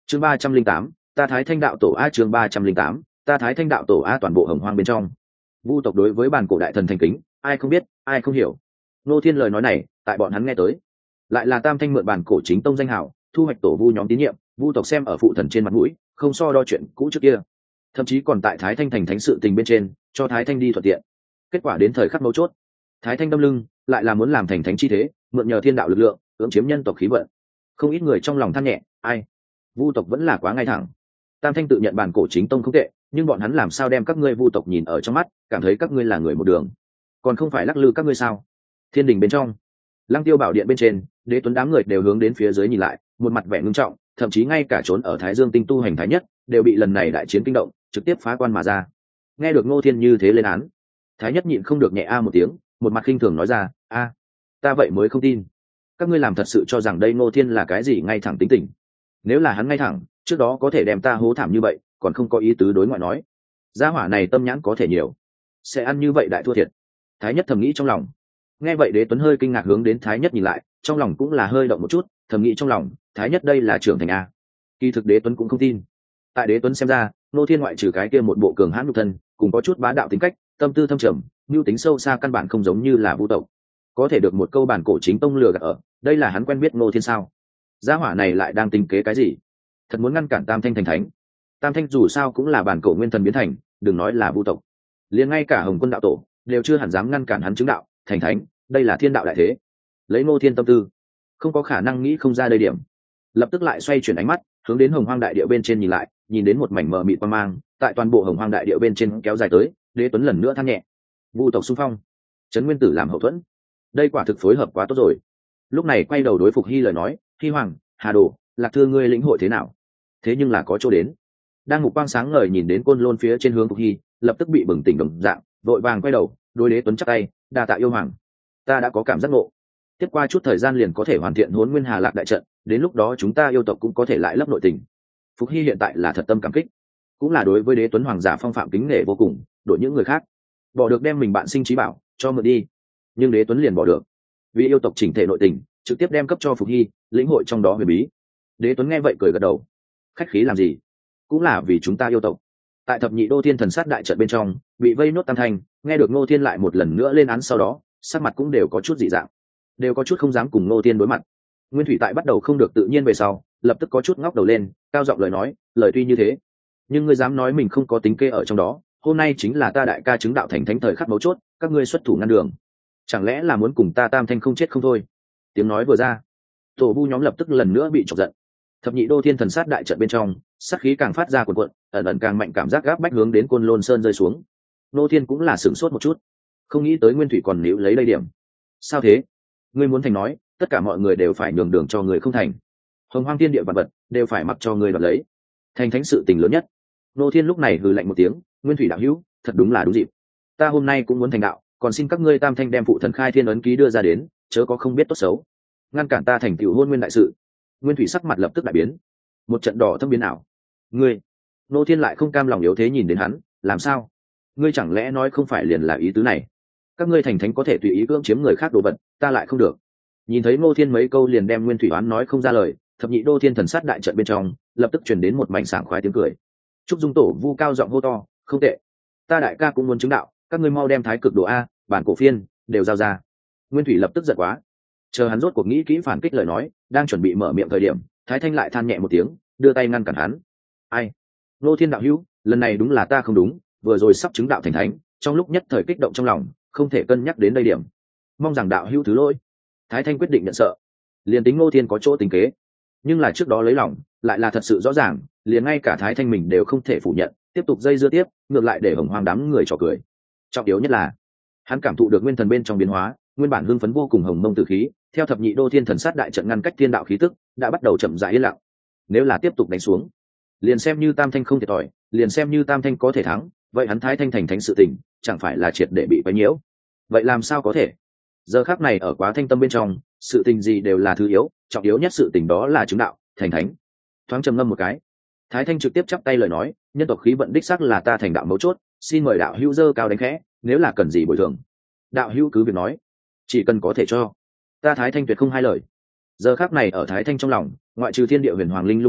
chương 308, ta thái thanh đạo tổ a. chương 308, ta thái thanh đạo tổ a. Toàn bộ hồng hoang bên trong, vu tộc đối với bản cổ đại thần thành kính, ai không biết, ai không hiểu. Ngô Thiên lời nói này tại bọn hắn nghe tới, lại là tam thanh mượn bản cổ chính tông danh hào thu hoạch tổ vu nhóm tín nhiệm, vu tộc xem ở phụ thần trên mặt mũi, không so đo chuyện cũ trước kia, thậm chí còn tại thái thanh thành thánh sự tình bên trên cho thái thanh đi thuận tiện. Kết quả đến thời khắc mấu chốt, thái thanh đâm lưng, lại là muốn làm thành thánh chi thế, mượn nhờ thiên đạo lực lượng cưỡng chiếm nhân tộc khí vận. Không ít người trong lòng than nhẹ, ai, vu tộc vẫn là quá ngay thẳng. Tam thanh tự nhận bản cổ chính tông không tệ, nhưng bọn hắn làm sao đem các ngươi vu tộc nhìn ở trong mắt, cảm thấy các ngươi là người một đường, còn không phải lắc lư các ngươi sao? Thiên đình bên trong, Lăng Tiêu bảo điện bên trên, Đế Tuấn đám người đều hướng đến phía dưới nhìn lại, một mặt vẻ ngưng trọng, thậm chí ngay cả trốn ở Thái Dương tinh tu hành thái nhất đều bị lần này đại chiến kinh động, trực tiếp phá quan mà ra. Nghe được Ngô Thiên như thế lên án, thái nhất nhịn không được nhẹ a một tiếng, một mặt khinh thường nói ra, a, ta vậy mới không tin, các ngươi làm thật sự cho rằng đây Ngô Thiên là cái gì ngay thẳng tính tình? Nếu là hắn ngay thẳng, trước đó có thể đem ta hố thảm như vậy, còn không có ý tứ đối ngoại nói. Gia hỏa này tâm nhãn có thể nhiều, sẽ ăn như vậy đại thua thiệt. Thái nhất thầm nghĩ trong lòng. Nghe vậy Đế Tuấn hơi kinh ngạc hướng đến thái nhất nhìn lại, trong lòng cũng là hơi động một chút, thầm nghĩ trong lòng, thái nhất đây là trưởng thành a. Kỳ thực Đế Tuấn cũng không tin. Tại Đế Tuấn xem ra, Ngô Thiên ngoại trừ cái kia một bộ cường hãn nhục thân, cùng có chút bá đạo tính cách, tâm tư thâm trầm, mưu tính sâu xa, căn bản không giống như là vu tộc. Có thể được một câu bản cổ chính tông lừa gạt ở, đây là hắn quen biết Ngô Thiên sao? Gia hỏa này lại đang tính kế cái gì? Thật muốn ngăn cản Tam Thanh thành thánh. Tam Thanh dù sao cũng là bản cổ nguyên thần biến thành, đừng nói là vu tộc, liền ngay cả Hồng Quân đạo tổ đều chưa hẳn dám ngăn cản hắn chứng đạo thành thánh, đây là thiên đạo đại thế. Lấy Ngô Thiên tâm tư, không có khả năng nghĩ không ra đây điểm. Lập tức lại xoay chuyển ánh mắt, hướng đến Hồng Hoang đại địa bên trên nhìn lại, nhìn đến một mảnh mờ mịt quang mang, tại toàn bộ Hồng Hoang đại địa bên trên kéo dài tới. Đế Tuấn lần nữa than nhẹ, vu tộc xung phong, trấn nguyên tử làm hậu thuẫn, đây quả thực phối hợp quá tốt rồi. Lúc này quay đầu đối Phục Hy lời nói, Hy Hoàng, Hà Đồ, Lạc Thư ngươi lĩnh hội thế nào? Thế nhưng là có chỗ đến. Đang ngục quang sáng ngời nhìn đến côn lôn phía trên hướng Phục Hy, lập tức bị bừng tỉnh đồng dạng, vội vàng quay đầu đối Đế Tuấn chắp tay, đa tạ yêu hoàng, ta đã có cảm giác ngộ, tiếp qua chút thời gian liền có thể hoàn thiện Hỗn Nguyên Hà Lạc đại trận, đến lúc đó chúng ta yêu tộc cũng có thể lại lấp nội tình. Phục Hy hiện tại là thật tâm cảm kích, cũng là đối với Đế Tuấn hoàng giả phong phạm kính nể vô cùng, đổi những người khác bỏ được đem mình bạn sinh trí bảo cho mượn đi, nhưng Đế Tuấn liền bỏ được, vì yêu tộc chỉnh thể nội tình, trực tiếp đem cấp cho Phục Hy lĩnh hội trong đó huyền bí. Đế Tuấn nghe vậy cười gật đầu, khách khí làm gì, cũng là vì chúng ta yêu tộc. Tại thập nhị đô thiên thần sát đại trận bên trong bị vây nốt Tam Thanh, nghe được Ngô Thiên lại một lần nữa lên án sau đó, sắc mặt cũng đều có chút dị dạng, đều có chút không dám cùng Ngô Thiên đối mặt. Nguyên Thủy tại bắt đầu không được tự nhiên về sau, lập tức có chút ngóc đầu lên, cao giọng lời nói, lời tuy như thế, nhưng ngươi dám nói mình không có tính kê ở trong đó, hôm nay chính là ta đại ca chứng đạo thành thánh thời khắc mấu chốt, các ngươi xuất thủ ngăn đường, chẳng lẽ là muốn cùng ta Tam Thanh không chết không thôi? Tiếng nói vừa ra, tổ vu nhóm lập tức lần nữa bị chọc giận. Thập nhị đô thiên thần sát đại trận bên trong, sát khí càng phát ra cuồn cuộn, ẩn ẩn càng mạnh, cảm giác gáp bách hướng đến Côn Lôn Sơn rơi xuống. Ngô Thiên cũng là sửng sốt một chút, không nghĩ tới Nguyên Thủy còn níu lấy đây điểm. Sao thế? Ngươi muốn thành nói, tất cả mọi người đều phải nhường đường cho người không thành. Hồng Hoang thiên địa vạn vật đều phải mặc cho người đoạt lấy. Thành thánh sự tình lớn nhất. Ngô Thiên lúc này hừ lạnh một tiếng, Nguyên Thủy đạo hữu, thật đúng là đúng dịp. Ta hôm nay cũng muốn thành đạo, còn xin các ngươi Tam Thanh đem phụ thần khai thiên ấn ký đưa ra đến, chớ có không biết tốt xấu, ngăn cản ta thành tựu Hôn Nguyên đại sự. Nguyên Thủy sắc mặt lập tức đại biến, một trận đỏ thâm biến ảo. Ngươi, Ngô Thiên lại không cam lòng yếu thế nhìn đến hắn, làm sao? Ngươi chẳng lẽ nói không phải liền là ý tứ này? Các ngươi thành thánh có thể tùy ý cưỡng chiếm người khác đồ vật, ta lại không được. Nhìn thấy Ngô Thiên mấy câu liền đem Nguyên Thủy oán nói không ra lời, thập nhị đô thiên thần sát đại trận bên trong lập tức truyền đến một mảnh sảng khoái tiếng cười. Trúc Dung Tổ vu cao giọng hô to, không tệ, ta đại ca cũng muốn chứng đạo, các ngươi mau đem thái cực đồ a, bản cổ phiên đều giao ra. Nguyên Thủy lập tức giận quá, chờ hắn rốt cuộc nghĩ kỹ phản kích lời nói, đang chuẩn bị mở miệng thời điểm, Thái Thanh lại than nhẹ một tiếng, đưa tay ngăn cản hắn. Ai? Ngô Thiên đạo hữu, lần này đúng là ta không đúng, vừa rồi sắp chứng đạo thành thánh, trong lúc nhất thời kích động trong lòng, không thể cân nhắc đến đây điểm, mong rằng đạo hữu thứ lỗi. Thái Thanh quyết định nhận sợ, liền tính Ngô Thiên có chỗ tính kế, nhưng là trước đó lấy lòng lại là thật sự rõ ràng, liền ngay cả Thái Thanh mình đều không thể phủ nhận, tiếp tục dây dưa tiếp, ngược lại để Hồng Hoang đám người trò cười. Trọng yếu nhất là hắn cảm thụ được nguyên thần bên trong biến hóa, nguyên bản hưng phấn vô cùng hồng mông tử khí, theo thập nhị đô thiên thần sát đại trận ngăn cách thiên đạo khí tức, đã bắt đầu chậm rãi yên lặng. Nếu là tiếp tục đánh xuống, liền xem như Tam Thanh không thiệt thòi, liền xem như Tam Thanh có thể thắng, vậy hắn Thái Thanh thành thánh sự tình, chẳng phải là triệt để bị quấy nhiễu? Vậy làm sao có thể? Giờ khắc này ở Quá Thanh tâm bên trong, sự tình gì đều là thứ yếu, trọng yếu nhất sự tình đó là chứng đạo thành thánh. Thoáng trầm ngâm một cái, Thái Thanh trực tiếp chắp tay lời nói, nhân tộc khí vận đích xác là ta thành đạo mấu chốt, xin mời đạo hữu dơ cao đánh khẽ, nếu là cần gì bồi thường, đạo hữu cứ việc nói, chỉ cần có thể cho, ta Thái Thanh tuyệt không hai lời. Giờ khắc này ở Thái Thanh trong lòng, ngoại trừ thiên địa huyền hoàng linh lung bảo tháp,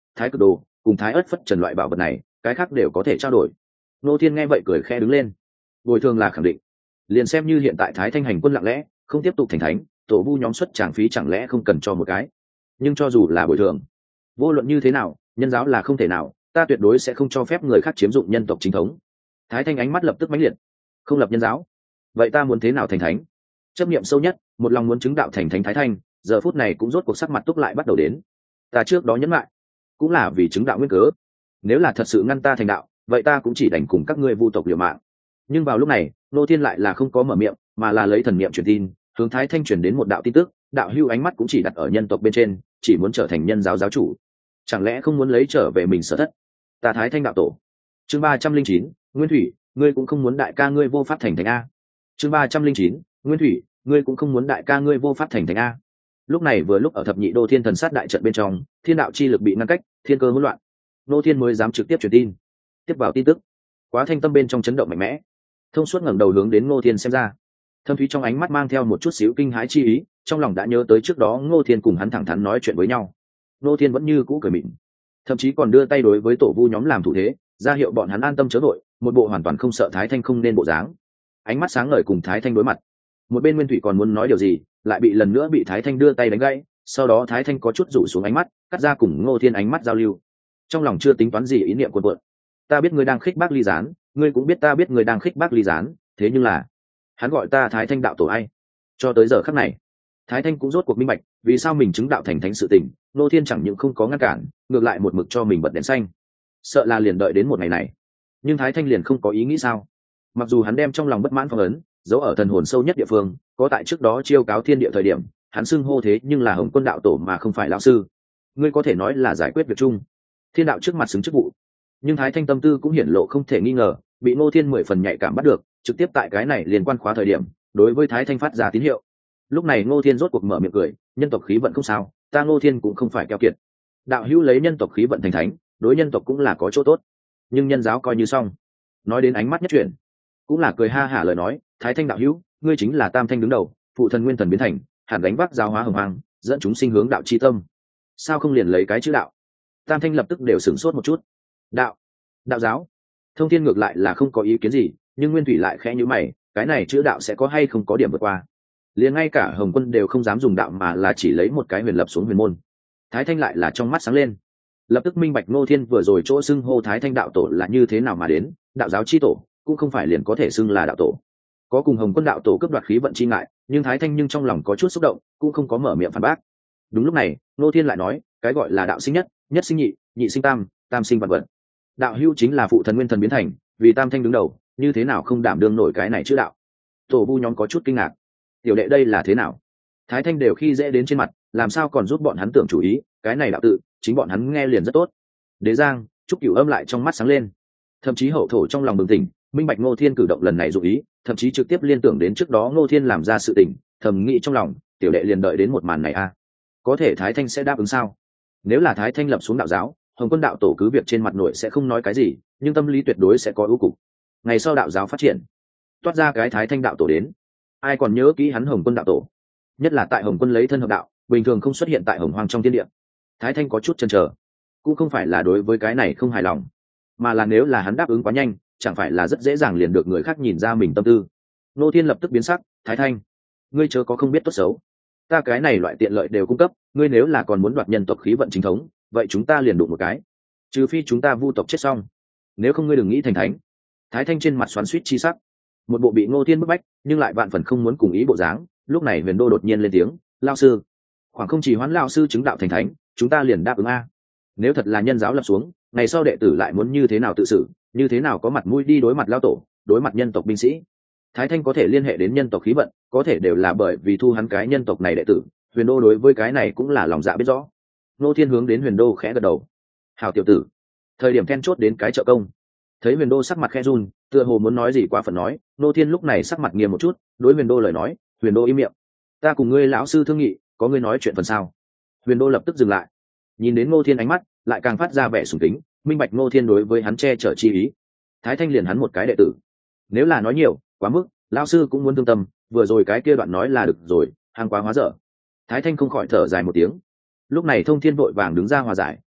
thái cực đồ cùng thái ất phất trần loại bảo vật này, cái khác đều có thể trao đổi. Ngô Thiên nghe vậy cười khẽ đứng lên. Bồi thường là khẳng định. Liền xem như hiện tại Thái Thanh hành quân lặng lẽ, không tiếp tục thành thánh, tổ vu nhóm xuất tràng phí chẳng lẽ không cần cho một cái. Nhưng cho dù là bồi thường, vô luận như thế nào, nhân giáo là không thể nào, ta tuyệt đối sẽ không cho phép người khác chiếm dụng nhân tộc chính thống. Thái Thanh ánh mắt lập tức mãnh liệt. Không lập nhân giáo, vậy ta muốn thế nào thành thánh? Chấp niệm sâu nhất, một lòng muốn chứng đạo thành thánh Thái Thanh, giờ phút này cũng rốt cuộc sắc mặt túc lại bắt đầu đến. Ta trước đó nhẫn lại, cũng là vì chứng đạo nguyên cớ. Nếu là thật sự ngăn ta thành đạo, vậy ta cũng chỉ đành cùng các ngươi vu tộc liều mạng. Nhưng vào lúc này, Ngô Thiên lại là không có mở miệng, mà là lấy thần niệm truyền tin, hướng Thái Thanh truyền đến một đạo tin tức. Đạo hưu ánh mắt cũng chỉ đặt ở nhân tộc bên trên, chỉ muốn trở thành nhân giáo giáo chủ, chẳng lẽ không muốn lấy trở về mình sở thất? Ta Thái Thanh đạo tổ. Chương 309, Nguyên Thủy, ngươi cũng không muốn đại ca ngươi vô pháp thành thánh a. Chương 309, Nguyên Thủy, ngươi cũng không muốn đại ca ngươi vô pháp thành thánh a. Lúc này vừa lúc ở thập nhị đô thiên thần sát đại trận bên trong, thiên đạo chi lực bị ngăn cách, thiên cơ hỗn loạn. Ngô Thiên mới dám trực tiếp truyền tin. Tiếp vào tin tức, Quá Thanh tâm bên trong chấn động mạnh mẽ, thông suốt ngẩng đầu hướng đến Ngô Thiên xem ra. Thâm thúy trong ánh mắt mang theo một chút xíu kinh hãi chi ý, trong lòng đã nhớ tới trước đó Ngô Thiên cùng hắn thẳng thắn nói chuyện với nhau. Ngô Thiên vẫn như cũ cười mỉm, thậm chí còn đưa tay đối với tổ vu nhóm làm thủ thế, ra hiệu bọn hắn an tâm chớ vội, một bộ hoàn toàn không sợ Thái Thanh không nên bộ dáng. Ánh mắt sáng ngời cùng Thái Thanh đối mặt. Một bên Nguyên Thủy còn muốn nói điều gì, lại bị lần nữa bị Thái Thanh đưa tay đánh gãy. Sau đó Thái Thanh có chút rủ xuống ánh mắt, cắt ra cùng Ngô Thiên ánh mắt giao lưu. Trong lòng chưa tính toán gì ý niệm cuộn cuộn. Ta biết ngươi đang khích bác ly gián, ngươi cũng biết ta biết ngươi đang khích bác ly gián, thế nhưng là hắn gọi ta Thái Thanh đạo tổ ai? Cho tới giờ khắc này, Thái Thanh cũng rốt cuộc minh bạch, vì sao mình chứng đạo thành thánh sự tình, Ngô Thiên chẳng những không có ngăn cản, ngược lại một mực cho mình bật đèn xanh. Sợ là liền đợi đến một ngày này. Nhưng Thái Thanh liền không có ý nghĩ sao? Mặc dù hắn đem trong lòng bất mãn phong ấn giấu ở thần hồn sâu nhất địa phương, có tại trước đó chiêu cáo thiên địa thời điểm, hắn xưng hô thế nhưng là Hồng Quân đạo tổ mà không phải lão sư. Ngươi có thể nói là giải quyết việc chung, thiên đạo trước mặt xứng chức vụ. Nhưng Thái Thanh tâm tư cũng hiển lộ không thể nghi ngờ, bị Ngô Thiên 10 phần nhạy cảm bắt được, trực tiếp tại cái này liên quan khóa thời điểm, đối với Thái Thanh phát ra tín hiệu. Lúc này Ngô Thiên rốt cuộc mở miệng cười, nhân tộc khí vận không sao, ta Ngô Thiên cũng không phải keo kiệt. Đạo hữu lấy nhân tộc khí vận thành thánh, đối nhân tộc cũng là có chỗ tốt. Nhưng nhân giáo coi như xong. Nói đến ánh mắt nhất chuyển, cũng là cười ha hả lời nói, Thái Thanh đạo hữu, ngươi chính là Tam Thanh đứng đầu, phụ thần nguyên thần biến thành, hẳn đánh vác giáo hóa hồng hoang, dẫn chúng sinh hướng đạo chi tâm. Sao không liền lấy cái chữ đạo? Tam Thanh lập tức đều sửng sốt một chút. Đạo, đạo giáo. Thông Thiên ngược lại là không có ý kiến gì, nhưng Nguyên Thủy lại khẽ nhíu mày, cái này chữ đạo sẽ có hay không có điểm vượt qua. Liền ngay cả Hồng Quân đều không dám dùng đạo mà là chỉ lấy một cái huyền lập xuống huyền môn. Thái Thanh lại là trong mắt sáng lên, lập tức minh bạch Ngô Thiên vừa rồi chỗ xưng hô Thái Thanh đạo tổ là như thế nào mà đến, đạo giáo chi tổ cũng không phải liền có thể xưng là đạo tổ. Có cùng Hồng Quân đạo tổ cướp đoạt khí vận chi ngại, nhưng Thái Thanh nhưng trong lòng có chút xúc động, cũng không có mở miệng phản bác. Đúng lúc này, Ngô Thiên lại nói, cái gọi là đạo sinh nhất, nhất sinh nhị, nhị sinh tam, tam sinh vạn vật. Đạo hữu chính là phụ thần nguyên thần biến thành, vì Tam Thanh đứng đầu, như thế nào không đảm đương nổi cái này chữ đạo? Tổ vu nhóm có chút kinh ngạc. Tiểu đệ đây là thế nào? Thái Thanh đều khi dễ đến trên mặt, làm sao còn giúp bọn hắn tưởng chủ ý, cái này đạo tự, chính bọn hắn nghe liền rất tốt. Đế Giang, Trúc Cửu Âm lại trong mắt sáng lên. Thậm chí hậu thổ trong lòng bừng tỉnh, minh bạch Ngô Thiên cử động lần này dụ ý, thậm chí trực tiếp liên tưởng đến trước đó Ngô Thiên làm ra sự tình, thầm nghĩ trong lòng, tiểu đệ liền đợi đến một màn này a. Có thể Thái Thanh sẽ đáp ứng sao? Nếu là Thái Thanh lập xuống đạo giáo, Hồng Quân đạo tổ cứ việc trên mặt nội sẽ không nói cái gì, nhưng tâm lý tuyệt đối sẽ có ưu cục. Ngày sau đạo giáo phát triển, toát ra cái Thái Thanh đạo tổ đến, ai còn nhớ kỹ hắn Hồng Quân đạo tổ? Nhất là tại Hồng Quân lấy thân hợp đạo, bình thường không xuất hiện tại Hồng Hoang trong thiên địa. Thái Thanh có chút chần chờ, cũng không phải là đối với cái này không hài lòng, mà là nếu là hắn đáp ứng quá nhanh, chẳng phải là rất dễ dàng liền được người khác nhìn ra mình tâm tư. Nô Thiên lập tức biến sắc, Thái Thanh, ngươi chớ có không biết tốt xấu, ta cái này loại tiện lợi đều cung cấp, ngươi nếu là còn muốn đoạt nhân tộc khí vận chính thống, vậy chúng ta liền đụng một cái, trừ phi chúng ta vu tộc chết xong, nếu không ngươi đừng nghĩ thành thánh. Thái Thanh trên mặt xoắn xuýt chi sắc, một bộ bị Ngô Thiên bức bách nhưng lại vạn phần không muốn cùng ý bộ dáng. Lúc này Huyền Đô đột nhiên lên tiếng, lao sư, khoảng không chỉ hoán lao sư chứng đạo thành thánh, chúng ta liền đáp ứng a. Nếu thật là nhân giáo lập xuống, ngày sau đệ tử lại muốn như thế nào tự xử, như thế nào có mặt mũi đi đối mặt lao tổ, đối mặt nhân tộc binh sĩ. Thái Thanh có thể liên hệ đến nhân tộc khí vận, có thể đều là bởi vì thu hắn cái nhân tộc này đệ tử. Huyền Đô đối với cái này cũng là lòng dạ biết rõ. Ngô Thiên hướng đến Huyền Đô khẽ gật đầu, hảo tiểu tử, thời điểm then chốt đến cái trợ công. Thấy Huyền Đô sắc mặt khẽ run, tựa hồ muốn nói gì quá phần nói, Ngô Thiên lúc này sắc mặt nghiêm một chút, đối Huyền Đô lời nói, Huyền Đô im miệng, ta cùng ngươi lão sư thương nghị, có ngươi nói chuyện phần sao? Huyền Đô lập tức dừng lại, nhìn đến Ngô Thiên ánh mắt lại càng phát ra vẻ sùng kính, minh bạch Ngô Thiên đối với hắn che chở chi ý. Thái Thanh liền hắn một cái đệ tử, nếu là nói nhiều quá mức, lão sư cũng muốn thương tâm, vừa rồi cái kia đoạn nói là được rồi, hàng quá hóa dở. Thái Thanh không khỏi thở dài một tiếng. Lúc này Thông Thiên vội vàng đứng ra hòa giải,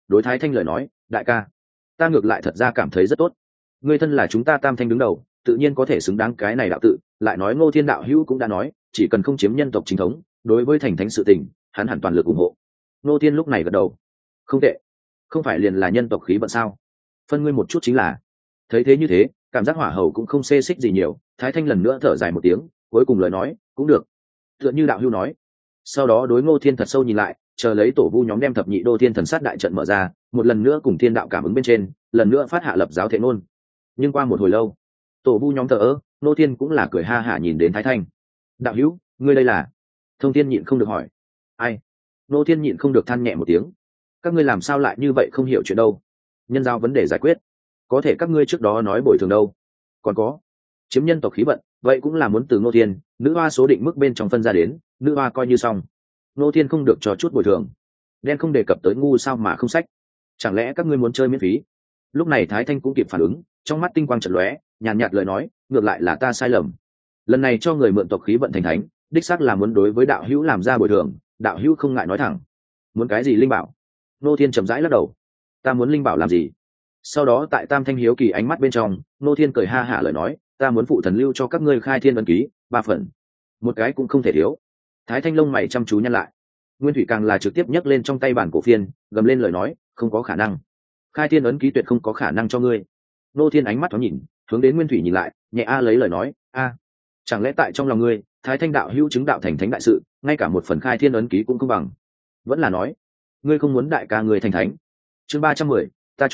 đối Thái Thanh lời nói, đại ca, ta ngược lại thật ra cảm thấy rất tốt. Ngươi thân là chúng ta Tam Thanh đứng đầu, tự nhiên có thể xứng đáng cái này đạo tự. Lại nói Ngô Thiên đạo hữu cũng đã nói, chỉ cần không chiếm nhân tộc chính thống, đối với thành thánh sự tình, hắn hẳn toàn lực ủng hộ. Ngô Thiên lúc này gật đầu, không tệ, không phải liền là nhân tộc khí vận sao? Phân ngươi một chút chính là. Thấy thế như thế, cảm giác hỏa hầu cũng không xê xích gì nhiều. Thái Thanh lần nữa thở dài một tiếng, cuối cùng lời nói, cũng được. Tựa như đạo hữu nói. Sau đó đối Ngô Thiên thật sâu nhìn lại, chờ lấy tổ vu nhóm đem thập nhị đô thiên thần sát đại trận mở ra, một lần nữa cùng thiên đạo cảm ứng bên trên, lần nữa phát hạ lập giáo thệ ngôn. Nhưng qua một hồi lâu, tổ vu nhóm thờ ơ, Ngô Thiên cũng là cười ha hả nhìn đến Thái Thanh. Đạo hữu, ngươi đây là? Thông Thiên nhịn không được hỏi. Ai? Ngô Thiên nhịn không được than nhẹ một tiếng. Các ngươi làm sao lại như vậy không hiểu chuyện đâu? Nhân giao vấn đề giải quyết, có thể các ngươi trước đó nói bồi thường đâu? Còn có, chiếm nhân tộc khí vận, vậy cũng là muốn từ Ngô Thiên, nữ hoa số định mức bên trong phân ra đến, nữ hoa coi như xong. Ngô Thiên không được cho chút bồi thường, đen không đề cập tới ngu sao mà không sách, chẳng lẽ các ngươi muốn chơi miễn phí? Lúc này Thái Thanh cũng kịp phản ứng, trong mắt tinh quang chợt lóe, nhàn nhạt lời nói, ngược lại là ta sai lầm. Lần này cho người mượn tộc khí vận thành thánh, đích xác là muốn đối với đạo hữu làm ra bồi thường, đạo hữu không ngại nói thẳng. Muốn cái gì linh bảo? Ngô Thiên chậm rãi lắc đầu. Ta muốn linh bảo làm gì? Sau đó tại Tam Thanh hiếu kỳ ánh mắt bên trong, Ngô Thiên cười ha hả lời nói, ta muốn phụ thần lưu cho các ngươi khai thiên ấn ký, 3 phần, một cái cũng không thể thiếu. Thái Thanh lông mày chăm chú nhăn lại. Nguyên Thủy càng là trực tiếp nhấc lên trong tay bản cổ phiên, gầm lên lời nói, không có khả năng, khai thiên ấn ký tuyệt không có khả năng cho ngươi. Ngô Thiên ánh mắt thoáng nhìn, hướng đến Nguyên Thủy nhìn lại, nhẹ a lấy lời nói, a, chẳng lẽ tại trong lòng ngươi, Thái Thanh đạo hữu chứng đạo thành thánh đại sự, ngay cả một phần khai thiên ấn ký cũng không bằng? Vẫn là nói, ngươi không muốn đại ca ngươi thành thánh? Chương 310,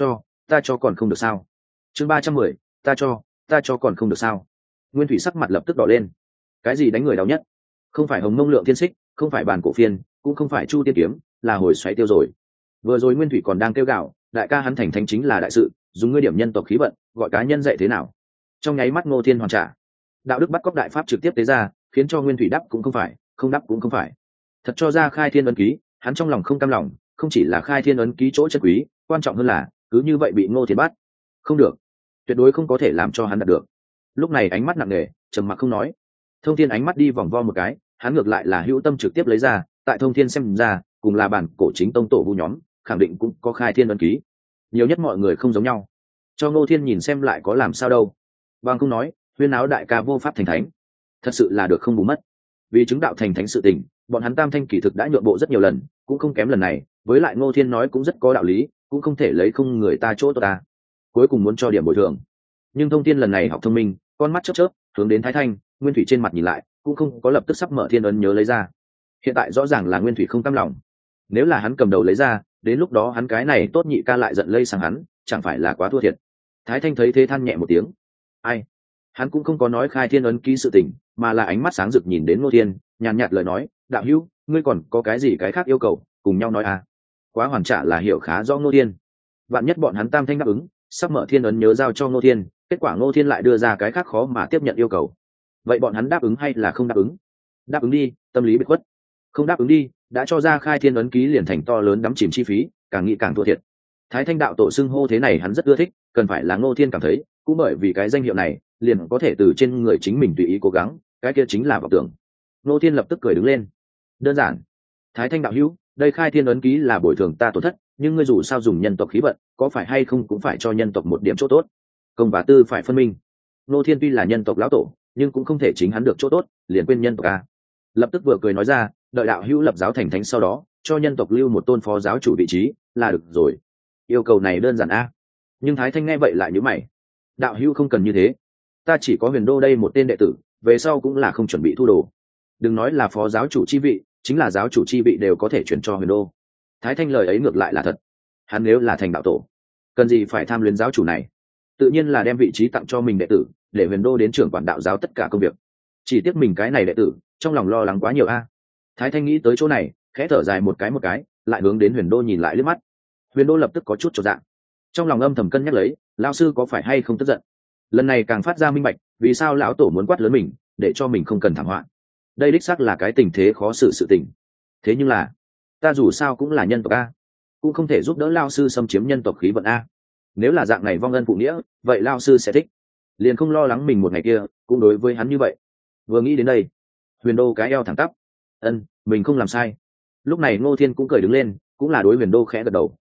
ta cho còn không được sao? Chương 310, ta cho còn không được sao? Nguyên Thủy sắc mặt lập tức đỏ lên. Cái gì đánh người đau nhất? Không phải Hồng Mông Lượng Thiên Xích, không phải bản cổ phiên, cũng không phải Chu Tiên kiếm, là hồi xoáy tiêu rồi. Vừa rồi Nguyên Thủy còn đang kêu gào, đại ca hắn thành thánh chính là đại sự, dùng ngươi điểm nhân tộc khí vận, gọi cá nhân dạy thế nào? Trong nháy mắt Ngô Thiên hoàn trả. Đạo đức bắt cóc đại pháp trực tiếp tế ra, khiến cho Nguyên Thủy đáp cũng không phải, không đáp cũng không phải. Thật cho ra khai thiên ấn ký, hắn trong lòng không cam lòng, không chỉ là khai thiên ấn ký chỗ chân quý, quan trọng hơn là cứ như vậy bị Ngô Thiên bắt. Không được, tuyệt đối không có thể làm cho hắn đạt được. Lúc này ánh mắt nặng nề, trầm mặc không nói. Thông Thiên ánh mắt đi vòng vo một cái, hắn ngược lại là hữu tâm trực tiếp lấy ra, tại Thông Thiên xem ra, cùng là bản cổ chính tông tổ vu nhóm, khẳng định cũng có khai thiên ấn ký. Nhiều nhất mọi người không giống nhau. Cho Ngô Thiên nhìn xem lại có làm sao đâu. Bằng không nói, huyên áo đại ca vô pháp thành thánh, thật sự là được không bù mất. Vì chứng đạo thành thánh sự tình, bọn hắn Tam Thanh kỳ thực đã nhượng bộ rất nhiều lần, cũng không kém lần này. Với lại Ngô Thiên nói cũng rất có đạo lý, cũng không thể lấy không người ta chỗ ta. Cuối cùng muốn cho điểm bồi thường. Nhưng Thông Thiên lần này học thông minh, con mắt chớp chớp, hướng đến Thái Thanh, Nguyên Thủy trên mặt nhìn lại, cũng không có lập tức sắp mở thiên ấn nhớ lấy ra. Hiện tại rõ ràng là Nguyên Thủy không cam lòng. Nếu là hắn cầm đầu lấy ra, đến lúc đó hắn cái này tốt nhị ca lại giận lây sang hắn, chẳng phải là quá thua thiệt. Thái Thanh thấy thế than nhẹ một tiếng. Ai? Hắn cũng không có nói khai thiên ấn ký sự tình, mà là ánh mắt sáng rực nhìn đến Ngô Thiên, nhàn nhạt lời nói, đạo hữu, ngươi còn có cái gì cái khác yêu cầu, cùng nhau nói à? Quá hoàn trả là hiểu khá rõ Ngô Thiên. Vạn nhất bọn hắn Tam Thanh đáp ứng, sắp mở thiên ấn nhớ giao cho Ngô Thiên, kết quả Ngô Thiên lại đưa ra cái khác khó mà tiếp nhận yêu cầu. Vậy bọn hắn đáp ứng hay là không đáp ứng? Đáp ứng đi, tâm lý bị khuất. Không đáp ứng đi, đã cho ra khai thiên ấn ký liền thành to lớn đắm chìm chi phí, càng nghĩ càng thua thiệt. Thái Thanh đạo tổ xưng hô thế này hắn rất ưa thích, cần phải là Ngô Thiên cảm thấy, cũng bởi vì cái danh hiệu này, liền có thể từ trên người chính mình tùy ý cố gắng, cái kia chính là vọng tưởng. Ngô Thiên lập tức cười đứng lên. Đơn giản. Thái Thanh đạo hữu, đây khai thiên ấn ký là bồi thường ta tổn thất, nhưng ngươi dù sao dùng nhân tộc khí vận, có phải hay không cũng phải cho nhân tộc một điểm chỗ tốt. Công và tư phải phân minh. Ngô Thiên tuy là nhân tộc lão tổ, nhưng cũng không thể chính hắn được chỗ tốt, liền quên nhân tộc a. Lập tức vừa cười nói ra, đợi đạo hữu lập giáo thành thánh sau đó, cho nhân tộc lưu một tôn phó giáo chủ vị trí là được rồi. Yêu cầu này đơn giản a. Nhưng Thái Thanh nghe vậy lại nhíu mày. Đạo hữu không cần như thế, ta chỉ có Huyền Đô đây một tên đệ tử, về sau cũng là không chuẩn bị thu đồ. Đừng nói là phó giáo chủ chi vị, chính là giáo chủ chi vị đều có thể chuyển cho Huyền Đô. Thái Thanh lời ấy ngược lại là thật. Hắn nếu là thành đạo tổ, cần gì phải tham luyến giáo chủ này? Tự nhiên là đem vị trí tặng cho mình đệ tử, để Huyền Đô đến trưởng quản đạo giáo tất cả công việc. Chỉ tiếc mình cái này đệ tử, trong lòng lo lắng quá nhiều a. Thái Thanh nghĩ tới chỗ này, khẽ thở dài một cái, lại hướng đến Huyền Đô nhìn lại liếc mắt. Huyền Đô lập tức có chút chột dạ, trong lòng âm thầm cân nhắc lấy, lão sư có phải hay không tức giận. Lần này càng phát ra minh bạch, vì sao lão tổ muốn quát lớn mình, để cho mình không cần thảm họa. Đây đích xác là cái tình thế khó xử sự tình. Thế nhưng là, ta dù sao cũng là nhân tộc a, cũng không thể giúp đỡ lão sư xâm chiếm nhân tộc khí vận a. Nếu là dạng này vong ân phụ nghĩa, vậy lão sư sẽ thích, liền không lo lắng mình một ngày kia cũng đối với hắn như vậy. Vừa nghĩ đến đây, Huyền Đô cái eo thẳng tắp. Mình không làm sai. Lúc này Ngô Thiên cũng cười đứng lên, cũng là đối Huyền Đô khẽ gật đầu,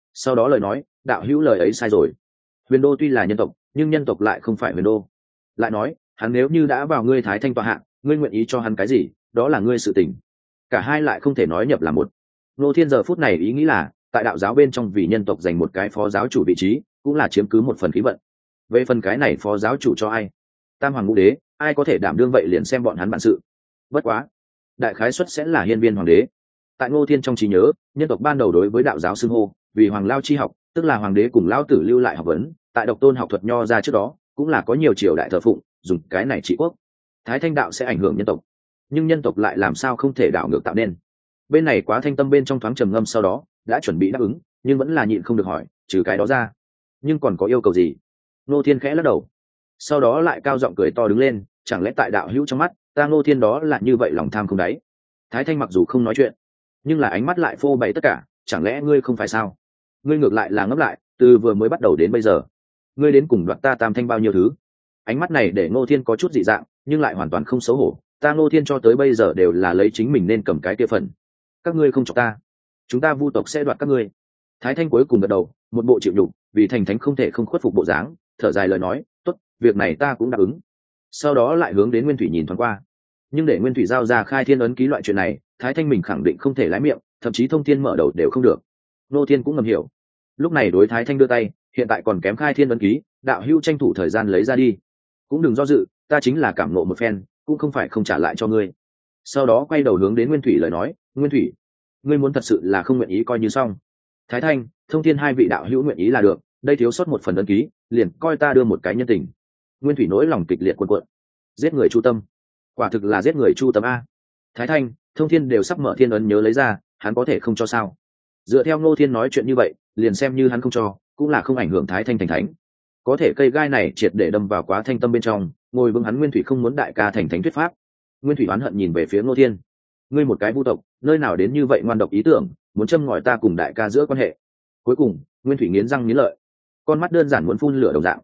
sau đó lời nói, đạo hữu lời ấy sai rồi. Huyền đô tuy là nhân tộc, nhưng nhân tộc lại không phải huyền đô. Lại nói, hắn nếu như đã vào ngươi Thái Thanh tọa hạ, ngươi nguyện ý cho hắn cái gì, đó là ngươi sự tình. Cả hai lại không thể nói nhập là một. Ngô Thiên giờ phút này ý nghĩ là, tại đạo giáo bên trong vì nhân tộc giành một cái phó giáo chủ vị trí, cũng là chiếm cứ một phần khí vận. Về phần cái này phó giáo chủ cho ai? Tam hoàng ngũ đế, ai có thể đảm đương vậy liền xem bọn hắn bản sự. Bất quá, đại khái suất sẽ là hiên viên hoàng đế. Tại Ngô Thiên trong trí nhớ, nhân tộc ban đầu đối với đạo giáo xưng hô vì hoàng lao chi học, tức là hoàng đế cùng lao tử lưu lại học vấn, tại độc tôn học thuật nho ra trước đó cũng là có nhiều triều đại thờ phụng, dùng cái này trị quốc. Thái Thanh đạo sẽ ảnh hưởng nhân tộc, nhưng nhân tộc lại làm sao không thể đảo ngược tạo nên. Bên này Quá Thanh tâm bên trong thoáng trầm ngâm, sau đó đã chuẩn bị đáp ứng, nhưng vẫn là nhịn không được hỏi, trừ cái đó ra nhưng còn có yêu cầu gì? Ngô Thiên khẽ lắc đầu, sau đó lại cao giọng cười to đứng lên, chẳng lẽ tại đạo hữu trong mắt ta Ngô Thiên đó là như vậy lòng tham không đáy? Thái Thanh mặc dù không nói chuyện, nhưng là ánh mắt lại phô bày tất cả. Chẳng lẽ ngươi không phải sao? Ngươi ngược lại là ngấp lại, từ vừa mới bắt đầu đến bây giờ ngươi đến cùng đoạt ta Tam Thanh bao nhiêu thứ? Ánh mắt này để Ngô Thiên có chút dị dạng, nhưng lại hoàn toàn không xấu hổ. Ta Ngô Thiên cho tới bây giờ đều là lấy chính mình nên cầm cái kia phần. Các ngươi không chọc ta, chúng ta Vu tộc sẽ đoạt các ngươi. Thái Thanh cuối cùng gật đầu, một bộ chịu nhục vì thành thánh không thể không khuất phục bộ dáng, thở dài lời nói, tốt, việc này ta cũng đáp ứng. Sau đó lại hướng đến Nguyên Thủy nhìn thoáng qua, nhưng để Nguyên Thủy giao ra khai thiên ấn ký loại chuyện này, Thái Thanh mình khẳng định không thể lái miệng, thậm chí thông thiên mở đầu đều không được. Ngô Thiên cũng ngầm hiểu, lúc này đối Thái Thanh đưa tay, hiện tại còn kém khai thiên ấn ký, đạo hữu tranh thủ thời gian lấy ra đi, cũng đừng do dự, ta chính là cảm ngộ một phen, cũng không phải không trả lại cho ngươi. Sau đó quay đầu hướng đến Nguyên Thủy lời nói, Nguyên Thủy, ngươi muốn thật sự là không nguyện ý coi như xong. Thái Thanh, thông thiên hai vị đạo hữu nguyện ý là được, đây thiếu sót một phần ấn ký, liền coi ta đưa một cái nhân tình. Nguyên Thủy nỗi lòng kịch liệt cuộn cuộn, giết người chu tâm, quả thực là giết người chu tâm a. Thái Thanh, thông thiên đều sắp mở thiên ấn nhớ lấy ra, hắn có thể không cho sao? Dựa theo Ngô Thiên nói chuyện như vậy, liền xem như hắn không cho, cũng là không ảnh hưởng Thái Thanh thành thánh. Có thể cây gai này triệt để đâm vào Quá Thanh tâm bên trong, ngồi vững hắn Nguyên Thủy không muốn đại ca thành thánh thuyết pháp. Nguyên Thủy oán hận nhìn về phía Ngô Thiên, ngươi một cái vu tộc, nơi nào đến như vậy ngoan độc ý tưởng, muốn châm ngòi ta cùng đại ca giữa quan hệ. Cuối cùng Nguyên Thủy nghiến răng nghiến lợi, con mắt đơn giản muốn phun lửa đồng dạng,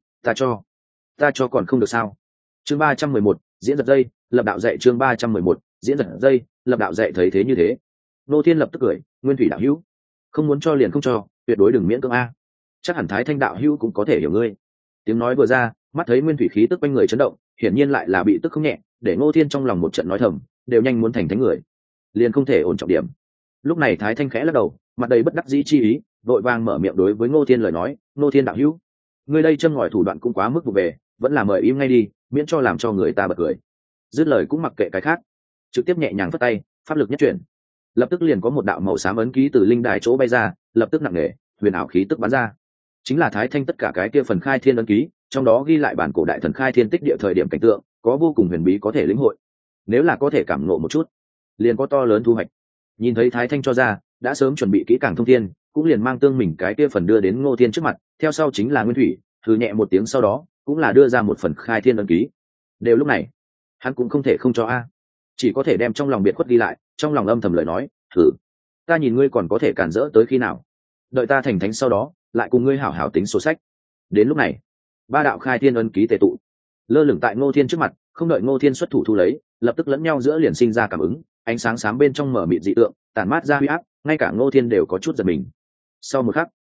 ta cho còn không được sao? Chương 311, diễn giật dây, lập đạo dạy. Chương 311, diễn giật dây, lập đạo dạy. Thấy thế như thế, Ngô Thiên lập tức cười, Nguyên Thủy đạo hữu, không muốn cho liền không cho, tuyệt đối đừng miễn cưỡng a. Chắc hẳn Thái Thanh đạo hữu cũng có thể hiểu ngươi. Tiếng nói vừa ra, mắt thấy Nguyên Thủy khí tức quanh người chấn động, hiển nhiên lại là bị tức không nhẹ, để Ngô Thiên trong lòng một trận nói thầm, đều nhanh muốn thành thánh người, liền không thể ổn trọng điểm. Lúc này Thái Thanh khẽ lắc đầu, mặt đầy bất đắc dĩ chi ý, vội vàng mở miệng đối với Ngô Thiên lời nói, Ngô Thiên đạo hữu, ngươi đây châm ngòi thủ đoạn cũng quá mức vụ về, vẫn là mời im ngay đi, miễn cho làm cho người ta bật cười. Dứt lời cũng mặc kệ cái khác, trực tiếp nhẹ nhàng phất tay, pháp lực nhất chuyển, lập tức liền có một đạo màu xám ấn ký từ linh đài chỗ bay ra, lập tức nặng nề, huyền ảo khí tức bắn ra, chính là Thái Thanh tất cả cái kia phần khai thiên ấn ký, trong đó ghi lại bản cổ đại thần khai thiên tích địa thời điểm cảnh tượng, có vô cùng huyền bí có thể lĩnh hội. Nếu là có thể cảm ngộ một chút, liền có to lớn thu hoạch. Nhìn thấy Thái Thanh cho ra, đã sớm chuẩn bị kỹ càng thông thiên, cũng liền mang tương mình cái kia phần đưa đến Ngô Thiên trước mặt, theo sau chính là Nguyên Thủy, thử nhẹ một tiếng sau đó, cũng là đưa ra một phần khai thiên ấn ký. Đều lúc này, hắn cũng không thể không cho a, chỉ có thể đem trong lòng biệt khuất ghi lại, trong lòng âm thầm lời nói, thử, ta nhìn ngươi còn có thể cản rỡ tới khi nào? Đợi ta thành thánh sau đó, lại cùng ngươi hảo hảo tính sổ sách. Đến lúc này, ba đạo khai thiên ấn ký tề tụ, lơ lửng tại Ngô Thiên trước mặt, không đợi Ngô Thiên xuất thủ thu lấy, lập tức lẫn nhau giữa liền sinh ra cảm ứng, ánh sáng sáng bên trong mở mịt dị tượng, tản mát ra huy áp, ngay cả Ngô Thiên đều có chút giật mình. Sau một khắc,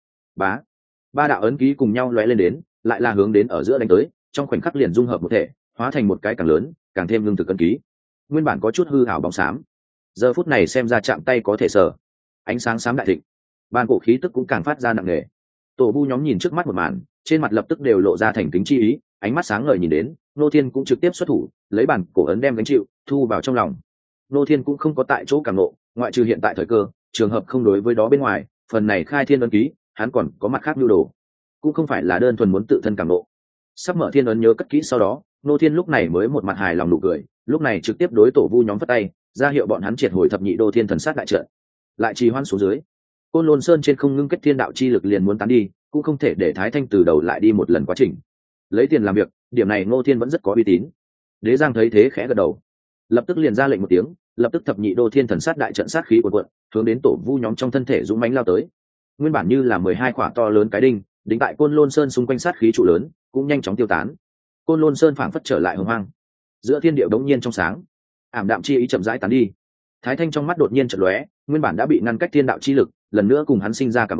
ba đạo ấn ký cùng nhau lóe lên đến, lại là hướng đến ở giữa đánh tới, trong khoảnh khắc liền dung hợp một thể, hóa thành một cái càng lớn, càng thêm lương thực ấn ký. Nguyên bản có chút hư ảo bóng xám, giờ phút này xem ra chạm tay có thể sờ, ánh sáng xám đại thịnh, ban cổ khí tức cũng càng phát ra nặng nề. Tổ vu nhóm nhìn trước mắt một màn, trên mặt lập tức đều lộ ra thành kính chi ý, ánh mắt sáng ngời nhìn đến, Ngô Thiên cũng trực tiếp xuất thủ, lấy bản cổ ấn đem gánh chịu, thu vào trong lòng. Ngô Thiên cũng không có tại chỗ cảm ngộ, ngoại trừ hiện tại thời cơ, trường hợp không đối với đó bên ngoài, phần này khai thiên ấn ký, hắn còn có mặt khác nhu đồ, cũng không phải là đơn thuần muốn tự thân cảm ngộ. Sắp mở thiên ấn nhớ cất kỹ sau đó, Ngô Thiên lúc này mới một mặt hài lòng nụ cười, lúc này trực tiếp đối tổ vu nhóm vất tay, ra hiệu bọn hắn triệt hồi thập nhị đô thiên thần sát đại trận. Lại trì hoãn xuống dưới, Côn Lôn Sơn trên không ngưng kết thiên đạo chi lực liền muốn tán đi, cũng không thể để Thái Thanh từ đầu lại đi một lần quá trình. Lấy tiền làm việc, điểm này Ngô Thiên vẫn rất có uy tín. Đế Giang thấy thế khẽ gật đầu, lập tức liền ra lệnh một tiếng, lập tức thập nhị đô thiên thần sát đại trận sát khí cuồn cuộn, hướng đến tổ vu nhóm trong thân thể dũng mãnh lao tới. Nguyên bản như là 12 quả to lớn cái đinh, đính tại Côn Lôn Sơn xung quanh sát khí trụ lớn, cũng nhanh chóng tiêu tán. Côn Lôn Sơn phảng phất trở lại hồng hoang, giữa thiên địa đống nhiên trong sáng, ảm đạm chi ý chậm rãi tán đi. Thái Thanh trong mắt đột nhiên chợt lóe, nguyên bản đã bị ngăn cách thiên đạo chi lực, lần nữa cùng hắn sinh ra cảm ứng,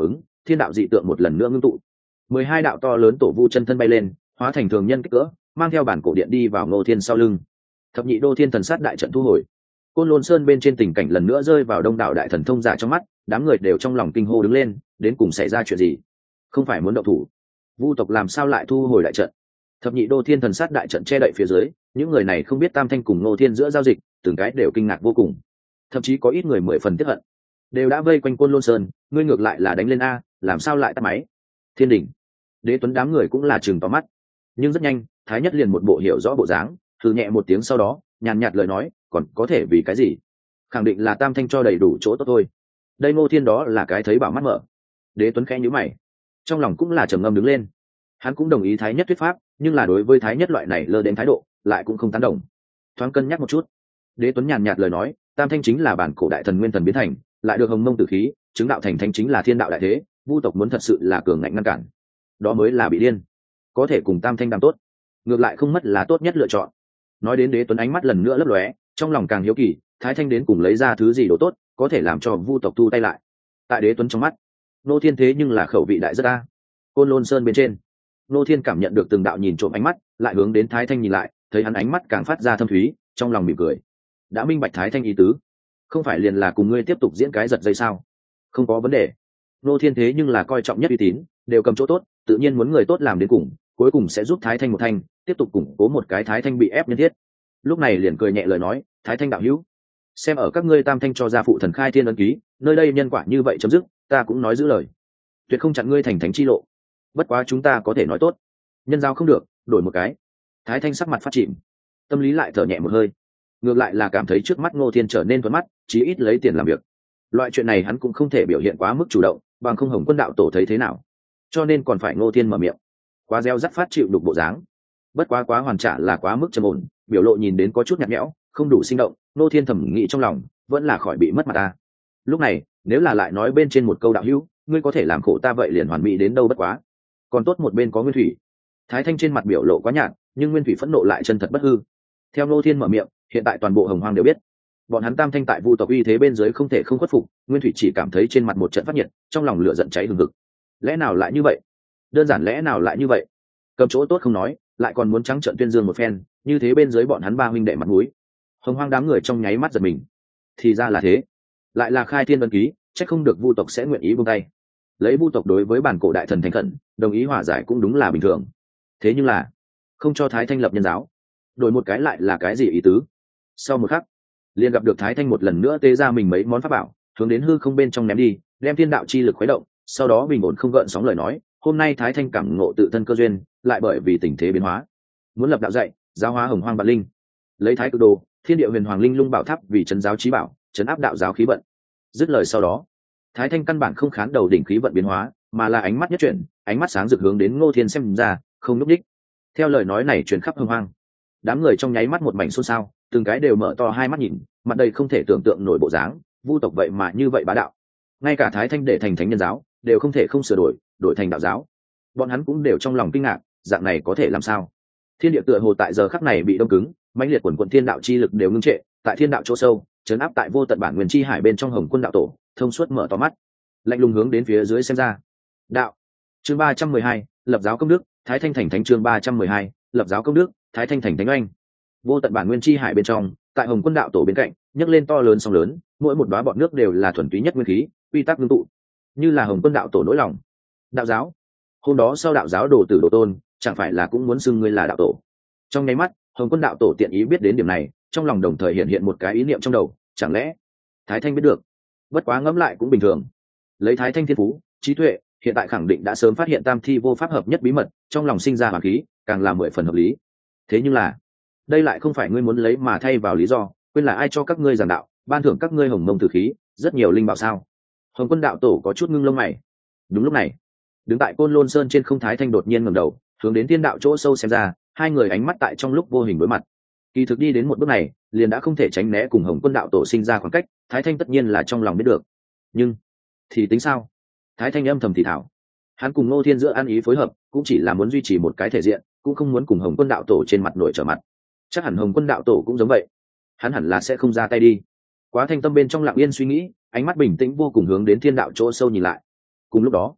thiên đạo dị tượng một lần nữa ngưng tụ. 12 đạo to lớn tổ vu chân thân bay lên, hóa thành thường nhân kích cỡ, mang theo bản cổ điện đi vào Ngô Thiên sau lưng. Thập nhị đô thiên thần sát đại trận thu hồi. Côn Lôn Sơn bên trên tình cảnh lần nữa rơi vào đông đảo đại thần thông giả trong mắt, đám người đều trong lòng kinh hô đứng lên, đến cùng xảy ra chuyện gì? Không phải muốn động thủ? Vu tộc làm sao lại thu hồi đại trận? Thập nhị đô thiên thần sát đại trận che đậy phía dưới, những người này không biết Tam Thanh cùng Ngô Thiên giữa giao dịch, từng cái đều kinh ngạc vô cùng. Thậm chí có ít người 10 phần tiếc hận. Đều đã vây quanh Côn Lôn Sơn, ngươi ngược lại là đánh lên a, làm sao lại tắt máy? Thiên đỉnh. Đế Tuấn đám người cũng là trừng to mắt. Nhưng rất nhanh, Thái Nhất liền một bộ hiểu rõ bộ dáng, thử nhẹ một tiếng sau đó, nhàn nhạt lời nói, còn có thể vì cái gì? Khẳng định là Tam Thanh cho đầy đủ chỗ tốt thôi. Đây Ngô Thiên đó là cái thấy bảo mắt mở. Đế Tuấn khẽ nhíu mày, trong lòng cũng là trầm ngâm đứng lên. Hắn cũng đồng ý Thái Nhất thuyết pháp, nhưng là đối với Thái Nhất loại này lơ đến thái độ, lại cũng không tán đồng. Thoáng cân nhắc một chút, Đế Tuấn nhàn nhạt lời nói, Tam Thanh chính là bản cổ đại thần nguyên thần biến thành, lại được hồng mông tử khí, chứng đạo thành thánh chính là thiên đạo đại thế, Vu tộc muốn thật sự là cường ngạnh ngăn cản, đó mới là bị điên. Có thể cùng Tam Thanh đàm tốt, ngược lại không mất là tốt nhất lựa chọn. Nói đến Đế Tuấn ánh mắt lần nữa lấp lóe, trong lòng càng hiếu kỳ, Thái Thanh đến cùng lấy ra thứ gì đồ tốt, có thể làm cho Vu tộc thu tay lại. Tại Đế Tuấn trong mắt, Nô Thiên thế nhưng là khẩu vị đại rất a. Côn Lôn Sơn bên trên, Nô Thiên cảm nhận được từng đạo nhìn trộm ánh mắt, lại hướng đến Thái Thanh nhìn lại, thấy hắn ánh mắt càng phát ra thâm thúy, trong lòng mỉm cười. Đã minh bạch Thái Thanh ý tứ, không phải liền là cùng ngươi tiếp tục diễn cái giật dây sao? Không có vấn đề. Nô Thiên thế nhưng là coi trọng nhất uy tín, đều cầm chỗ tốt, tự nhiên muốn người tốt làm đến cùng, cuối cùng sẽ giúp Thái Thanh một thanh, tiếp tục củng cố một cái Thái Thanh bị ép nhân thiết. Lúc này liền cười nhẹ lời nói, Thái Thanh đạo hữu, xem ở các ngươi Tam Thanh cho ra phụ thần khai thiên ấn ký, nơi đây nhân quả như vậy chấm dứt, ta cũng nói giữ lời, tuyệt không chặn ngươi thành thánh chi lộ. Bất quá chúng ta có thể nói tốt, nhân giao không được, đổi một cái. Thái Thanh sắc mặt phát chìm, tâm lý lại thở nhẹ một hơi, ngược lại là cảm thấy trước mắt Ngô Thiên trở nên thuận mắt, chí ít lấy tiền làm việc. Loại chuyện này hắn cũng không thể biểu hiện quá mức chủ động, bằng không Hồng Quân đạo tổ thấy thế nào, cho nên còn phải Ngô Thiên mở miệng. Quá gieo rắc phát chịu đục bộ dáng, bất quá quá hoàn trả là quá mức trầm ổn, biểu lộ nhìn đến có chút nhạt nhẽo, không đủ sinh động. Ngô Thiên thẩm nghĩ trong lòng, vẫn là khỏi bị mất mặt ta. Lúc này nếu là lại nói bên trên một câu đạo hữu, ngươi có thể làm khổ ta vậy liền hoàn mỹ đến đâu bất quá. Còn tốt một bên có Nguyên Thủy. Thái Thanh trên mặt biểu lộ quá nhạt, nhưng Nguyên Thủy phẫn nộ lại chân thật bất hư. Theo Ngô Thiên mở miệng, hiện tại toàn bộ Hồng Hoang đều biết, bọn hắn Tam Thanh tại Vu tộc uy thế bên dưới không thể không khuất phục. Nguyên Thủy chỉ cảm thấy trên mặt một trận phát nhiệt, trong lòng lửa giận cháy hừng hực. Lẽ nào lại như vậy? Đơn giản lẽ nào lại như vậy? Cầm chỗ tốt không nói, lại còn muốn trắng trợn tuyên dương một phen, như thế bên dưới bọn hắn ba huynh đệ mặt mũi. Hồng Hoang đám người trong nháy mắt giật mình. Thì ra là thế, lại là khai thiên ấn ký, chắc không được Vu tộc sẽ nguyện ý buông tay. Lấy Vu tộc đối với bản cổ đại thần thành khẩn, đồng ý hòa giải cũng đúng là bình thường. Thế nhưng là không cho Thái Thanh lập nhân giáo, đổi một cái lại là cái gì ý tứ? Sau một khắc, liền gặp được Thái Thanh một lần nữa tế ra mình mấy món pháp bảo, hướng đến hư không bên trong ném đi, đem thiên đạo chi lực khuấy động, sau đó bình ổn không gợn sóng lời nói, hôm nay Thái Thanh cảm ngộ tự thân cơ duyên, lại bởi vì tình thế biến hóa, muốn lập đạo dạy, giáo hóa Hồng Hoang Vạn Linh, lấy Thái Cực Đồ, Thiên Địa Huyền Hoàng Linh Lung Bảo Tháp vì trấn giáo chí bảo, trấn áp đạo giáo khí vận. Dứt lời sau đó, Thái Thanh căn bản không khán đầu đỉnh khí vận biến hóa, mà là ánh mắt nhất chuyển, ánh mắt sáng rực hướng đến Ngô Thiên xem ra, không núp đích. Theo lời nói này truyền khắp Hồng Hoang, đám người trong nháy mắt một mảnh xôn xao, từng cái đều mở to hai mắt nhìn, mặt đầy không thể tưởng tượng nổi bộ dáng, Vu tộc vậy mà như vậy bá đạo. Ngay cả Thái Thanh để thành thánh nhân giáo, đều không thể không sửa đổi thành đạo giáo. Bọn hắn cũng đều trong lòng kinh ngạc, dạng này có thể làm sao? Thiên địa tựa hồ tại giờ khắc này bị đông cứng, mãnh liệt quần quần thiên đạo chi lực đều ngưng trệ, tại thiên đạo chỗ sâu, chấn áp tại vô tận bản nguyên chi hải bên trong Hồng Quân đạo tổ, thông suốt mở to mắt, lạnh lùng hướng đến phía dưới xem ra. Đạo. Chương 312, lập giáo công đức, Thái Thanh thành thánh. Chương 312, lập giáo công đức, Thái Thanh thành thánh oanh. Vô tận bản nguyên chi hải bên trong, tại Hồng Quân đạo tổ bên cạnh, nhấc lên to lớn sóng lớn, mỗi một đóa bọt nước đều là thuần túy nhất nguyên khí, quy tắc ngưng tụ, như là Hồng Quân đạo tổ nỗi lòng. Đạo giáo. Hôm đó sau đạo giáo đồ tử đồ tôn, chẳng phải là cũng muốn xưng ngươi là đạo tổ? Trong nháy mắt, Hồng Quân đạo tổ tiện ý biết đến điểm này, trong lòng đồng thời hiện một cái ý niệm trong đầu, chẳng lẽ Thái Thanh biết được? Bất quá ngẫm lại cũng bình thường. Lấy Thái Thanh thiên phú, trí tuệ, hiện tại khẳng định đã sớm phát hiện tam thi vô pháp hợp nhất bí mật, trong lòng sinh ra hoàn khí, càng là 10 phần hợp lý. Thế nhưng là, đây lại không phải ngươi muốn lấy mà thay vào lý do, quên là ai cho các ngươi giảng đạo, ban thưởng các ngươi hồng mông tử khí, rất nhiều linh bảo sao? Hồng Quân đạo tổ có chút ngưng lông mày. Đúng lúc này, đứng tại Côn Lôn Sơn trên không Thái Thanh đột nhiên ngẩng đầu, hướng đến thiên đạo chỗ sâu xem ra, hai người ánh mắt tại trong lúc vô hình đối mặt. Kỳ thực đi đến một bước này, liền đã không thể tránh né cùng Hồng Quân đạo tổ sinh ra khoảng cách, Thái Thanh tất nhiên là trong lòng biết được. Nhưng thì tính sao? Thái Thanh âm thầm thì thảo. Hắn cùng Ngô Thiên giữa ăn ý phối hợp, cũng chỉ là muốn duy trì một cái thể diện, cũng không muốn cùng Hồng Quân đạo tổ trên mặt nổi trở mặt. Chắc hẳn Hồng Quân đạo tổ cũng giống vậy. Hắn hẳn là sẽ không ra tay đi. Quá thanh tâm bên trong lặng yên suy nghĩ, ánh mắt bình tĩnh vô cùng hướng đến thiên đạo chỗ sâu nhìn lại. Cùng lúc đó,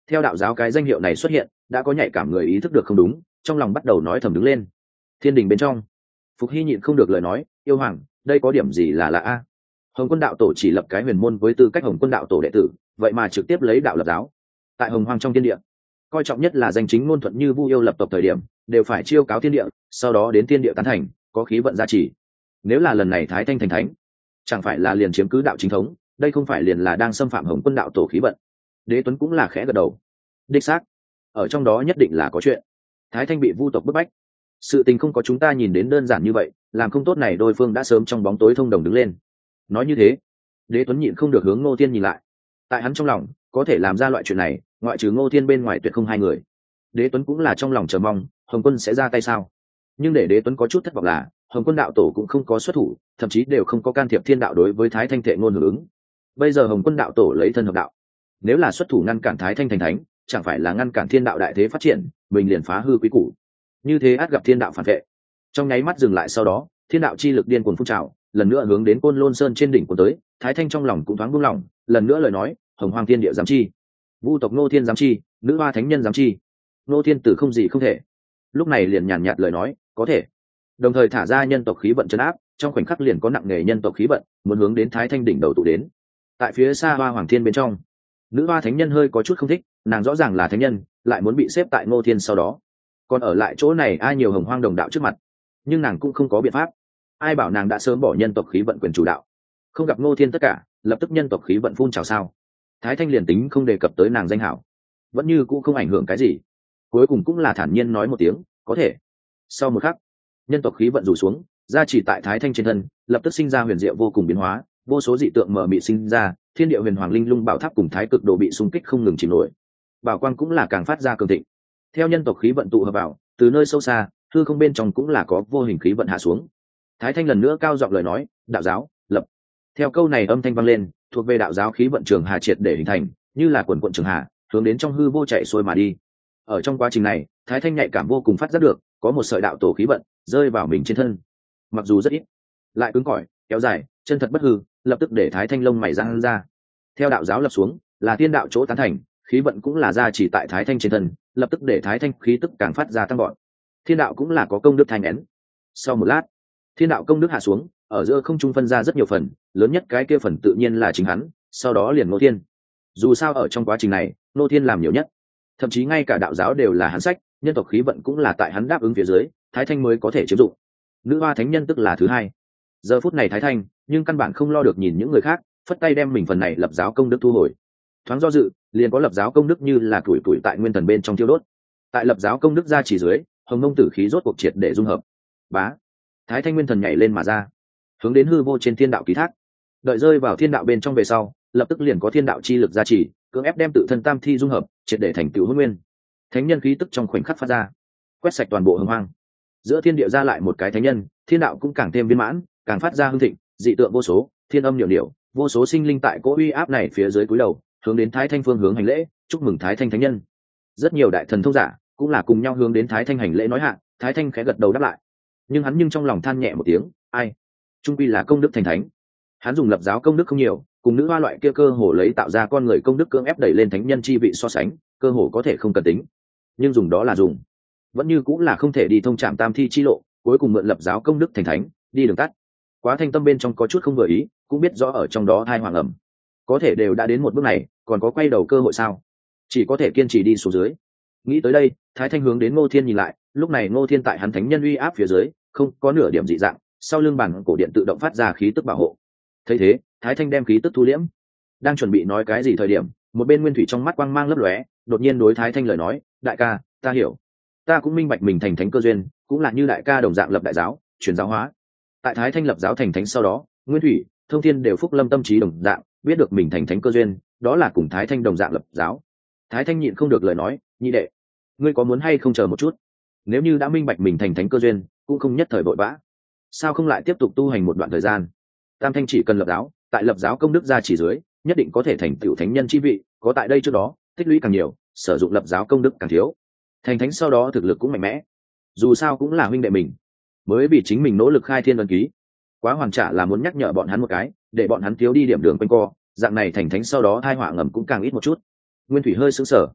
Theo đạo giáo cái danh hiệu này xuất hiện, đã có nhạy cảm người ý thức được không đúng, trong lòng bắt đầu nói thầm đứng lên. Thiên đình bên trong, Phục Hy nhịn không được lời nói, yêu hoàng, đây có điểm gì là lạ a? Hồng Quân đạo tổ chỉ lập cái huyền môn với tư cách Hồng Quân đạo tổ đệ tử, vậy mà trực tiếp lấy đạo lập giáo. Tại Hồng Hoang trong thiên địa, coi trọng nhất là danh chính ngôn thuận, như Vu Yêu lập tộc thời điểm, đều phải chiêu cáo thiên địa, sau đó đến thiên địa tán thành, có khí vận gia trì. Nếu là lần này Thái Thanh thành thánh, chẳng phải là liền chiếm cứ đạo chính thống, đây không phải liền là đang xâm phạm Hồng Quân đạo tổ khí vận. Đế Tuấn cũng là khẽ gật đầu. Đích xác, ở trong đó nhất định là có chuyện. Thái Thanh bị Vu tộc bức bách, sự tình không có chúng ta nhìn đến đơn giản như vậy, làm không tốt này đôi phương đã sớm trong bóng tối thông đồng đứng lên. Nói như thế, Đế Tuấn nhịn không được hướng Ngô Thiên nhìn lại. Tại hắn trong lòng, có thể làm ra loại chuyện này, ngoại trừ Ngô Thiên bên ngoài tuyệt không hai người. Đế Tuấn cũng là trong lòng chờ mong Hồng Quân sẽ ra tay sao. Nhưng để Đế Tuấn có chút thất vọng là Hồng Quân đạo tổ cũng không có xuất thủ, thậm chí đều không có can thiệp thiên đạo đối với Thái Thanh thệ ngôn hưởng ứng. Bây giờ Hồng Quân đạo tổ lấy thân hợp đạo, nếu là xuất thủ ngăn cản Thái Thanh thành thánh, chẳng phải là ngăn cản thiên đạo đại thế phát triển, mình liền phá hư quý củ. Như thế ắt gặp thiên đạo phản vệ. Trong nháy mắt dừng lại sau đó, thiên đạo chi lực điên cuồng phun trào, lần nữa hướng đến Côn Lôn Sơn trên đỉnh của tới. Thái Thanh trong lòng cũng thoáng buông lỏng, lần nữa lời nói, Hồng Hoang thiên địa giám chi, Vu tộc Ngô Thiên giám chi, nữ hoa thánh nhân giám chi. Ngô Thiên tử không gì không thể. Lúc này liền nhàn nhạt lời nói, có thể. Đồng thời thả ra nhân tộc khí vận trấn áp, trong khoảnh khắc liền có nặng nề nhân tộc khí vận muốn hướng đến Thái Thanh đỉnh đầu tụ đến. Tại phía xa Hoa Hoàng Thiên bên trong, nữ hoa thánh nhân hơi có chút không thích, nàng rõ ràng là thánh nhân, lại muốn bị xếp tại Ngô Thiên sau đó, còn ở lại chỗ này ai nhiều Hồng Hoang đồng đạo trước mặt, nhưng nàng cũng không có biện pháp. Ai bảo nàng đã sớm bỏ nhân tộc khí vận quyền chủ đạo, không gặp Ngô Thiên tất cả lập tức nhân tộc khí vận phun trào sao? Thái Thanh liền tính không đề cập tới nàng danh hảo, vẫn như cũng không ảnh hưởng cái gì, cuối cùng cũng là thản nhiên nói một tiếng có thể. Sau một khắc, nhân tộc khí vận rủ xuống, gia chỉ tại Thái Thanh trên thân, lập tức sinh ra huyền diệu vô cùng biến hóa, vô số dị tượng mờ mịt sinh ra, thiên địa huyền hoàng linh lung bảo tháp cùng thái cực đồ bị xung kích không ngừng chìm nổi, bảo quang cũng là càng phát ra cường thịnh. Theo nhân tộc khí vận tụ hợp vào, từ nơi sâu xa hư không bên trong cũng là có vô hình khí vận hạ xuống. Thái Thanh lần nữa cao giọng lời nói, đạo giáo lập. Theo câu này âm thanh vang lên, thuộc về đạo giáo khí vận trường hà triệt để hình thành, như là quần quận trường hà hướng đến trong hư vô chạy xuôi mà đi. Ở trong quá trình này, Thái Thanh nhạy cảm vô cùng phát giác được có một sợi đạo tổ khí vận rơi vào mình trên thân, mặc dù rất ít, lại cứng cỏi kéo dài chân thật bất hư, lập tức để Thái Thanh lông mày giãn ra. Theo đạo giáo lập xuống, là tiên đạo chỗ tán thành, khí vận cũng là gia chỉ tại Thái Thanh trên thân, lập tức để Thái Thanh khí tức càng phát ra tăng gọn. Thiên đạo cũng là có công đức thanh nén. Sau một lát, thiên đạo công đức hạ xuống, ở giữa không trung phân ra rất nhiều phần, lớn nhất cái kia phần tự nhiên là chính hắn, sau đó liền Ngô Thiên. Dù sao ở trong quá trình này, Ngô Thiên làm nhiều nhất, thậm chí ngay cả đạo giáo đều là hắn sách, nhân tộc khí vận cũng là tại hắn đáp ứng phía dưới, Thái Thanh mới có thể chiếm dụng. Nữ hoa thánh nhân tức là thứ hai. Giờ phút này Thái Thanh, nhưng căn bản không lo được nhìn những người khác, phất tay đem mình phần này lập giáo công đức thu hồi. Thoáng do dự, liền có lập giáo công đức như là tuổi tuổi tại nguyên thần bên trong thiêu đốt. Tại lập giáo công đức ra chỉ dưới, hồng mông tử khí rốt cuộc triệt để dung hợp. Bá, Thái Thanh nguyên thần nhảy lên mà ra, hướng đến hư vô trên thiên đạo ký thác. Đợi rơi vào thiên đạo bên trong về sau, lập tức liền có thiên đạo chi lực gia trì, cưỡng ép đem tự thân tam thi dung hợp, triệt để thành tựu hôn nguyên. Thánh nhân khí tức trong khoảnh khắc phát ra, quét sạch toàn bộ hồng hoang. Giữa thiên địa ra lại một cái thánh nhân, thiên đạo cũng càng thêm viên mãn, càng phát ra hưng thịnh, dị tượng vô số, thiên âm điệu điệu, vô số sinh linh tại cỗ uy áp này phía dưới cúi đầu, hướng đến Thái Thanh phương hướng hành lễ, chúc mừng Thái Thanh thánh nhân. Rất nhiều đại thần thông giả cũng là cùng nhau hướng đến Thái Thanh hành lễ nói hạ, Thái Thanh khẽ gật đầu đáp lại. Nhưng hắn trong lòng than nhẹ một tiếng, ai, trung quy là công đức thành thánh. Hắn dùng lập giáo công đức không nhiều, cùng nữ hoa loại kia cơ hồ lấy tạo ra con người công đức cưỡng ép đẩy lên thánh nhân chi vị so sánh, cơ hồ có thể không cần tính. Nhưng dùng đó là dùng, vẫn như cũng là không thể đi thông trạm tam thi chi lộ, cuối cùng mượn lập giáo công đức thành thánh, đi đường tắt. Quá thanh tâm bên trong có chút không vừa ý, cũng biết rõ ở trong đó thai hoàng ẩm, có thể đều đã đến một bước này, còn có quay đầu cơ hội sao? Chỉ có thể kiên trì đi xuống dưới. Nghĩ tới đây, Thái Thanh hướng đến Ngô Thiên nhìn lại, lúc này Ngô Thiên tại hắn thánh nhân uy áp phía dưới, không có nửa điểm dị dạng, sau lưng bản cổ điện tự động phát ra khí tức bảo hộ. Thấy thế, Thái Thanh đem khí tức thu liễm, đang chuẩn bị nói cái gì thời điểm, một bên Nguyên Thủy trong mắt quang mang lấp lóe, đột nhiên đối Thái Thanh lời nói, đại ca, ta hiểu, ta cũng minh bạch mình thành thánh cơ duyên, cũng là như đại ca đồng dạng lập đại giáo, truyền giáo hóa. Tại Thái Thanh lập giáo thành thánh sau đó, Nguyên Thủy, Thông Thiên đều phúc lâm tâm trí đồng dạng, biết được mình thành thánh cơ duyên, đó là cùng Thái Thanh đồng dạng lập giáo. Thái Thanh nhịn không được lời nói, nhị đệ, ngươi có muốn hay không chờ một chút? Nếu như đã minh bạch mình thành thánh cơ duyên, cũng không nhất thời vội vã, sao không lại tiếp tục tu hành một đoạn thời gian? Tam Thanh chỉ cần lập giáo, tại lập giáo công đức gia chỉ dưới, nhất định có thể thành tựu thánh nhân chi vị, có tại đây trước đó, tích lũy càng nhiều, sử dụng lập giáo công đức càng thiếu. Thành thánh sau đó thực lực cũng mạnh mẽ. Dù sao cũng là huynh đệ mình, mới vì chính mình nỗ lực khai thiên ấn ký. Quá hoàn trả là muốn nhắc nhở bọn hắn một cái, để bọn hắn thiếu đi điểm đường quanh co, dạng này thành thánh sau đó tai họa ngầm cũng càng ít một chút. Nguyên Thủy hơi sững sờ,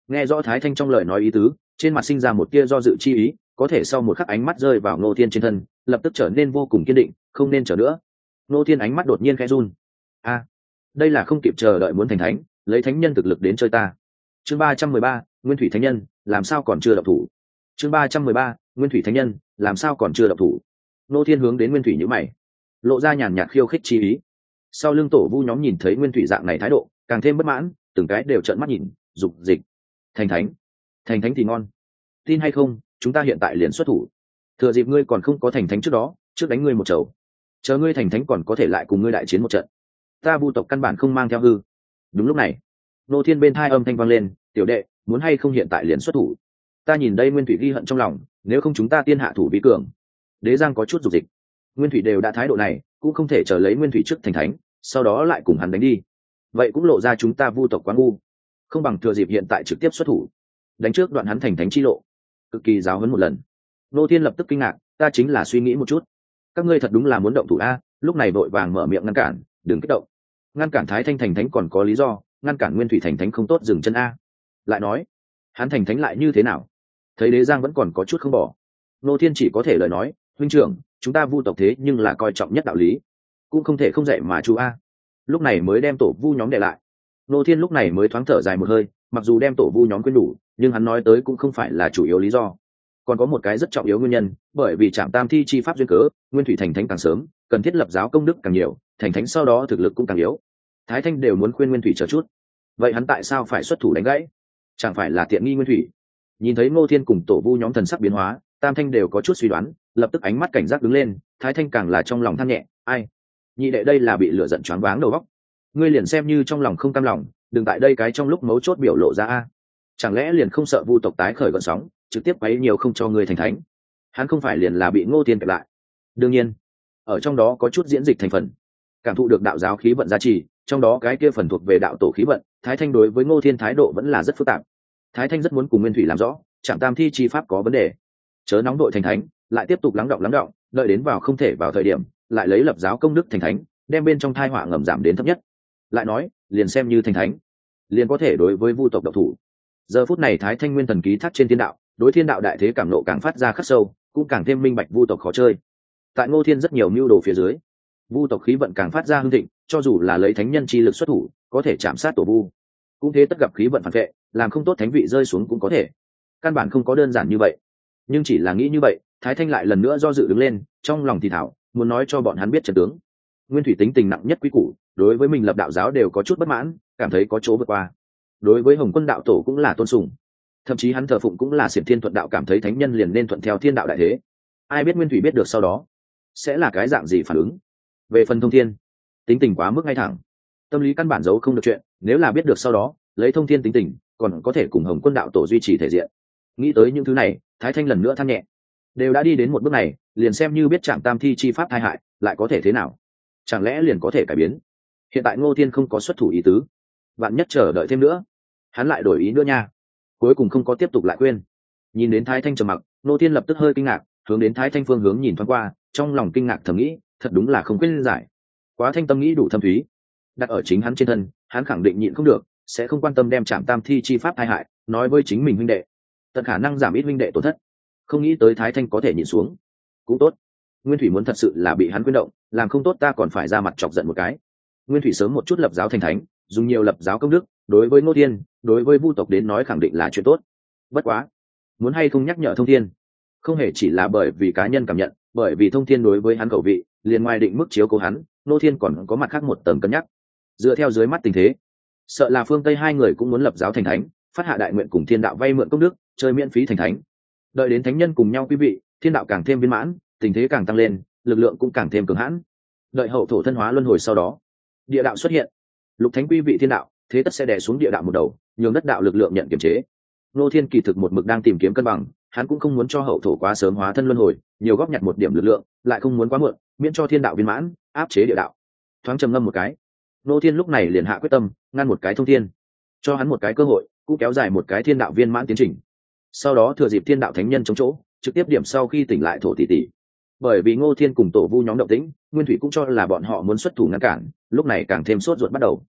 Nghe rõ Thái Thanh trong lời nói ý tứ, trên mặt sinh ra một tia do dự chi ý, có thể sau một khắc ánh mắt rơi vào Ngô Thiên trên thân, lập tức trở nên vô cùng kiên định, không nên chờ nữa. Ngô Thiên ánh mắt đột nhiên khẽ run. A, đây là không kịp chờ đợi muốn thành thánh, lấy thánh nhân thực lực đến chơi ta. Chương 313, Nguyên Thủy Thánh Nhân, làm sao còn chưa động thủ? Chương 313, Nguyên Thủy Thánh Nhân, làm sao còn chưa động thủ? Ngô Thiên hướng đến Nguyên Thủy nhíu mày, lộ ra nhàn nhạt khiêu khích chi ý. Sau lưng tổ vu nhóm nhìn thấy Nguyên Thủy dạng này thái độ, càng thêm bất mãn, từng cái đều trợn mắt nhìn, dục dịch. Thành thánh, thành thánh thì ngon. Tin hay không, chúng ta hiện tại liền xuất thủ. Thừa dịp ngươi còn không có thành thánh trước đó, trước đánh ngươi một chầu. Chờ ngươi thành thánh còn có thể lại cùng ngươi đại chiến một trận. Ta Vu tộc căn bản không mang theo hư. Đúng lúc này, Nô Thiên bên tai âm thanh vang lên, "Tiểu đệ, muốn hay không hiện tại liền xuất thủ? Ta nhìn đây Nguyên Thủy ghi hận trong lòng, nếu không chúng ta tiên hạ thủ vi cường." Đế Giang có chút dục dịch. Nguyên Thủy đều đã thái độ này, cũng không thể chờ lấy Nguyên Thủy trước thành thánh, sau đó lại cùng hắn đánh đi. Vậy cũng lộ ra chúng ta Vu tộc quá ngu, không bằng thừa dịp hiện tại trực tiếp xuất thủ, đánh trước đoạn hắn thành thánh chi lộ, cực kỳ giáo huấn một lần. Nô Thiên lập tức kinh ngạc, ta chính là suy nghĩ một chút, các ngươi thật đúng là muốn động thủ a? Lúc này vội vàng mở miệng ngăn cản, đừng kích động. Ngăn cản Thái Thanh thành thánh còn có lý do, ngăn cản Nguyên Thủy thành thánh không tốt, dừng chân a. Lại nói, hắn thành thánh lại như thế nào? Thấy Đế Giang vẫn còn có chút không bỏ, Nô Thiên chỉ có thể lời nói, huynh trưởng, chúng ta Vu tộc thế nhưng là coi trọng nhất đạo lý, cũng không thể không dạy mà chú a. Lúc này mới đem tổ Vu nhóm để lại. Nô Thiên lúc này mới thoáng thở dài một hơi, mặc dù đem tổ Vu nhóm quên đủ, nhưng hắn nói tới cũng không phải là chủ yếu lý do. Còn có một cái rất trọng yếu nguyên nhân, bởi vì Trảm Tam Thi chi pháp duyên cớ, Nguyên Thủy thành thánh càng sớm, cần thiết lập giáo công đức càng nhiều, thành thánh sau đó thực lực cũng càng yếu. Thái Thanh đều muốn khuyên Nguyên Thủy chờ chút, vậy hắn tại sao phải xuất thủ đánh gãy? Chẳng phải là tiện nghi Nguyên Thủy? Nhìn thấy Ngô Thiên cùng tổ Vu nhóm thần sắc biến hóa, Tam Thanh đều có chút suy đoán, lập tức ánh mắt cảnh giác đứng lên. Thái Thanh càng là trong lòng than nhẹ, ai, nhị đệ đây là bị lửa giận choáng váng đầu óc. Ngươi liền xem như trong lòng không cam lòng, đừng tại đây cái trong lúc mấu chốt biểu lộ ra a. Chẳng lẽ liền không sợ Vu tộc tái khởi gợn sóng, trực tiếp quấy nhiều không cho ngươi thành thánh? Hắn không phải liền là bị Ngô Thiên kẹp lại? Đương nhiên, ở trong đó có chút diễn dịch thành phần, cảm thụ được đạo giáo khí vận giá trị, trong đó cái kia phần thuộc về đạo tổ khí vận. Thái Thanh đối với Ngô Thiên thái độ vẫn là rất phức tạp. Thái Thanh rất muốn cùng Nguyên Thủy làm rõ, Trảm Tam Thi chi pháp có vấn đề, chớ nóng đội thành thánh, lại tiếp tục lắng động, đợi đến vào không thể vào thời điểm, lại lấy lập giáo công đức thành thánh, đem bên trong thai họa ngầm giảm đến thấp nhất. Lại nói, liền xem như thành thánh, liền có thể đối với Vu tộc độc thủ. Giờ phút này Thái Thanh nguyên thần ký thác trên thiên đạo, đối thiên đạo đại thế cảm nộ càng phát ra khắc sâu, cũng càng thêm minh bạch Vu tộc khó chơi. Tại Ngô Thiên rất nhiều mưu đồ phía dưới, Vu tộc khí vận càng phát ra hưng thịnh, cho dù là lấy thánh nhân chi lực xuất thủ, có thể chạm sát tổ Vu, cũng thế tất gặp khí vận phản vệ, làm không tốt thánh vị rơi xuống cũng có thể. Căn bản không có đơn giản như vậy. Nhưng chỉ là nghĩ như vậy, Thái Thanh lại lần nữa do dự đứng lên, trong lòng thì thảo, muốn nói cho bọn hắn biết trận tướng. Nguyên Thủy tính tình nặng nhất quý củ, đối với mình lập đạo giáo đều có chút bất mãn, cảm thấy có chỗ vượt qua. Đối với Hồng Quân đạo tổ cũng là tôn sùng, thậm chí hắn thờ phụng cũng là Xiển Thiên Thuận đạo, cảm thấy thánh nhân liền nên thuận theo thiên đạo đại thế. Ai biết Nguyên Thủy biết được sau đó sẽ là cái dạng gì phản ứng? Về phần Thông Thiên, tính tình quá mức ngay thẳng, tâm lý căn bản giấu không được chuyện, nếu là biết được sau đó, lấy Thông Thiên tính tình, còn có thể cùng Hồng Quân đạo tổ duy trì thể diện. Nghĩ tới những thứ này, Thái Thanh lần nữa than nhẹ, đều đã đi đến một bước này, liền xem như biết Trảm Tam Thi chi pháp tai hại, lại có thể thế nào? Chẳng lẽ liền có thể cải biến? Hiện tại Ngô Thiên không có xuất thủ ý tứ, bạn nhất chờ đợi thêm nữa, hắn lại đổi ý nữa nha. Cuối cùng không có tiếp tục lại khuyên. Nhìn đến Thái Thanh trầm mặc, Ngô Thiên lập tức hơi kinh ngạc, hướng đến Thái Thanh phương hướng nhìn thoáng qua, trong lòng kinh ngạc thầm nghĩ, thật đúng là không khuyên giải. Quá thanh tâm nghĩ đủ thâm thúy, đặt ở chính hắn trên thân, hắn khẳng định nhịn không được, sẽ không quan tâm đem Trảm Tam Thi chi pháp tai hại, nói với chính mình huynh đệ, tận khả năng giảm ít huynh đệ tổn thất. Không nghĩ tới Thái Thanh có thể nhịn xuống, cũng tốt. Nguyên Thủy muốn thật sự là bị hắn quyến động, làm không tốt ta còn phải ra mặt chọc giận một cái. Nguyên Thủy sớm một chút lập giáo thành thánh, dùng nhiều lập giáo công đức, đối với Ngô Thiên, đối với Vu tộc đến nói khẳng định là chuyện tốt. Bất quá, muốn hay không nhắc nhở Thông Thiên, không hề chỉ là bởi vì cá nhân cảm nhận, bởi vì Thông Thiên đối với hắn khẩu vị, liền ngoài định mức chiếu cố hắn, Ngô Thiên còn có mặt khác một tầng cân nhắc. Dựa theo dưới mắt tình thế, sợ là phương Tây hai người cũng muốn lập giáo thành thánh, phát hạ đại nguyện cùng thiên đạo vay mượn công đức, chơi miễn phí thành thánh. Đợi đến thánh nhân cùng nhau quý vị, thiên đạo càng thêm viên mãn, tình thế càng tăng lên, lực lượng cũng càng thêm cường hãn. Đợi hậu thổ thân hóa luân hồi sau đó, địa đạo xuất hiện, lục thánh quý vị thiên đạo, thế tất sẽ đè xuống địa đạo một đầu, nhường đất đạo lực lượng nhận kiềm chế. Ngô Thiên kỳ thực một mực đang tìm kiếm cân bằng, hắn cũng không muốn cho hậu thổ quá sớm hóa thân luân hồi, nhiều góp nhặt một điểm lực lượng, lại không muốn quá muộn, miễn cho thiên đạo viên mãn, áp chế địa đạo. Thoáng trầm ngâm một cái, Ngô Thiên lúc này liền hạ quyết tâm, ngăn một cái Thông Thiên, cho hắn một cái cơ hội, cũng kéo dài một cái thiên đạo viên mãn tiến trình. Sau đó thừa dịp thiên đạo thánh nhân chống chỗ, trực tiếp điểm sau khi tỉnh lại thổ tỷ tỷ. Bởi vì Ngô Thiên cùng tổ Vu nhóm động tĩnh, Nguyên Thủy cũng cho là bọn họ muốn xuất thủ ngăn cản, lúc này càng thêm sốt ruột bắt đầu.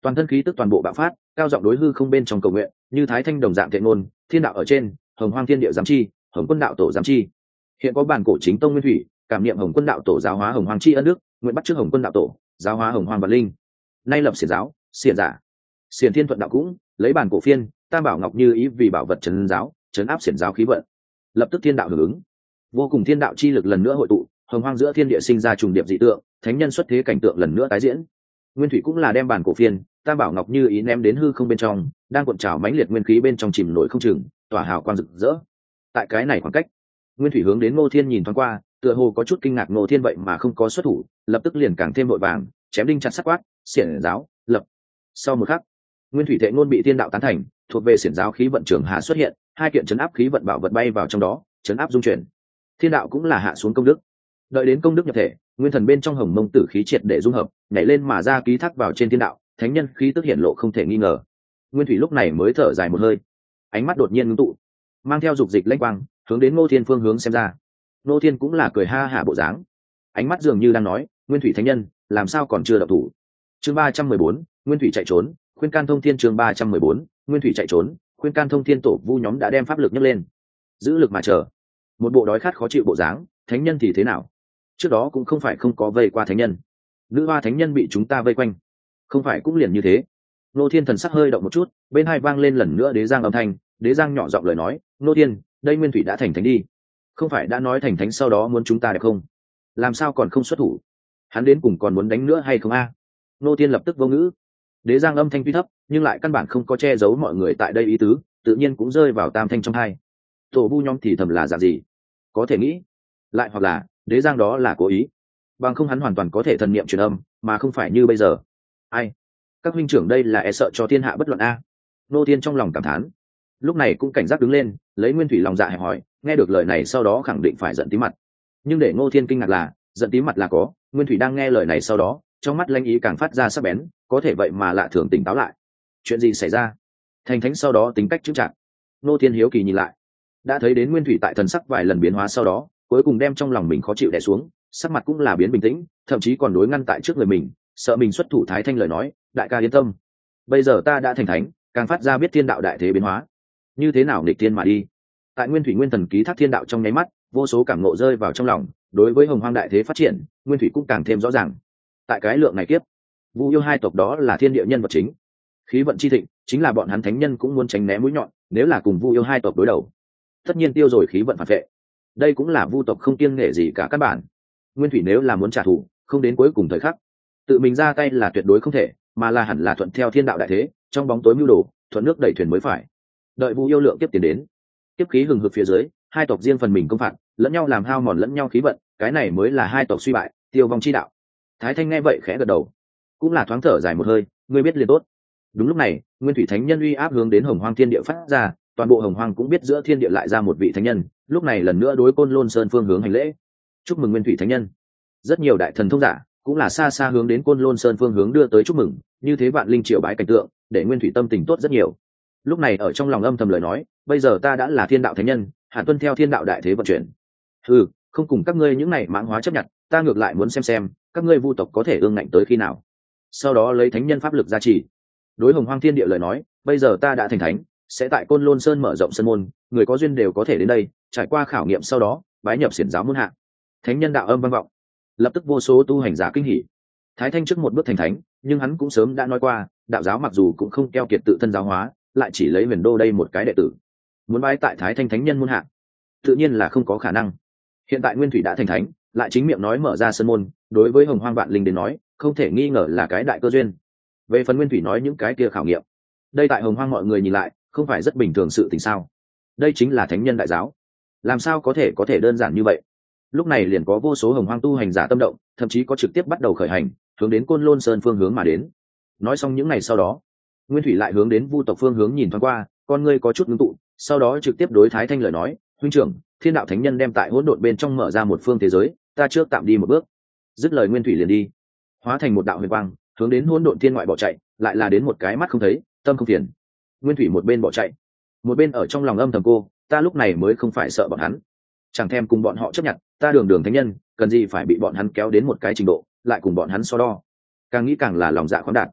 toàn thân khí tức toàn bộ bạo phát, cao giọng đối hư không bên trong cầu nguyện, như thái thanh đồng dạng thiện ngôn, thiên đạo ở trên, hồng hoang thiên địa giám chi, hồng quân đạo tổ giám chi. Hiện có bản cổ chính tông nguyên thủy, cảm niệm hồng quân đạo tổ giáo hóa hồng hoang chi ân đức, nguyện bắt trước hồng quân đạo tổ giáo hóa hồng hoang vật linh. Nay lập xiển giáo, xiển giả, xiển thiên thuận đạo cũng, lấy bản cổ phiên, tam bảo ngọc như ý vì bảo vật trấn giáo, trấn áp xiển giáo khí vận. Lập tức thiên đạo hưởng ứng, vô cùng thiên đạo chi lực lần nữa hội tụ, hồng hoang giữa thiên địa sinh ra trùng điệp dị tượng, thánh nhân xuất thế cảnh tượng lần nữa tái diễn. Nguyên thủy cũng là đem bản cổ phiên, tam bảo ngọc như ý ném đến hư không bên trong, đang cuộn trào mãnh liệt nguyên khí bên trong chìm nổi không chừng, tỏa hào quang rực rỡ. Tại cái này khoảng cách, Nguyên thủy hướng đến Ngô Thiên nhìn thoáng qua, tựa hồ có chút kinh ngạc Ngô Thiên vậy mà không có xuất thủ, lập tức liền càng thêm vội vàng, chém đinh chặt sắt quát, xiển giáo, lập. Sau một khắc, Nguyên thủy thệ ngôn bị thiên đạo tán thành, thuộc về xiển giáo khí vận trường hạ xuất hiện, hai kiện chấn áp khí vận bảo vật bay vào trong đó, chấn áp dung chuyển. Thiên đạo cũng là hạ xuống công đức. Đợi đến công đức nhập thể, nguyên thần bên trong hồng mông tử khí triệt để dung hợp, nhảy lên mà ra ký thác vào trên thiên đạo, thánh nhân khí tức hiển lộ không thể nghi ngờ. Nguyên thủy lúc này mới thở dài một hơi, ánh mắt đột nhiên ngưng tụ, mang theo dục dịch lãnh quang, hướng đến Ngô Thiên phương hướng xem ra. Ngô Thiên cũng là cười ha hả bộ dáng, ánh mắt dường như đang nói, Nguyên thủy thánh nhân, làm sao còn chưa động thủ. Chương 314, Nguyên thủy chạy trốn, khuyên can thông thiên. Chương 314, Nguyên thủy chạy trốn, khuyên can thông thiên. Tổ vu nhóm đã đem pháp lực nhấc lên, giữ lực mà chờ. Một bộ đói khát khó chịu bộ dáng, thánh nhân thì thế nào? Trước đó cũng không phải không có vây qua thánh nhân, nữ hoa thánh nhân bị chúng ta vây quanh, không phải cũng liền như thế. Ngô Thiên thần sắc hơi động một chút, bên hai vang lên lần nữa đế giang âm thanh, đế giang nhỏ giọng lời nói, Ngô Thiên, đây Nguyên thủy đã thành thánh đi, không phải đã nói thành thánh sau đó muốn chúng ta đẹp không? Làm sao còn không xuất thủ? Hắn đến cùng còn muốn đánh nữa hay không a? Ngô Thiên lập tức vô ngữ. Đế giang âm thanh tuy thấp, nhưng lại căn bản không có che giấu mọi người tại đây ý tứ, tự nhiên cũng rơi vào tam thanh trong hai. Tổ vu nhóm thì thầm là dạng gì? Có thể nghĩ, lại hoặc là đế giang đó là cố ý, bằng không hắn hoàn toàn có thể thần niệm truyền âm, mà không phải như bây giờ. Ai? Các huynh trưởng đây là e sợ cho thiên hạ bất luận a. Nô Thiên trong lòng cảm thán, lúc này cũng cảnh giác đứng lên, lấy Nguyên thủy lòng dạ hẹp hỏi, nghe được lời này sau đó khẳng định phải giận tí mặt. Nhưng để Ngô Thiên kinh ngạc là, giận tí mặt là có, Nguyên thủy đang nghe lời này sau đó, trong mắt lanh ý càng phát ra sắc bén, có thể vậy mà lạ thường tỉnh táo lại. Chuyện gì xảy ra? Thành thánh sau đó tính cách chững chạc. Ngô Thiên hiếu kỳ nhìn lại, đã thấy đến Nguyên thủy tại thần sắc vài lần biến hóa sau đó, cuối cùng đem trong lòng mình khó chịu đè xuống, sắc mặt cũng là biến bình tĩnh, thậm chí còn đối ngăn tại trước người mình, sợ mình xuất thủ thái thanh lời nói, đại ca yên tâm, bây giờ ta đã thành thánh, càng phát ra biết thiên đạo đại thế biến hóa, như thế nào nghịch thiên mà đi. Tại Nguyên thủy nguyên thần ký thác thiên đạo trong nháy mắt, vô số cảm ngộ rơi vào trong lòng, đối với hồng hoang đại thế phát triển, Nguyên thủy cũng càng thêm rõ ràng. Tại cái lượng này kiếp, Vu yêu hai tộc đó là thiên địa nhân vật chính, khí vận chi thịnh, chính là bọn hắn thánh nhân cũng muốn tránh né mũi nhọn, nếu là cùng Vu yêu hai tộc đối đầu, tất nhiên tiêu rồi khí vận phản vệ. Đây cũng là Vu tộc không kiêng nể gì cả căn bản. Nguyên thủy nếu là muốn trả thù, không đến cuối cùng thời khắc, tự mình ra tay là tuyệt đối không thể, mà là hẳn là thuận theo thiên đạo đại thế, trong bóng tối mưu đồ, thuận nước đẩy thuyền mới phải. Đợi Vu yêu lượng tiếp tiền đến, tiếp khí hừng hực phía dưới, hai tộc riêng phần mình công phạt, lẫn nhau làm hao mòn lẫn nhau khí vận, cái này mới là hai tộc suy bại, tiêu vong chi đạo. Thái Thanh nghe vậy khẽ gật đầu, cũng là thoáng thở dài một hơi, ngươi biết liền tốt. Đúng lúc này, Nguyên thủy thánh nhân uy áp hướng đến hồng hoang thiên địa phát ra, toàn bộ hồng hoang cũng biết giữa thiên địa lại ra một vị thánh nhân, lúc này lần nữa đối Côn Lôn Sơn phương hướng hành lễ, chúc mừng Nguyên thủy thánh nhân. Rất nhiều đại thần thông giả cũng là xa xa hướng đến Côn Lôn Sơn phương hướng đưa tới chúc mừng, như thế vạn linh triệu bái cảnh tượng, để Nguyên thủy tâm tình tốt rất nhiều. Lúc này ở trong lòng âm thầm lời nói, bây giờ ta đã là thiên đạo thánh nhân, hẳn tuân theo thiên đạo đại thế vận chuyển. Không cùng các ngươi những này mãng hóa chấp nhận, ta ngược lại muốn xem các ngươi Vu tộc có thể ương ngạnh tới khi nào. Sau đó lấy thánh nhân pháp lực gia trì, đối hồng hoang thiên địa lời nói, bây giờ ta đã thành thánh, sẽ tại Côn Lôn Sơn mở rộng sân môn, người có duyên đều có thể đến đây, trải qua khảo nghiệm sau đó bái nhập xiển giáo môn hạ. Thánh nhân đạo âm vang vọng, lập tức vô số tu hành giả kinh hỉ. Thái Thanh trước một bước thành thánh, nhưng hắn cũng sớm đã nói qua, đạo giáo mặc dù cũng không keo kiệt tự thân giáo hóa, lại chỉ lấy Huyền Đô đây một cái đệ tử, muốn bái tại Thái Thanh thánh nhân môn hạ, tự nhiên là không có khả năng. Hiện tại Nguyên thủy đã thành thánh, lại chính miệng nói mở ra sân môn, đối với hồng hoang vạn linh đến nói, không thể nghi ngờ là cái đại cơ duyên. Về phần Nguyên thủy nói những cái kia khảo nghiệm, đây tại hồng hoang mọi người nhìn lại, không phải rất bình thường sự tình sao? Đây chính là thánh nhân đại giáo, làm sao có thể đơn giản như vậy? Lúc này liền có vô số hồng hoang tu hành giả tâm động, thậm chí có trực tiếp bắt đầu khởi hành, hướng đến Côn Lôn Sơn phương hướng mà đến. Nói xong những ngày sau đó, Nguyên thủy lại hướng đến Vu tộc phương hướng nhìn thoáng qua, con ngươi có chút ngưng tụ, sau đó trực tiếp đối Thái Thanh lời nói, huynh trưởng, thiên đạo thánh nhân đem tại hỗn độn bên trong mở ra một phương thế giới, ta trước tạm đi một bước. Dứt lời Nguyên thủy liền đi, hóa thành một đạo huyền quang, hướng đến hỗn độn thiên ngoại bỏ chạy, lại là đến một cái mắt không thấy, tâm không phiền. Nguyên thủy một bên bỏ chạy, một bên ở trong lòng âm thầm cô, ta lúc này mới không phải sợ bọn hắn, chẳng thèm cùng bọn họ chấp nhận, ta đường đường thánh nhân, cần gì phải bị bọn hắn kéo đến một cái trình độ, lại cùng bọn hắn so đo. Càng nghĩ càng là lòng dạ khoáng đạt.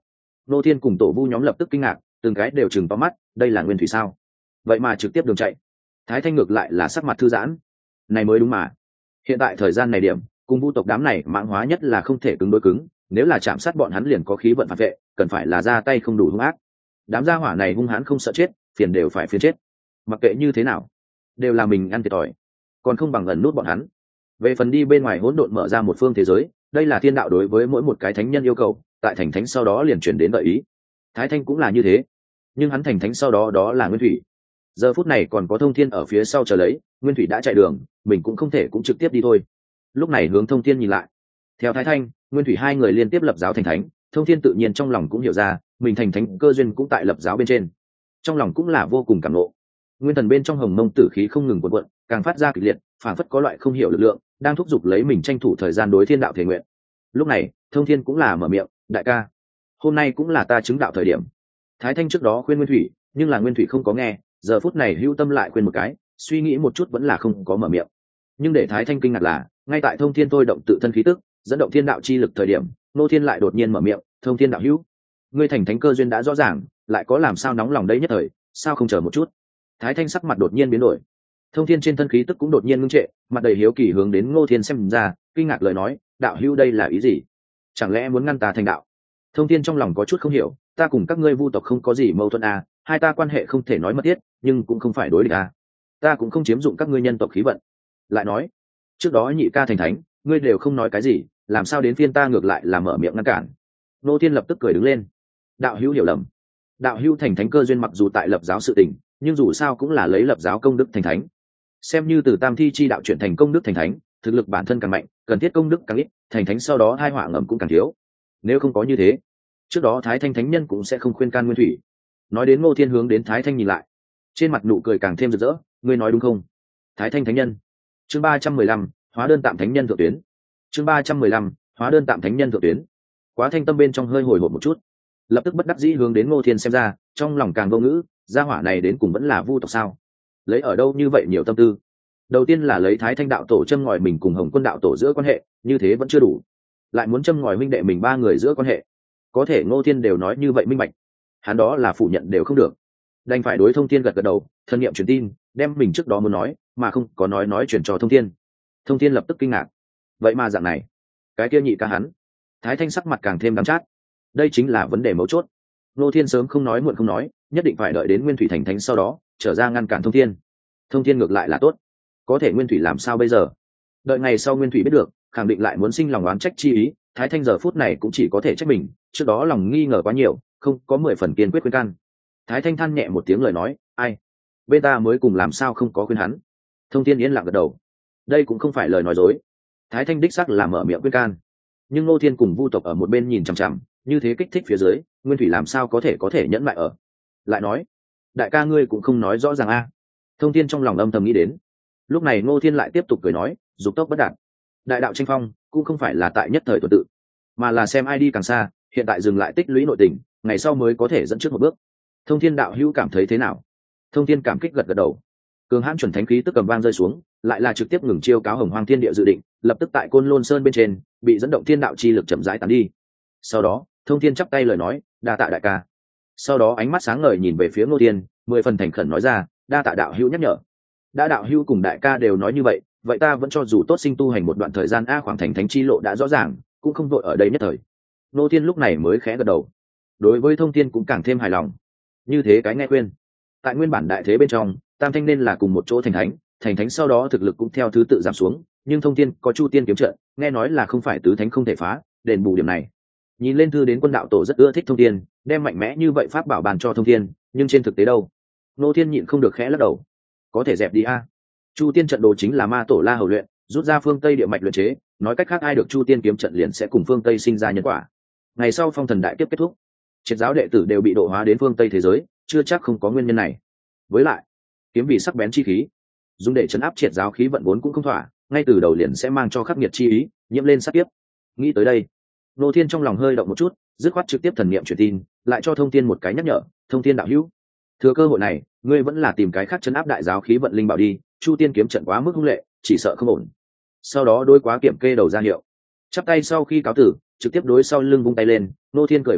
Nô Thiên cùng Tổ Vu nhóm lập tức kinh ngạc, từng cái đều chừng to mắt, đây là nguyên thủy sao? Vậy mà trực tiếp đường chạy. Thái Thanh ngược lại là sắc mặt thư giãn. Này mới đúng mà. Hiện tại thời gian này điểm, cùng Vu tộc đám này mãng hóa nhất là không thể cứng đối cứng, nếu là chạm sát bọn hắn liền có khí vận phản vệ, cần phải là ra tay không đủ hung ác. Đám gia hỏa này hung hãn không sợ chết, phiền đều phải phiền chết. Mặc kệ như thế nào, đều là mình ăn thiệt thòi, còn không bằng ẩn nút bọn hắn. Về phần đi bên ngoài hỗn độn mở ra một phương thế giới, đây là thiên đạo đối với mỗi một cái thánh nhân yêu cầu, tại thành thánh sau đó liền chuyển đến đợi ý. Thái Thanh cũng là như thế, nhưng hắn thành thánh sau đó đó là nguyên thủy. Giờ phút này còn có Thông Thiên ở phía sau chờ lấy, nguyên thủy đã chạy đường, mình cũng không thể cũng trực tiếp đi thôi. Lúc này hướng Thông Thiên nhìn lại, theo Thái Thanh, nguyên thủy hai người liên tiếp lập giáo thành thánh, Thông Thiên tự nhiên trong lòng cũng hiểu ra, mình thành thánh cơ duyên cũng tại lập giáo bên trên, trong lòng cũng là vô cùng cảm nộ. Nguyên thần bên trong hồng mông tử khí không ngừng cuộn cuộn, càng phát ra kịch liệt, phảng phất có loại không hiểu lực lượng đang thúc giục lấy mình tranh thủ thời gian đối thiên đạo thể nguyện. Lúc này Thông Thiên cũng là mở miệng, đại ca, hôm nay cũng là ta chứng đạo thời điểm. Thái Thanh trước đó khuyên nguyên thủy, nhưng là nguyên thủy không có nghe, giờ phút này hưu tâm lại khuyên một cái, suy nghĩ một chút vẫn là không có mở miệng. Nhưng để Thái Thanh kinh ngạc là, ngay tại Thông Thiên thôi động tự thân khí tức, dẫn động thiên đạo chi lực thời điểm, Nô Thiên lại đột nhiên mở miệng, Thông Thiên đạo hữu, ngươi thành thánh cơ duyên đã rõ ràng, lại có làm sao nóng lòng đây nhất thời, sao không chờ một chút? Thái Thanh sắc mặt đột nhiên biến đổi, Thông Thiên trên thân khí tức cũng đột nhiên ngưng trệ, mặt đầy hiếu kỳ hướng đến Ngô Thiên xem ra, kinh ngạc lời nói, đạo hữu đây là ý gì? Chẳng lẽ muốn ngăn ta thành đạo? Thông Thiên trong lòng có chút không hiểu, ta cùng các ngươi Vu tộc không có gì mâu thuẫn à, hai ta quan hệ không thể nói mật thiết, nhưng cũng không phải đối địch à. Ta cũng không chiếm dụng các ngươi nhân tộc khí vận. Lại nói, trước đó nhị ca thành thánh, ngươi đều không nói cái gì, làm sao đến phiên ta ngược lại là mở miệng ngăn cản? Ngô Thiên lập tức cười đứng lên, đạo hữu hiểu lầm, đạo hữu thành thánh cơ duyên mặc dù tại lập giáo sự tình, nhưng dù sao cũng là lấy lập giáo công đức thành thánh, xem như từ tam thi chi đạo chuyển thành công đức thành thánh, thực lực bản thân càng mạnh, cần thiết công đức càng ít, thành thánh sau đó hai họa ngầm cũng càng thiếu. Nếu không có như thế, trước đó Thái Thanh thánh nhân cũng sẽ không khuyên can nguyên thủy. Nói đến Ngô Thiên hướng đến Thái Thanh nhìn lại, trên mặt nụ cười càng thêm rực rỡ, ngươi nói đúng không? Thái Thanh thánh nhân. Chương 315, hóa đơn tạm thánh nhân thượng tuyến. Chương 315, hóa đơn tạm thánh nhân thượng tuyến. Quá Thanh tâm bên trong hơi hồi hộp một chút, lập tức bất đắc dĩ hướng đến Ngô Thiên xem ra, trong lòng càng vô ngữ, gia hỏa này đến cùng vẫn là Vu tộc sao? Lấy ở đâu như vậy nhiều tâm tư? Đầu tiên là lấy Thái Thanh đạo tổ châm ngòi mình cùng Hồng Quân đạo tổ giữa quan hệ, như thế vẫn chưa đủ, lại muốn châm ngòi huynh đệ mình ba người giữa quan hệ. Có thể Ngô Thiên đều nói như vậy minh bạch, hắn đó là phủ nhận đều không được, đành phải đối Thông Thiên gật gật đầu, thân niệm truyền tin, đem mình trước đó muốn nói mà không có nói truyền cho Thông Thiên. Thông Thiên lập tức kinh ngạc, vậy mà dạng này, cái kia nhị ca hắn. Thái Thanh sắc mặt càng thêm đắng chát, đây chính là vấn đề mấu chốt. Ngô Thiên sớm không nói muộn không nói, nhất định phải đợi đến Nguyên Thủy thành thánh sau đó trở ra ngăn cản Thông Thiên. Thông Thiên ngược lại là tốt, có thể Nguyên Thủy làm sao bây giờ? Đợi ngày sau Nguyên Thủy biết được, khẳng định lại muốn sinh lòng oán trách chi ý. Thái Thanh giờ phút này cũng chỉ có thể trách mình, trước đó lòng nghi ngờ quá nhiều, không có 10 phần kiên quyết khuyên can. Thái Thanh than nhẹ một tiếng lời nói, ai, bên ta mới cùng làm sao không có khuyên hắn. Thông Thiên yên lặng gật đầu, đây cũng không phải lời nói dối. Thái Thanh đích xác là mở miệng khuyên can, nhưng Ngô Thiên cùng Vu tộc ở một bên nhìn chằm chằm, như thế kích thích phía dưới, Nguyên Thủy làm sao có thể nhẫn lại ở. Lại nói, đại ca ngươi cũng không nói rõ ràng a. Thông Thiên trong lòng âm thầm nghĩ đến. Lúc này Ngô Thiên lại tiếp tục cười nói, dục tốc bất đạt, đại đạo tranh phong cũng không phải là tại nhất thời tuần tự, mà là xem ai đi càng xa, hiện tại dừng lại tích lũy nội tình, ngày sau mới có thể dẫn trước một bước. Thông Thiên đạo hữu cảm thấy thế nào? Thông Thiên cảm kích gật gật đầu. Cường hãn chuẩn thánh khí tức cầm vang rơi xuống, lại là trực tiếp ngừng chiêu cáo Hồng Hoang Thiên Địa dự định, lập tức tại Côn Lôn Sơn bên trên bị dẫn động thiên đạo chi lực chậm rãi tán đi. Sau đó Thông Thiên chắp tay lời nói, đa tạ đại ca. Sau đó ánh mắt sáng ngời nhìn về phía Ngô Thiên, 10 phần thành khẩn nói ra, đa tạ đạo hữu nhắc nhở. Đã đạo hữu cùng đại ca đều nói như vậy, vậy ta vẫn cho dù tốt sinh tu hành một đoạn thời gian a, khoảng thành thánh chi lộ đã rõ ràng, cũng không vội ở đây nhất thời. Ngô Thiên lúc này mới khẽ gật đầu, đối với Thông Thiên cũng càng thêm hài lòng. Như thế cái nghe khuyên, tại nguyên bản đại thế bên trong, tam thanh nên là cùng một chỗ thành thánh sau đó thực lực cũng theo thứ tự giảm xuống, nhưng Thông Thiên có Chu Tiên kiếm trận, nghe nói là không phải tứ thánh không thể phá, đền bù điểm này. Nhìn lên thư đến Quân đạo tổ rất ưa thích Thông Thiên, đem mạnh mẽ như vậy pháp bảo bàn cho Thông Thiên, nhưng trên thực tế đâu? Ngô Thiên nhịn không được khẽ lắc đầu, có thể dẹp đi a. Chu Tiên trận đồ chính là ma tổ La Hầu luyện, rút ra phương Tây địa mạch luyện chế, nói cách khác ai được Chu Tiên kiếm trận liền sẽ cùng phương Tây sinh ra nhân quả. Ngày sau phong thần đại kiếp kết thúc, triệt giáo đệ tử đều bị độ hóa đến phương Tây thế giới, chưa chắc không có nguyên nhân này. Với lại, kiếm vì sắc bén chi khí, dùng để chấn áp triệt giáo khí vận vốn cũng không thỏa, ngay từ đầu liền sẽ mang cho khắc nghiệt chi ý, nhiễm lên sát tiếp. Nghĩ tới đây, Ngô Thiên trong lòng hơi động một chút, dứt khoát trực tiếp thần niệm truyền tin, lại cho Thông Thiên một cái nhắc nhở, Thông Thiên đạo hữu, thừa cơ hội này, ngươi vẫn là tìm cái khác chấn áp đại giáo khí vận linh bảo đi, Chu Tiên kiếm trận quá mức hung lệ, chỉ sợ không ổn. Sau đó đối Quá Kiểm kê đầu ra hiệu, chắp tay sau khi cáo tử, trực tiếp đối sau lưng vung tay lên. Ngô Thiên cười và nói,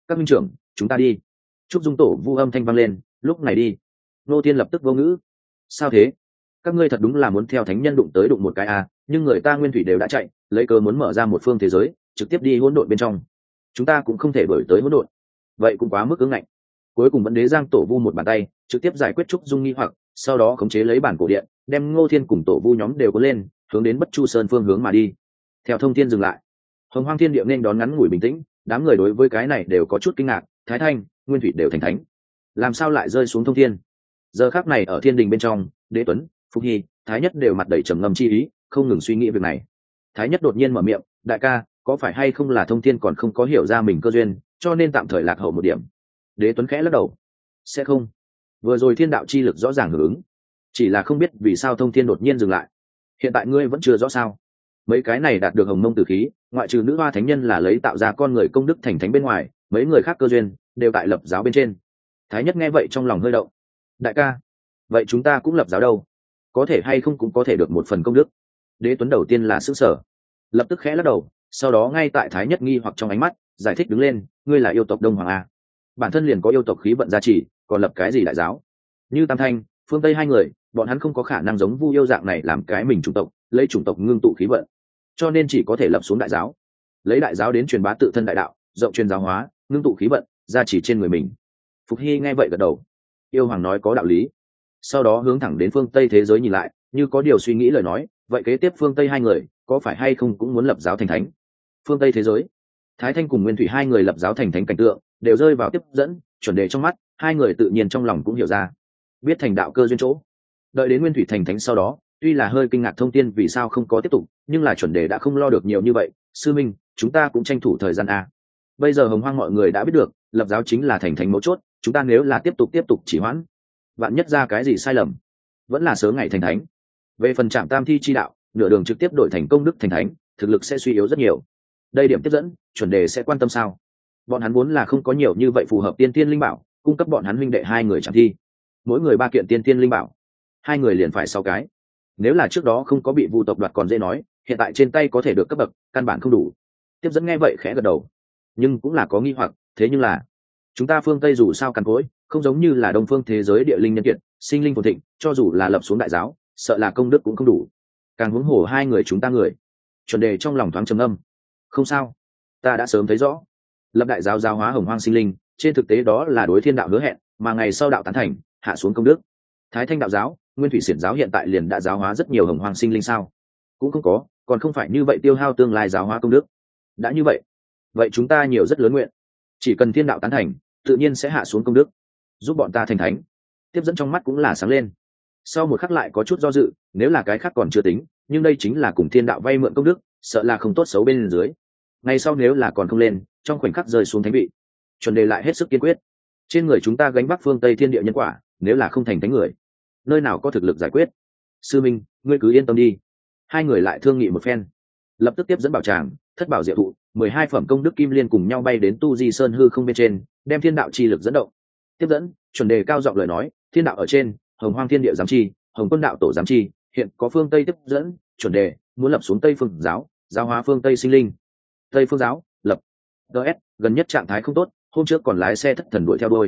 các minh trưởng, chúng ta đi. Trúc Dung tổ vu âm thanh vang lên, lúc này đi. Ngô Thiên lập tức vô ngữ. Sao thế? Các ngươi thật đúng là muốn theo thánh nhân đụng tới đụng một cái à, nhưng người ta nguyên thủy đều đã chạy, lấy cớ muốn mở ra một phương thế giới, trực tiếp đi hỗn độn bên trong. Chúng ta cũng không thể đổi tới hỗn độn. Vậy cũng quá mức ứng ngạnh. Cuối cùng vẫn đế giang tổ vu một bàn tay, trực tiếp giải quyết Trúc Dung nghi hoặc, sau đó khống chế lấy bản cổ điện, đem Ngô Thiên cùng tổ vu nhóm đều có lên, hướng đến Bất Chu Sơn phương hướng mà đi. Theo thông thiên dừng lại, Hồng Hoang Thiên Địa nên đón ngắn ngủi bình tĩnh, đám người đối với cái này đều có chút kinh ngạc, Thái Thanh, Nguyên Thủy đều thành thánh, làm sao lại rơi xuống thông thiên? Giờ khắc này ở thiên đình bên trong, Đế Tuấn, Phúc Hy, Thái Nhất đều mặt đầy trầm ngâm chi ý, không ngừng suy nghĩ việc này. Thái Nhất đột nhiên mở miệng, đại ca, có phải hay không là thông thiên còn không có hiểu ra mình cơ duyên, cho nên tạm thời lạc hậu một điểm? Đế Tuấn khẽ lắc đầu, sẽ không. Vừa rồi thiên đạo chi lực rõ ràng hưởng ứng, chỉ là không biết vì sao thông thiên đột nhiên dừng lại. Hiện tại ngươi vẫn chưa rõ sao? Mấy cái này đạt được hồng mông tử khí, ngoại trừ nữ hoa thánh nhân là lấy tạo ra con người công đức thành thánh bên ngoài, mấy người khác cơ duyên đều tại lập giáo bên trên. Thái Nhất nghe vậy trong lòng hơi động. Đại ca, vậy chúng ta cũng lập giáo đâu, có thể hay không cũng có thể được một phần công đức? Đế Tuấn đầu tiên là xứ sở, lập tức khẽ lắc đầu, sau đó ngay tại Thái Nhất nghi hoặc trong ánh mắt giải thích đứng lên, ngươi là yêu tộc Đông Hoàng a, bản thân liền có yêu tộc khí vận gia trì, còn lập cái gì đại giáo? Như Tam Thanh, Phương Tây hai người, bọn hắn không có khả năng giống Vu Yêu dạng này làm cái mình chủng tộc, lấy chủng tộc ngưng tụ khí vận, cho nên chỉ có thể lập xuống đại giáo, lấy đại giáo đến truyền bá tự thân đại đạo, rộng truyền giáo hóa, ngưng tụ khí vận gia trì trên người mình. Phục Hy nghe vậy gật đầu, yêu hoàng nói có đạo lý. Sau đó hướng thẳng đến phương Tây thế giới nhìn lại, như có điều suy nghĩ lời nói, vậy kế tiếp phương Tây hai người có phải hay không cũng muốn lập giáo thành thánh? Phương Tây thế giới, Thái Thanh cùng Nguyên Thủy hai người lập giáo thành thánh cảnh tượng đều rơi vào tiếp dẫn chuẩn đề trong mắt, hai người tự nhiên trong lòng cũng hiểu ra, biết thành đạo cơ duyên chỗ. Đợi đến Nguyên Thủy thành thánh sau đó, tuy là hơi kinh ngạc thông tin vì sao không có tiếp tục, nhưng là chuẩn đề đã không lo được nhiều như vậy. Sư minh, chúng ta cũng tranh thủ thời gian a. Bây giờ hồng hoang mọi người đã biết được, lập giáo chính là thành thánh mấu chốt, chúng ta nếu là tiếp tục chỉ hoãn, vạn nhất ra cái gì sai lầm, vẫn là sớm ngày thành thánh. Về phần Trạm Tam Thi chi đạo, nửa đường trực tiếp đổi thành công đức thành thánh, thực lực sẽ suy yếu rất nhiều. Đây điểm tiếp dẫn, chuẩn đề sẽ quan tâm sao? Bọn hắn vốn là không có nhiều như vậy phù hợp tiên tiên linh bảo, cung cấp bọn hắn huynh đệ hai người Trạm Thi, mỗi người 3 kiện tiên tiên linh bảo, hai người liền phải 6 cái. Nếu là trước đó không có bị vu tộc đoạt còn dễ nói, hiện tại trên tay có thể được cấp bậc, căn bản không đủ. Tiếp dẫn nghe vậy khẽ gật đầu, nhưng cũng là có nghi hoặc, thế nhưng là chúng ta phương Tây dù sao cằn cỗi, không giống như là đông phương thế giới địa linh nhân kiệt, sinh linh phồn thịnh, cho dù là lập xuống đại giáo, sợ là công đức cũng không đủ. Càng huống hồ hai người chúng ta người. Chuẩn đề trong lòng thoáng trầm âm. Không sao, ta đã sớm thấy rõ, lập đại giáo giáo hóa hồng hoang sinh linh, trên thực tế đó là đối thiên đạo hứa hẹn, mà ngày sau đạo tán thành, hạ xuống công đức. Thái Thanh đạo giáo, Nguyên Thủy xiển giáo hiện tại liền đã giáo hóa rất nhiều hồng hoang sinh linh sao? Cũng không có, còn không phải như vậy tiêu hao tương lai giáo hóa công đức. Đã như vậy chúng ta nhiều rất lớn nguyện, chỉ cần thiên đạo tán thành, tự nhiên sẽ hạ xuống công đức, giúp bọn ta thành thánh. Tiếp dẫn trong mắt cũng là sáng lên. Sau một khắc lại có chút do dự, nếu là cái khác còn chưa tính, nhưng đây chính là cùng thiên đạo vay mượn công đức, sợ là không tốt xấu bên dưới. Ngày sau nếu là còn không lên, trong khoảnh khắc rơi xuống thánh vị. Chuẩn đề lại hết sức kiên quyết. Trên người chúng ta gánh vác phương Tây thiên địa nhân quả, nếu là không thành thánh người, nơi nào có thực lực giải quyết? Sư minh, ngươi cứ yên tâm đi. Hai người lại thương nghị một phen, lập tức tiếp dẫn bảo tràng, thất bảo diệu thụ, 12 phẩm công đức kim liên cùng nhau bay đến Tu Di Sơn hư không bên trên, đem thiên đạo chi lực dẫn động. Tiếp dẫn, chuẩn đề cao giọng lời nói, thiên đạo ở trên, hồng hoang thiên địa giám chi, hồng quân đạo tổ giám chi, hiện có phương Tây tiếp dẫn, chuẩn đề muốn lập xuống Tây phương giáo, giáo hóa phương Tây sinh linh. Tây phương giáo lập. DS, gần nhất trạng thái không tốt, hôm trước còn lái xe thất thần đuổi theo đuôi.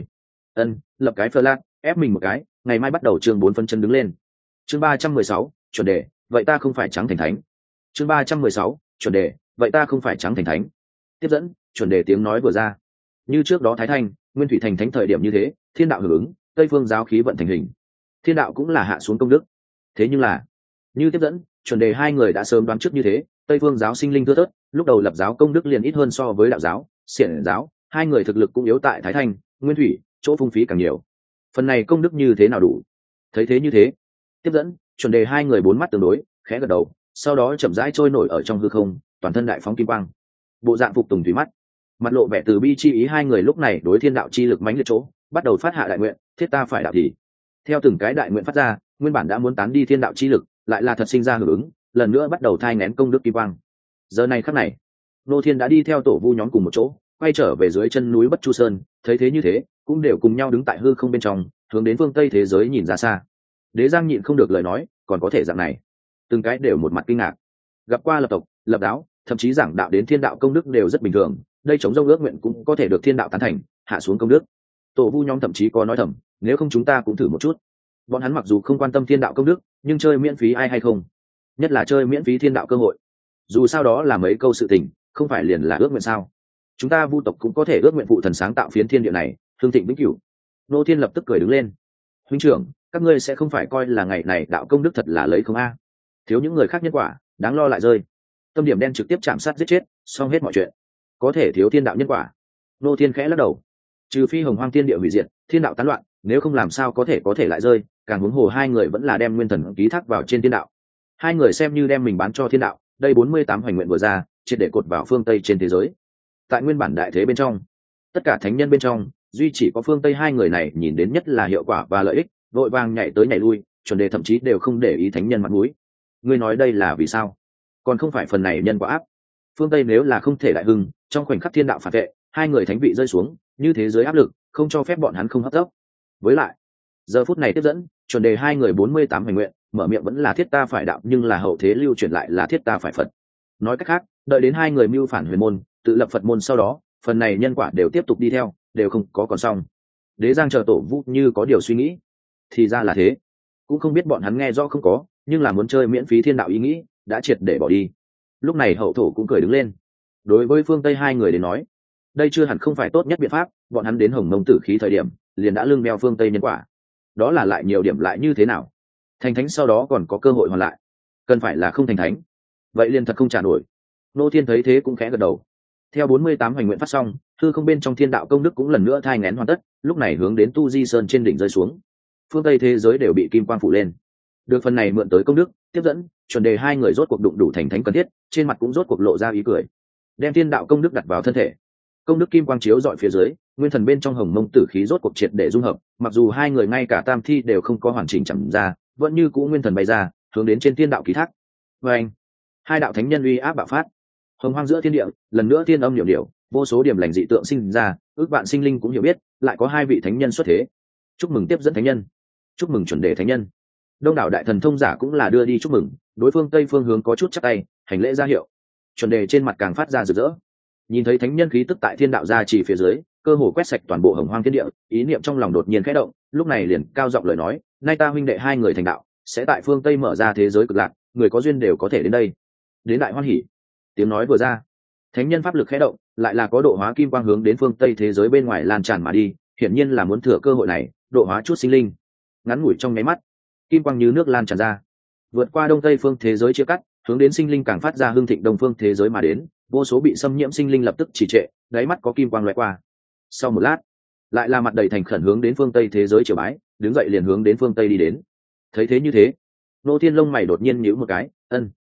Lập cái flag, ép mình một cái, ngày mai bắt đầu chương 4 phân chân đứng lên. Chương 316, chuẩn đề, vậy ta không phải trắng thành thánh. Chương 316, chuẩn đề, vậy ta không phải trắng thành thánh. Tiếp dẫn, chuẩn đề tiếng nói vừa ra, như trước đó Thái Thanh, Nguyên Thủy thành thánh thời điểm như thế, thiên đạo hưởng ứng, Tây phương giáo khí vận thành hình, thiên đạo cũng là hạ xuống công đức. Thế nhưng là, như tiếp dẫn, chuẩn đề hai người đã sớm đoán trước như thế, Tây phương giáo sinh linh thưa thớt, lúc đầu lập giáo công đức liền ít hơn so với đạo giáo, xiển giáo, hai người thực lực cũng yếu tại Thái Thanh, Nguyên Thủy, chỗ phung phí càng nhiều. Phần này công đức như thế nào đủ? Thấy thế như thế, tiếp dẫn, chuẩn đề hai người bốn mắt tương đối, khẽ gật đầu, sau đó chậm rãi trôi nổi ở trong hư không, toàn thân đại phóng kim quang, bộ dạng phục tùng thủy mắt, mặt lộ vẻ từ bi chi ý. Hai người lúc này đối thiên đạo chi lực mãnh liệt chỗ, bắt đầu phát hạ đại nguyện, thiết ta phải đạo thì. Theo từng cái đại nguyện phát ra, nguyên bản đã muốn tán đi thiên đạo chi lực, lại là thật sinh ra hưởng ứng, lần nữa bắt đầu thai nén công đức kim quang. Giờ này khắc này, Nô Thiên đã đi theo tổ vu nhóm cùng một chỗ, quay trở về dưới chân núi Bất Chu Sơn, thấy thế như thế, cũng đều cùng nhau đứng tại hư không bên trong, hướng đến phương Tây thế giới nhìn ra xa. Đế Giang nhịn không được lời nói, còn có thể dạng này, từng cái đều một mặt kinh ngạc. Gặp qua lập tộc, lập giáo, thậm chí giảng đạo đến thiên đạo công đức đều rất bình thường, đây chống rông ước nguyện cũng có thể được thiên đạo tán thành, hạ xuống công đức. Tổ vu nhóm thậm chí có nói thầm, nếu không chúng ta cũng thử một chút. Bọn hắn mặc dù không quan tâm thiên đạo công đức, nhưng chơi miễn phí ai hay không, nhất là chơi miễn phí thiên đạo cơ hội, dù sao đó là mấy câu sự tình, không phải liền là ước nguyện sao? Chúng ta vu tộc cũng có thể ước nguyện phụ thần sáng tạo phiến thiên địa này, hương thịnh vĩnh cửu. Nô Thiên lập tức cười đứng lên. Huynh trưởng, các ngươi sẽ không phải coi là ngày này đạo công đức thật là lấy không a? Thiếu những người khác nhân quả, đáng lo lại rơi. Tâm điểm đen trực tiếp chạm sát giết chết, xong hết mọi chuyện. Có thể thiếu thiên đạo nhân quả. Nô Thiên khẽ lắc đầu. Trừ phi hồng hoang thiên địa hủy diệt, thiên đạo tán loạn, nếu không làm sao có thể lại rơi, càng huống hồ hai người vẫn là đem nguyên thần ký thác vào trên thiên đạo. Hai người xem như đem mình bán cho thiên đạo, đây 48 hoành nguyện vừa ra, triệt để cột vào phương Tây trên thế giới. Tại nguyên bản đại thế bên trong, tất cả thánh nhân bên trong, duy chỉ có phương Tây hai người này nhìn đến nhất là hiệu quả và lợi ích, vội vàng nhảy tới nhảy lui, chuẩn đề thậm chí đều không để ý thánh nhân mặt mũi. Ngươi nói đây là vì sao? Còn không phải phần này nhân quả áp. Phương Tây nếu là không thể đại hưng, trong khoảnh khắc thiên đạo phản vệ, hai người thánh vị rơi xuống, như thế giới áp lực, không cho phép bọn hắn không hấp tấp. Với lại, giờ phút này tiếp dẫn, chuẩn đề hai người 48 hoành nguyện, mở miệng vẫn là thiết ta phải đạo, nhưng là hậu thế lưu truyền lại là thiết ta phải Phật. Nói cách khác, đợi đến hai người mưu phản huyền môn, tự lập Phật môn sau đó, phần này nhân quả đều tiếp tục đi theo, đều không có còn xong. Đế Giang chờ tổ vu như có điều suy nghĩ, thì ra là thế, cũng không biết bọn hắn nghe rõ không có, nhưng là muốn chơi miễn phí thiên đạo ý nghĩ đã triệt để bỏ đi. Lúc này hậu thổ cũng cười đứng lên. Đối với phương Tây hai người đến nói, đây chưa hẳn không phải tốt nhất biện pháp, bọn hắn đến Hồng Mông Tử khí thời điểm, liền đã lưng đeo phương Tây nhân quả. Đó là lại nhiều điểm lại như thế nào? Thành thánh sau đó còn có cơ hội hoàn lại, cần phải là không thành thánh, vậy liền thật không trả nổi. Nô Thiên thấy thế cũng khẽ gật đầu. Theo 48 hoành nguyện phát xong, thư không bên trong thiên đạo công đức cũng lần nữa thai nghén hoàn tất, lúc này hướng đến Tu Di Sơn trên đỉnh rơi xuống. Phương Tây thế giới đều bị kim quang phủ lên. Được phần này mượn tới công đức, tiếp dẫn, chuẩn đề hai người rốt cuộc đụng đủ thành thánh cần thiết, trên mặt cũng rốt cuộc lộ ra ý cười. Đem thiên đạo công đức đặt vào thân thể. Công đức kim quang chiếu dọi phía dưới, nguyên thần bên trong Hồng Mông Tử khí rốt cuộc triệt để dung hợp, mặc dù hai người ngay cả tam thi đều không có hoàn chỉnh chẳng ra, vẫn như cũ nguyên thần bay ra, hướng đến trên thiên đạo ký thác. Và anh, hai đạo thánh nhân uy áp bạo phát. Hồng hoang giữa thiên địa, lần nữa thiên âm điệu điệu, vô số điểm lành dị tượng sinh ra, ước vạn sinh linh cũng hiểu biết, lại có hai vị thánh nhân xuất thế. Chúc mừng tiếp dẫn thánh nhân, chúc mừng chuẩn đề thánh nhân. Đông đảo đại thần thông giả cũng là đưa đi chúc mừng, đối phương tây phương hướng có chút chắp tay, hành lễ ra hiệu. Chuẩn đề trên mặt càng phát ra rực rỡ. Nhìn thấy thánh nhân khí tức tại thiên đạo gia trì phía dưới, cơ hồ quét sạch toàn bộ hồng hoang thiên địa, ý niệm trong lòng đột nhiên khẽ động, lúc này liền cao giọng lời nói, nay ta huynh đệ hai người thành đạo, sẽ tại phương Tây mở ra thế giới cực lạc, người có duyên đều có thể đến đây. Đến đại hoan hỉ. Tiếng nói vừa ra, thánh nhân pháp lực khẽ động, lại là có độ hóa kim quang hướng đến phương Tây thế giới bên ngoài lan tràn mà đi, hiển nhiên là muốn thừa cơ hội này, độ hóa chút sinh linh. Ngắn ngủi trong nháy mắt, kim quang như nước lan tràn ra, vượt qua đông tây phương thế giới chia cắt, hướng đến sinh linh càng phát ra hương thịnh đông phương thế giới mà đến, vô số bị xâm nhiễm sinh linh lập tức trì trệ, đáy mắt có kim quang lóe qua. Sau một lát, lại là mặt đầy thành khẩn hướng đến phương Tây thế giới triều bái, đứng dậy liền hướng đến phương Tây đi đến. Thấy thế như thế, Nô Thiên lông mày đột nhiên nhíu một cái,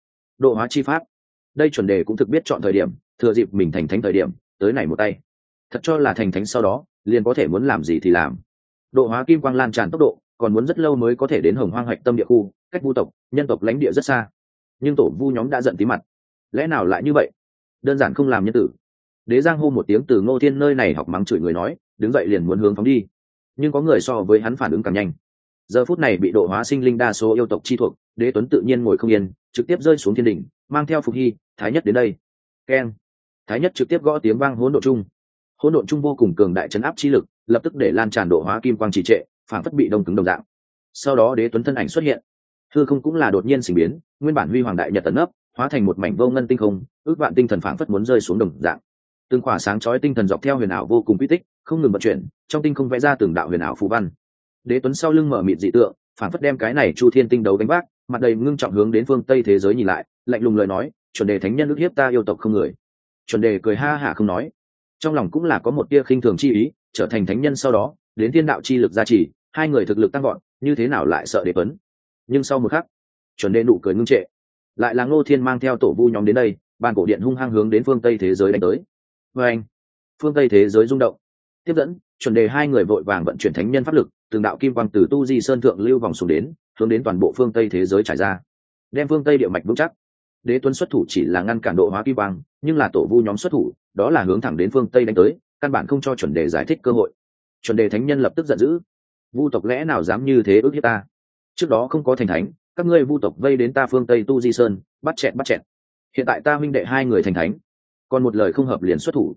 độ hóa chi pháp. Đây chuẩn đề cũng thực biết chọn thời điểm, thừa dịp mình thành thánh thời điểm, tới này một tay. Thật cho là thành thánh sau đó, liền có thể muốn làm gì thì làm. Độ hóa kim quang lan tràn tốc độ, còn muốn rất lâu mới có thể đến Hồng Hoang hạch tâm địa khu, cách vu tộc, nhân tộc lãnh địa rất xa. Nhưng tổ vu nhóm đã giận tí mặt. Lẽ nào lại như vậy? Đơn giản không làm nhân tử. Đế Giang hô một tiếng từ Ngô Thiên nơi này học mắng chửi người nói, đứng dậy liền muốn hướng phóng đi. Nhưng có người so với hắn phản ứng càng nhanh. Giờ phút này bị độ hóa sinh linh đa số yêu tộc chi thuộc, Đế Tuấn tự nhiên ngồi không yên, trực tiếp rơi xuống thiên đỉnh, mang theo Phục Hy, Thái Nhất đến đây. Keng. Thái Nhất trực tiếp gõ tiếng vang hỗn độn chung. Hỗn độn chung vô cùng cường đại chấn áp chi lực, lập tức để lan tràn độ hóa kim quang trì trệ, phản phất bị đông cứng đồng dạng. Sau đó Đế Tuấn thân ảnh xuất hiện, hư không cũng là đột nhiên sinh biến, nguyên bản huy hoàng đại nhật tấn ấp, hóa thành một mảnh vô ngân tinh không, ước vạn tinh thần phản phất muốn rơi xuống đồng dạng. Từng khỏa sáng chói tinh thần dọc theo huyền ảo vô cùng quy tích, không ngừng vận chuyển, trong tinh không vẽ ra từng đạo huyền ảo phù văn. Đế Tuấn sau lưng mở mịt dị tượng, phản phất đem cái này Chu Thiên tinh đấu đánh vác, mặt đầy ngưng trọng hướng đến phương Tây thế giới nhìn lại, lạnh lùng lời nói, chuẩn đề thánh nhân ức hiếp ta yêu tộc không người. Chuẩn đề cười ha hả không nói, trong lòng cũng là có một tia khinh thường chi ý, trở thành thánh nhân sau đó, đến thiên đạo chi lực gia trì, hai người thực lực tăng vọt, như thế nào lại sợ Đế Tuấn. Nhưng sau một khắc, chuẩn đề nụ cười ngưng trệ, lại là Ngô Thiên mang theo tổ vu nhóm đến đây, bàn cổ điện hung hăng hướng đến phương Tây thế giới đánh tới. Và anh, phương Tây thế giới rung động. Tiếp dẫn, chuẩn đề hai người vội vàng vận chuyển thánh nhân pháp lực, từng đạo kim quang từ Tu Di Sơn thượng lưu vòng xuống đến, hướng đến toàn bộ phương Tây thế giới trải ra, đem phương Tây địa mạch vững chắc. Đế Tuấn xuất thủ chỉ là ngăn cản độ hóa kim quang, nhưng là tổ vu nhóm xuất thủ, đó là hướng thẳng đến phương Tây đánh tới, căn bản không cho chuẩn đề giải thích cơ hội. Chuẩn đề thánh nhân lập tức giận dữ, vu tộc lẽ nào dám như thế ức hiếp ta? Trước đó không có thành thánh, các ngươi vu tộc vây đến ta phương Tây Tu Di Sơn, bắt chẹn. Hiện tại ta huynh đệ hai người thành thánh, còn một lời không hợp liền xuất thủ,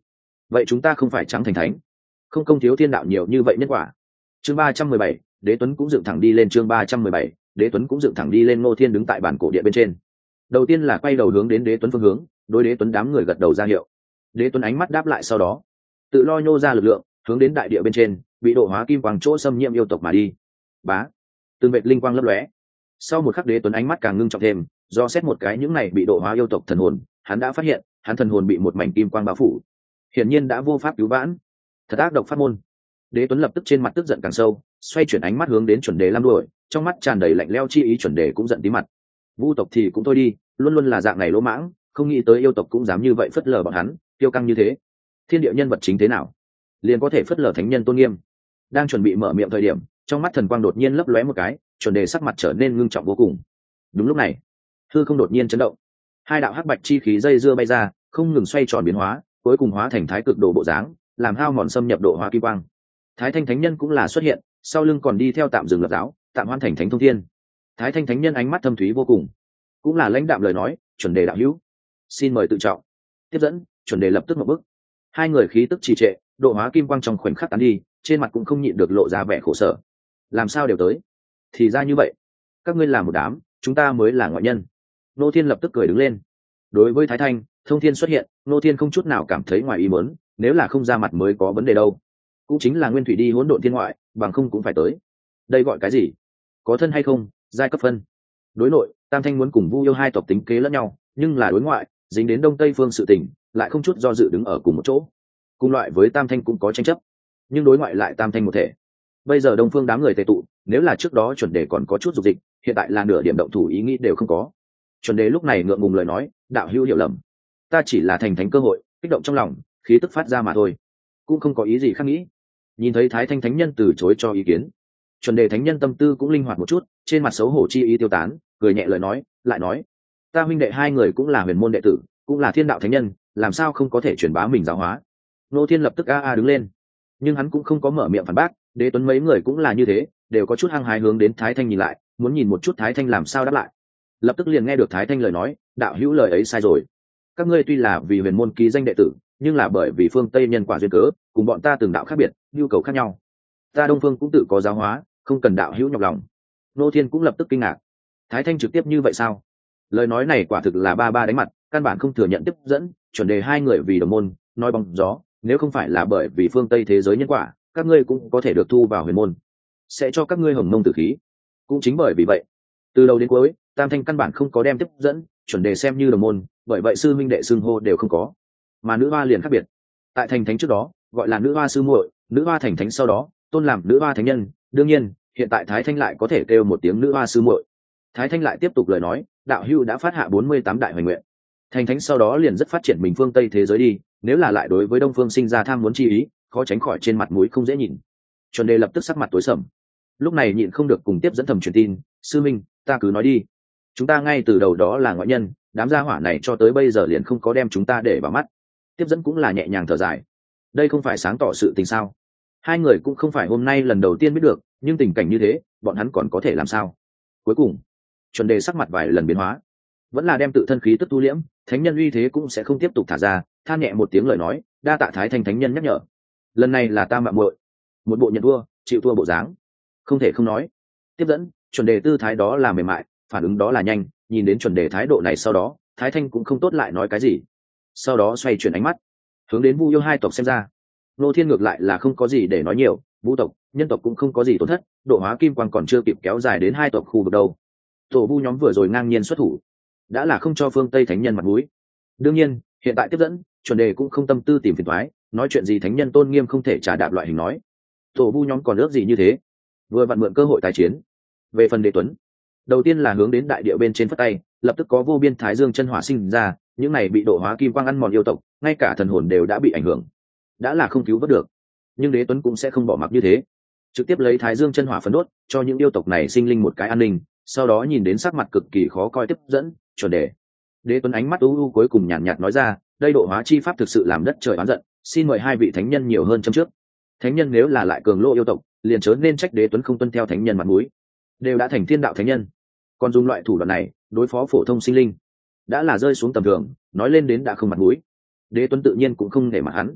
vậy chúng ta không phải trắng thành thánh, không công thiếu thiên đạo nhiều như vậy nhân quả. Chương 317, Đế Tuấn cũng dựng thẳng đi lên. Chương 317, Đế Tuấn cũng dựng thẳng đi lên. Ngô Thiên đứng tại bản cổ điện bên trên, đầu tiên là quay đầu hướng đến Đế Tuấn phương hướng, đối Đế Tuấn đám người gật đầu ra hiệu. Đế Tuấn ánh mắt đáp lại, sau đó tự lo nhô ra lực lượng hướng đến đại địa bên trên bị độ hóa kim quang chỗ xâm nhiễm yêu tộc mà đi. Bá, từng vệt linh quang lấp lóe. Sau một khắc, Đế Tuấn ánh mắt càng ngưng trọng thêm, do xét một cái những này bị độ hóa yêu tộc thần hồn, hắn đã phát hiện hắn thần hồn bị một mảnh kim quang bao phủ, hiển nhiên đã vô pháp cứu vãn. Thật ác độc phát môn. Đế Tuấn lập tức trên mặt tức giận càng sâu, xoay chuyển ánh mắt hướng đến chuẩn đề lam đuổi, trong mắt tràn đầy lạnh lẽo chi ý. Chuẩn đề cũng giận tí mặt. Vu tộc thì cũng thôi đi, luôn luôn là dạng này lỗ mãng, không nghĩ tới yêu tộc cũng dám như vậy phất lờ bọn hắn, tiêu căng như thế. Thiên địa nhân vật chính thế nào liền có thể phất lờ thánh nhân tôn nghiêm? Đang chuẩn bị mở miệng thời điểm, trong mắt thần quang đột nhiên lấp lóe một cái, chuẩn đề sắc mặt trở nên ngưng trọng vô cùng. Đúng lúc này, hư không đột nhiên chấn động, hai đạo hắc bạch chi khí dây dưa bay ra, không ngừng xoay tròn biến hóa, cuối cùng hóa thành thái cực độ bộ dáng, làm hao mòn xâm nhập độ hóa kim quang. Thái thanh thánh nhân cũng là xuất hiện, sau lưng còn đi theo tạm dừng lập giáo, tạm hoan thành thánh thông thiên. Thái thanh thánh nhân ánh mắt thâm thúy vô cùng, cũng là lãnh đạm lời nói, chuẩn đề đạo hữu, xin mời tự trọng. Tiếp dẫn, chuẩn đề lập tức một bước, hai người khí tức trì trệ, độ hóa kim quang trong khoảnh khắc tán đi, trên mặt cũng không nhịn được lộ ra vẻ khổ sở. Làm sao đều tới? Thì ra như vậy, các ngươi là một đám, chúng ta mới là ngoại nhân. Nô Thiên lập tức cười đứng lên. Đối với Thái Thanh, Thông Thiên xuất hiện, Nô Thiên không chút nào cảm thấy ngoài ý muốn, nếu là không ra mặt mới có vấn đề đâu. Cũng chính là Nguyên Thủy đi hỗn độn thiên ngoại, bằng không cũng phải tới. Đây gọi cái gì? Có thân hay không, giai cấp phân. Đối nội, Tam Thanh muốn cùng Vu Yêu hai tộc tính kế lẫn nhau, nhưng là đối ngoại, dính đến Đông Tây phương sự tình, lại không chút do dự đứng ở cùng một chỗ. Cùng loại với Tam Thanh cũng có tranh chấp, nhưng đối ngoại lại Tam Thanh một thể. Bây giờ Đông phương đám người tề tụ, nếu là trước đó chuẩn đề còn có chút dục dịch, hiện tại là nửa điểm động thủ ý nghĩ đều không có. Chuẩn đề lúc này ngượng ngùng lời nói, đạo hữu hiểu lầm, ta chỉ là thành thánh cơ hội, kích động trong lòng, khí tức phát ra mà thôi, cũng không có ý gì khác nghĩ. Nhìn thấy Thái Thanh thánh nhân từ chối cho ý kiến, chuẩn đề thánh nhân tâm tư cũng linh hoạt một chút, trên mặt xấu hổ chi ý tiêu tán, cười nhẹ lời nói, lại nói, ta huynh đệ hai người cũng là huyền môn đệ tử, cũng là thiên đạo thánh nhân, làm sao không có thể truyền bá mình giáo hóa. Nô Thiên lập tức đứng lên, nhưng hắn cũng không có mở miệng phản bác. Đế Tuấn mấy người cũng là như thế, đều có chút hăng hái hướng đến Thái Thanh nhìn lại, muốn nhìn một chút Thái Thanh làm sao đáp lại. Lập tức liền nghe được Thái Thanh lời nói, đạo hữu lời ấy sai rồi, các ngươi tuy là vì huyền môn ký danh đệ tử, nhưng là bởi vì phương Tây nhân quả duyên cớ, cùng bọn ta từng đạo khác biệt, nhu cầu khác nhau, ta Đông phương cũng tự có giáo hóa, không cần đạo hữu nhọc lòng. Nô Thiên cũng lập tức kinh ngạc, Thái Thanh trực tiếp như vậy sao? Lời nói này quả thực là ba đánh mặt, căn bản không thừa nhận tiếp dẫn, chuẩn đề hai người vì đồng môn, nói bóng gió, nếu không phải là bởi vì phương Tây thế giới nhân quả, các ngươi cũng có thể được thu vào huyền môn, sẽ cho các ngươi hồng mông tử khí. Cũng chính bởi vì vậy, từ đầu đến cuối, Tam Thanh căn bản không có đem tiếp dẫn, chuẩn đề xem như đồng môn, bởi vậy sư minh đệ xưng hô đều không có. Mà nữ hoa liền khác biệt, tại thành thánh trước đó gọi là nữ hoa sư muội, nữ hoa thành thánh sau đó tôn làm nữ hoa thánh nhân. Đương nhiên, hiện tại Thái Thanh lại có thể kêu một tiếng nữ hoa sư muội. Thái Thanh lại tiếp tục lời nói, đạo hữu đã phát hạ 48 đại hoành nguyện, thành thánh sau đó liền rất phát triển mình phương Tây thế giới đi, nếu là lại đối với Đông phương sinh ra tham muốn chi ý, khó tránh khỏi trên mặt mũi không dễ nhìn. Chuẩn đề lập tức sắc mặt tối sầm, lúc này nhịn không được cùng tiếp dẫn thầm truyền tin, sư minh, ta cứ nói đi, chúng ta ngay từ đầu đó là ngoại nhân, đám gia hỏa này cho tới bây giờ liền không có đem chúng ta để vào mắt. Tiếp dẫn cũng là nhẹ nhàng thở dài, đây không phải sáng tỏ sự tình sao? Hai người cũng không phải hôm nay lần đầu tiên biết được, nhưng tình cảnh như thế, bọn hắn còn có thể làm sao? Cuối cùng, chuẩn đề sắc mặt vài lần biến hóa, vẫn là đem tự thân khí tức tu liễm, thánh nhân uy thế cũng sẽ không tiếp tục thả ra, than nhẹ một tiếng lời nói, đa tạ Thái Thanh thánh nhân nhắc nhở, lần này là ta mạo muội, một bộ nhận thua chịu thua bộ dáng, không thể không nói. Tiếp dẫn, chuẩn đề tư thái đó là mềm mại, phản ứng đó là nhanh, nhìn đến chuẩn đề thái độ này sau đó, Thái Thanh cũng không tốt lại nói cái gì, sau đó xoay chuyển ánh mắt hướng đến Vu Yêu hai tộc xem ra. Nô Thiên ngược lại là không có gì để nói nhiều, Vu tộc, nhân tộc cũng không có gì tổn thất, độ hóa kim quang còn chưa kịp kéo dài đến hai tộc khu vực đâu. Tổ Vu nhóm vừa rồi ngang nhiên xuất thủ, đã là không cho phương Tây thánh nhân mặt mũi. Đương nhiên, hiện tại tiếp dẫn, chuẩn đề cũng không tâm tư tìm phiền toái, nói chuyện gì thánh nhân tôn nghiêm không thể trả đạp loại hình nói. Tổ Vu nhóm còn ước gì như thế, vừa vặn mượn cơ hội tái chiến. Về phần Đế Tuấn, đầu tiên là hướng đến đại địa bên trên phất tay, lập tức có vô biên thái dương chân hỏa sinh ra, những này bị độ hóa kim quang ăn mòn yêu tộc, ngay cả thần hồn đều đã bị ảnh hưởng, đã là không cứu vớt được. Nhưng Đế Tuấn cũng sẽ không bỏ mặc như thế, trực tiếp lấy thái dương chân hỏa phấn đốt, cho những yêu tộc này sinh linh một cái an ninh. Sau đó nhìn đến sắc mặt cực kỳ khó coi tiếp dẫn, chuẩn đề, Đế Tuấn ánh mắt u cuối cùng nhàn nhạt nói ra, đây độ hóa chi pháp thực sự làm đất trời oán giận, xin mời hai vị thánh nhân nhiều hơn châm trước. Thánh nhân nếu là lại cường lô yêu tộc, liền chớ nên trách Đế Tuấn không tuân theo thánh nhân mặt mũi, đều đã thành thiên đạo thánh nhân, còn dùng loại thủ đoạn này đối phó phổ thông sinh linh, đã là rơi xuống tầm thường, nói lên đến đã không mặt mũi. Đế Tuấn tự nhiên cũng không để mặt hắn,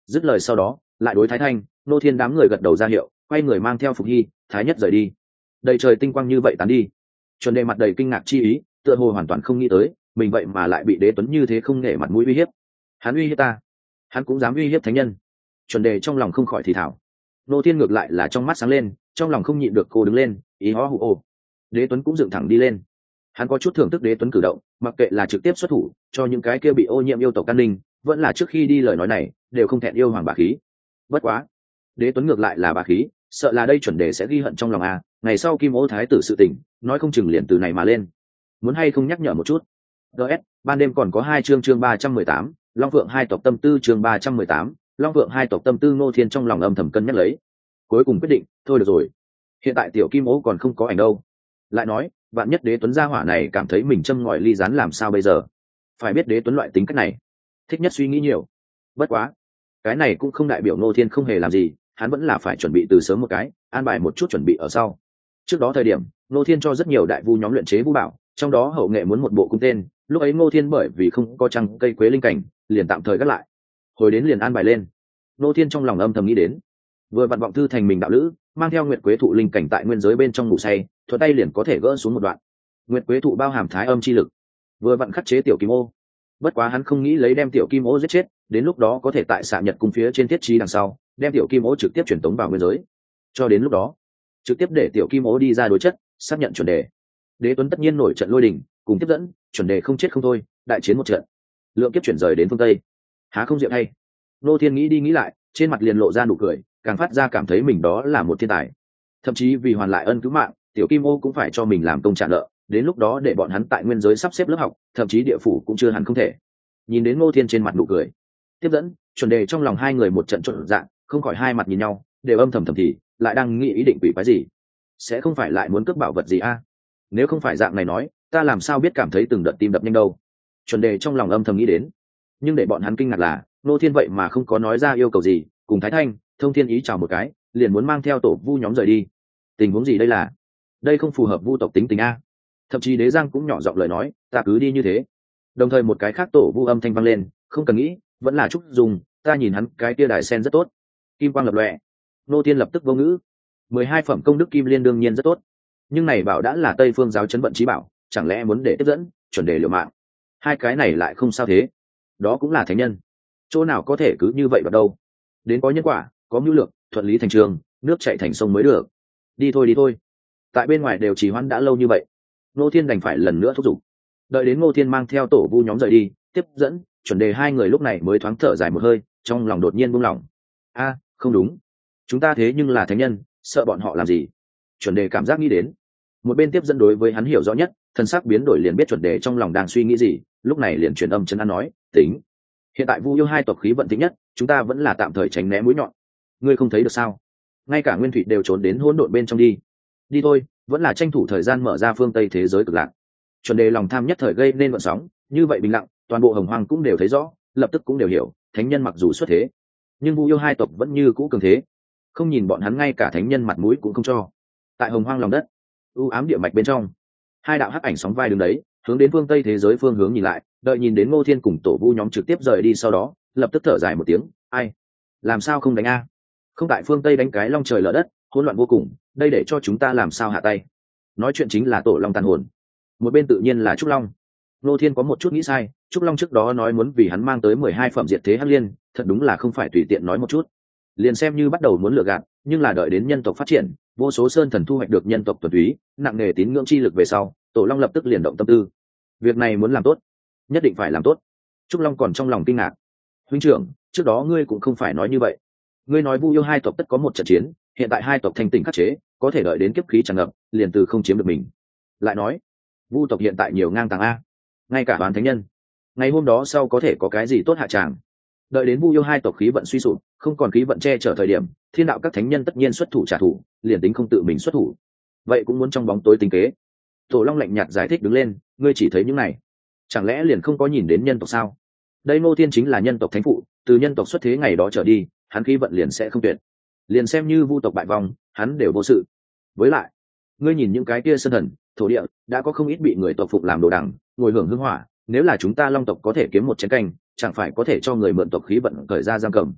Dứt lời sau đó lại đối Thái Thanh, Ngô Thiên đám người gật đầu ra hiệu, quay người mang theo Phục Hy, Thái Nhất rời đi. Đầy trời tinh quang như vậy tán đi. Chuẩn Đề mặt đầy kinh ngạc chi ý, tựa hồ hoàn toàn không nghĩ tới mình vậy mà lại bị Đế Tuấn như thế không nể mặt mũi uy hiếp. Hắn uy hiếp ta, hắn cũng dám uy hiếp thánh nhân. Chuẩn Đề trong lòng không khỏi thì thảo. Ngô Thiên ngược lại là trong mắt sáng lên, trong lòng không nhịn được cô đứng lên, ý hó hụ ô. Đế Tuấn cũng dựng thẳng đi lên. Hắn có chút thưởng thức Đế Tuấn cử động, mặc kệ là trực tiếp xuất thủ cho những cái kia bị ô nhiễm yêu tộc an ninh, vẫn là trước khi đi lời nói này đều không thẹn yêu hoàng bá khí. Bất quá, Đế Tuấn ngược lại là bá khí, sợ là đây Chuẩn Đề sẽ ghi hận trong lòng a. Ngày sau Kim Ô Thái tử sự tình, nói không chừng liền từ này mà lên. Muốn hay không nhắc nhở một chút. DS, ban đêm còn có 2 chương 318, Long Phượng hai tộc tâm tư chương 318, Long Phượng hai tộc tâm tư. Ngô Thiên trong lòng âm thầm cân nhắc lấy, cuối cùng quyết định, thôi được rồi. Hiện tại tiểu Kim Ô còn không có ảnh đâu. Lại nói, vạn nhất Đế Tuấn gia hỏa này cảm thấy mình châm ngòi ly rán làm sao bây giờ? Phải biết Đế Tuấn loại tính cách này, thích nhất suy nghĩ nhiều. Bất quá, cái này cũng không đại biểu Ngô Thiên không hề làm gì, hắn vẫn là phải chuẩn bị từ sớm một cái, an bài một chút chuẩn bị ở sau. Trước đó thời điểm, Ngô Thiên cho rất nhiều đại vu nhóm luyện chế vũ bảo, trong đó hậu nghệ muốn một bộ cung tên, lúc ấy Ngô Thiên bởi vì không có trăng cây quế linh cảnh, liền tạm thời gác lại. Hồi đến liền an bài lên. Ngô Thiên trong lòng âm thầm nghĩ đến, vừa vặn vọng thư thành mình đạo lữ, mang theo nguyệt quế thụ linh cảnh tại nguyên giới bên trong ngủ say, thuận tay liền có thể gỡ xuống một đoạn. Nguyệt quế thụ bao hàm thái âm chi lực, vừa vặn khắc chế tiểu Kim Ô. Bất quá hắn không nghĩ lấy đem tiểu Kim Ô giết chết, đến lúc đó có thể tại Xạ Nhật cung phía trên thiết trí đằng sau, đem tiểu Kim Ô trực tiếp truyền tống vào nguyên giới. Cho đến lúc đó, trực tiếp để tiểu Kim Ô đi ra đối chất, xác nhận Chuẩn Đề. Đế Tuấn tất nhiên nổi trận lôi đình, cùng tiếp dẫn, Chuẩn Đề không chết không thôi, đại chiến một trận. Lượng kiếp chuyển rời đến phương Tây, há không diệu hay. Nô Thiên nghĩ đi nghĩ lại, trên mặt liền lộ ra nụ cười, càng phát ra cảm thấy mình đó là một thiên tài. Thậm chí vì hoàn lại ân cứu mạng, tiểu Kim Ô cũng phải cho mình làm công trả nợ, đến lúc đó để bọn hắn tại nguyên giới sắp xếp lớp học, thậm chí địa phủ cũng chưa hẳn không thể. Nhìn đến Ngô Thiên trên mặt nụ cười, tiếp dẫn, Chuẩn Đề trong lòng hai người một trận trộn dạng, không khỏi hai mặt nhìn nhau, đều âm thầm thầm thì, lại đang nghĩ ý định quỷ quái gì. Sẽ không phải lại muốn cướp bảo vật gì a? Nếu không phải dạng này nói, ta làm sao biết cảm thấy từng đợt tim đập nhanh đâu. Chuẩn Đề trong lòng âm thầm nghĩ đến. Nhưng để bọn hắn kinh ngạc là, Ngô Thiên vậy mà không có nói ra yêu cầu gì, cùng Thái Thanh, Thông Thiên ý chào một cái, liền muốn mang theo tổ vu nhóm rời đi. Tình huống gì đây là? Đây không phù hợp vu tộc tính tình a. Thậm chí Đế Giang cũng nhỏ giọng lời nói, ta cứ đi như thế. Đồng thời một cái khác tổ vu âm thanh vang lên, không cần nghĩ, vẫn là Trúc Dung, ta nhìn hắn cái tia đài sen rất tốt. Kim quang lập lòe. Ngô Thiên lập tức vô ngữ. 12 phẩm công đức kim liên đương nhiên rất tốt, nhưng này bảo đã là Tây Phương giáo chấn vận chí bảo, chẳng lẽ muốn để tiếp dẫn, Chuẩn Đề liều mạng? Hai cái này lại không sao thế, đó cũng là thánh nhân, chỗ nào có thể cứ như vậy vào đâu? Đến có nhân quả, có mưu lược, thuận lý thành trường, nước chảy thành sông mới được. Đi thôi đi thôi, tại bên ngoài đều trì hoãn đã lâu như vậy. Ngô Thiên đành phải lần nữa thúc giục. Đợi đến Ngô Thiên mang theo tổ vu nhóm rời đi, tiếp dẫn, Chuẩn Đề hai người lúc này mới thoáng thở dài một hơi, trong lòng đột nhiên buông lỏng. A, không đúng, chúng ta thế nhưng là thánh nhân, sợ bọn họ làm gì? Chuẩn Đề cảm giác nghĩ đến. Một bên tiếp dẫn đối với hắn hiểu rõ nhất, thân sắc biến đổi liền biết Chuẩn Đề trong lòng đang suy nghĩ gì, lúc này liền truyền âm chân an nói, tính. Hiện tại Vu Yêu hai tộc khí vận thịnh nhất, chúng ta vẫn là tạm thời tránh né mũi nhọn. Ngươi không thấy được sao? Ngay cả Nguyên Thủy đều trốn đến hỗn độn bên trong đi. Đi thôi, vẫn là tranh thủ thời gian mở ra phương Tây thế giới cực lạc. Chuẩn Đề lòng tham nhất thời gây nên gợn sóng, như vậy bình lặng, toàn bộ Hồng Hoang cũng đều thấy rõ, lập tức cũng đều hiểu, thánh nhân mặc dù xuất thế, nhưng Vu Yêu hai tộc vẫn như cũ cường thế, không nhìn bọn hắn ngay cả thánh nhân mặt mũi cũng không cho. Tại Hồng Hoang lòng đất, u ám địa mạch bên trong, hai đạo hắc ảnh sóng vai đứng đấy, hướng đến phương Tây thế giới phương hướng nhìn lại, đợi nhìn đến Ngô Thiên cùng tổ vu nhóm trực tiếp rời đi sau đó, lập tức thở dài một tiếng, ai, làm sao không đánh a? Không tại phương Tây đánh cái long trời lở đất, hỗn loạn vô cùng, đây để cho chúng ta làm sao hạ tay? Nói chuyện chính là tổ long tàn hồn. Một bên tự nhiên là Trúc Long. Ngô Thiên có một chút nghĩ sai, Trúc Long trước đó nói muốn vì hắn mang tới 12 phẩm diệt thế hắc liên, thật đúng là không phải tùy tiện nói một chút. Liền xem như bắt đầu muốn lừa gạt, nhưng là đợi đến nhân tộc phát triển, vô số sơn thần thu hoạch được nhân tộc tuần túy, nặng nề tín ngưỡng chi lực về sau, tổ long lập tức liền động tâm tư. Việc này muốn làm tốt, nhất định phải làm tốt. Trúc Long còn trong lòng kinh ngạc. Huynh trưởng, trước đó ngươi cũng không phải nói như vậy. Ngươi nói Vu Yêu hai tộc tất có một trận chiến, hiện tại hai tộc thanh tỉnh khắc chế, có thể đợi đến kiếp khí tràn ngập, liền từ không chiếm được mình. Lại nói, Vu tộc hiện tại nhiều ngang tàng a, ngay cả bán thánh nhân, ngày hôm đó sau có thể có cái gì tốt hạ tràng? Đợi đến Vu Yêu hai tộc khí vận suy sụp, không còn khí vận che chở thời điểm, thiên đạo các thánh nhân tất nhiên xuất thủ trả thù, liền tính không tự mình xuất thủ, vậy cũng muốn trong bóng tối tính kế. Tổ Long lạnh nhạt giải thích đứng lên, ngươi chỉ thấy những này, chẳng lẽ liền không có nhìn đến nhân tộc sao? Đây Ngô Thiên chính là nhân tộc thánh phụ, từ nhân tộc xuất thế ngày đó trở đi, hắn khí vận liền sẽ không tuyệt, liền xem như Vu tộc bại vong, hắn đều vô sự. Với lại, ngươi nhìn những cái kia sơn thần, thổ địa, đã có không ít bị người tộc phục làm đồ đằng, ngồi hưởng hương hỏa, nếu là chúng ta Long tộc có thể kiếm một chén canh, chẳng phải có thể cho người mượn tộc khí vận cởi ra giam cầm.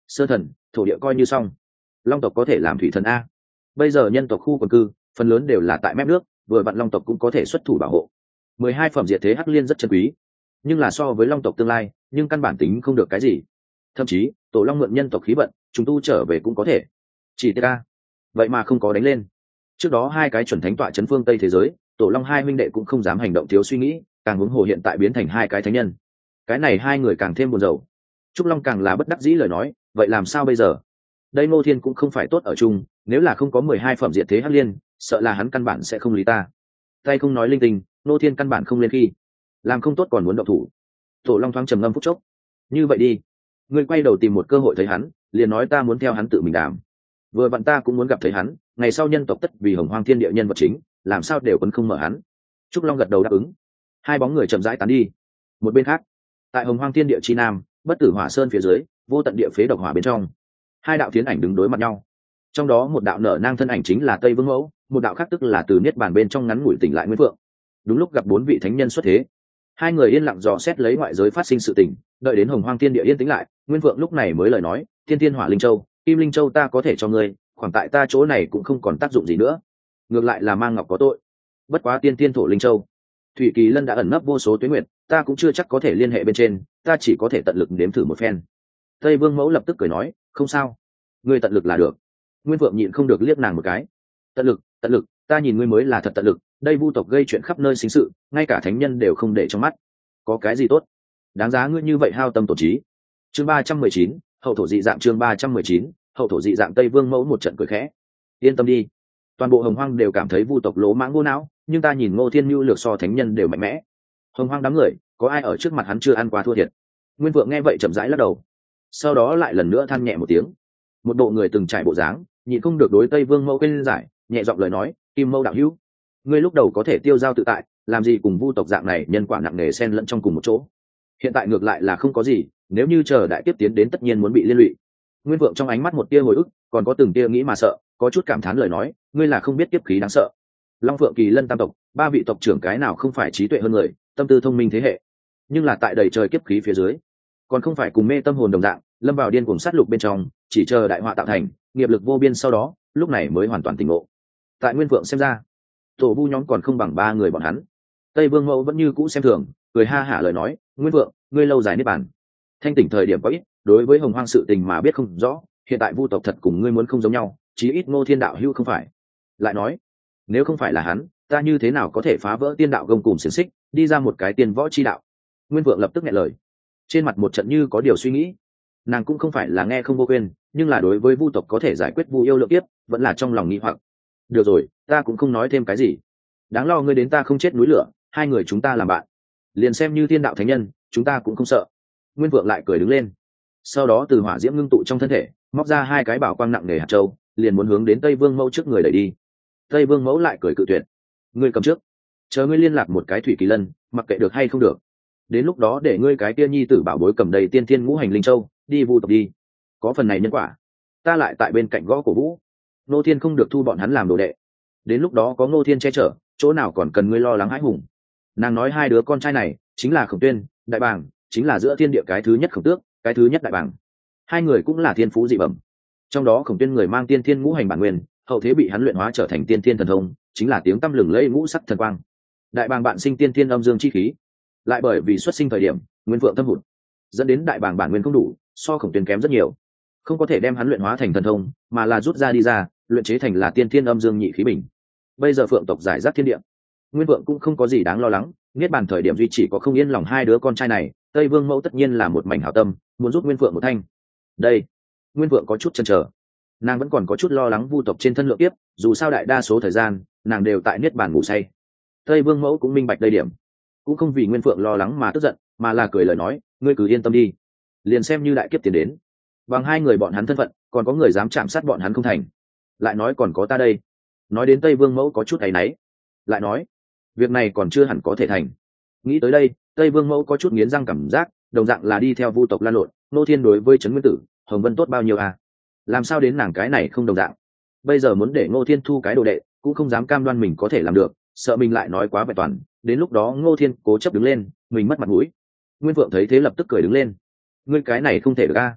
sơ thần thổ địa coi như xong, long tộc có thể làm thủy thần a. Bây giờ nhân tộc khu quần cư phần lớn đều là tại mép nước, vừa vặn long tộc cũng có thể xuất thủ bảo hộ. 12 phẩm diệt thế hắc liên rất chân quý, nhưng là so với long tộc tương lai nhưng căn bản tính không được cái gì. Thậm chí tổ long mượn nhân tộc khí vận chúng tu trở về cũng có thể. Chỉ ca vậy mà không có đánh lên. Trước đó hai cái chuẩn thánh tọa chấn phương tây thế giới, tổ long hai huynh đệ cũng không dám hành động thiếu suy nghĩ, càng huống hồ hiện tại biến thành hai cái thánh nhân, cái này hai người càng thêm buồn rầu. Trúc Long càng là bất đắc dĩ lời nói, vậy làm sao bây giờ? Đây Ngô Thiên cũng không phải tốt ở chung, nếu là không có 12 phẩm diệt thế hắc liên, sợ là hắn căn bản sẽ không lý ta. Tay không nói linh tinh, Ngô Thiên căn bản không lên khi, làm không tốt còn muốn động thủ. Tổ Long thoáng trầm ngâm phút chốc. Như vậy đi, ngươi quay đầu tìm một cơ hội thấy hắn, liền nói ta muốn theo hắn tự mình đàm. Vừa vặn ta cũng muốn gặp thấy hắn, ngày sau nhân tộc tất vì Hồng Hoang Thiên Địa nhân vật chính, làm sao đều còn không mở hắn. Trúc Long gật đầu đáp ứng. Hai bóng người chậm rãi tán đi. Một bên khác, tại Hồng Hoang Thiên Địa chi nam, Bất Tử Hỏa Sơn phía dưới, vô tận địa phế độc hỏa bên trong, hai đạo tiến ảnh đứng đối mặt nhau. Trong đó một đạo nở nang thân ảnh chính là Tây Vương Mẫu, một đạo khác tức là từ niết bàn bên trong ngắn ngủi tỉnh lại Nguyên Phượng. Đúng lúc gặp bốn vị thánh nhân xuất thế, hai người yên lặng dò xét lấy ngoại giới phát sinh sự tình, đợi đến Hồng Hoang Thiên Địa yên tĩnh lại, Nguyên Phượng lúc này mới lời nói, Thiên Thiên Hỏa Linh Châu, Kim Linh Châu ta có thể cho ngươi, khoảng tại ta chỗ này cũng không còn tác dụng gì nữa, ngược lại là mang ngọc có tội. Bất quá Tiên Thiên Thổ Linh Châu, Thủy Kỳ Lân đã ẩn nấp vô số tuyến nguyệt, ta cũng chưa chắc có thể liên hệ bên trên, ta chỉ có thể tận lực nếm thử một phen. Tây Vương Mẫu lập tức cười nói, không sao, ngươi tận lực là được. Nguyên Phượng nhịn không được liếc nàng một cái. Tận lực, ta nhìn ngươi mới là thật tận lực, đây vu tộc gây chuyện khắp nơi sinh sự, ngay cả thánh nhân đều không để trong mắt, có cái gì tốt đáng giá ngươi như vậy hao tâm tổn trí. Chương 319, hậu thổ dị dạng. Chương 319, hậu thổ dị dạng. Tây Vương Mẫu một trận cười khẽ, yên tâm đi, toàn bộ Hồng Hoang đều cảm thấy vu tộc lỗ mãng vô não, nhưng ta nhìn Ngô Thiên Nhu lược so thánh nhân đều mạnh mẽ. Hồng Hoang đám người có ai ở trước mặt hắn chưa ăn qua thua thiệt. Nguyên Vượng nghe vậy chậm rãi lắc đầu, sau đó lại lần nữa than nhẹ một tiếng. Một bộ người từng trải bộ dáng, nhịn không được đối Tây Vương Mẫu khuyên giải, nhẹ giọng lời nói, Kim Mẫu đạo hữu, ngươi lúc đầu có thể tiêu giao tự tại, làm gì cùng vu tộc dạng này nhân quả nặng nề xen lẫn trong cùng một chỗ. Hiện tại ngược lại là không có gì, nếu như chờ đại tiếp tiến đến tất nhiên muốn bị liên lụy. Nguyên Vượng trong ánh mắt một tia hồi ức, còn có từng tia nghĩ mà sợ, có chút cảm thán lời nói, ngươi là không biết kiếp khí đáng sợ. Long Phượng Kỳ Lân tam tộc, ba vị tộc trưởng cái nào không phải trí tuệ hơn người, tâm tư thông minh thế hệ, nhưng là tại đầy trời kiếp khí phía dưới, còn không phải cùng mê tâm hồn đồng dạng, lâm vào điên cuồng sát lục bên trong, chỉ chờ đại họa tạo thành, nghiệp lực vô biên sau đó, lúc này mới hoàn toàn tỉnh ngộ. Tại Nguyên Vượng xem ra, tổ vu nhóm còn không bằng ba người bọn hắn. Tây Vương Mẫu vẫn như cũ xem thường, cười ha hả lời nói, Nguyên Vượng, ngươi lâu dài niết bàn, thanh tỉnh thời điểm có ít, đối với Hồng Hoang sự tình mà biết không rõ, hiện tại vu tộc thật cùng ngươi muốn không giống nhau, chí ít Ngô Thiên đạo hữu không phải. Lại nói, nếu không phải là hắn, ta như thế nào có thể phá vỡ tiên đạo gông cùm xiềng xích, đi ra một cái tiên võ chi đạo. Nguyên Vượng lập tức nghe lời, trên mặt một trận như có điều suy nghĩ. Nàng cũng không phải là nghe không vô quên, nhưng là đối với vu tộc có thể giải quyết vu yêu lượng tiếp, vẫn là trong lòng nghi hoặc. Được rồi, ta cũng không nói thêm cái gì, đáng lo ngươi đến ta không chết núi lửa, hai người chúng ta làm bạn, liền xem như thiên đạo thánh nhân, chúng ta cũng không sợ. Nguyên Vượng lại cười đứng lên, sau đó từ hỏa diễm ngưng tụ trong thân thể móc ra hai cái bảo quang nặng nề hạt châu, liền muốn hướng đến Tây Vương Mẫu trước người đẩy đi. Tây Vương Mẫu lại cười cự tuyệt, ngươi cầm trước, chờ ngươi liên lạc một cái Thủy Kỳ Lân, mặc kệ được hay không được, đến lúc đó để ngươi cái kia nhi tử bảo bối cầm đầy tiên thiên ngũ hành linh châu đi vu tộc đi, có phần này nhân quả, ta lại tại bên cạnh gõ cổ vũ. Ngô Thiên không được thu bọn hắn làm đồ đệ, đến lúc đó có Ngô Thiên che chở, chỗ nào còn cần ngươi lo lắng hãi hùng. Nàng nói hai đứa con trai này chính là Khổng Tuyên, Đại Bàng, chính là giữa thiên địa cái thứ nhất Khổng Tước, cái thứ nhất Đại Bàng, hai người cũng là thiên phú dị bẩm. Trong đó Khổng Tuyên người mang tiên thiên ngũ hành bản nguyên, hậu thế bị hắn luyện hóa trở thành tiên thiên thần thông, chính là tiếng tăm lừng lẫy ngũ sắc thần quang. Đại Bàng bạn sinh tiên thiên âm dương chi khí, lại bởi vì xuất sinh thời điểm nguyên vượng thâm hụt, dẫn đến Đại Bàng bản nguyên không đủ, so Khổng Tuyên kém rất nhiều, không có thể đem hắn luyện hóa thành thần thông, mà là rút ra đi ra, luyện chế thành là tiên thiên âm dương nhị khí bình. Bây giờ Phượng tộc giải rác thiên địa, Nguyên Vượng cũng không có gì đáng lo lắng, niết bàn thời điểm duy chỉ có không yên lòng hai đứa con trai này, Tây Vương Mẫu tất nhiên là một mảnh hảo tâm, muốn giúp Nguyên Vượng một thanh. Đây, Nguyên Vượng có chút chần chờ, nàng vẫn còn có chút lo lắng vu tộc trên thân lượng tiếp, dù sao đại đa số thời gian nàng đều tại niết bàn ngủ say. Tây Vương Mẫu cũng minh bạch đây điểm, cũng không vì Nguyên Vượng lo lắng mà tức giận, mà là cười lời nói, ngươi cứ yên tâm đi, liền xem như đại kiếp tiến đến, bằng hai người bọn hắn thân phận, còn có người dám chạm sát bọn hắn không thành, lại nói còn có ta đây. Nói đến Tây Vương Mẫu có chút áy náy, lại nói việc này còn chưa hẳn có thể thành. Nghĩ tới đây, Tây Vương Mẫu có chút nghiến răng cảm giác, đồng dạng là đi theo vu tộc lan lộn, Nô Thiên đối với Trấn Nguyên Tử, Hồng Vân tốt bao nhiêu à? Làm sao đến nàng cái này không đồng dạng? Bây giờ muốn để Ngô Thiên thu cái đồ đệ, cũng không dám cam đoan mình có thể làm được, sợ mình lại nói quá vẹn toàn, đến lúc đó Ngô Thiên cố chấp đứng lên, mình mất mặt mũi. Nguyên Vượng thấy thế lập tức cười đứng lên, ngươi cái này không thể được a.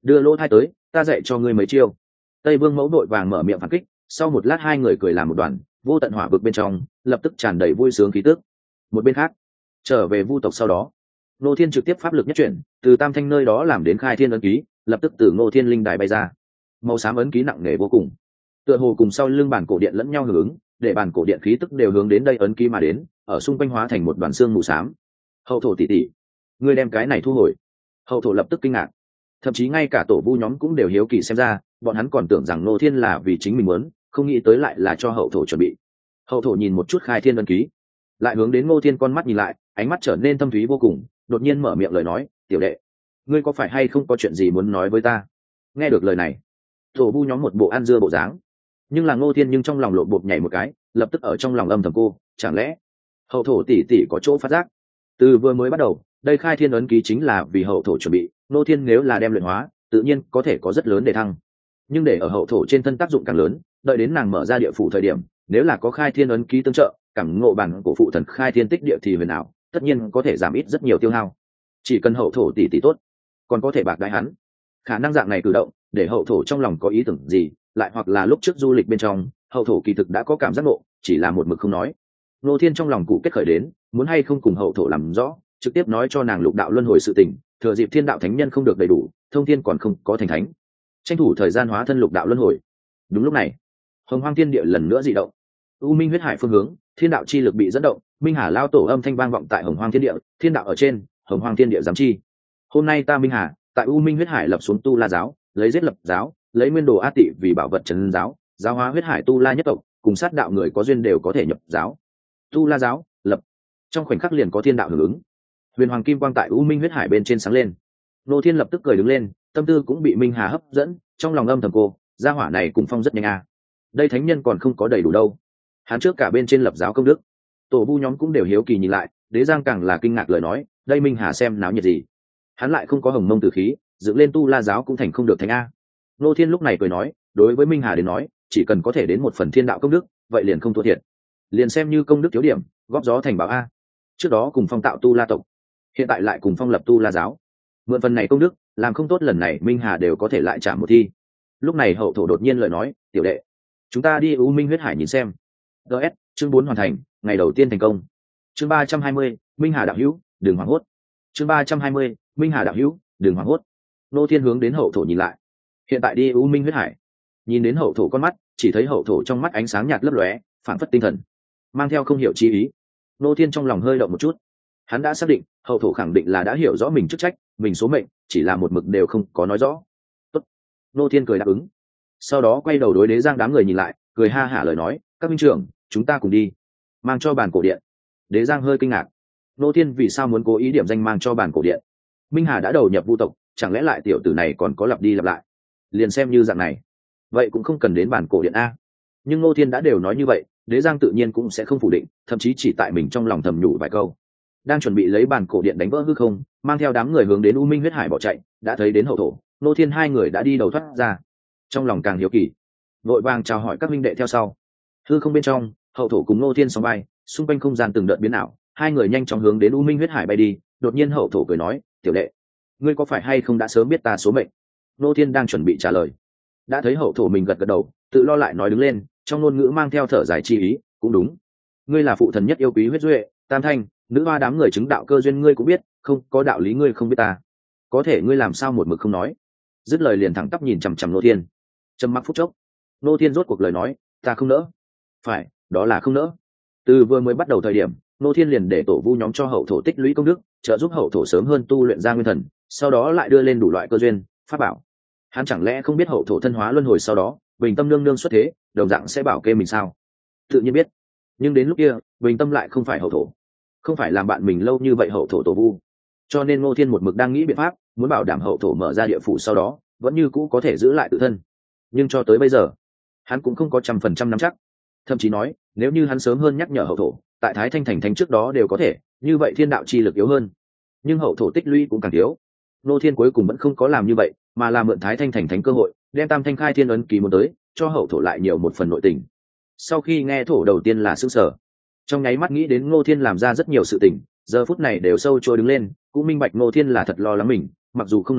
đưa lỗ thai tới, ta dạy cho ngươi mấy chiêu. Tây Vương Mẫu đội vàng mở miệng phản kích, sau một lát hai người cười làm một đoàn, vô tận hỏa vực bên trong lập tức tràn đầy vui sướng khí tức. Một bên khác, trở về Vu tộc sau đó, Ngô Thiên trực tiếp pháp lực nhất chuyển, từ Tam Thanh nơi đó làm đến khai thiên ấn ký, lập tức từ Ngô Thiên linh đài bay ra. Màu xám ấn ký nặng nề vô cùng, tựa hồ cùng sau lưng bản cổ điện lẫn nhau hưởng ứng, để bản cổ điện khí tức đều hướng đến đây ấn ký mà đến, ở xung quanh hóa thành một đoàn xương mù xám. Hậu thổ tỷ tỷ, ngươi đem cái này thu hồi. Hậu thổ lập tức kinh ngạc, thậm chí ngay cả tổ vu nhóm cũng đều hiếu kỳ xem ra, bọn hắn còn tưởng rằng Ngô Thiên là vì chính mình muốn, không nghĩ tới lại là cho hậu thổ chuẩn bị. Hậu thổ nhìn một chút khai thiên ấn ký, lại hướng đến Ngô Thiên con mắt nhìn lại, ánh mắt trở nên thâm thúy vô cùng, đột nhiên mở miệng lời nói, tiểu đệ, ngươi có phải hay không có chuyện gì muốn nói với ta? Nghe được lời này, tổ vu nhóm một bộ ăn dưa bộ dáng, nhưng là Ngô Thiên nhưng trong lòng lộn bột nhảy một cái, lập tức ở trong lòng âm thầm cô, chẳng lẽ hậu thổ tỷ tỷ có chỗ phát giác? Từ vừa mới bắt đầu, đây khai thiên ấn ký chính là vì hậu thổ chuẩn bị, Ngô Thiên nếu là đem luyện hóa, tự nhiên có thể có rất lớn để thăng. Nhưng để ở hậu thổ trên thân tác dụng càng lớn, đợi đến nàng mở ra địa phủ thời điểm, nếu là có khai thiên ấn ký tương trợ, cảm ngộ bản của phụ thần khai thiên tích địa thì huyền ảo, tất nhiên có thể giảm ít rất nhiều tiêu hao. Chỉ cần hậu thổ tỷ tỷ tốt, còn có thể bạc đãi hắn. Khả năng dạng này cử động, để hậu thổ trong lòng có ý tưởng gì, lại hoặc là lúc trước du lịch bên trong, hậu thổ kỳ thực đã có cảm giác ngộ, chỉ là một mực không nói. Ngô Thiên trong lòng cụ kết khởi đến, muốn hay không cùng hậu thổ làm rõ, trực tiếp nói cho nàng lục đạo luân hồi sự tình, thừa dịp thiên đạo thánh nhân không được đầy đủ, thông thiên còn không có thành thánh, tranh thủ thời gian hóa thân lục đạo luân hồi. Đúng lúc này, hồng hoang thiên địa lần nữa dị động, u minh huyết hải phương hướng, thiên đạo chi lực bị dẫn động, minh hà lao tổ âm thanh vang vọng tại hồng hoang thiên địa, thiên đạo ở trên, hồng hoang thiên địa giám chi. Hôm nay ta minh hà tại u minh huyết hải lập xuống tu la giáo, lấy giết lập giáo, lấy nguyên đồ a tị vì bảo vật trấn giáo, giáo hóa huyết hải tu la nhất tộc, cùng sát đạo người có duyên đều có thể nhập giáo. Tu la giáo lập, trong khoảnh khắc liền có thiên đạo hưởng ứng. Huyền hoàng kim quang tại u minh huyết hải bên trên sáng lên. Nô Thiên lập tức cười đứng lên, tâm tư cũng bị minh hà hấp dẫn, trong lòng âm thầm cô, gia hỏa này cùng phong rất nhanh à. Đây thánh nhân còn không có đầy đủ đâu, hắn trước cả bên trên lập giáo công đức. Tổ vu nhóm cũng đều hiếu kỳ nhìn lại, Đế Giang càng là kinh ngạc lời nói, đây minh hà xem náo nhiệt gì, hắn lại không có hồng mông tử khí, dựng lên tu la giáo cũng thành không được thánh a. Nô Thiên lúc này cười nói, đối với minh hà đến nói, chỉ cần có thể đến một phần thiên đạo công đức, vậy liền không thua thiệt, liền xem như công đức thiếu điểm, góp gió thành bảo a. Trước đó cùng phong tạo tu la tộc, hiện tại lại cùng phong lập tu la giáo, mượn phần này công đức, làm không tốt lần này minh hà đều có thể lại trả một thi. Lúc này hậu thổ đột nhiên lời nói, tiểu đệ, chúng ta đi u minh huyết hải nhìn xem. ts chương 4 hoàn thành, ngày đầu tiên thành công. Chương 320, minh hà đạo hữu đừng hoảng hốt. Chương 320, minh hà đạo hữu đừng hoảng hốt. Nô Thiên hướng đến hậu thổ nhìn lại, hiện tại đi u minh huyết hải, nhìn đến hậu thổ con mắt, chỉ thấy hậu thổ trong mắt ánh sáng nhạt lấp lóe, phản phất tinh thần, mang theo không hiểu chi ý. Nô Thiên trong lòng hơi động một chút, hắn đã xác định hậu thổ khẳng định là đã hiểu rõ mình chức trách, mình số mệnh, chỉ là một mực đều không có nói rõ. Tốt. Nô Thiên cười đáp ứng, sau đó quay đầu đối Đế Giang đám người nhìn lại, cười ha hả lời nói, các minh trưởng, chúng ta cùng đi, mang cho bàn cổ điện. Đế Giang hơi kinh ngạc, Nô Thiên vì sao muốn cố ý điểm danh mang cho bàn cổ điện? Minh Hà đã đầu nhập vu tộc, chẳng lẽ lại tiểu tử này còn có lặp đi lặp lại, liền xem như dạng này, vậy cũng không cần đến bàn cổ điện a. Nhưng Nô Thiên đã đều nói như vậy, Đế Giang tự nhiên cũng sẽ không phủ định, thậm chí chỉ tại mình trong lòng thầm nhủ vài câu. Đang chuẩn bị lấy bàn cổ điện đánh vỡ hư không, mang theo đám người hướng đến u minh huyết hải bỏ chạy, đã thấy đến hậu thổ, Nô Thiên hai người đã đi đầu thoát ra, trong lòng càng hiếu kỳ, vội vàng chào hỏi các minh đệ theo sau. Hư không bên trong, hậu thổ cùng Nô Thiên song bay, xung quanh không gian từng đợt biến ảo, hai người nhanh chóng hướng đến u minh huyết hải bay đi. Đột nhiên hậu thổ cười nói, tiểu đệ, ngươi có phải hay không đã sớm biết ta số mệnh? Nô Thiên đang chuẩn bị trả lời, đã thấy hậu thổ mình gật gật đầu, tự lo lại nói đứng lên, trong ngôn ngữ mang theo thở dài chi ý, cũng đúng, ngươi là phụ thần nhất yêu quý huyết duệ, tam thanh nữ hoa đám người chứng đạo cơ duyên ngươi cũng biết, không có đạo lý ngươi không biết ta, có thể ngươi làm sao một mực không nói? Dứt lời liền thẳng tắp nhìn chằm chằm Nô Thiên, trầm mặc phút chốc, Nô Thiên rốt cuộc lời nói, ta không nỡ. Phải, đó là không nỡ. Từ vừa mới bắt đầu thời điểm, Nô Thiên liền để tổ vu nhóm cho hậu thổ tích lũy công đức, trợ giúp hậu thổ sớm hơn tu luyện ra nguyên thần, sau đó lại đưa lên đủ loại cơ duyên pháp bảo. Hắn chẳng lẽ không biết hậu thổ thân hóa luân hồi sau đó, Bình Tâm nương nương xuất thế, đồng dạng sẽ bảo kê mình sao? Tự nhiên biết, nhưng đến lúc kia, Bình Tâm lại không phải hậu thổ, không phải làm bạn mình lâu như vậy hậu thổ tổ vu, cho nên Nô Thiên một mực đang nghĩ biện pháp, muốn bảo đảm hậu thổ mở ra địa phủ sau đó, vẫn như cũ có thể giữ lại tự thân. Nhưng cho tới bây giờ, hắn cũng không có 100% nắm chắc. Thậm chí nói, nếu như hắn sớm hơn nhắc nhở hậu thổ, tại Thái Thanh thành thánh trước đó đều có thể, như vậy thiên đạo chi lực yếu hơn. Nhưng hậu thổ tích lũy cũng càng thiếu. Nô Thiên cuối cùng vẫn không có làm như vậy, mà là mượn Thái Thanh thành thánh cơ hội, đem Tam Thanh khai thiên ấn ký muốn tới, cho hậu thổ lại nhiều một phần nội tình. Sau khi nghe thổ đầu tiên là sửng sở, trong nháy mắt nghĩ đến Nô Thiên làm ra rất nhiều sự tình, giờ phút này đều sâu trôi đứng lên, cũng minh bạch Nô Thiên là thật lo lắng mình, mặc dù không nói,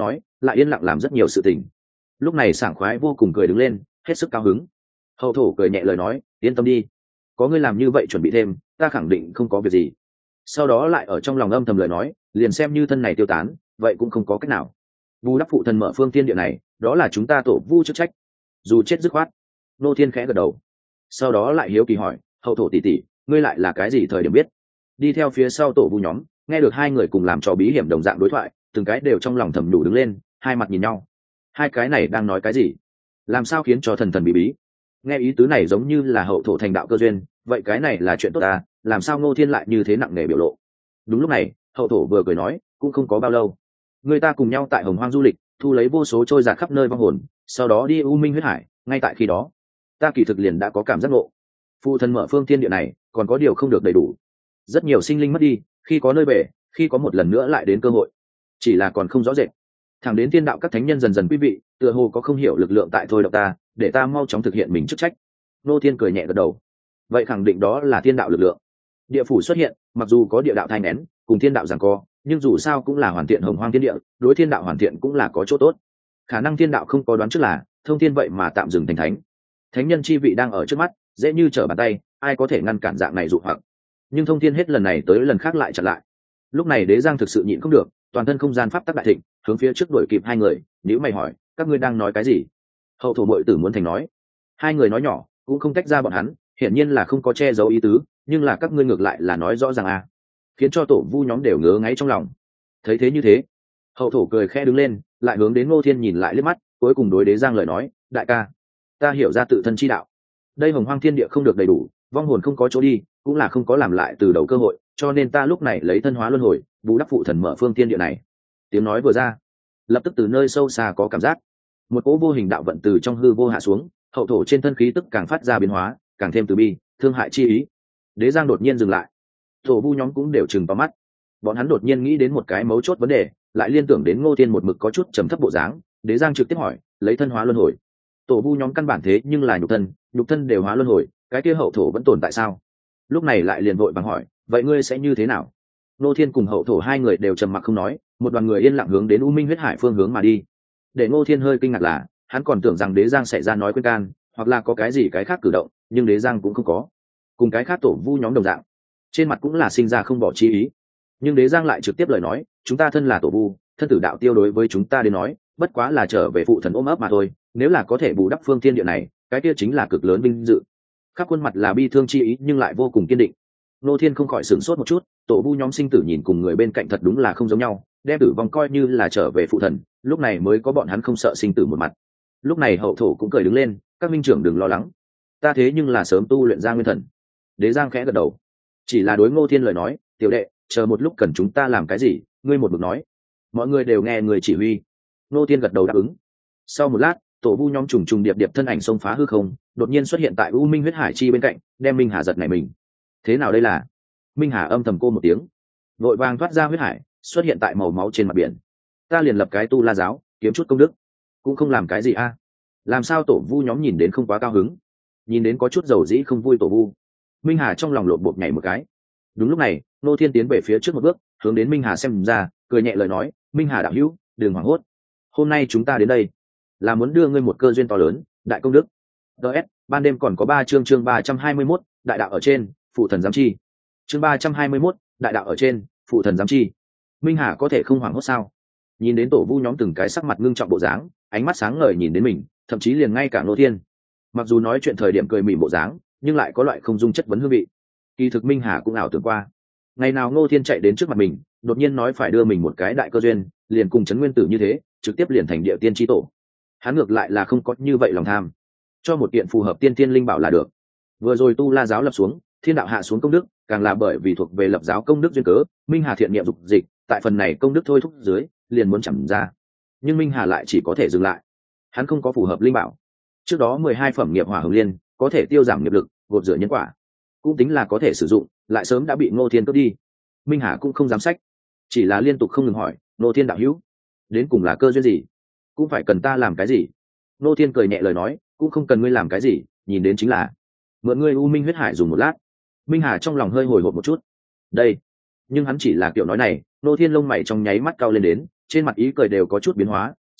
lại yên lặng làm rất nhiều sự tình. Lúc này sảng khoái vô cùng cười đứng lên, hết sức cao hứng. Hậu thổ cười nhẹ lời nói, yên tâm đi, có ngươi làm như vậy chuẩn bị thêm, ta khẳng định không có việc gì. Sau đó lại ở trong lòng âm thầm lời nói, liền xem như thân này tiêu tán, vậy cũng không có cách nào. Bù đắp phụ thần mở phương tiên địa này, đó là chúng ta tổ vu chức trách, dù chết dứt khoát. Nô Thiên khẽ gật đầu, sau đó lại hiếu kỳ hỏi, hậu thổ tỷ tỷ, ngươi lại là cái gì thời điểm biết? Đi theo phía sau tổ vu nhóm, nghe được hai người cùng làm trò bí hiểm đồng dạng đối thoại, từng cái đều trong lòng thầm nhủ đứng lên, hai mặt nhìn nhau. Hai cái này đang nói cái gì? Làm sao khiến cho thần thần bí bí? Nghe ý tứ này giống như là hậu thổ thành đạo cơ duyên, vậy cái này là chuyện tốt à? Làm sao Ngô Thiên lại như thế nặng nề biểu lộ? Đúng lúc này, hậu thổ vừa cười nói, cũng không có bao lâu, người ta cùng nhau tại Hồng Hoang du lịch, thu lấy vô số trôi giạt khắp nơi vong hồn, sau đó đi U Minh huyết hải. Ngay tại khi đó, ta kỳ thực liền đã có cảm giác ngộ, phụ thần mở phương thiên địa này còn có điều không được đầy đủ. Rất nhiều sinh linh mất đi, khi có nơi về, khi có một lần nữa lại đến cơ hội, chỉ là còn không rõ rệt. Thẳng đến thiên đạo các thánh nhân dần dần quý vị, tựa hồ có không hiểu lực lượng tại thôi động ta, để ta mau chóng thực hiện mình chức trách. Nô Thiên cười nhẹ gật đầu, vậy khẳng định đó là thiên đạo lực lượng. Địa phủ xuất hiện, mặc dù có địa đạo thai nén cùng thiên đạo giằng co, nhưng dù sao cũng là hoàn thiện hồng hoang thiên địa, đối thiên đạo hoàn thiện cũng là có chỗ tốt. Khả năng thiên đạo không có đoán trước là thông thiên vậy mà tạm dừng thành thánh. Thánh nhân chi vị đang ở trước mắt, dễ như trở bàn tay, ai có thể ngăn cản dạng này dụ hoặc. Nhưng thông thiên hết lần này tới lần khác lại chặn lại. Lúc này Đế Giang thực sự nhịn không được, toàn thân không gian pháp tắc đại thịnh, hướng phía trước đuổi kịp hai người, nếu mày hỏi, các ngươi đang nói cái gì? Hậu thổ muội tử muốn thành nói. Hai người nói nhỏ, cũng không tách ra bọn hắn, hiển nhiên là không có che giấu ý tứ, nhưng là các ngươi ngược lại là nói rõ ràng à, khiến cho tổ vu nhóm đều ngớ ngáy trong lòng. Thấy thế như thế, hậu thổ cười khẽ đứng lên, lại hướng đến Ngô Thiên nhìn lại liếc mắt, cuối cùng đối Đế Giang lời nói, đại ca, ta hiểu ra tự thân chi đạo. Đây hồng hoang thiên địa không được đầy đủ, vong hồn không có chỗ đi, cũng là không có làm lại từ đầu cơ hội, cho nên ta lúc này lấy thân hóa luân hồi, bù đắp phụ thần mở phương thiên địa này. Tiếng nói vừa ra, lập tức từ nơi sâu xa có cảm giác một cỗ vô hình đạo vận từ trong hư vô hạ xuống, hậu thổ trên thân khí tức càng phát ra biến hóa, càng thêm từ bi thương hại chi ý. Đế Giang đột nhiên dừng lại, tổ vu nhóm cũng đều chừng vào mắt. Bọn hắn đột nhiên nghĩ đến một cái mấu chốt vấn đề, lại liên tưởng đến Ngô Thiên một mực có chút trầm thấp bộ dáng. Đế Giang trực tiếp hỏi, lấy thân hóa luân hồi. Tổ vu nhóm căn bản thế nhưng là nhục thân đều hóa luân hồi, cái kia hậu thổ vẫn tồn tại sao? Lúc này lại liền vội bằng hỏi, vậy ngươi sẽ như thế nào? Ngô Thiên cùng hậu thổ hai người đều trầm mặc không nói, một đoàn người yên lặng hướng đến U Minh huyết hải phương hướng mà đi. Để Ngô Thiên hơi kinh ngạc là, hắn còn tưởng rằng Đế Giang sẽ ra nói khuyên can, hoặc là có cái gì cái khác cử động, nhưng Đế Giang cũng không có. Cùng cái khác tổ vu nhóm đồng dạng, trên mặt cũng là sinh ra không bỏ chi ý. Nhưng Đế Giang lại trực tiếp lời nói, chúng ta thân là tổ vu, thân tử đạo tiêu đối với chúng ta đến nói, bất quá là trở về phụ thần ôm ấp mà thôi, nếu là có thể bù đắp phương thiên địa này, cái kia chính là cực lớn vinh dự. Khắp khuôn mặt là bi thương chi ý nhưng lại vô cùng kiên định. Ngô Thiên không khỏi sửng sốt một chút, tổ vu nhóm sinh tử nhìn cùng người bên cạnh thật đúng là không giống nhau, đem tử vong coi như là trở về phụ thần, lúc này mới có bọn hắn không sợ sinh tử một mặt. Lúc này hậu thổ cũng cười đứng lên, các minh trưởng đừng lo lắng, ta thế nhưng là sớm tu luyện ra nguyên thần. Đế Giang khẽ gật đầu, chỉ là đối Ngô Thiên lời nói, tiểu đệ, chờ một lúc cần chúng ta làm cái gì, ngươi một mực nói, mọi người đều nghe người chỉ huy. Ngô Thiên gật đầu đáp ứng. Sau một lát, tổ vu nhóm trùng trùng điệp điệp thân ảnh xông phá hư không, đột nhiên xuất hiện tại U Minh huyết hải chi bên cạnh, đem Minh Hà giật nảy mình. Thế nào đây là? Minh Hà âm thầm cô một tiếng, vội vàng thoát ra huyết hải, xuất hiện tại màu máu trên mặt biển. Ta liền lập cái tu la giáo, kiếm chút công đức, cũng không làm cái gì a. Làm sao tổ vu nhóm nhìn đến không quá cao hứng, nhìn đến có chút dầu dĩ không vui tổ vu. Minh Hà trong lòng lộn bột nhảy một cái. Đúng lúc này, Nô Thiên tiến về phía trước một bước, hướng đến Minh Hà xem ra, cười nhẹ lời nói, Minh Hà đạo hữu, đừng hoảng hốt, hôm nay chúng ta đến đây là muốn đưa ngươi một cơ duyên to lớn, đại công đức. DS, ban đêm còn có 3 chương 321, đại đạo ở trên, phụ thần giám chi. Chương 321, đại đạo ở trên, phụ thần giám chi. Minh Hà có thể không hoảng hốt sao? Nhìn đến tổ vu nhóm từng cái sắc mặt ngưng trọng bộ dáng, ánh mắt sáng ngời nhìn đến mình, thậm chí liền ngay cả Ngô Thiên, mặc dù nói chuyện thời điểm cười mỉm bộ dáng, nhưng lại có loại không dung chất vấn hương vị. Kỳ thực Minh Hà cũng ảo tưởng qua, ngày nào Ngô Thiên chạy đến trước mặt mình, đột nhiên nói phải đưa mình một cái đại cơ duyên, liền cùng Trấn Nguyên Tử như thế, trực tiếp liền thành địa tiên chi tổ. Hắn ngược lại là không có như vậy lòng tham, cho một kiện phù hợp tiên tiên linh bảo là được. Vừa rồi tu la giáo lập xuống, thiên đạo hạ xuống công đức, càng là bởi vì thuộc về lập giáo công đức duyên cớ, Minh Hà thiện niệm dục dịch, tại phần này công đức thôi thúc dưới, liền muốn chẳng ra. Nhưng Minh Hà lại chỉ có thể dừng lại, hắn không có phù hợp linh bảo. Trước đó 12 phẩm nghiệp hỏa hồng liên có thể tiêu giảm nghiệp lực, gột rửa nhân quả, cũng tính là có thể sử dụng, lại sớm đã bị Ngô Thiên cướp đi. Minh Hà cũng không dám sách, chỉ là liên tục không ngừng hỏi, Ngô Thiên đạo hữu, đến cùng là cơ duyên gì, cũng phải cần ta làm cái gì? Ngô Thiên cười nhẹ lời nói, cũng không cần ngươi làm cái gì, nhìn đến chính là mượn ngươi U Minh huyết hải dùng một lát. Minh Hà trong lòng hơi hồi hộp một chút, đây, nhưng hắn chỉ là kiểu nói này. Ngô Thiên lông mày trong nháy mắt cao lên đến, trên mặt ý cười đều có chút biến hóa,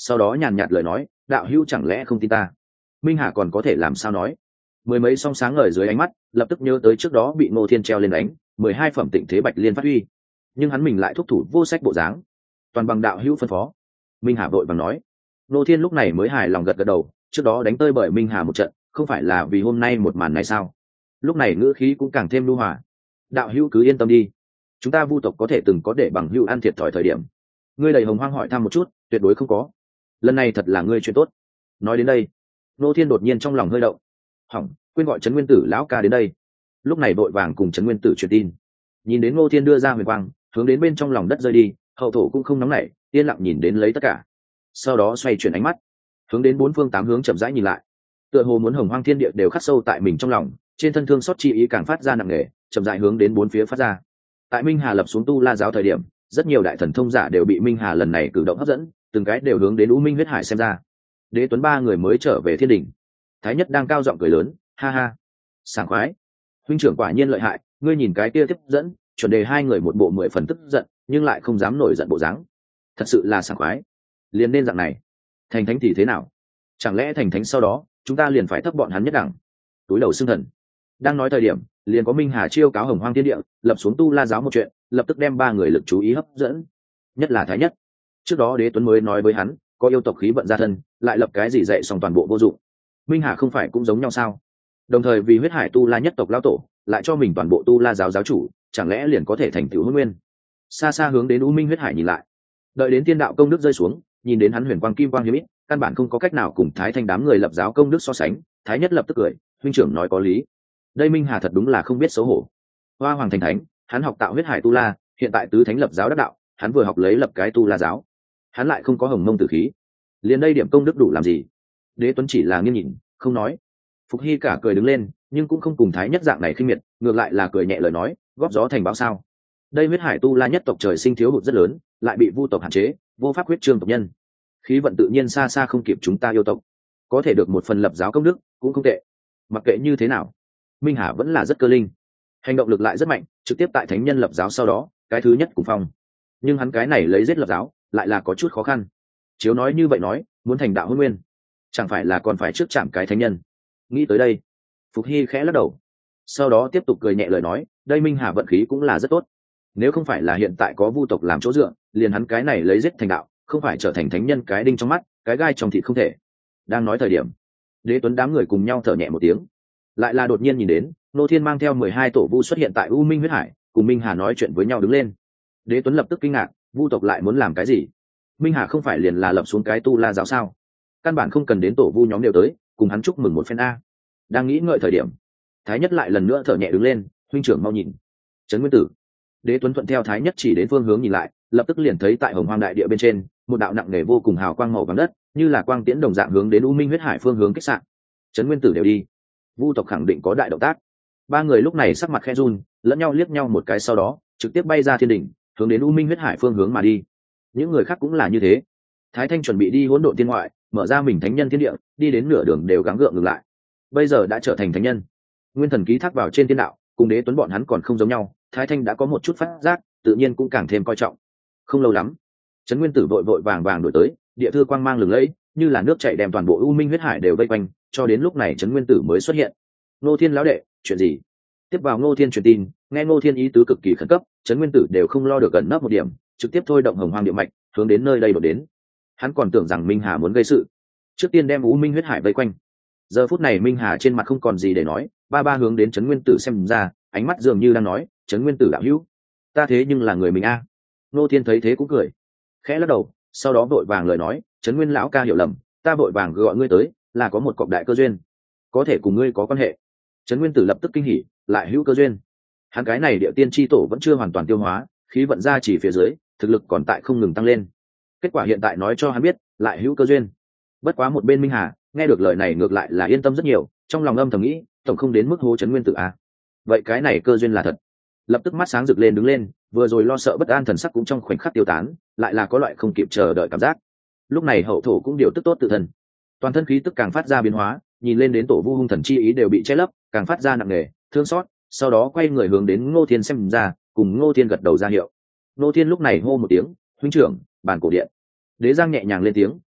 sau đó nhàn nhạt lời nói, đạo hữu chẳng lẽ không tin ta? Minh Hà còn có thể làm sao nói. Mười mấy song sáng ngời dưới ánh mắt, lập tức nhớ tới trước đó bị Ngô Thiên treo lên đánh 12 phẩm tịnh thế bạch liên phát huy, nhưng hắn mình lại thúc thủ vô sách bộ dáng. Toàn bằng đạo hữu phân phó. Minh Hà vội vàng nói. Ngô Thiên lúc này mới hài lòng gật gật đầu, trước đó đánh tơi bởi Minh Hà một trận, không phải là vì hôm nay một màn này sao? Lúc này ngữ khí cũng càng thêm nhu hòa. Đạo hữu cứ yên tâm đi, chúng ta Vu tộc có thể từng có để bằng hữu ăn thiệt thòi thời điểm. Ngươi đầy hồng hoang hỏi thăm một chút, tuyệt đối không có. Lần này thật là ngươi chuyện tốt. Nói đến đây, Ngô Thiên đột nhiên trong lòng hơi động. Hỏng, quên gọi Trấn Nguyên Tử lão ca đến đây. Lúc này vội vàng cùng Trấn Nguyên Tử truyền tin. Nhìn đến Ngô Thiên đưa ra huyền quang, hướng đến bên trong lòng đất rơi đi, hậu thổ cũng không nóng nảy, yên lặng nhìn đến lấy tất cả. Sau đó xoay chuyển ánh mắt, hướng đến bốn phương tám hướng chậm rãi nhìn lại. Tựa hồ muốn hồng hoang thiên địa đều khắc sâu tại mình trong lòng, trên thân thương xót chi ý càng phát ra nặng nề, chậm rãi hướng đến bốn phía phát ra. Tại Minh Hà lập xuống tu la giáo thời điểm, rất nhiều đại thần thông giả đều bị Minh Hà lần này cử động hấp dẫn, từng cái đều hướng đến U Minh huyết hải xem ra. Đế Tuấn ba người mới trở về thiên đình. Thái Nhất đang cao giọng cười lớn, ha ha, sảng khoái, huynh trưởng quả nhiên lợi hại. Ngươi nhìn cái kia tiếp dẫn, chuẩn đề hai người một bộ 10 phần tức giận, nhưng lại không dám nổi giận bộ dáng, thật sự là sảng khoái. Liền nên dạng này. Thành thánh thì thế nào? Chẳng lẽ thành thánh sau đó chúng ta liền phải thấp bọn hắn nhất đẳng? Túi đầu xương thần. Đang nói thời điểm, liền có Minh Hà chiêu cáo hồng hoang thiên địa, lập xuống tu la giáo một chuyện, lập tức đem ba người lực chú ý hấp dẫn, nhất là Thái Nhất. Trước đó Đế Tuấn mới nói với hắn, có yêu tộc khí vận gia thân, lại lập cái gì dạy xong toàn bộ vô dụng. Minh Hà không phải cũng giống nhau sao? Đồng thời vì huyết hải tu la nhất tộc lão tổ, lại cho mình toàn bộ tu la giáo giáo chủ, chẳng lẽ liền có thể thành tựu hôn nguyên? Xa xa hướng đến U Minh huyết hải nhìn lại, đợi đến tiên đạo công đức rơi xuống, nhìn đến hắn huyền quang kim quang hiếm ít, căn bản không có cách nào cùng Thái Thanh đám người lập giáo công đức so sánh. Thái Nhất lập tức cười, huynh trưởng nói có lý. Đây Minh Hà thật đúng là không biết xấu hổ. Hoa hoàng thành thánh, hắn học tạo huyết hải tu la, hiện tại tứ thánh lập giáo đắc đạo, hắn vừa học lấy lập cái tu la giáo, hắn lại không có hồng mông tử khí, liền đây điểm công đức đủ làm gì? Đế Tuấn chỉ là nghiêng nhìn, không nói. Phục Hy cả cười đứng lên, nhưng cũng không cùng Thái Nhất dạng này khinh miệt, ngược lại là cười nhẹ lời nói, góp gió thành bão sao? Đây huyết hải tu la nhất tộc trời sinh thiếu hụt rất lớn, lại bị vu tộc hạn chế, vô pháp huyết trương tộc nhân, khí vận tự nhiên xa xa không kịp chúng ta yêu tộc, có thể được một phần lập giáo công đức cũng không tệ. Mặc kệ như thế nào, Minh Hà vẫn là rất cơ linh, hành động lực lại rất mạnh, trực tiếp tại thánh nhân lập giáo sau đó cái thứ nhất cùng phong. Nhưng hắn cái này lấy giết lập giáo lại là có chút khó khăn. Chiếu nói như vậy nói, muốn thành đạo hôn nguyên, chẳng phải là còn phải trước chạm cái thánh nhân? Nghĩ tới đây, Phục Hy khẽ lắc đầu, sau đó tiếp tục cười nhẹ lời nói, đây Minh Hà vận khí cũng là rất tốt. Nếu không phải là hiện tại có vu tộc làm chỗ dựa, liền hắn cái này lấy giết thành đạo, không phải trở thành thánh nhân cái đinh trong mắt, cái gai trong thịt không thể. Đang nói thời điểm, Đế Tuấn đám người cùng nhau thở nhẹ một tiếng, lại là đột nhiên nhìn đến Ngô Thiên mang theo 12 tổ vu xuất hiện tại U Minh huyết hải, cùng Minh Hà nói chuyện với nhau đứng lên. Đế Tuấn lập tức kinh ngạc, vu tộc lại muốn làm cái gì? Minh Hà không phải liền là lập xuống cái tu la giáo sao? Căn bản không cần đến tổ vu nhóm đều tới, cùng hắn chúc mừng một phen a. Đang nghĩ ngợi thời điểm, Thái Nhất lại lần nữa thở nhẹ đứng lên, huynh trưởng mau nhìn, Trấn Nguyên Tử. Đế Tuấn thuận theo Thái Nhất chỉ đến phương hướng nhìn lại, lập tức liền thấy tại hồng hoang đại địa bên trên, một đạo nặng nề vô cùng hào quang màu vàng đất, như là quang tiễn đồng dạng hướng đến U Minh huyết hải phương hướng kích sạn. Trấn Nguyên Tử đều đi, vu tộc khẳng định có đại động tác. Ba người lúc này sắc mặt khẽ run, lẫn nhau liếc nhau một cái, sau đó trực tiếp bay ra thiên đỉnh, hướng đến U Minh huyết hải phương hướng mà đi. Những người khác cũng là như thế. Thái Thanh chuẩn bị đi hỗn độn thiên ngoại, mở ra mình thánh nhân thiên địa, đi đến nửa đường đều gắng gượng ngừng lại. Bây giờ đã trở thành thánh nhân, nguyên thần ký thác vào trên thiên đạo, cùng Đế Tuấn bọn hắn còn không giống nhau. Thái Thanh đã có một chút phát giác, tự nhiên cũng càng thêm coi trọng. Không lâu lắm, Trấn Nguyên Tử vội vội vàng vàng đổi tới, địa thư quang mang lừng lẫy, như là nước chảy đem toàn bộ U Minh huyết hải đều vây quanh, cho đến lúc này Trấn Nguyên Tử mới xuất hiện. Ngô Thiên lão đệ, chuyện gì? Tiếp vào Ngô Thiên truyền tin, nghe Ngô Thiên ý tứ cực kỳ khẩn cấp, Trấn Nguyên Tử đều không lo được gần nấp một điểm, trực tiếp thôi động hồng hoang địa mạch, hướng đến nơi đây đột đến. Hắn còn tưởng rằng Minh Hà muốn gây sự, trước tiên đem U Minh huyết hải vây quanh. Giờ phút này Minh Hà trên mặt không còn gì để nói, ba hướng đến Trấn Nguyên Tử xem ra, ánh mắt dường như đang nói, Trấn Nguyên Tử đạo hữu, ta thế nhưng là người mình a. Ngô Thiên thấy thế cũng cười, khẽ lắc đầu, sau đó vội vàng lời nói, Trấn Nguyên lão ca hiểu lầm, ta vội vàng gọi ngươi tới, là có một cọc đại cơ duyên, có thể cùng ngươi có quan hệ. Trấn Nguyên Tử lập tức kinh hỉ, lại hữu cơ duyên. Hắn cái này địa tiên tri tổ vẫn chưa hoàn toàn tiêu hóa, khí vận ra chỉ phía dưới, thực lực còn tại không ngừng tăng lên. Kết quả hiện tại nói cho hắn biết, lại hữu cơ duyên. Bất quá một bên Minh Hà nghe được lời này ngược lại là yên tâm rất nhiều, trong lòng âm thầm nghĩ, tổng không đến mức hô Trấn Nguyên Tử a. Vậy cái này cơ duyên là thật. Lập tức mắt sáng rực lên đứng lên, vừa rồi lo sợ bất an thần sắc cũng trong khoảnh khắc tiêu tán, lại là có loại không kịp chờ đợi cảm giác. Lúc này hậu thổ cũng điều tức tốt tự thân, toàn thân khí tức càng phát ra biến hóa, nhìn lên đến tổ vu hung thần chi ý đều bị che lấp, càng phát ra nặng nề thương xót, sau đó quay người hướng đến Ngô Thiên xem ra, cùng Ngô Thiên gật đầu ra hiệu. Ngô Thiên lúc này hô một tiếng, huynh trưởng, bàn cổ điện. Đế Giang nhẹ nhàng lên tiếng,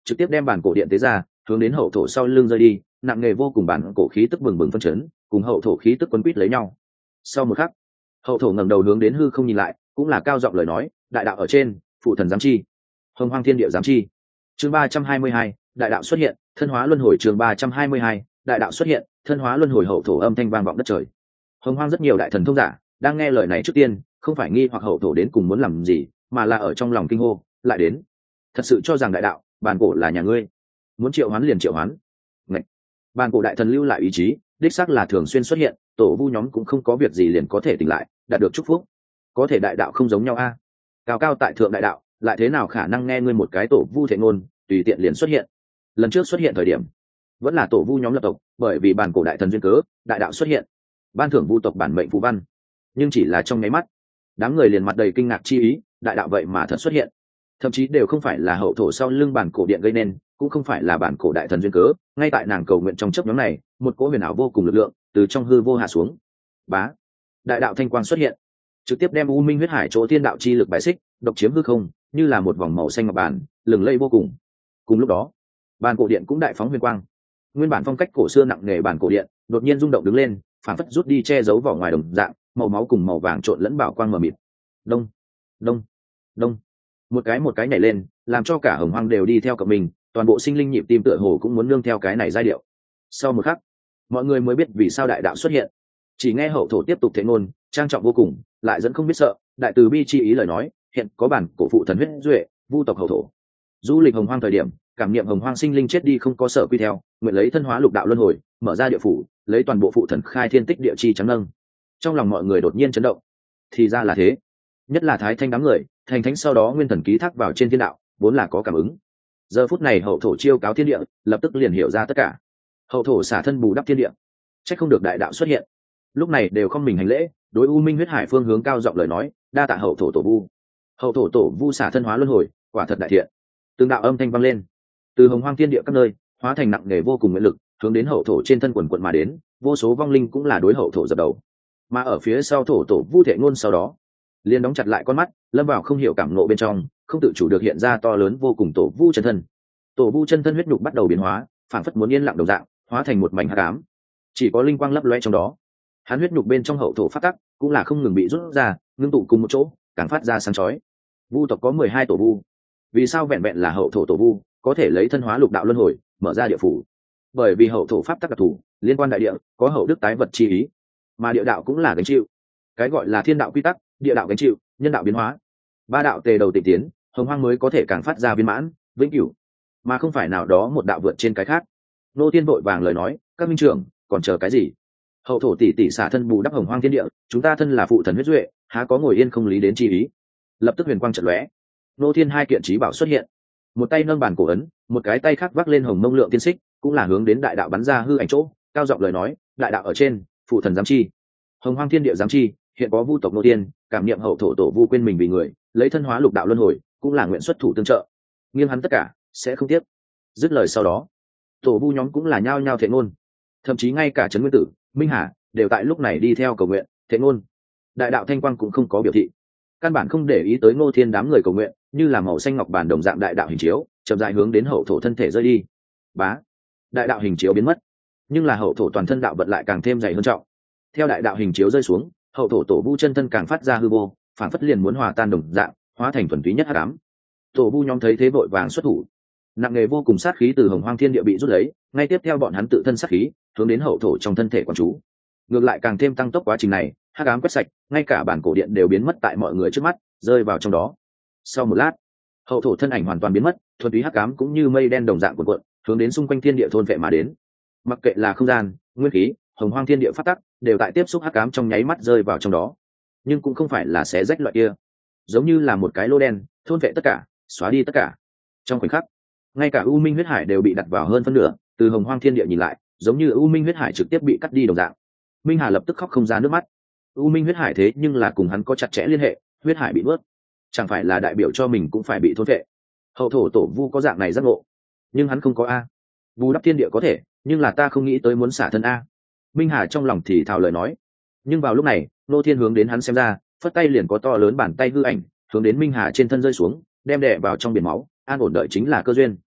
trực tiếp đem bản cổ điện tế ra, hướng đến hậu thổ sau lưng rơi đi, nặng nề vô cùng, bản cổ khí tức bừng bừng phân chấn, cùng hậu thổ khí tức quấn quýt lấy nhau. Sau một khắc, hậu thổ ngẩng đầu hướng đến hư không nhìn lại, cũng là cao giọng lời nói, đại đạo ở trên, phụ thần giám chi, hồng hoang thiên địa giám chi. Chương 322, đại đạo xuất hiện, thân hóa luân hồi. Chương 322, đại đạo xuất hiện, thân hóa luân hồi. Hậu thổ âm thanh vang vọng đất trời. Hồng hoang rất nhiều đại thần thông giả đang nghe lời này trước tiên không phải nghi hoặc hậu thổ đến cùng muốn làm gì, mà là ở trong lòng kinh hô lại đến. Thật sự cho rằng đại đạo bàn cổ là nhà ngươi, muốn triệu hoán liền triệu hoán. Ngạch. Bàn cổ đại thần lưu lại ý chí đích xác là thường xuyên xuất hiện, tổ vu nhóm cũng không có việc gì liền có thể tỉnh lại đạt được chúc phúc. Có thể đại đạo không giống nhau a, cao cao tại thượng đại đạo lại thế nào khả năng nghe ngươi một cái tổ vu thể ngôn tùy tiện liền xuất hiện. Lần trước xuất hiện thời điểm vẫn là tổ vu nhóm lập tộc, bởi vì bàn cổ đại thần duyên cớ đại đạo xuất hiện, ban thưởng vu tộc bản mệnh phù văn, nhưng chỉ là trong nháy mắt đám người liền mặt đầy kinh ngạc chi ý, đại đạo vậy mà thật xuất hiện. Thậm chí đều không phải là hậu thổ sau lưng bản cổ điện gây nên, cũng không phải là bản cổ đại thần duyên cớ, ngay tại nàng cầu nguyện trong chớp nhóm này một cỗ huyền ảo vô cùng lực lượng từ trong hư vô hạ xuống. Bá, đại đạo thanh quang xuất hiện, trực tiếp đem u minh huyết hải chỗ thiên đạo chi lực bài xích, độc chiếm hư không, như là một vòng màu xanh ngọc bản lừng lây vô cùng. Cùng lúc đó bản cổ điện cũng đại phóng huyền quang, nguyên bản phong cách cổ xưa nặng nề bản cổ điện đột nhiên rung động đứng lên, phản phất rút đi che giấu vỏ ngoài đồng dạng, màu máu cùng màu vàng trộn lẫn bảo quang mờ mịt. Đông đông đông, một cái nhảy lên, làm cho cả hồng hoang đều đi theo cặp mình, toàn bộ sinh linh nhịp tim tựa hồ cũng muốn nương theo cái này giai điệu. Sau một khắc mọi người mới biết vì sao đại đạo xuất hiện. Chỉ nghe hậu thổ tiếp tục thế ngôn trang trọng vô cùng, lại dẫn không biết sợ, đại từ bi chi ý lời nói, hiện có bản cổ phụ thần huyết duệ, vu tộc hậu thổ du lịch hồng hoang thời điểm, cảm niệm hồng hoang sinh linh chết đi không có sở quy theo, nguyện lấy thân hóa lục đạo luân hồi, mở ra địa phủ, lấy toàn bộ phụ thần khai thiên tích địa chi trắng nâng. Trong lòng mọi người đột nhiên chấn động. Thì ra là thế, nhất là thái thanh đám người thành thánh sau đó nguyên thần ký thác vào trên thiên đạo, vốn là có cảm ứng. Giờ phút này hậu thổ chiêu cáo thiên địa, lập tức liền hiểu ra tất cả. Hậu thổ xả thân bù đắp thiên địa, trách không được đại đạo xuất hiện. Lúc này đều không mình hành lễ, đối u minh huyết hải phương hướng cao giọng lời nói, đa tạ hậu thổ tổ vu. Hậu thổ tổ vu xả thân hóa luân hồi, quả thật đại thiện. Từng đạo âm thanh vang lên từ hồng hoang thiên địa các nơi, hóa thành nặng nề vô cùng nguyện lực, hướng đến hậu thổ trên thân quần quận mà đến. Vô số vong linh cũng là đối hậu thổ dập đầu, mà ở phía sau thổ tổ vu thể ngôn sau đó liền đóng chặt lại con mắt, lâm vào không hiểu cảm nộ bên trong, không tự chủ được hiện ra to lớn vô cùng tổ vu chân thân. Tổ vu chân thân huyết nhục bắt đầu biến hóa, phản phất muốn yên lặng đồng dạng, hóa thành một mảnh hắc ám, chỉ có linh quang lấp loe trong đó. Hắn huyết nhục bên trong hậu thổ phát tắc cũng là không ngừng bị rút ra, ngưng tụ cùng một chỗ, càng phát ra sáng chói. Vu tộc có 12 tổ vu, vì sao vẹn vẹn là hậu thổ tổ vu có thể lấy thân hóa lục đạo luân hồi, mở ra địa phủ? Bởi vì hậu thổ pháp tắc đặc thù, liên quan đại địa, có hậu đức tái vật chi ý, mà địa đạo cũng là gánh chịu. Cái gọi là thiên đạo quy tắc, địa đạo gánh chịu, nhân đạo biến hóa, ba đạo tề đầu tịnh tiến, hồng hoang mới có thể càng phát ra viên mãn vĩnh cửu, mà không phải nào đó một đạo vượt trên cái khác. Nô tiên vội vàng lời nói, các minh trưởng còn chờ cái gì? Hậu thổ tỷ tỷ xả thân bù đắp hồng hoang thiên địa, chúng ta thân là phụ thần huyết duệ, há có ngồi yên không lý đến chi ý. Lập tức huyền quang chợt lóe, nô thiên hai kiện trí bảo xuất hiện, một tay nâng bàn cổ ấn, một cái tay khác vác lên hồng mông lượng tiên xích, cũng là hướng đến đại đạo bắn ra hư ảnh chỗ, cao giọng lời nói, đại đạo ở trên, phụ thần giám chi, hồng hoang thiên địa giám chi, hiện có vu tộc nô tiên, cảm niệm hậu thổ tổ vu quên mình vì người, lấy thân hóa lục đạo luân hồi, cũng là nguyện xuất thủ tương trợ, nghiêng hắn tất cả sẽ không tiếc. Dứt lời sau đó, tổ vu nhóm cũng là nhao nhao thệ ngôn, thậm chí ngay cả trấn nguyên tử, minh hà đều tại lúc này đi theo cầu nguyện thệ ngôn. Đại đạo thanh quang cũng không có biểu thị, căn bản không để ý tới ngô thiên đám người cầu nguyện, như là màu xanh ngọc bản đồng dạng đại đạo hình chiếu chậm rãi hướng đến hậu thổ thân thể rơi đi. Bá, đại đạo hình chiếu biến mất, nhưng là hậu thổ toàn thân đạo vận lại càng thêm dày hơn trọng. Theo đại đạo hình chiếu rơi xuống, hậu thổ tổ vu chân thân càng phát ra hư vô, phản phất liền muốn hòa tan đồng dạng, hóa thành thuần túy nhất hắc ám. Tổ vu nhóm thấy thế vội vàng xuất thủ, nặng nề vô cùng sát khí từ hồng hoang thiên địa bị rút lấy, ngay tiếp theo bọn hắn tự thân sát khí hướng đến hậu thổ trong thân thể quán chú, ngược lại càng thêm tăng tốc quá trình này, hắc ám quét sạch, ngay cả bản cổ điện đều biến mất tại mọi người trước mắt, rơi vào trong đó. Sau một lát, hậu thổ thân ảnh hoàn toàn biến mất, thuần túy hắc ám cũng như mây đen đồng dạng cuộn cuộn, hướng đến xung quanh thiên địa thôn vệ mà đến. Mặc kệ là không gian, nguyên khí, hồng hoang thiên địa phát tắc, đều tại tiếp xúc hắc ám trong nháy mắt rơi vào trong đó, nhưng cũng không phải là xé rách loại kia, giống như là một cái lô đen, thôn vệ tất cả, xóa đi tất cả. Trong khoảnh khắc, ngay cả u minh huyết hải đều bị đặt vào hơn phân nửa, từ hồng hoang thiên địa nhìn lại, giống như u minh huyết hải trực tiếp bị cắt đi đồng dạng. Minh Hà lập tức khóc không ra nước mắt. U minh huyết hải thế nhưng là cùng hắn có chặt chẽ liên hệ, huyết hải bị nuốt, chẳng phải là đại biểu cho mình cũng phải bị thôn vệ? Hậu thổ tổ vu có dạng này giác ngộ, nhưng hắn không có a. Bù đắp thiên địa có thể, nhưng là ta không nghĩ tới muốn xả thân a. Minh Hà trong lòng thì thào lời nói. Nhưng vào lúc này, nô thiên hướng đến hắn xem ra, phất tay liền có to lớn bàn tay hư ảnh hướng đến Minh Hà trên thân rơi xuống, đem đè vào trong biển máu, an ổn đợi chính là cơ duyên.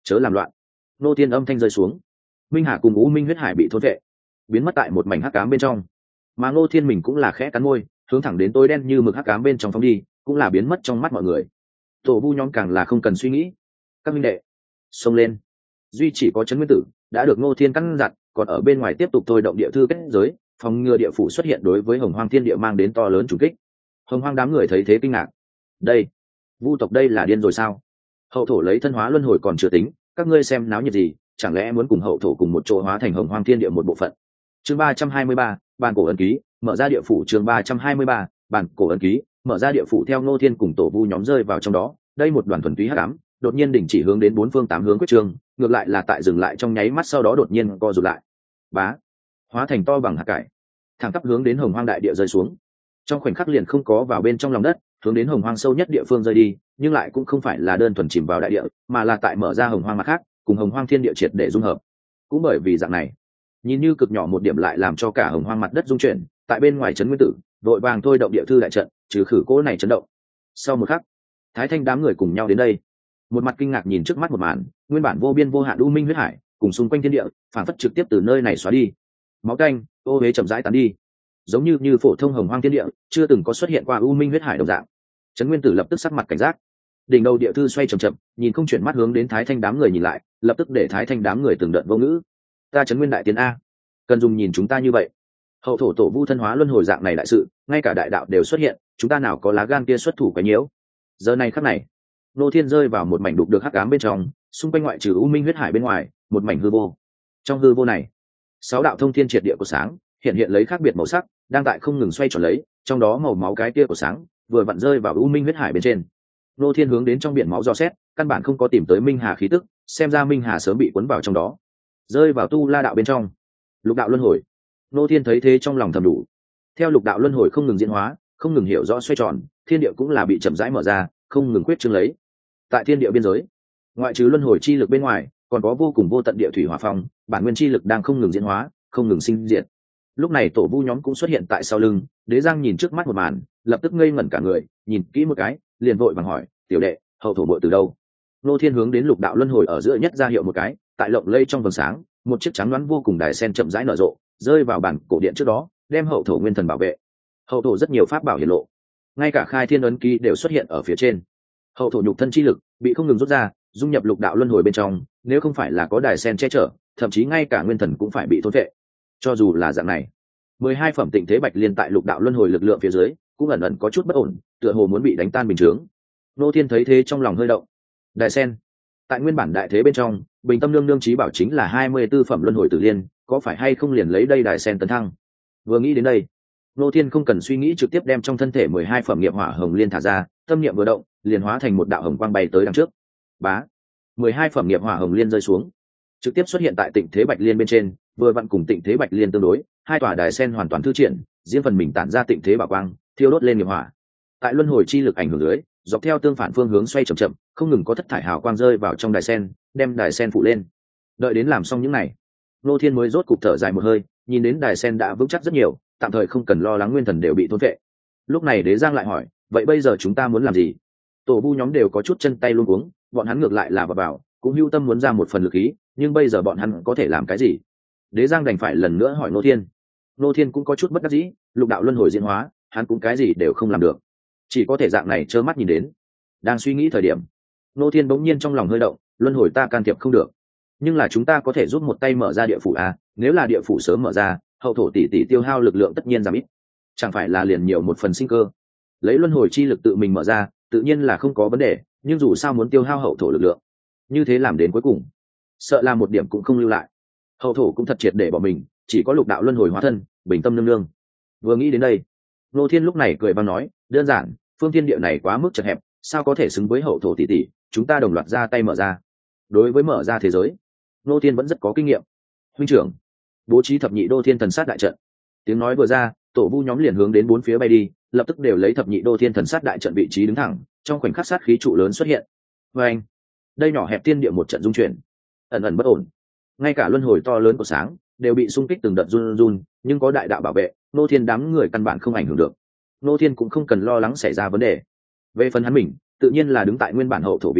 chớ làm loạn. Nô Thiên âm thanh rơi xuống, minh hà cùng u minh huyết hải bị thôn vệ, biến mất tại một mảnh hắc ám bên trong. Mà Ngô Thiên mình cũng là khẽ cắn môi, hướng thẳng đến tối đen như mực hắc ám bên trong phóng đi, cũng là biến mất trong mắt mọi người. Tổ vu nhóm càng là không cần suy nghĩ, các minh đệ xông lên. Duy chỉ có Trấn Nguyên Tử đã được Ngô Thiên căn dặn, còn ở bên ngoài tiếp tục thôi động địa thư kết giới, phòng ngừa địa phủ xuất hiện đối với Hồng Hoang Thiên Địa mang đến to lớn trùng kích. Hồng Hoang đám người thấy thế kinh ngạc. Đây, vu tộc đây là điên rồi sao? Hậu thổ lấy thân hóa luân hồi còn chưa tính, các ngươi xem náo nhiệt gì, chẳng lẽ muốn cùng hậu thổ cùng một chỗ hóa thành Hồng Hoang Thiên Địa một bộ phận? Chương 323, bản cổ ấn ký, mở ra địa phủ. Chương 323, bản cổ ấn ký, mở ra địa phủ. Theo Ngô Thiên cùng tổ vu nhóm rơi vào trong đó, đây một đoàn thuần túy hắc ám, đột nhiên đình chỉ hướng đến bốn phương tám hướng quyết trường, ngược lại là tại dừng lại trong nháy mắt, sau đó đột nhiên co rụt lại. Bá, hóa thành to bằng hạt cải, thẳng tắp hướng đến Hồng Hoang đại địa rơi xuống. Trong khoảnh khắc liền không có vào bên trong lòng đất, hướng đến Hồng Hoang sâu nhất địa phương rơi đi, nhưng lại cũng không phải là đơn thuần chìm vào đại địa, mà là tại mở ra Hồng Hoang mặt khác, cùng Hồng Hoang Thiên Địa triệt để dung hợp. Cũng bởi vì dạng này, nhìn như cực nhỏ một điểm lại làm cho cả Hồng Hoang mặt đất rung chuyển, tại bên ngoài Trấn Nguyên Tử vội vàng thôi động địa thư đại trận, trừ khử cỗ này chấn động. Sau một khắc, Thái Thanh đám người cùng nhau đến đây, một mặt kinh ngạc nhìn trước mắt một màn, nguyên bản vô biên vô hạn u minh huyết hải cùng xung quanh thiên địa phản phất trực tiếp từ nơi này xóa đi, máu canh ô huế chậm rãi tán đi, giống như phổ thông Hồng Hoang thiên địa chưa từng có xuất hiện qua u minh huyết hải đồng dạng. Trấn Nguyên Tử lập tức sắc mặt cảnh giác, đỉnh đầu địa thư xoay chậm chậm, nhìn không chuyển mắt hướng đến Thái Thanh đám người nhìn lại, lập tức để Thái Thanh đám người từng đợt vô ngữ. Ta Trấn Nguyên đại tiến a, cần dùng nhìn chúng ta như vậy? Hậu thổ tổ vu thân hóa luân hồi dạng này đại sự, ngay cả đại đạo đều xuất hiện, chúng ta nào có lá gan kia xuất thủ cái nhiễu? Giờ này khắc này, Nô Thiên rơi vào một mảnh đục được hắc ám bên trong, xung quanh ngoại trừ u minh huyết hải bên ngoài, một mảnh hư vô. Trong hư vô này, 6 đạo thông thiên triệt địa của sáng hiện hiện lấy khác biệt màu sắc, đang tại không ngừng xoay tròn lấy, trong đó màu máu cái kia của sáng vừa vặn rơi vào u minh huyết hải bên trên. Nô Thiên hướng đến trong biển máu dò xét, căn bản không có tìm tới minh hà khí tức, xem ra minh hà sớm bị cuốn vào trong đó, rơi vào tu la đạo bên trong. Lục đạo luân hồi. Nô Thiên thấy thế trong lòng thầm đủ. Theo lục đạo luân hồi không ngừng diễn hóa, không ngừng hiểu rõ xoay tròn, thiên địa cũng là bị chậm rãi mở ra, không ngừng quyết trương lấy. Tại thiên địa biên giới, ngoại trừ luân hồi chi lực bên ngoài, còn có vô cùng vô tận địa thủy hỏa phong, bản nguyên chi lực đang không ngừng diễn hóa, không ngừng sinh diệt. Lúc này tổ vu nhóm cũng xuất hiện tại sau lưng, Đế Giang nhìn trước mắt một màn, lập tức ngây ngẩn cả người, nhìn kỹ một cái, liền vội vàng hỏi, tiểu đệ, hậu thổ bội từ đâu? Nô Thiên hướng đến lục đạo luân hồi ở giữa nhất ra hiệu một cái, tại lộng lây trong vầng sáng, một chiếc trắng đoán vô cùng đài sen chậm rãi nở rộ, rơi vào bản cổ điện trước đó, đem hậu thổ nguyên thần bảo vệ. Hậu thổ rất nhiều pháp bảo hiển lộ, ngay cả khai thiên ấn ký đều xuất hiện ở phía trên. Hậu thổ nhục thân chi lực bị không ngừng rút ra, dung nhập lục đạo luân hồi bên trong, nếu không phải là có đài sen che chở, thậm chí ngay cả nguyên thần cũng phải bị thôn vệ. Cho dù là dạng này, 12 phẩm tịnh thế bạch liên tại lục đạo luân hồi lực lượng phía dưới, cũng ẩn ẩn có chút bất ổn, tựa hồ muốn bị đánh tan bình thường. Nô Thiên thấy thế trong lòng hơi động. Đài sen, tại nguyên bản đại thế bên trong, bình tâm nương nương chí bảo chính là 24 phẩm luân hồi tử liên, có phải hay không liền lấy đây đài sen tấn thăng? Vừa nghĩ đến đây, Nô Thiên không cần suy nghĩ trực tiếp đem trong thân thể 12 phẩm nghiệp hỏa hồng liên thả ra, tâm niệm vừa động, liền hóa thành một đạo hồng quang bay tới đằng trước. Bá, 12 phẩm nghiệp hỏa hồng liên rơi xuống, trực tiếp xuất hiện tại tịnh thế bạch liên bên trên, vừa vặn cùng tịnh thế bạch liên tương đối, hai tòa đài sen hoàn toàn thư triển, riêng phần mình tản ra tịnh thế bảo quang, thiêu đốt lên nghiệp hỏa. Tại luân hồi chi lực ảnh hưởng dưới, dọc theo tương phản phương hướng xoay chậm chậm, không ngừng có thất thải hào quang rơi vào trong đài sen, đem đài sen phụ lên. Đợi đến làm xong những này, Nô Thiên mới rốt cục thở dài một hơi, nhìn đến đài sen đã vững chắc rất nhiều, tạm thời không cần lo lắng nguyên thần đều bị thôn vệ. Lúc này Đế Giang lại hỏi, vậy bây giờ chúng ta muốn làm gì? Tổ vu nhóm đều có chút chân tay luống cuống, bọn hắn ngược lại là vào cũng hưu tâm muốn ra một phần lực khí, nhưng bây giờ bọn hắn có thể làm cái gì? Đế Giang đành phải lần nữa hỏi Nô Thiên. Nô Thiên cũng có chút bất đắc dĩ, lục đạo luân hồi diễn hóa, hắn cũng cái gì đều không làm được, chỉ có thể dạng này trơ mắt nhìn đến. Đang suy nghĩ thời điểm, Nô Thiên bỗng nhiên trong lòng hơi động, luân hồi ta can thiệp không được, nhưng là chúng ta có thể giúp một tay mở ra địa phủ à? Nếu là địa phủ sớm mở ra, hậu thổ tỷ tỷ tiêu hao lực lượng tất nhiên giảm ít, chẳng phải là liền nhiều một phần sinh cơ? Lấy luân hồi chi lực tự mình mở ra, tự nhiên là không có vấn đề, nhưng dù sao muốn tiêu hao hậu thổ lực lượng, như thế làm đến cuối cùng, sợ là một điểm cũng không lưu lại. Hậu thổ cũng thật triệt để bỏ mình, chỉ có lục đạo luân hồi hóa thân, bình tâm nương nương. Vừa nghĩ đến đây, Nô Thiên lúc này cười vang nói, đơn giản, phương thiên địa này quá mức chật hẹp, sao có thể xứng với hậu thổ tỷ tỷ, chúng ta đồng loạt ra tay mở ra. Đối với mở ra thế giới, Nô Thiên vẫn rất có kinh nghiệm. Huynh trưởng, bố trí thập nhị đô thiên thần sát đại trận. Tiếng nói vừa ra, tổ vu nhóm liền hướng đến bốn phía bay đi, lập tức đều lấy thập nhị đô thiên thần sát đại trận vị trí đứng thẳng, trong khoảnh khắc sát khí trụ lớn xuất hiện. Và anh, đây nhỏ hẹp thiên địa một trận dung chuyển, ẩn ẩn bất ổn, ngay cả luân hồi to lớn của sáng đều bị xung kích từng đợt run run, nhưng có đại đạo bảo vệ, Nô Thiên đám người căn bản không ảnh hưởng được. Nô Thiên cũng không cần lo lắng xảy ra vấn đề. Về phần hắn mình, tự nhiên là đứng tại nguyên bản hậu thổ vị trí,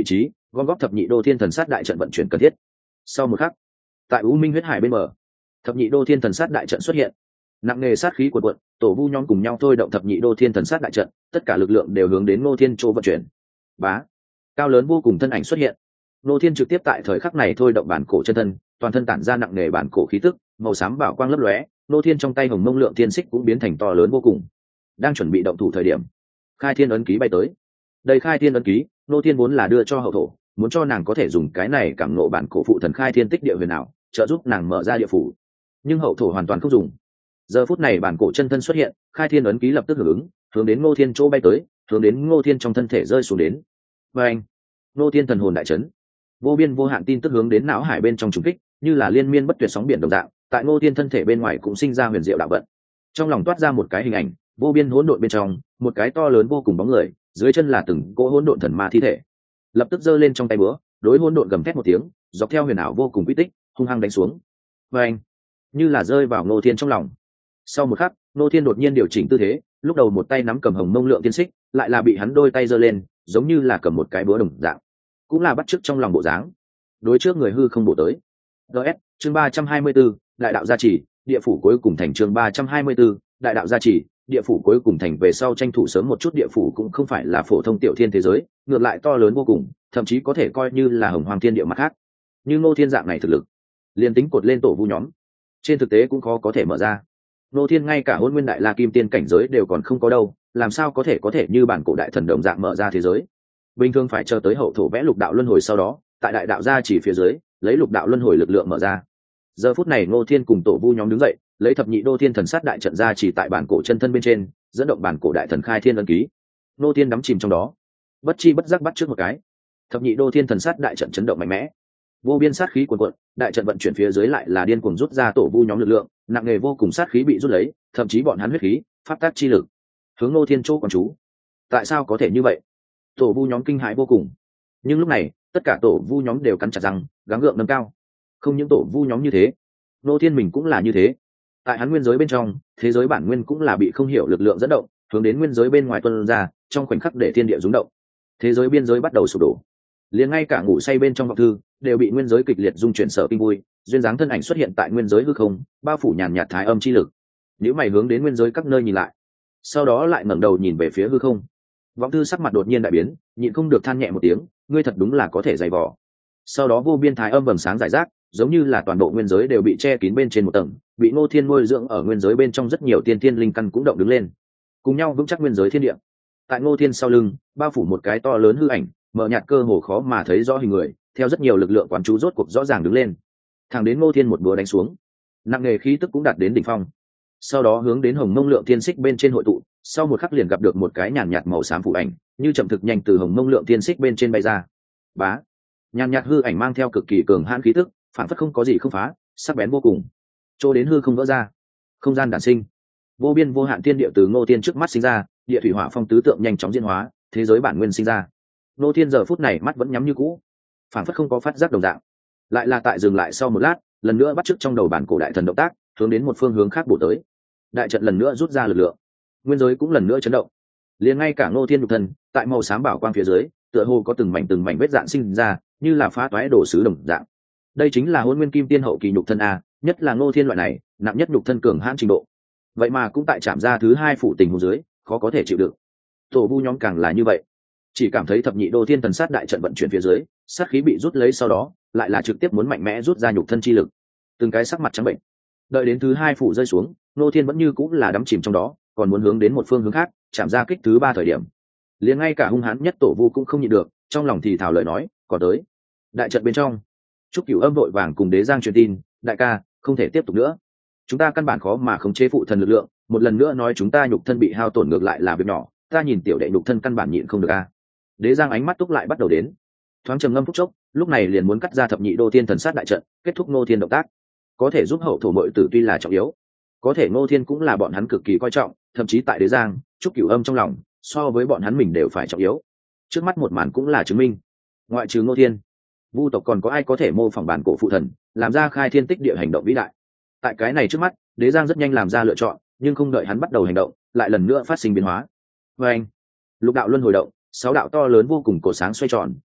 gom góp thập nhị đô thiên thần sát đại trận vận chuyển cần thiết. Sau một khắc, tại U Minh huyết hải bên bờ, thập nhị đô thiên thần sát đại trận xuất hiện, nặng nề sát khí cuồn cuộn, tổ vu nhóm cùng nhau thôi động thập nhị đô thiên thần sát đại trận, tất cả lực lượng đều hướng đến Ngô Thiên chỗ vận chuyển. Bá, cao lớn vô cùng thân ảnh xuất hiện. Ngô Thiên trực tiếp tại thời khắc này thôi động bản cổ chân thân, toàn thân tản ra nặng nề bản cổ khí tức, màu xám bảo quang lấp lóe. Ngô Thiên trong tay hồng mông lượng thiên xích cũng biến thành to lớn vô cùng. Đang chuẩn bị động thủ thời điểm, khai thiên ấn ký bay tới. Đây khai thiên ấn ký, Ngô Thiên vốn là đưa cho hậu thổ, muốn cho nàng có thể dùng cái này cảm ngộ bản cổ phụ thần khai thiên tích địa huyền ảo, trợ giúp nàng mở ra địa phủ. Nhưng hậu thổ hoàn toàn không dùng. Giờ phút này bản cổ chân thân xuất hiện, khai thiên ấn ký lập tức hưởng ứng, hướng đến Ngô Thiên chỗ bay tới, hướng đến Ngô Thiên trong thân thể rơi xuống đến. Và anh, Ngô Thiên thần hồn đại chấn, vô biên vô hạn tin tức hướng đến não hải bên trong trùng kích, như là liên miên bất tuyệt sóng biển đồng dạng, tại Ngô Thiên thân thể bên ngoài cũng sinh ra huyền diệu đạo vận. Trong lòng toát ra một cái hình ảnh, vô biên hỗn độn bên trong, một cái to lớn vô cùng bóng người, dưới chân là từng cỗ hỗn độn thần ma thi thể. Lập tức giơ lên trong tay búa, đối hỗn độn gầm thét một tiếng, dọc theo huyền ảo vô cùng quy tích, hung hăng đánh xuống. Và anh, như là rơi vào Ngô Thiên trong lòng. Sau một khắc, Ngô Thiên đột nhiên điều chỉnh tư thế, lúc đầu một tay nắm cầm hồng mông lượng tiên xích, lại là bị hắn đôi tay giơ lên, giống như là cầm một cái búa đồng dạng, cũng là bắt chước trong lòng bộ dáng. Đối trước người hư không bổ tới. DS, chương 324, đại đạo gia trì, địa phủ cuối cùng thành chương 324, đại đạo gia trì, địa phủ cuối cùng thành về sau tranh thủ sớm một chút địa phủ cũng không phải là phổ thông tiểu thiên thế giới, ngược lại to lớn vô cùng, thậm chí có thể coi như là hồng hoàng thiên địa mặt khác. Như Ngô Thiên dạng này thực lực, liền tính cột lên tổ vu nhóm, trên thực tế cũng khó có thể mở ra. Ngô Thiên ngay cả Hỗn Nguyên Đại La Kim Tiên cảnh giới đều còn không có đâu, làm sao có thể như bản cổ đại thần đồng dạng mở ra thế giới. Bình thường phải chờ tới hậu thổ vẽ lục đạo luân hồi sau đó, tại đại đạo gia chỉ phía dưới, lấy lục đạo luân hồi lực lượng mở ra. Giờ phút này Ngô Thiên cùng tổ vu nhóm đứng dậy, lấy thập nhị đô thiên thần sát đại trận ra chỉ tại bản cổ chân thân bên trên, dẫn động bản cổ đại thần khai thiên ấn ký. Ngô Thiên đắm chìm trong đó, bất chi bất giác bắt trước một cái. Thập nhị đô thiên thần sát đại trận chấn động mạnh mẽ, vô biên sát khí cuồn cuộn, đại trận vận chuyển phía dưới lại là điên cuồng rút ra tổ vu nhóm lực lượng, nặng nề vô cùng sát khí bị rút lấy, thậm chí bọn hắn huyết khí, pháp tác chi lực, hướng Ngô Thiên chỗ quan chú. Tại sao có thể như vậy? Tổ vu nhóm kinh hãi vô cùng. Nhưng lúc này, tất cả tổ vu nhóm đều cắn chặt răng, gắng gượng nâng cao. Không những tổ vu nhóm như thế, Ngô Thiên mình cũng là như thế. Tại hắn nguyên giới bên trong, thế giới bản nguyên cũng là bị không hiểu lực lượng dẫn động, hướng đến nguyên giới bên ngoài tuôn ra, trong khoảnh khắc để thiên địa rung động. Thế giới biên giới bắt đầu sụp đổ. Liền ngay cả ngủ say bên trong vọng thư đều bị nguyên giới kịch liệt dung chuyển sở kinh vui, duyên dáng thân ảnh xuất hiện tại nguyên giới hư không, bao phủ nhàn nhạt thái âm chi lực. Nếu mày hướng đến nguyên giới các nơi nhìn lại, sau đó lại ngẩng đầu nhìn về phía hư không. Vọng thư sắc mặt đột nhiên đại biến, nhịn không được than nhẹ một tiếng, ngươi thật đúng là có thể dày vò. Sau đó vô biên thái âm vầng sáng rải rác, giống như là toàn bộ nguyên giới đều bị che kín bên trên một tầng, bị Ngô Thiên nuôi dưỡng ở nguyên giới bên trong rất nhiều tiên thiên linh căn cũng động đứng lên, cùng nhau vững chắc nguyên giới thiên địa. Tại Ngô Thiên sau lưng, bao phủ một cái to lớn hư ảnh, mờ nhạt cơ hồ khó mà thấy rõ hình người, theo rất nhiều lực lượng quán chú rốt cuộc rõ ràng đứng lên, thẳng đến Ngô Thiên một búa đánh xuống, nặng nề khí tức cũng đạt đến đỉnh phong. Sau đó hướng đến hồng mông lượng thiên xích bên trên hội tụ, sau một khắc liền gặp được một cái nhàn nhạt màu xám phụ ảnh, như chậm thực nhanh từ hồng mông lượng thiên xích bên trên bay ra. Bá, nhàn nhạt hư ảnh mang theo cực kỳ cường hãn khí tức, phản phất không có gì không phá, sắc bén vô cùng. Chỗ đến hư không vỡ ra, không gian đản sinh, vô biên vô hạn thiên địa từ Ngô Thiên trước mắt sinh ra, địa thủy hỏa phong tứ tượng nhanh chóng diễn hóa, thế giới bản nguyên sinh ra. Ngô Thiên giờ phút này mắt vẫn nhắm như cũ, phản phất không có phát giác đồng dạng. Lại là tại dừng lại sau một lát, lần nữa bắt chước trong đầu bản cổ đại thần động tác, hướng đến một phương hướng khác bổ tới. Đại trận lần nữa rút ra lực lượng, nguyên giới cũng lần nữa chấn động. Liền ngay cả Ngô Thiên nhục thân, tại màu xám bảo quang phía dưới, tựa hồ có từng mảnh vết dạn sinh ra, như là phá toái đổ sứ đồng dạng. Đây chính là Hỗn Nguyên Kim Tiên hậu kỳ nhục thân a, nhất là Ngô Thiên loại này, nặng nhất nhục thân cường hãn trình độ. Vậy mà cũng tại chạm ra thứ hai phụ tình huống dưới, khó có thể chịu đựng. Tổ vu nhóm càng là như vậy, chỉ cảm thấy thập nhị đô thiên thần sát đại trận vận chuyển phía dưới, sát khí bị rút lấy sau đó, lại là trực tiếp muốn mạnh mẽ rút ra nhục thân chi lực. Từng cái sắc mặt trắng bệnh. Đợi đến thứ hai phụ rơi xuống, Ngô Thiên vẫn như cũng là đắm chìm trong đó, còn muốn hướng đến một phương hướng khác, chạm ra kích thứ ba thời điểm. Liền ngay cả hung hãn nhất tổ vu cũng không nhịn được, trong lòng thì thào lời nói, có tới. Đại trận bên trong, Trúc Cửu Âm vội vàng cùng Đế Giang truyền tin, đại ca, không thể tiếp tục nữa. Chúng ta căn bản khó mà khống chế phụ thần lực lượng, một lần nữa nói chúng ta nhục thân bị hao tổn ngược lại là việc nhỏ, ta nhìn tiểu đệ nhục thân căn bản nhịn không được a. Đế Giang ánh mắt túc lại bắt đầu đến, thoáng trầm ngâm phút chốc, lúc này liền muốn cắt ra thập nhị đô thiên thần sát đại trận, kết thúc Ngô Thiên động tác. Có thể giúp hậu thổ muội tử tuy là trọng yếu, có thể Ngô Thiên cũng là bọn hắn cực kỳ coi trọng, thậm chí tại Đế Giang, Trúc Cửu Âm trong lòng, so với bọn hắn mình đều phải trọng yếu. Trước mắt một màn cũng là chứng minh, ngoại trừ Ngô Thiên, vu tộc còn có ai có thể mô phỏng bản cổ phụ thần, làm ra khai thiên tích địa hành động vĩ đại. Tại cái này trước mắt, Đế Giang rất nhanh làm ra lựa chọn, nhưng không đợi hắn bắt đầu hành động, lại lần nữa phát sinh biến hóa. Và anh, lục đạo luân hồi động, sáu đạo to lớn vô cùng cổ sáng xoay tròn,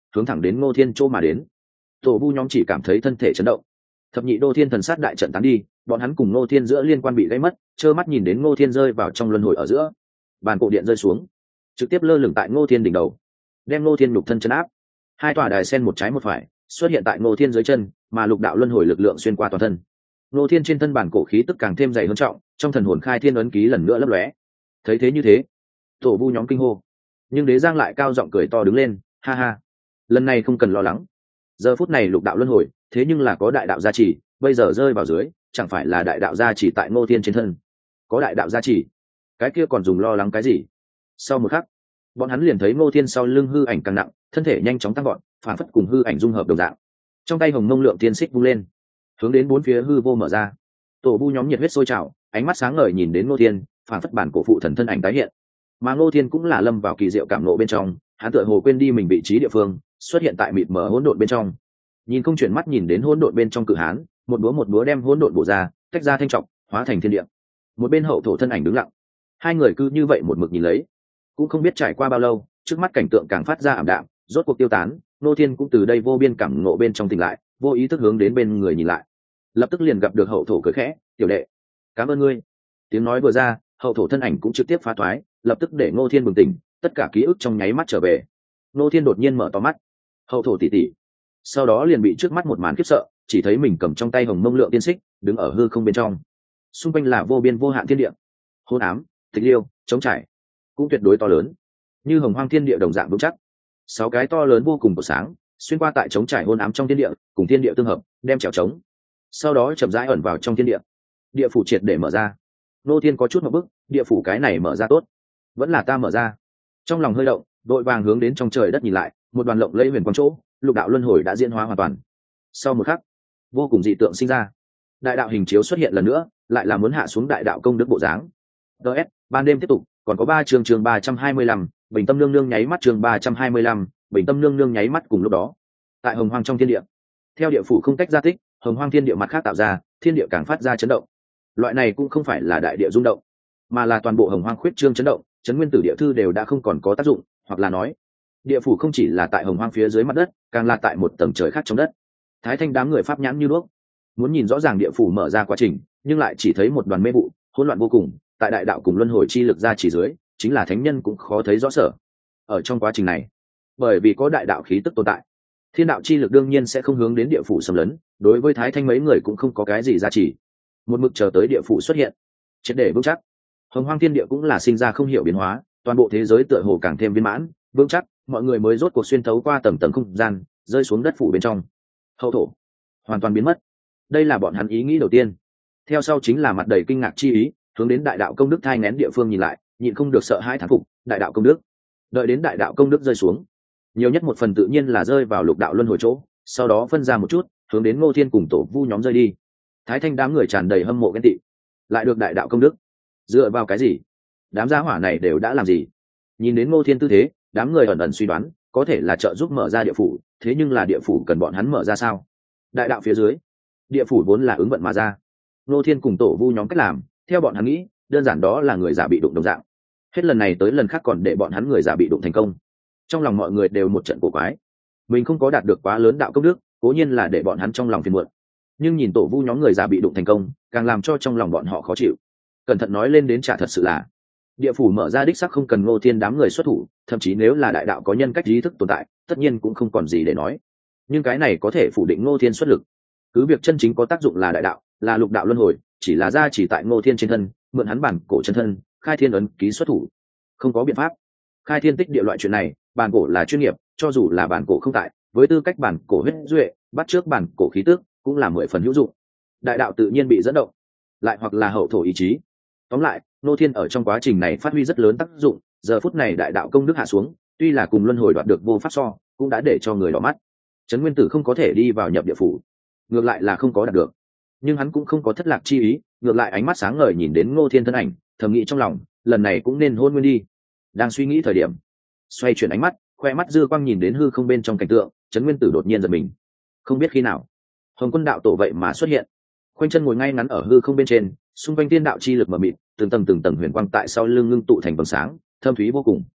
hướng thẳng đến Ngô Thiên chỗ mà đến. Tổ vu nhóm chỉ cảm thấy thân thể chấn động. Thập nhị đô thiên thần sát đại trận tán đi, bọn hắn cùng Ngô Thiên giữa liên quan bị gãy mất, trơ mắt nhìn đến Ngô Thiên rơi vào trong luân hồi ở giữa. Bàn cổ điện rơi xuống, trực tiếp lơ lửng tại Ngô Thiên đỉnh đầu, đem Ngô Thiên nhục thân chấn áp. Hai tòa đài sen một trái một phải xuất hiện tại Ngô Thiên dưới chân, mà lục đạo luân hồi lực lượng xuyên qua toàn thân. Ngô Thiên trên thân bản cổ khí tức càng thêm dày hơn trọng, trong thần hồn khai thiên ấn ký lần nữa lấp lóe. Thấy thế như thế, tổ vu nhóm kinh hô, nhưng Đế Giang lại cao giọng cười to đứng lên, ha ha, lần này không cần lo lắng. Giờ phút này lục đạo luân hồi, thế nhưng là có đại đạo gia trì, bây giờ rơi vào dưới, chẳng phải là đại đạo gia trì tại Ngô Thiên trên thân. Có đại đạo gia trì, cái kia còn dùng lo lắng cái gì? Sau một khắc, bọn hắn liền thấy Ngô Thiên sau lưng hư ảnh càng nặng, thân thể nhanh chóng tăng gọn, phản phất cùng hư ảnh dung hợp đồng dạng. Trong tay hồng mông lượng tiên xích vung lên, hướng đến bốn phía hư vô mở ra. Tổ vu nhóm nhiệt huyết sôi trào, ánh mắt sáng ngời nhìn đến Ngô Thiên, phản phất bản cổ phụ thần thân ảnh tái hiện. Mà Ngô Thiên cũng là lâm vào kỳ diệu cảm ngộ bên trong, hắn tựa hồ quên đi mình vị trí địa phương, xuất hiện tại mịt mờ hỗn độn bên trong. Nhìn không chuyển mắt nhìn đến hỗn độn bên trong cự hán, một búa đem hỗn độn bổ ra, tách ra thanh trọng, hóa thành thiên địa. Một bên hậu thổ thân ảnh đứng lặng, hai người cứ như vậy một mực nhìn lấy, cũng không biết trải qua bao lâu, trước mắt cảnh tượng càng phát ra ảm đạm, rốt cuộc tiêu tán. Ngô Thiên cũng từ đây vô biên cảm ngộ bên trong tỉnh lại, vô ý thức hướng đến bên người nhìn lại, lập tức liền gặp được hậu thổ cười khẽ, tiểu đệ, cảm ơn ngươi. Tiếng nói vừa ra, hậu thổ thân ảnh cũng trực tiếp phá thoái, lập tức để Ngô Thiên bừng tỉnh, tất cả ký ức trong nháy mắt trở về. Ngô Thiên đột nhiên mở to mắt, hậu thổ tỷ tỷ, sau đó liền bị trước mắt một màn khiếp sợ, chỉ thấy mình cầm trong tay hồng mông lượng tiên xích, đứng ở hư không bên trong, xung quanh là vô biên vô hạn thiên địa, hôn ám, tịch liêu, trống trải, cũng tuyệt đối to lớn, như hồng hoang thiên địa đồng dạng vững chắc. Sáu cái to lớn vô cùng của sáng xuyên qua tại trống trải hôn ám trong thiên địa, cùng thiên địa tương hợp, đem trèo trống, sau đó chậm rãi ẩn vào trong thiên địa. Địa phủ triệt để mở ra. Ngô Thiên có chút một bức, địa phủ cái này mở ra tốt, vẫn là ta mở ra. Trong lòng hơi động, đội vàng hướng đến trong trời đất nhìn lại, một đoàn lộng lẫy huyền quang chỗ, lục đạo luân hồi đã diễn hóa hoàn toàn. Sau một khắc, vô cùng dị tượng sinh ra, đại đạo hình chiếu xuất hiện lần nữa, lại là muốn hạ xuống đại đạo công đức bộ dáng. DS, ban đêm tiếp tục, còn có 3 chương 325, Bình Tâm Nương Nương nháy mắt chương 325, Bình Tâm Nương Nương nháy mắt cùng lúc đó. Tại hồng hoang trong thiên địa, theo địa phủ không tách ra tích, hồng hoang thiên địa mặt khác tạo ra, thiên địa càng phát ra chấn động. Loại này cũng không phải là đại địa rung động, mà là toàn bộ hồng hoang khuyết trương chấn động, chấn nguyên tử địa thư đều đã không còn có tác dụng, hoặc là nói, địa phủ không chỉ là tại hồng hoang phía dưới mặt đất, càng là tại một tầng trời khác trong đất. Thái Thanh đám người pháp nhãn như đuốc, muốn nhìn rõ ràng địa phủ mở ra quá trình, nhưng lại chỉ thấy một đoàn mê vụ, hỗn loạn vô cùng. Tại đại đạo cùng luân hồi chi lực ra chỉ dưới, chính là thánh nhân cũng khó thấy rõ sở. Ở trong quá trình này, bởi vì có đại đạo khí tức tồn tại, thiên đạo chi lực đương nhiên sẽ không hướng đến địa phủ xâm lấn, đối với Thái Thanh mấy người cũng không có cái gì giá trị. Một mực chờ tới địa phủ xuất hiện, triệt để vững chắc, hồng hoang thiên địa cũng là sinh ra không hiểu biến hóa, toàn bộ thế giới tựa hồ càng thêm viên mãn vững chắc, mọi người mới rốt cuộc xuyên thấu qua tầng tầng không gian, rơi xuống đất phủ bên trong. Hậu thổ hoàn toàn biến mất, đây là bọn hắn ý nghĩ đầu tiên. Theo sau chính là mặt đầy kinh ngạc chi ý, hướng đến đại đạo công đức thai ngén địa phương nhìn lại, nhịn không được sợ hãi thán phục, đại đạo công đức. Đợi đến đại đạo công đức rơi xuống, nhiều nhất một phần tự nhiên là rơi vào lục đạo luân hồi chỗ, sau đó phân ra một chút, hướng đến Ngô Thiên cùng tổ vu nhóm rơi đi. Thái Thanh đám người tràn đầy hâm mộ ghen tị, lại được đại đạo công đức, dựa vào cái gì? Đám gia hỏa này đều đã làm gì? Nhìn đến Ngô Thiên tư thế, đám người ẩn ẩn suy đoán, có thể là trợ giúp mở ra địa phủ, thế nhưng là địa phủ cần bọn hắn mở ra sao? Đại đạo phía dưới, địa phủ vốn là ứng vận mà ra. Ngô Thiên cùng tổ vu nhóm cách làm, theo bọn hắn nghĩ, đơn giản đó là người giả bị đụng đồng dạng. Hết lần này tới lần khác còn để bọn hắn người giả bị đụng thành công. Trong lòng mọi người đều một trận cổ quái. Mình không có đạt được quá lớn đạo công đức, cố nhiên là để bọn hắn trong lòng phiền muộn. Nhưng nhìn tổ vu nhóm người giả bị đụng thành công, càng làm cho trong lòng bọn họ khó chịu. Cẩn thận nói lên đến chả thật sự là, địa phủ mở ra đích xác không cần Ngô Thiên đám người xuất thủ, thậm chí nếu là đại đạo có nhân cách trí thức tồn tại, tất nhiên cũng không còn gì để nói. Nhưng cái này có thể phủ định Ngô Thiên xuất lực. Cứ việc chân chính có tác dụng là đại đạo, là lục đạo luân hồi, chỉ là ra chỉ tại Ngô Thiên trên thân, mượn hắn bản cổ chân thân, khai thiên ấn ký xuất thủ. Không có biện pháp. Khai thiên tích địa loại chuyện này, bản cổ là chuyên nghiệp, cho dù là bản cổ không tại, với tư cách bản cổ huyết duệ, bắt trước bản cổ khí tức, cũng là 10 phần hữu dụng. Đại đạo tự nhiên bị dẫn động, lại hoặc là hậu thổ ý chí. Tóm lại, Ngô Thiên ở trong quá trình này phát huy rất lớn tác dụng, giờ phút này đại đạo công đức hạ xuống, tuy là cùng luân hồi đoạt được vô pháp so, cũng đã để cho người đỏ mắt. Trấn Nguyên Tử không có thể đi vào nhập địa phủ, ngược lại là không có đạt được, nhưng hắn cũng không có thất lạc chi ý, ngược lại ánh mắt sáng ngời nhìn đến Ngô Thiên thân ảnh, thầm nghĩ trong lòng, lần này cũng nên hôn nguyên đi. Đang suy nghĩ thời điểm, xoay chuyển ánh mắt, khoe mắt dư quang nhìn đến hư không bên trong cảnh tượng, Trấn Nguyên Tử đột nhiên giật mình. Không biết khi nào, Hồng Quân đạo tổ vậy mà xuất hiện, khoanh chân ngồi ngay ngắn ở hư không bên trên, xung quanh tiên đạo chi lực mờ mịt, từng tầng huyền quang tại sau lưng ngưng tụ thành vầng sáng, thâm thúy vô cùng.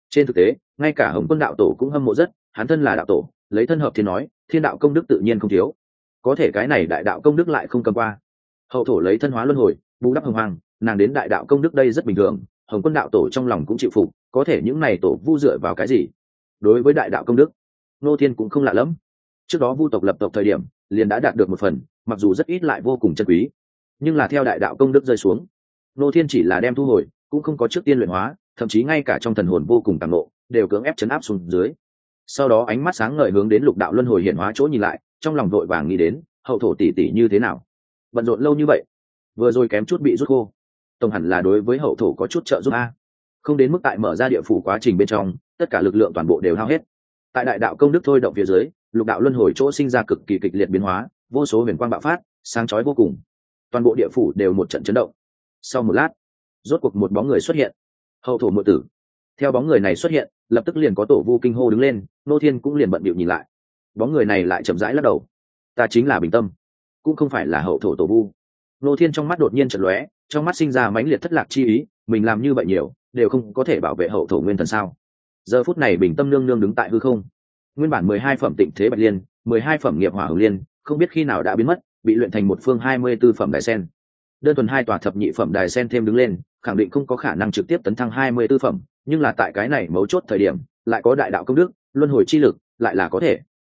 Trên thực tế ngay cả Hồng Quân đạo tổ cũng hâm mộ rất, hắn thân là đạo tổ, lấy thân hợp thiên nói, thiên đạo công đức tự nhiên không thiếu, có thể cái này đại đạo công đức lại không cầm qua. Hậu thổ lấy thân hóa luân hồi bù đắp hồng hoàng, nàng đến đại đạo công đức đây rất bình thường, Hồng Quân đạo tổ trong lòng cũng chịu phục, có thể những này tổ vu dựa vào cái gì? Đối với đại đạo công đức, Ngô Thiên cũng không lạ lắm. Trước đó vu tộc lập tộc thời điểm liền đã đạt được một phần, mặc dù rất ít lại vô cùng chân quý, nhưng là theo đại đạo công đức rơi xuống, Ngô Thiên chỉ là đem thu hồi, cũng không có trước tiên luyện hóa, thậm chí ngay cả trong thần hồn vô cùng tàng nộ đều cưỡng ép chấn áp xuống dưới. Sau đó ánh mắt sáng ngời hướng đến lục đạo luân hồi hiện hóa chỗ nhìn lại, trong lòng vội vàng nghĩ đến hậu thổ tỷ tỷ như thế nào, bận rộn lâu như vậy, vừa rồi kém chút bị rút khô, tổng hẳn là đối với hậu thổ có chút trợ giúp a. Không đến mức tại mở ra địa phủ quá trình bên trong tất cả lực lượng toàn bộ đều hao hết. Tại đại đạo công đức thôi động phía dưới, lục đạo luân hồi chỗ sinh ra cực kỳ kịch liệt biến hóa, vô số huyền quang bạo phát, sáng chói vô cùng, toàn bộ địa phủ đều một trận chấn động. Sau một lát, rốt cuộc một bóng người xuất hiện, hậu thổ muội tử. Theo bóng người này xuất hiện, lập tức liền có tổ vu kinh hô đứng lên, Nô Thiên cũng liền bận bịu nhìn lại. Bóng người này lại chậm rãi lắc đầu, ta chính là Bình Tâm, cũng không phải là hậu thổ tổ vu. Nô Thiên trong mắt đột nhiên chợt lóe, trong mắt sinh ra mãnh liệt thất lạc chi ý, mình làm như vậy nhiều đều không có thể bảo vệ hậu thổ nguyên thần sao? Giờ phút này Bình Tâm nương nương đứng tại hư không, nguyên bản 12 phẩm tịnh thế bạch liên, 12 phẩm nghiệp hỏa hồng liên, không biết khi nào đã biến mất, bị luyện thành một phương 24 phẩm đài sen. Đơn thuần hai tòa thập nhị phẩm đài sen thêm đứng lên, khẳng định không có khả năng trực tiếp tấn thăng 24 phẩm, nhưng là tại cái này mấu chốt thời điểm, lại có đại đạo công đức, luân hồi chi lực, lại là có thể.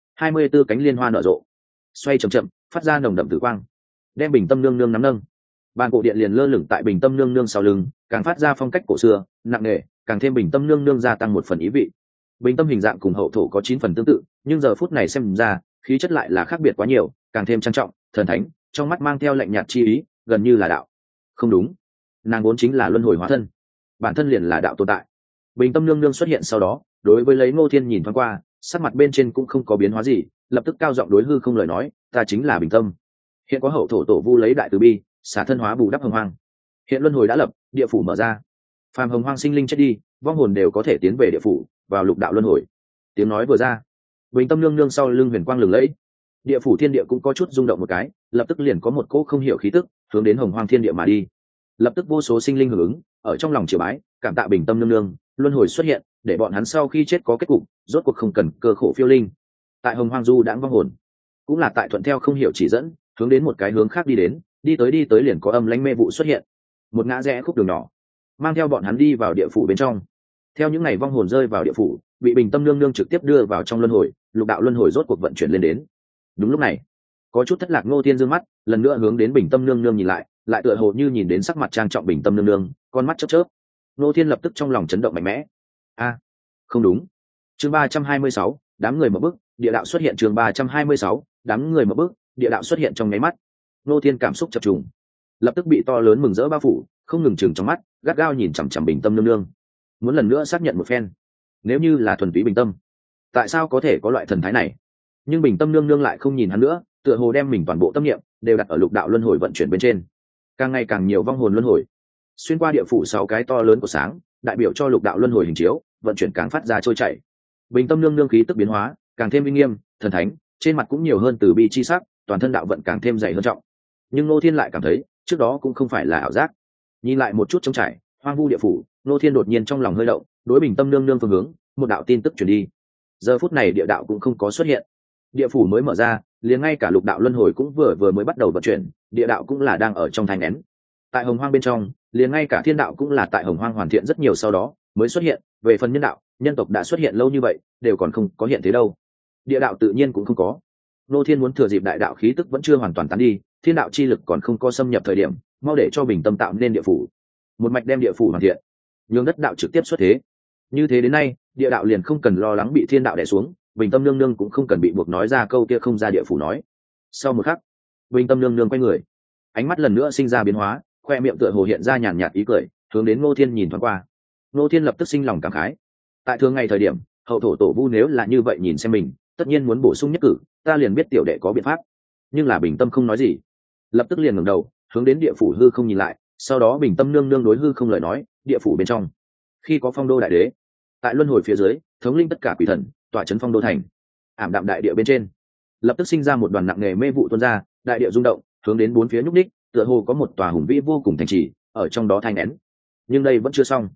24 cánh liên hoa nở rộ, xoay chậm chậm, phát ra nồng đậm tử quang, đem Bình Tâm nương nương nắm nâng. Bàn cổ điện liền lơ lửng tại Bình Tâm nương nương sau lưng, càng phát ra phong cách cổ xưa, nặng nề, càng thêm Bình Tâm nương nương gia tăng một phần ý vị. Bình Tâm hình dạng cùng hậu thổ có 9 phần tương tự, nhưng giờ phút này xem ra, khí chất lại là khác biệt quá nhiều, càng thêm trang trọng, thần thánh, trong mắt mang theo lạnh nhạt chi ý, gần như là đạo. Không đúng, nàng vốn chính là luân hồi hóa thân, bản thân liền là đạo tồn tại. Bình Tâm nương nương xuất hiện sau đó, đối với lấy Ngô Thiên nhìn thoáng qua, sắc mặt bên trên cũng không có biến hóa gì, lập tức cao giọng đối hư không lời nói, ta chính là Bình Tâm. Hiện có hậu thổ tổ vu lấy đại từ bi, xả thân hóa bù đắp hồng hoang. Hiện luân hồi đã lập, địa phủ mở ra, phàm hồng hoang sinh linh chết đi, vong hồn đều có thể tiến về địa phủ, vào lục đạo luân hồi. Tiếng nói vừa ra, Bình Tâm nương nương sau lưng huyền quang lừng lẫy, địa phủ thiên địa cũng có chút rung động một cái, lập tức liền có một cỗ không hiểu khí tức hướng đến hồng hoang thiên địa mà đi. Lập tức vô số sinh linh hưởng ứng, ở trong lòng triều bái, cảm tạ Bình Tâm nương nương, luân hồi xuất hiện, để bọn hắn sau khi chết có kết cục, rốt cuộc không cần cơ khổ phiêu linh. Tại hồng hoang du đãng vong hồn, cũng là tại thuận theo không hiểu chỉ dẫn, hướng đến một cái hướng khác đi đến, đi tới liền có âm lãnh mê vụ xuất hiện, một ngã rẽ khúc đường nhỏ, mang theo bọn hắn đi vào địa phủ bên trong. Theo những ngày vong hồn rơi vào địa phủ, bị Bình Tâm nương nương trực tiếp đưa vào trong luân hồi, lục đạo luân hồi rốt cuộc vận chuyển lên đến. Đúng lúc này, có chút thất lạc Ngô Thiên dương mắt, lần nữa hướng đến Bình Tâm nương nương nhìn lại, lại tựa hồ như nhìn đến sắc mặt trang trọng Bình Tâm nương nương, con mắt chớp chớp. Ngô Thiên lập tức trong lòng chấn động mạnh mẽ. A, không đúng. Chương 326, đám người mở bước, địa đạo xuất hiện. Chương 326, đám người mở bước, địa đạo xuất hiện trong nháy mắt. Ngô Thiên cảm xúc chập trùng, lập tức bị to lớn mừng rỡ bao phủ, không ngừng chừng trong mắt, gắt gao nhìn chằm chằm Bình Tâm nương nương, muốn lần nữa xác nhận một phen. Nếu như là thuần túy Bình Tâm, tại sao có thể có loại thần thái này? Nhưng Bình Tâm nương nương lại không nhìn hắn nữa, tựa hồ đem mình toàn bộ tâm niệm đều đặt ở lục đạo luân hồi vận chuyển bên trên. Càng ngày càng nhiều vong hồn luân hồi xuyên qua địa phủ 6 cái to lớn của sáng, đại biểu cho lục đạo luân hồi hình chiếu, vận chuyển càng phát ra trôi chảy. Bình Tâm nương nương khí tức biến hóa, càng thêm uy nghiêm, thần thánh, trên mặt cũng nhiều hơn từ bi chi sắc, toàn thân đạo vận càng thêm dày hơn trọng. Nhưng Ngô Thiên lại cảm thấy, trước đó cũng không phải là ảo giác. Nhìn lại một chút trống trải, hoang vu địa phủ, Ngô Thiên đột nhiên trong lòng hơi động, đối Bình Tâm nương nương phương hướng, một đạo tin tức truyền đi. Giờ phút này địa đạo cũng không có xuất hiện. Địa phủ mới mở ra, liền ngay cả lục đạo luân hồi cũng vừa mới bắt đầu vận chuyển, địa đạo cũng là đang ở trong thai nén. Tại hồng hoang bên trong, liền ngay cả thiên đạo cũng là tại hồng hoang hoàn thiện rất nhiều sau đó mới xuất hiện. Về phần nhân đạo, nhân tộc đã xuất hiện lâu như vậy, đều còn không có hiện thế đâu. Địa đạo tự nhiên cũng không có. Ngô Thiên muốn thừa dịp đại đạo khí tức vẫn chưa hoàn toàn tán đi, thiên đạo chi lực còn không có xâm nhập thời điểm, mau để cho Bình Tâm tạo nên địa phủ, một mạch đem địa phủ hoàn thiện, nhường đất đạo trực tiếp xuất thế. Như thế đến nay, địa đạo liền không cần lo lắng bị thiên đạo đè xuống, Bình Tâm nương nương cũng không cần bị buộc nói ra câu kia không ra địa phủ nói. Sau một khắc, Bình Tâm nương nương quay người, ánh mắt lần nữa sinh ra biến hóa, khoe miệng tựa hồ hiện ra nhàn nhạt ý cười, hướng đến Ngô Thiên nhìn thoáng qua. Ngô Thiên lập tức sinh lòng cảm khái. Tại thường ngày thời điểm, hậu thổ tổ vu nếu là như vậy nhìn xem mình, tất nhiên muốn bổ sung nhất cử, ta liền biết tiểu đệ có biện pháp. Nhưng là Bình Tâm không nói gì, lập tức liền ngẩng đầu, hướng đến địa phủ hư không nhìn lại, sau đó Bình Tâm nương nương đối hư không lời nói, địa phủ bên trong, khi có phong đô đại đế, tại luân hồi phía dưới, thống linh tất cả quỷ thần, tỏa chấn phong đô thành. Ảm đạm đại địa bên trên, lập tức sinh ra một đoàn nặng nề mê vụ tuôn ra, đại địa rung động, hướng đến bốn phía nhúc ních, tựa hồ có một tòa hùng vĩ vô cùng thành trì ở trong đó thanh nén. Nhưng đây vẫn chưa xong.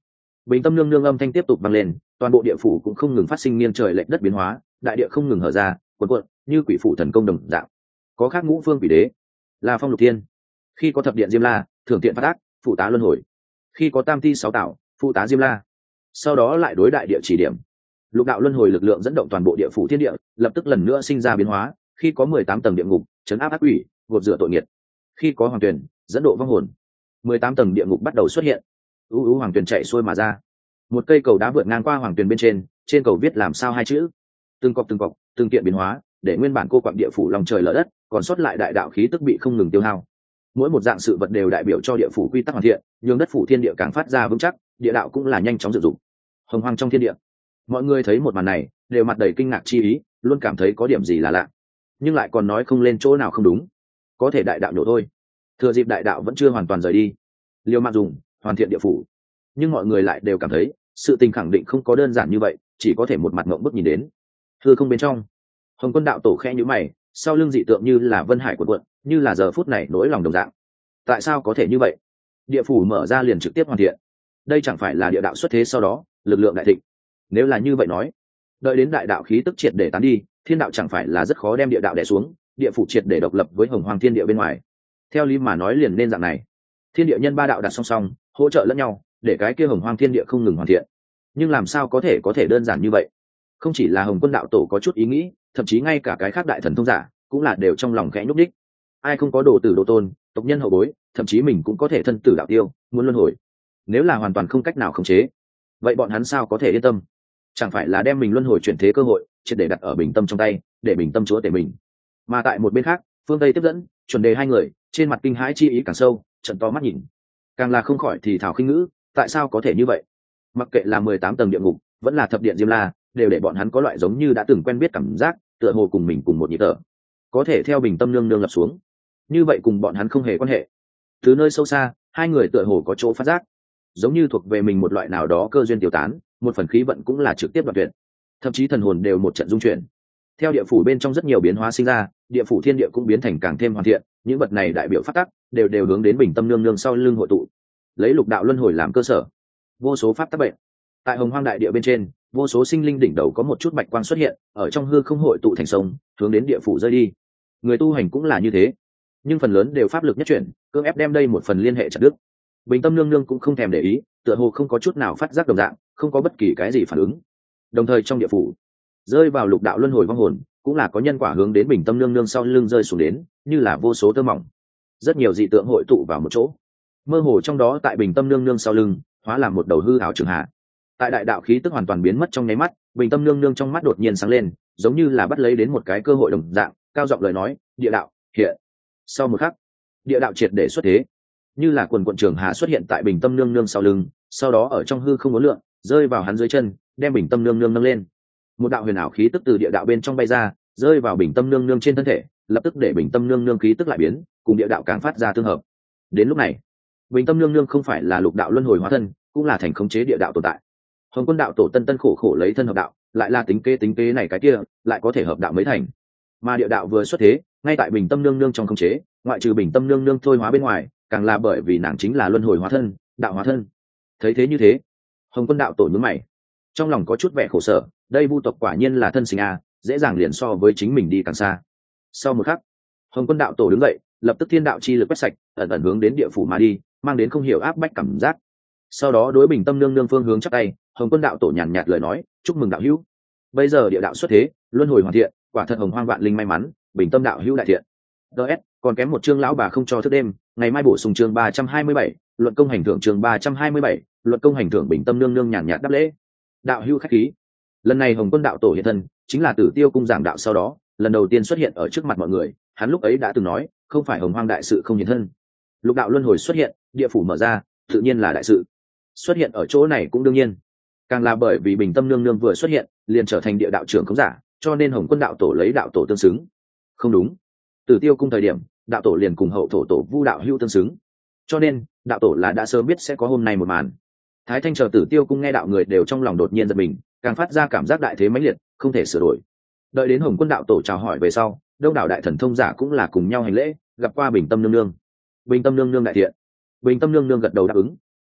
Bình tâm nương nương âm thanh tiếp tục vang lên, toàn bộ địa phủ cũng không ngừng phát sinh nghiêng trời lệch đất biến hóa, đại địa không ngừng hở ra cuộn cuộn như quỷ phủ thần công đồng dạng. Có khác ngũ phương quỷ đế, là phong lục thiên, khi có thập điện diêm la thưởng tiện phát ác phụ tá luân hồi, khi có tam thi sáu tạo phụ tá diêm la, sau đó lại đối đại địa chỉ điểm. Lục đạo luân hồi lực lượng dẫn động toàn bộ địa phủ thiên địa, lập tức lần nữa sinh ra biến hóa, khi có 18 tầng địa ngục chấn áp ác quỷ gột rửa tội nghiệt, khi có hoàng tuyển dẫn độ vong hồn, 18 tầng địa ngục bắt đầu xuất hiện. Hoàng tuyển chạy xuôi mà ra, một cây cầu đá vượt ngang qua hoàng tuyển bên trên cầu viết làm sao hai chữ, từng cọc từng kiện biến hóa, để nguyên bản cô quặng địa phủ lòng trời lở đất còn sót lại đại đạo khí tức bị không ngừng tiêu hao. Mỗi một dạng sự vật đều đại biểu cho địa phủ quy tắc hoàn thiện, nhường đất phủ thiên địa càng phát ra vững chắc, địa đạo cũng là nhanh chóng dự dụng. Hồng hoang trong thiên địa, mọi người thấy một màn này đều mặt đầy kinh ngạc chi ý, luôn cảm thấy có điểm gì là lạ, nhưng lại còn nói không lên chỗ nào không đúng. Có thể đại đạo nhổ thôi, thừa dịp đại đạo vẫn chưa hoàn toàn rời đi, liều mạng dùng hoàn thiện địa phủ. Nhưng mọi người lại đều cảm thấy sự tình khẳng định không có đơn giản như vậy, chỉ có thể một mặt ngậm bức nhìn đến. Thưa không bên trong, Hồng Quân đạo tổ khẽ nhíu mày, sau lưng dị tượng như là vân hải cuộn cuộn, như là giờ phút này nỗi lòng đồng dạng. Tại sao có thể như vậy? Địa phủ mở ra liền trực tiếp hoàn thiện, đây chẳng phải là địa đạo xuất thế sau đó lực lượng đại thịnh? Nếu là như vậy nói, đợi đến đại đạo khí tức triệt để tán đi, thiên đạo chẳng phải là rất khó đem địa đạo đè xuống, địa phủ triệt để độc lập với hồng hoang thiên địa bên ngoài? Theo lý mà nói liền nên dạng này, thiên địa nhân ba đạo đặt song song, hỗ trợ lẫn nhau, để cái kia hồng hoang thiên địa không ngừng hoàn thiện. Nhưng làm sao có thể đơn giản như vậy? Không chỉ là Hồng Quân đạo tổ có chút ý nghĩ, thậm chí ngay cả cái khác đại thần thông giả cũng là đều trong lòng khẽ nhúc đích. Ai không có đồ tử đồ tôn, tộc nhân hậu bối, thậm chí mình cũng có thể thân tử đạo tiêu, muốn luân hồi. Nếu là hoàn toàn không cách nào khống chế, vậy bọn hắn sao có thể yên tâm? Chẳng phải là đem mình luân hồi chuyển thế cơ hội triệt để đặt ở bình tâm trong tay, để bình tâm chúa tể mình. Mà tại một bên khác, phương Tây tiếp dẫn chuẩn đề hai người trên mặt kinh hãi chi ý càng sâu, trận to mắt nhìn, càng là không khỏi thì thảo khinh ngữ, tại sao có thể như vậy? Mặc kệ là 18 tầng địa ngục vẫn là thập điện diêm la, đều để bọn hắn có loại giống như đã từng quen biết cảm giác, tựa hồ cùng mình cùng một nhịp thở, có thể theo bình tâm nương nương lập xuống. Như vậy cùng bọn hắn không hề quan hệ. Từ nơi sâu xa, hai người tựa hồ có chỗ phát giác, giống như thuộc về mình một loại nào đó cơ duyên tiêu tán, một phần khí vận cũng là trực tiếp đoạt tuyệt, thậm chí thần hồn đều một trận dung chuyển. Theo địa phủ bên trong rất nhiều biến hóa sinh ra, địa phủ thiên địa cũng biến thành càng thêm hoàn thiện, những vật này đại biểu phát tắc đều hướng đến bình tâm nương nương sau lưng hội tụ, lấy lục đạo luân hồi làm cơ sở, vô số pháp tắc bệnh. Tại hồng hoang đại địa bên trên, vô số sinh linh đỉnh đầu có một chút bạch quang xuất hiện, ở trong hư không hội tụ thành sông, hướng đến địa phủ rơi đi. Người tu hành cũng là như thế, nhưng phần lớn đều pháp lực nhất chuyển, cưỡng ép đem đây một phần liên hệ chặt đứt. Bình tâm nương nương cũng không thèm để ý, tựa hồ không có chút nào phát giác đồng dạng, không có bất kỳ cái gì phản ứng. Đồng thời trong địa phủ rơi vào lục đạo luân hồi vong hồn, cũng là có nhân quả hướng đến bình tâm nương nương sau lưng rơi xuống đến, như là vô số tơ mỏng, rất nhiều dị tượng hội tụ vào một chỗ. Mơ hồ trong đó tại bình tâm nương nương sau lưng hóa làm một đầu hư ảo trường hạ. Tại đại đạo khí tức hoàn toàn biến mất trong nháy mắt, bình tâm nương nương trong mắt đột nhiên sáng lên, giống như là bắt lấy đến một cái cơ hội đồng dạng, cao giọng lời nói, địa đạo hiện. Sau một khắc, địa đạo triệt để xuất thế, như là quần quận trường hạ xuất hiện tại bình tâm nương nương sau lưng, sau đó ở trong hư không uốn lượn, rơi vào hắn dưới chân, đem bình tâm nương nương nâng lên. Một đạo huyền ảo khí tức từ địa đạo bên trong bay ra, rơi vào bình tâm nương nương trên thân thể, lập tức để bình tâm nương nương khí tức lại biến, cùng địa đạo càng phát ra tương hợp. Đến lúc này, bình tâm nương nương không phải là lục đạo luân hồi hóa thân, cũng là thành khống chế địa đạo tồn tại. Hồng Quân đạo tổ tân tân khổ khổ lấy thân hợp đạo, lại là tính kế này cái kia, lại có thể hợp đạo mới thành. Mà địa đạo vừa xuất thế, ngay tại bình tâm nương nương trong khống chế, ngoại trừ bình tâm nương nương thôi hóa bên ngoài, càng là bởi vì nàng chính là luân hồi hóa thân, đạo hóa thân. Thấy thế như thế, Hồng Quân đạo tổ nhướng mày, trong lòng có chút vẻ khổ sở, đây vu tộc quả nhiên là thân sinh a, dễ dàng liền so với chính mình đi càng xa. Sau một khắc, Hồng Quân đạo tổ đứng dậy, lập tức thiên đạo chi lực quét sạch, ẩn ẩn hướng đến địa phủ mà đi, mang đến không hiểu áp bách cảm giác. Sau đó đối bình tâm nương nương phương hướng chắp tay, Hồng Quân đạo tổ nhàn nhạt lời nói, chúc mừng đạo hữu, bây giờ địa đạo xuất thế, luân hồi hoàn thiện, quả thật hồng hoang vạn linh may mắn, bình tâm đạo hữu đại thiện. DS, còn kém một chương lão bà không cho thức đêm, ngày mai bổ sung chương 327, luận công hành thưởng chương 327, luận công hành thưởng. Bình tâm nương nương nhàn nhạt đáp lễ, đạo hữu khách khí. Lần này Hồng Quân đạo tổ hiện thân, chính là Tử Tiêu cung giảng đạo sau đó, lần đầu tiên xuất hiện ở trước mặt mọi người. Hắn lúc ấy đã từng nói, không phải hồng hoang đại sự không hiện thân, lục đạo luân hồi xuất hiện, địa phủ mở ra, tự nhiên là đại sự. Xuất hiện ở chỗ này cũng đương nhiên, càng là bởi vì bình tâm nương nương vừa xuất hiện, liền trở thành địa đạo trưởng khống giả, cho nên Hồng Quân đạo tổ lấy đạo tổ tương xứng. Không đúng, Tử Tiêu cung thời điểm, đạo tổ liền cùng hậu thổ tổ Vu đạo hữu tương xứng, cho nên đạo tổ là đã sớm biết sẽ có hôm nay một màn. Thái Thanh chờ Tử Tiêu cung nghe đạo người đều trong lòng đột nhiên giật mình, càng phát ra cảm giác đại thế mãnh liệt, không thể sửa đổi. Đợi đến Hồng Quân đạo tổ chào hỏi về sau, đông đảo đại thần thông giả cũng là cùng nhau hành lễ, gặp qua bình tâm nương nương. Bình tâm nương nương đại thiện. Bình tâm nương nương gật đầu đáp ứng.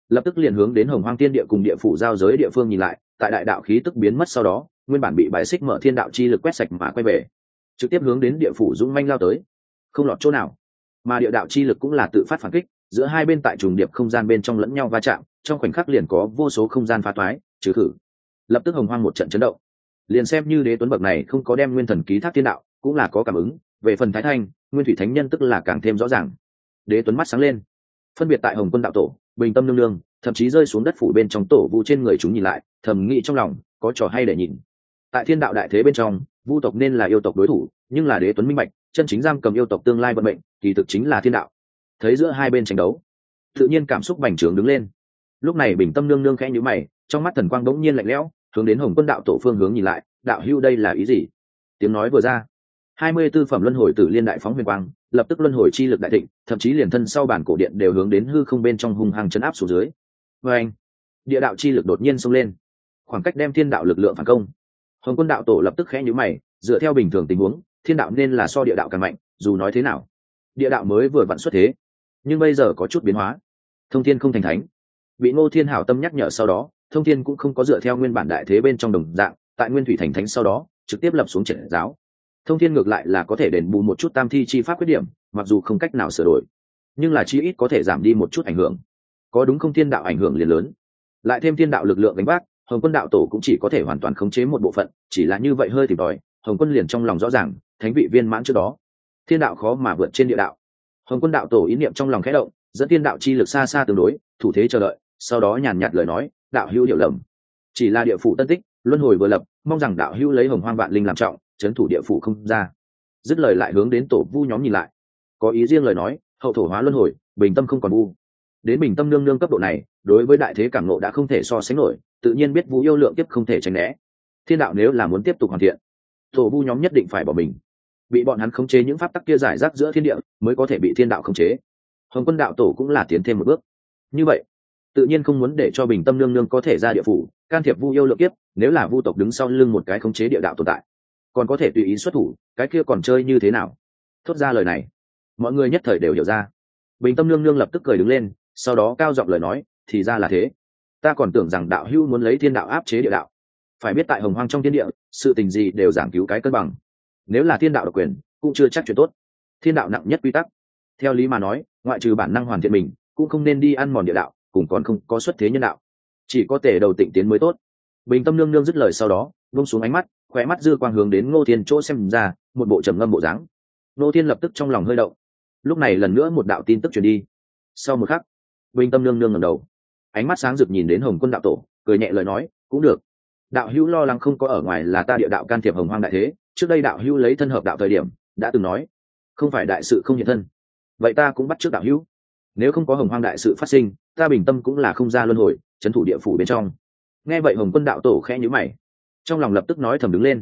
lập tức liền hướng đến hồng hoang thiên địa cùng địa phủ giao giới địa phương nhìn lại. Tại đại đạo khí tức biến mất sau đó, nguyên bản bị bài xích mở thiên đạo chi lực quét sạch mà quay về, trực tiếp hướng đến địa phủ dũng manh lao tới, không lọt chỗ nào. Mà địa đạo chi lực cũng là tự phát phản kích, giữa hai bên tại trùng điệp không gian bên trong lẫn nhau va chạm, trong khoảnh khắc liền có vô số không gian phá toái trừ khử. Lập tức hồng hoang một trận chấn động. Liền xem như đế tuấn bậc này không có đem nguyên thần ký thác thiên đạo, cũng là có cảm ứng. Về phần thái thanh, nguyên thủy thánh nhân tức là càng thêm rõ ràng. Đế tuấn mắt sáng lên, phân biệt tại hồng quân đạo tổ, bình tâm nương nương, thậm chí rơi xuống đất phủ bên trong tổ vu trên người chúng nhìn lại, thầm nghĩ trong lòng có trò hay để nhìn. Tại thiên đạo đại thế bên trong, vu tộc nên là yêu tộc đối thủ, nhưng là đế tuấn minh bạch, chân chính giam cầm yêu tộc tương lai vận mệnh kỳ thực chính là thiên đạo. Thấy giữa hai bên tranh đấu, tự nhiên cảm xúc bành trướng đứng lên. Lúc này bình tâm nương nương khẽ nhíu mày, trong mắt thần quang đống nhiên lạnh lẽo, hướng đến hồng quân đạo tổ phương hướng nhìn lại. Đạo hữu đây là ý gì? Tiếng nói vừa ra, 24 phẩm luân hồi tử liên đại phóng huyền quang, lập tức luân hồi chi lực đại thịnh, thậm chí liền thân sau bản cổ điện đều hướng đến hư không bên trong hung hăng chấn áp xuống dưới. Và anh, địa đạo chi lực đột nhiên xông lên, khoảng cách đem thiên đạo lực lượng phản công. Hồng quân đạo tổ lập tức khẽ nhíu mày, dựa theo bình thường tình huống, thiên đạo nên là so địa đạo càng mạnh, dù nói thế nào, địa đạo mới vừa vặn xuất thế, nhưng bây giờ có chút biến hóa. Thông thiên không thành thánh, bị Ngô Thiên hảo tâm nhắc nhở sau đó, Thông thiên cũng không có dựa theo nguyên bản đại thế bên trong đồng dạng, tại nguyên thủy thành thánh sau đó trực tiếp lập xuống triển giáo. Thông thiên ngược lại là có thể đền bù một chút tam thi chi pháp khuyết điểm, mặc dù không cách nào sửa đổi, nhưng là chí ít có thể giảm đi một chút ảnh hưởng. Có đúng không, thiên đạo ảnh hưởng liền lớn, lại thêm thiên đạo lực lượng đánh vác, hồng quân đạo tổ cũng chỉ có thể hoàn toàn khống chế một bộ phận, chỉ là như vậy hơi tìm tòi. Hồng quân liền trong lòng rõ ràng, thánh vị viên mãn trước đó, thiên đạo khó mà vượt trên địa đạo. Hồng quân đạo tổ ý niệm trong lòng khẽ động, dẫn thiên đạo chi lực xa xa tương đối, thủ thế chờ đợi, sau đó nhàn nhạt lời nói, đạo hữu hiểu lầm, chỉ là địa phủ tân tích, luân hồi vừa lập, mong rằng đạo hữu lấy hồng hoang vạn linh làm trọng, trấn thủ địa phủ không ra. Dứt lời lại hướng đến tổ vu nhóm nhìn lại, có ý riêng lời nói, hậu thổ hóa luân hồi, bình tâm không còn vu. Đến bình tâm nương nương cấp độ này, đối với đại thế cảm ngộ đã không thể so sánh nổi, tự nhiên biết vu yêu lượng kiếp không thể tránh né. Thiên đạo nếu là muốn tiếp tục hoàn thiện, tổ vu nhóm nhất định phải bỏ mình, bị bọn hắn khống chế những pháp tắc kia giải rác giữa thiên địa, mới có thể bị thiên đạo khống chế. Hồng quân đạo tổ cũng là tiến thêm một bước. Như vậy, tự nhiên không muốn để cho bình tâm nương nương có thể ra địa phủ can thiệp vu yêu lượng kiếp. Nếu là vu tộc đứng sau lưng một cái khống chế địa đạo tồn tại, còn có thể tùy ý xuất thủ, cái kia còn chơi như thế nào? Thốt ra lời này, mọi người nhất thời đều hiểu ra. Bình tâm nương nương lập tức cười đứng lên, sau đó cao giọng lời nói, thì ra là thế, ta còn tưởng rằng đạo hữu muốn lấy thiên đạo áp chế địa đạo. Phải biết tại hồng hoang trong thiên địa, sự tình gì đều giảng cứu cái cân bằng, nếu là thiên đạo độc quyền cũng chưa chắc chuyện tốt. Thiên đạo nặng nhất quy tắc, theo lý mà nói, ngoại trừ bản năng hoàn thiện mình, cũng không nên đi ăn mòn địa đạo, cùng còn không có xuất thế nhân đạo, chỉ có tể đầu tịnh tiến mới tốt. Bình tâm nương nương dứt lời sau đó, buông xuống ánh mắt, khóe mắt dư quang hướng đến Ngô Thiên chỗ xem ra, một bộ trầm ngâm bộ dáng. Ngô Thiên lập tức trong lòng hơi động. Lúc này lần nữa một đạo tin tức truyền đi. Sau một khắc, bình tâm nương nương ngẩng đầu, ánh mắt sáng rực nhìn đến hồng quân đạo tổ, cười nhẹ lời nói, cũng được. Đạo hữu lo lắng không có ở ngoài là ta địa đạo can thiệp hồng hoang đại thế, trước đây đạo hữu lấy thân hợp đạo thời điểm đã từng nói, không phải đại sự không hiện thân. Vậy ta cũng bắt trước đạo hữu, nếu không có hồng hoang đại sự phát sinh, ta bình tâm cũng là không ra luân hồi, trấn thủ địa phủ bên trong. Nghe vậy hồng quân đạo tổ khẽ nhíu mày, trong lòng lập tức nói thầm đứng lên,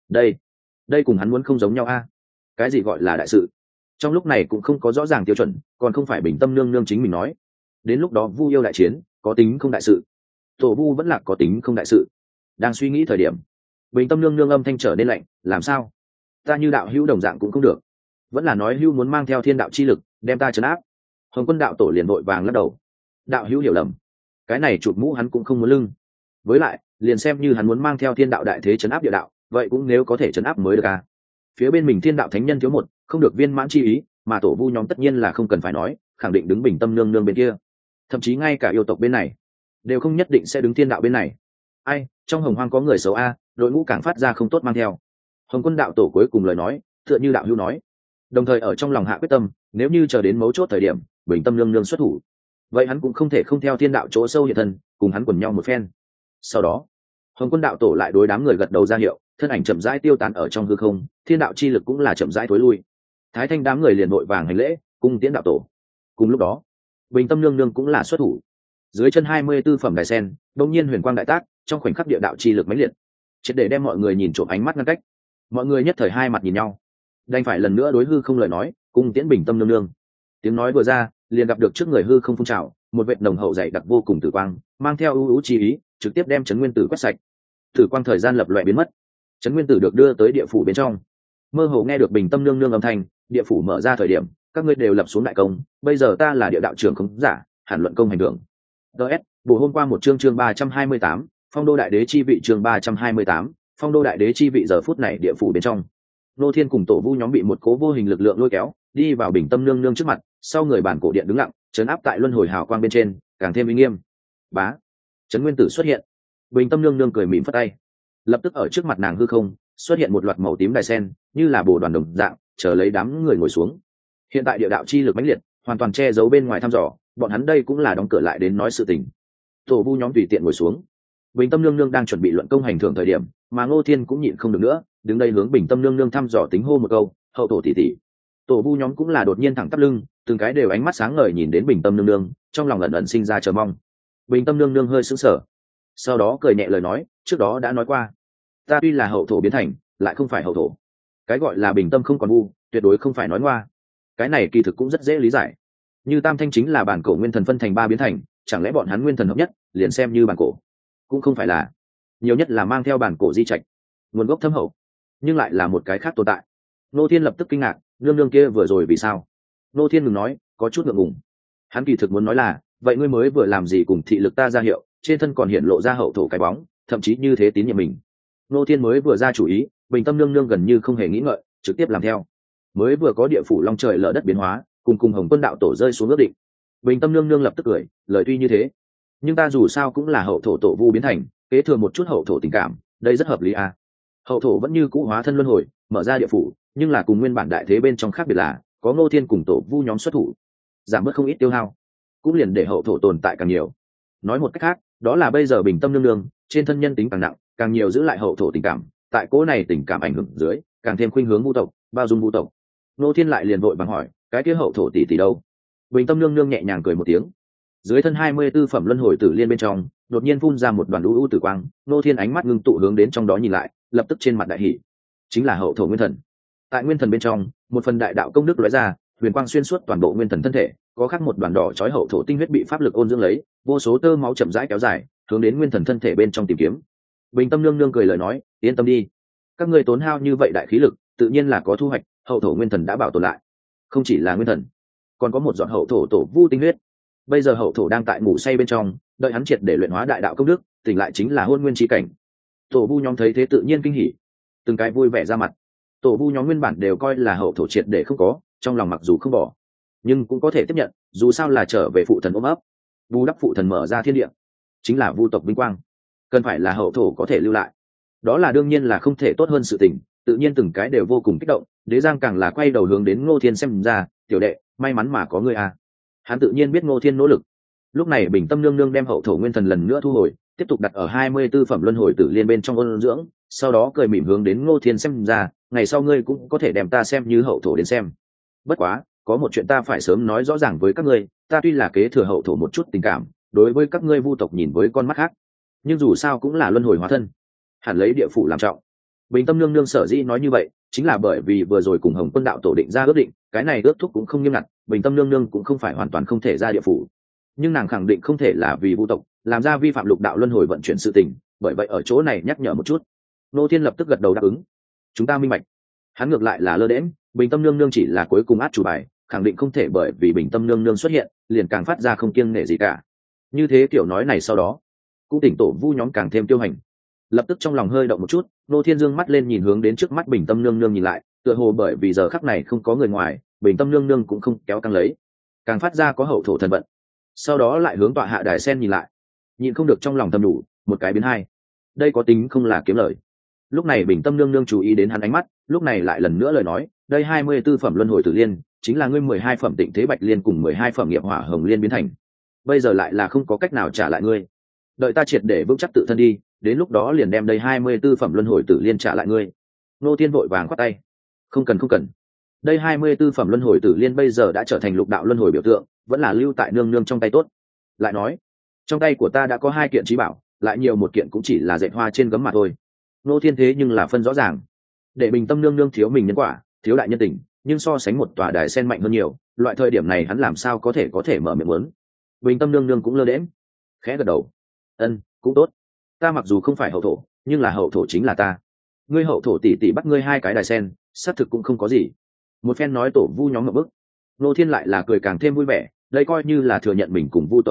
đây cùng hắn muốn không giống nhau a. Cái gì gọi là đại sự? Trong lúc này cũng không có rõ ràng tiêu chuẩn, còn không phải bình tâm nương nương chính mình nói. Đến lúc đó vu yêu đại chiến, có tính không đại sự, tổ vu vẫn là có tính không đại sự. Đang suy nghĩ thời điểm, bình tâm nương nương âm thanh trở nên lạnh, làm sao? Ta như đạo hữu đồng dạng cũng không được, vẫn là nói hữu muốn mang theo thiên đạo chi lực đem ta trấn áp? Hồng quân đạo tổ liền vội vàng lắc đầu, đạo hữu hiểu lầm, cái này chụp mũ hắn cũng không muốn lưng. Với lại liền xem như hắn muốn mang theo thiên đạo đại thế trấn áp địa đạo, vậy cũng nếu có thể trấn áp mới được à. Phía bên mình thiên đạo thánh nhân thiếu một, không được viên mãn chi ý, mà tổ vu nhóm tất nhiên là không cần phải nói, khẳng định đứng bình tâm nương nương bên kia. Thậm chí ngay cả yêu tộc bên này đều không nhất định sẽ đứng thiên đạo bên này. Ai, trong hồng hoang có người xấu a, đội ngũ càng phát ra không tốt mang theo. Hồng quân đạo tổ cuối cùng lời nói, tựa như đạo hữu nói, đồng thời ở trong lòng hạ quyết tâm, nếu như chờ đến mấu chốt thời điểm bình tâm nương nương xuất thủ, vậy hắn cũng không thể không theo thiên đạo chỗ sâu hiện thân, cùng hắn quần nhau một phen. Sau đó hồng quân đạo tổ lại đối đám người gật đầu ra hiệu, thân ảnh chậm rãi tiêu tán ở trong hư không, thiên đạo chi lực cũng là chậm rãi thối lui. Thái thanh đám người liền vội vàng hành lễ, cung tiễn đạo tổ. Cùng lúc đó bình tâm nương nương cũng là xuất thủ, dưới chân 24 phẩm đài sen đông nhiên huyền quang đại tác, trong khoảnh khắc địa đạo chi lực mãnh liệt, triệt để đem mọi người nhìn trộm ánh mắt ngăn cách. Mọi người nhất thời hai mặt nhìn nhau, đành phải lần nữa đối hư không lời nói, cung tiễn bình tâm nương nương. Tiếng nói vừa ra, liền gặp được trước người hư không phun trào một vệt nồng hậu dày đặc vô cùng tử quang, mang theo ưu ưu chi ý, trực tiếp đem chấn nguyên tử quét sạch. Tử quang thời gian lập loè biến mất, chấn nguyên tử được đưa tới địa phủ bên trong. Mơ hồ nghe được bình tâm nương nương âm thanh, địa phủ mở ra thời điểm, các ngươi đều lập xuống đại công, bây giờ ta là địa đạo trưởng không giả, hẳn luận công hành thưởng. ts buổi hôm qua một chương 328, phong đô đại đế chi vị chương 328, phong đô đại đế chi vị giờ phút này địa phủ bên trong nô thiên cùng tổ vu nhóm bị một cố vô hình lực lượng lôi kéo đi vào bình tâm nương nương trước mặt, sau người bản cổ điện đứng lặng trấn áp tại luân hồi hào quang bên trên càng thêm uy nghiêm. Bá, trấn nguyên tử xuất hiện, bình tâm nương nương cười mỉm phất tay, lập tức ở trước mặt nàng hư không xuất hiện một loạt màu tím đài sen như là bồ đoàn đồng dạng chờ lấy đám người ngồi xuống. Hiện tại địa đạo chi lực mãnh liệt hoàn toàn che giấu bên ngoài thăm dò, bọn hắn đây cũng là đóng cửa lại đến nói sự tình. Tổ vu nhóm tùy tiện ngồi xuống, bình tâm nương nương đang chuẩn bị luận công hành thưởng thời điểm mà ngô thiên cũng nhịn không được nữa, đứng đây hướng bình tâm nương nương thăm dò tính hô một câu hậu thổ tỷ tỷ. Tổ vu nhóm cũng là đột nhiên thẳng tắp lưng, từng cái đều ánh mắt sáng ngời nhìn đến bình tâm nương nương, trong lòng ẩn ẩn sinh ra chờ mong. Bình tâm nương nương hơi sững sờ, sau đó cười nhẹ lời nói, trước đó đã nói qua, ta tuy là hậu thổ biến thành lại không phải hậu thổ. Cái gọi là bình tâm không còn vu, tuyệt đối không phải nói ngoa. Cái này kỳ thực cũng rất dễ lý giải, như tam thanh chính là bản cổ nguyên thần phân thành 3 biến thành, chẳng lẽ bọn hắn nguyên thần hợp nhất liền xem như bản cổ? Cũng không phải là, nhiều nhất là mang theo bản cổ di trạch, nguồn gốc thâm hậu, nhưng lại là một cái khác tồn tại. Nô Thiên lập tức kinh ngạc, nương nương kia vừa rồi vì sao? Nô Thiên ngừng nói, có chút ngượng ngùng. Hắn kỳ thực muốn nói là, vậy ngươi mới vừa làm gì cùng thị lực ta ra hiệu, trên thân còn hiện lộ ra hậu thổ cái bóng, thậm chí như thế tín nhiệm mình. Nô Thiên mới vừa ra chủ ý, bình tâm nương nương gần như không hề nghĩ ngợi, trực tiếp làm theo. Mới vừa có địa phủ long trời lở đất biến hóa, cùng Hồng Quân đạo tổ rơi xuống ước định. Bình tâm nương nương lập tức cười, lời tuy như thế, nhưng ta dù sao cũng là hậu thổ tổ vu biến thành, kế thừa một chút hậu thổ tình cảm, đây rất hợp lý à. Hậu thổ vẫn như cũ hóa thân luân hồi, mở ra địa phủ, nhưng là cùng nguyên bản đại thế bên trong khác biệt là, có Ngô Thiên cùng tổ vu nhóm xuất thủ, giảm bớt không ít tiêu hao, cũng liền để hậu thổ tồn tại càng nhiều. Nói một cách khác, đó là bây giờ bình tâm nương nương trên thân nhân tính càng nặng, càng nhiều giữ lại hậu thổ tình cảm, tại cố này tình cảm ảnh hưởng dưới, càng thêm khuynh hướng vu tộc, bao dung vu tộc. Ngô Thiên lại liền vội vàng hỏi, cái kia hậu thổ tỷ tỷ đâu? Bình tâm nương nương nhẹ nhàng cười một tiếng, dưới thân 24 phẩm luân hồi tử liên bên trong đột nhiên phun ra một đoàn u tử quang. Ngô Thiên ánh mắt ngưng tụ hướng đến trong đó nhìn lại, lập tức trên mặt đại hỷ, chính là hậu thổ nguyên thần. Tại nguyên thần bên trong, một phần đại đạo công đức lóe ra, huyền quang xuyên suốt toàn bộ nguyên thần thân thể, có khắc một đoàn đỏ chói hậu thổ tinh huyết bị pháp lực ôn dưỡng lấy, vô số tơ máu chậm rãi kéo dài hướng đến nguyên thần thân thể bên trong tìm kiếm. Bình tâm nương nương cười lời nói, yên tâm đi, các ngươi tốn hao như vậy đại khí lực, tự nhiên là có thu hoạch. Hậu thổ nguyên thần đã bảo tồn lại, không chỉ là nguyên thần, còn có một giọt hậu thổ tổ vu tinh huyết. Bây giờ hậu thổ đang tại ngủ say bên trong, đợi hắn triệt để luyện hóa đại đạo công đức, tỉnh lại chính là hôn nguyên chi cảnh. Tổ vu nhóm thấy thế tự nhiên kinh hỉ, từng cái vui vẻ ra mặt. Tổ vu nhóm nguyên bản đều coi là hậu thổ triệt để không có, trong lòng mặc dù không bỏ, nhưng cũng có thể tiếp nhận, dù sao là trở về phụ thần ôm ấp, vu đắp phụ thần mở ra thiên địa, chính là vu tộc vinh quang, cần phải là hậu thổ có thể lưu lại, đó là đương nhiên là không thể tốt hơn sự tình. Tự nhiên từng cái đều vô cùng kích động. Đế Giang càng là quay đầu hướng đến Ngô Thiên xem ra, tiểu đệ, may mắn mà có ngươi à. Hắn tự nhiên biết Ngô Thiên nỗ lực. Lúc này bình tâm nương nương đem hậu thổ nguyên thần lần nữa thu hồi, tiếp tục đặt ở 24 phẩm luân hồi tử liên bên trong ôn dưỡng, sau đó cười mỉm hướng đến Ngô Thiên xem ra, ngày sau ngươi cũng có thể đem ta xem như hậu thổ đến xem. Bất quá, có một chuyện ta phải sớm nói rõ ràng với các ngươi, ta tuy là kế thừa hậu thổ một chút tình cảm, đối với các ngươi vu tộc nhìn với con mắt khác, nhưng dù sao cũng là luân hồi hóa thân, hẳn lấy địa phủ làm trọng. Bình tâm nương nương sở dĩ nói như vậy, chính là bởi vì vừa rồi cùng Hồng Quân đạo tổ định ra ước định, cái này ước thúc cũng không nghiêm ngặt, bình tâm nương nương cũng không phải hoàn toàn không thể ra địa phủ, nhưng nàng khẳng định không thể là vì vu tộc làm ra vi phạm lục đạo luân hồi vận chuyển sự tình, bởi vậy ở chỗ này nhắc nhở một chút. Nô Thiên lập tức gật đầu đáp ứng, chúng ta minh bạch. Hắn ngược lại là lơ đễnh, bình tâm nương nương chỉ là cuối cùng át chủ bài, khẳng định không thể bởi vì bình tâm nương nương xuất hiện liền càng phát ra không kiêng nể gì cả. Như thế kiểu nói này sau đó, cũng tỉnh tổ vu nhóm càng thêm tiêu hành. Lập tức trong lòng hơi động một chút, Nô Thiên dương mắt lên nhìn hướng đến trước mắt bình tâm nương nương nhìn lại, tựa hồ bởi vì giờ khắc này không có người ngoài, bình tâm nương nương cũng không kéo căng lấy, càng phát ra có hậu thổ thần vận. Sau đó lại hướng tọa hạ đài sen nhìn lại, nhịn không được trong lòng thầm đủ, một cái biến hai, đây có tính không là kiếm lời. Lúc này bình tâm nương nương chú ý đến hắn ánh mắt, lúc này lại lần nữa lời nói, đây 24 phẩm luân hồi tử liên chính là ngươi 12 phẩm tịnh thế bạch liên cùng 12 phẩm nghiệp hỏa hồng liên biến thành, bây giờ lại là không có cách nào trả lại ngươi, đợi ta triệt để vững chắc tự thân đi, đến lúc đó liền đem đây 24 phẩm luân hồi tử liên trả lại ngươi. Nô Thiên vội vàng khoát tay, không cần không cần, đây 24 phẩm luân hồi tử liên bây giờ đã trở thành lục đạo luân hồi biểu tượng, vẫn là lưu tại nương nương trong tay tốt. Lại nói, trong tay của ta đã có 2 kiện trí bảo, lại nhiều một kiện cũng chỉ là dệt hoa trên gấm mà thôi. Nô Thiên thế nhưng là phân rõ ràng, để bình tâm nương nương thiếu mình nhân quả, thiếu đại nhân tình, nhưng so sánh một tòa đài sen mạnh hơn nhiều, loại thời điểm này hắn làm sao có thể mở miệng muốn. Bình tâm nương nương cũng lơ đễnh, khẽ gật đầu, ân, cũng tốt, ta mặc dù không phải hậu thổ, nhưng là hậu thổ chính là ta. Ngươi hậu thổ tỷ tỷ bắt ngươi 2 cái đài sen, xác thực cũng không có gì. Một phen nói tổ vu nhóm ngập bức. Nô Thiên lại là cười càng thêm vui vẻ, đây coi như là thừa nhận mình cùng vu tộc quan hệ,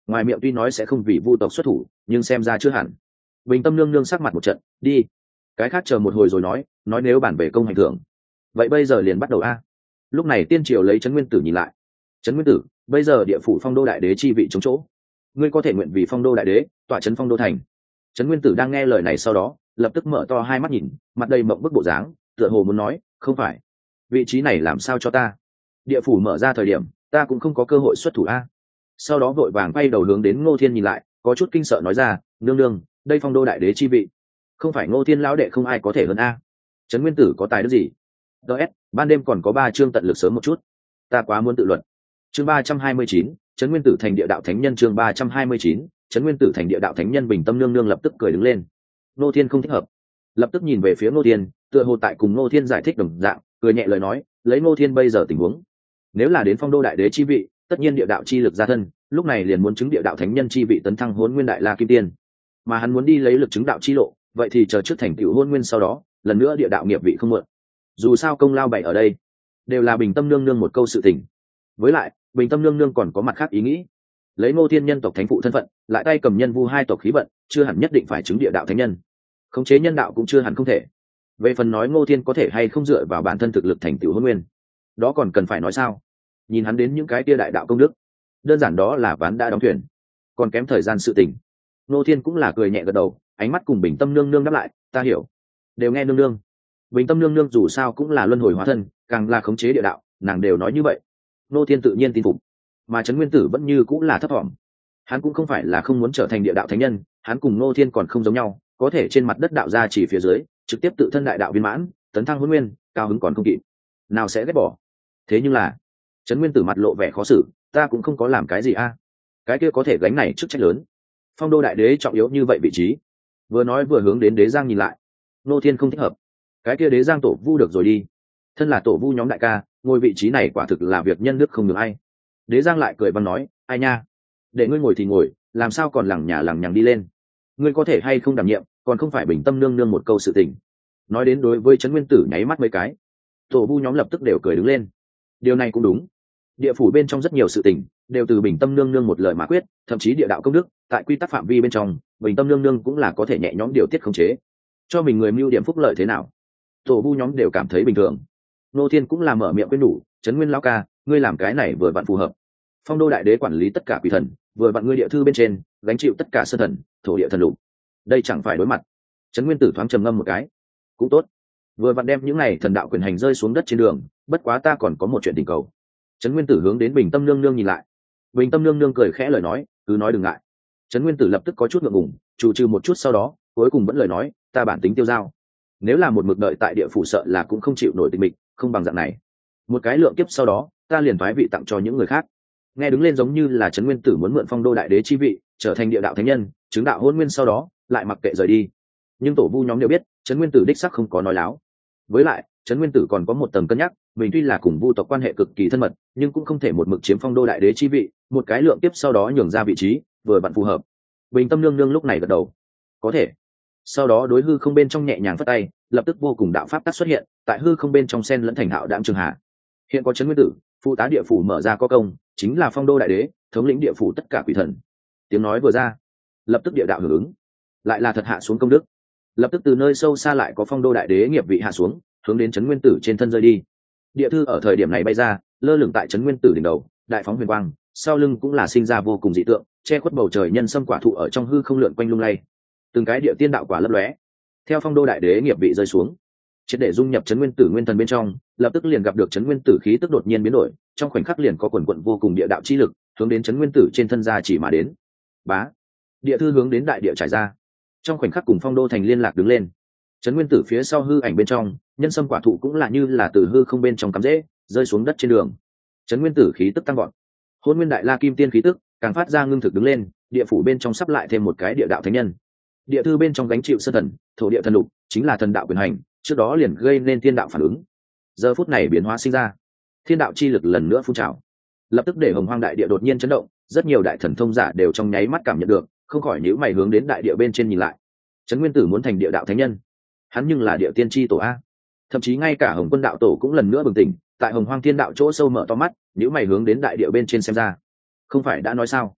ngoài miệng tuy nói sẽ không vì vu tộc xuất thủ nhưng xem ra chưa hẳn. Bình tâm nương nương sắc mặt một trận, đi, cái khác chờ một hồi rồi nói nếu bản về công hành thưởng vậy bây giờ liền bắt đầu a. Lúc này tiên triều lấy trấn nguyên tử nhìn lại. Trấn nguyên tử, bây giờ địa phủ phong đô đại đế chi vị chống chỗ, ngươi có thể nguyện vì phong đô đại đế tọa trấn phong đô thành. Trấn nguyên tử đang nghe lời này sau đó lập tức mở to hai mắt nhìn, mặt đầy mộng bức bộ dáng, tựa hồ muốn nói không phải, vị trí này làm sao cho ta, địa phủ mở ra thời điểm ta cũng không có cơ hội xuất thủ a. Sau đó vội vàng quay đầu hướng đến Ngô Thiên nhìn lại, có chút kinh sợ nói ra, nương nương, đây phong đô đại đế chi vị không phải Ngô Thiên lão đệ không ai có thể hơn a. Trấn nguyên tử có tài đức gì? ts ban đêm còn có 3 chương tận lực sớm một chút, ta quá muốn tự luận. Chương 329, Trấn nguyên tử thành địa đạo thánh nhân. Chương 329, Trấn nguyên tử thành địa đạo thánh nhân. Bình tâm nương nương lập tức cười đứng lên. Ngô Thiên không thích hợp, lập tức nhìn về phía Ngô Thiên, tựa hồ tại cùng Ngô Thiên giải thích đồng dạng, cười nhẹ lời nói, lấy Ngô Thiên bây giờ tình huống, nếu là đến phong đô đại đế chi vị, tất nhiên địa đạo chi lực ra thân, lúc này liền muốn chứng địa đạo thánh nhân chi vị tấn thăng Hỗn Nguyên Đại La Kim Tiên, mà hắn muốn đi lấy lực chứng đạo chi lộ, vậy thì chờ trước thành tựu Hỗn Nguyên sau đó, lần nữa địa đạo nghiệp vị không muộn. Dù sao công lao bày ở đây, đều là Bình tâm nương nương một câu sự tình. Với lại, Bình tâm nương nương còn có mặt khác ý nghĩ, lấy Ngô Thiên nhân tộc thánh phụ thân phận, lại tay cầm nhân vu hai tộc khí vận, chưa hẳn nhất định phải chứng địa đạo thánh nhân, khống chế nhân đạo cũng chưa hẳn không thể. Về phần nói Ngô Thiên có thể hay không dựa vào bản thân thực lực thành tựu Hỗn Nguyên, đó còn cần phải nói sao? Nhìn hắn đến những cái tia đại đạo công đức, đơn giản đó là ván đã đóng thuyền, còn kém thời gian sự tình. Ngô Thiên cũng là cười nhẹ gật đầu, ánh mắt cùng Bình tâm nương nương đáp lại, ta hiểu, đều nghe nương nương. Bình tâm nương nương dù sao cũng là luân hồi hóa thân, càng là khống chế địa đạo, nàng đều nói như vậy, Ngô Thiên tự nhiên tin phục. Mà Trấn nguyên tử vẫn như cũng là thấp thỏm, hắn cũng không phải là không muốn trở thành địa đạo thánh nhân, hắn cùng Ngô Thiên còn không giống nhau, có thể trên mặt đất đạo ra chỉ phía dưới trực tiếp tự thân đại đạo viên mãn, tấn thăng Hỗn Nguyên, cao hứng còn không kịp, nào sẽ ghét bỏ. Thế nhưng là Trấn nguyên tử mặt lộ vẻ khó xử, ta cũng không có làm cái gì a, cái kia có thể gánh này chức trách lớn, phong đô đại đế trọng yếu như vậy vị trí. Vừa nói vừa hướng đến Đế Giang nhìn lại. Ngô Thiên không thích hợp, cái kia Đế Giang tổ vu được rồi đi, thân là tổ vu nhóm đại ca, ngồi vị trí này quả thực là việc nhân đức không được ai. Đế Giang lại cười văn nói, ai nha, để ngươi ngồi thì ngồi, làm sao còn lằng nhằng đi lên, ngươi có thể hay không đảm nhiệm, còn không phải Bình tâm nương nương một câu sự tình. Nói đến đối với Trấn nguyên tử nháy mắt mấy cái, tổ vu nhóm lập tức đều cười đứng lên. Điều này cũng đúng, địa phủ bên trong rất nhiều sự tình đều từ Bình tâm nương nương một lời mà quyết, thậm chí địa đạo công đức tại quy tắc phạm vi bên trong, Bình tâm nương nương cũng là có thể nhẹ nhõm điều tiết khống chế, cho mình người mưu điểm phúc lợi thế nào, tổ vu nhóm đều cảm thấy bình thường. Ngô Thiên cũng là mở miệng quên đủ, Trấn nguyên lão ca, ngươi làm cái này vừa vặn phù hợp, phong đô đại đế quản lý tất cả quỷ thần, vừa vặn ngươi địa thư bên trên gánh chịu tất cả sơn thần thổ địa thần lục, đây chẳng phải đối mặt. Trấn nguyên tử thoáng trầm ngâm một cái, cũng tốt, vừa vặn đem những này thần đạo quyền hành rơi xuống đất trên đường, bất quá ta còn có một chuyện tình cầu. Trấn nguyên tử hướng đến Bình tâm nương nương nhìn lại. Bình tâm nương nương cười khẽ lời nói, cứ nói đừng ngại. Trấn nguyên tử lập tức có chút ngượng ngùng, trù trừ một chút sau đó cuối cùng vẫn lời nói, ta bản tính tiêu dao, nếu là một mực đợi tại địa phủ sợ là cũng không chịu nổi tình mình, không bằng dạng này, một cái lượng kiếp sau đó ta liền thoái vị tặng cho những người khác. Nghe đứng lên giống như là Trấn nguyên tử muốn mượn phong đô đại đế chi vị trở thành địa đạo thánh nhân, chứng đạo Hỗn Nguyên sau đó lại mặc kệ rời đi. Nhưng tổ vu nhóm đều biết Trấn nguyên tử đích sắc không có nói láo. Với lại Trấn nguyên tử còn có một tầng cân nhắc, mình tuy là cùng vu tộc quan hệ cực kỳ thân mật, nhưng cũng không thể một mực chiếm phong đô đại đế chi vị, một cái lượng tiếp sau đó nhường ra vị trí vừa vặn phù hợp. Bình tâm nương nương lúc này gật đầu, có thể. Sau đó đối hư không bên trong nhẹ nhàng phất tay, lập tức vô cùng đạo pháp tắc xuất hiện tại hư không bên trong, sen lẫn thành hạo đạm trường hạ. Hiện có Trấn nguyên tử phụ tá địa phủ mở ra có công, chính là phong đô đại đế thống lĩnh địa phủ tất cả quỷ thần. Tiếng nói vừa ra, lập tức địa đạo hưởng ứng, lại là thật hạ xuống công đức, lập tức từ nơi sâu xa lại có phong đô đại đế nghiệp vị hạ xuống, hướng đến Trấn nguyên tử trên thân rơi đi. Địa thư ở thời điểm này bay ra, lơ lửng tại Trấn nguyên tử đỉnh đầu, đại phóng huyền quang, sau lưng cũng là sinh ra vô cùng dị tượng, che khuất bầu trời nhân sâm quả thụ ở trong hư không lượn quanh lung lay, từng cái địa tiên đạo quả lấp lóe, theo phong đô đại đế nghiệp vị rơi xuống, triệt để dung nhập Trấn nguyên tử nguyên thần bên trong, lập tức liền gặp được Trấn nguyên tử khí tức đột nhiên biến đổi, trong khoảnh khắc liền có quần quận vô cùng địa đạo chi lực hướng đến Trấn nguyên tử trên thân ra chỉ mà đến. Bá, địa thư hướng đến đại địa trải ra, trong khoảnh khắc cùng phong đô thành liên lạc đứng lên. Trấn nguyên tử phía sau hư ảnh bên trong, nhân sâm quả thụ cũng là như là từ hư không bên trong cắm rễ rơi xuống đất trên đường. Trấn nguyên tử khí tức tăng gọn, Hỗn Nguyên Đại La Kim Tiên khí tức càng phát ra ngưng thực đứng lên, địa phủ bên trong sắp lại thêm một cái địa đạo thánh nhân. Địa thư bên trong gánh chịu sơn thần thổ địa thần lục, chính là thần đạo quyền hành, trước đó liền gây nên thiên đạo phản ứng, giờ phút này biến hóa sinh ra, thiên đạo chi lực lần nữa phun trào, lập tức để hồng hoang đại địa đột nhiên chấn động, rất nhiều đại thần thông giả đều trong nháy mắt cảm nhận được, không khỏi nhíu mày hướng đến đại địa bên trên nhìn lại. Trấn nguyên tử muốn thành địa đạo thánh nhân, hắn nhưng là địa tiên tri tổ a. Thậm chí ngay cả Hồng Quân đạo tổ cũng lần nữa bừng tỉnh, tại hồng hoang thiên đạo chỗ sâu mở to mắt, nhíu mày hướng đến đại địa bên trên xem ra. Không phải đã nói sao,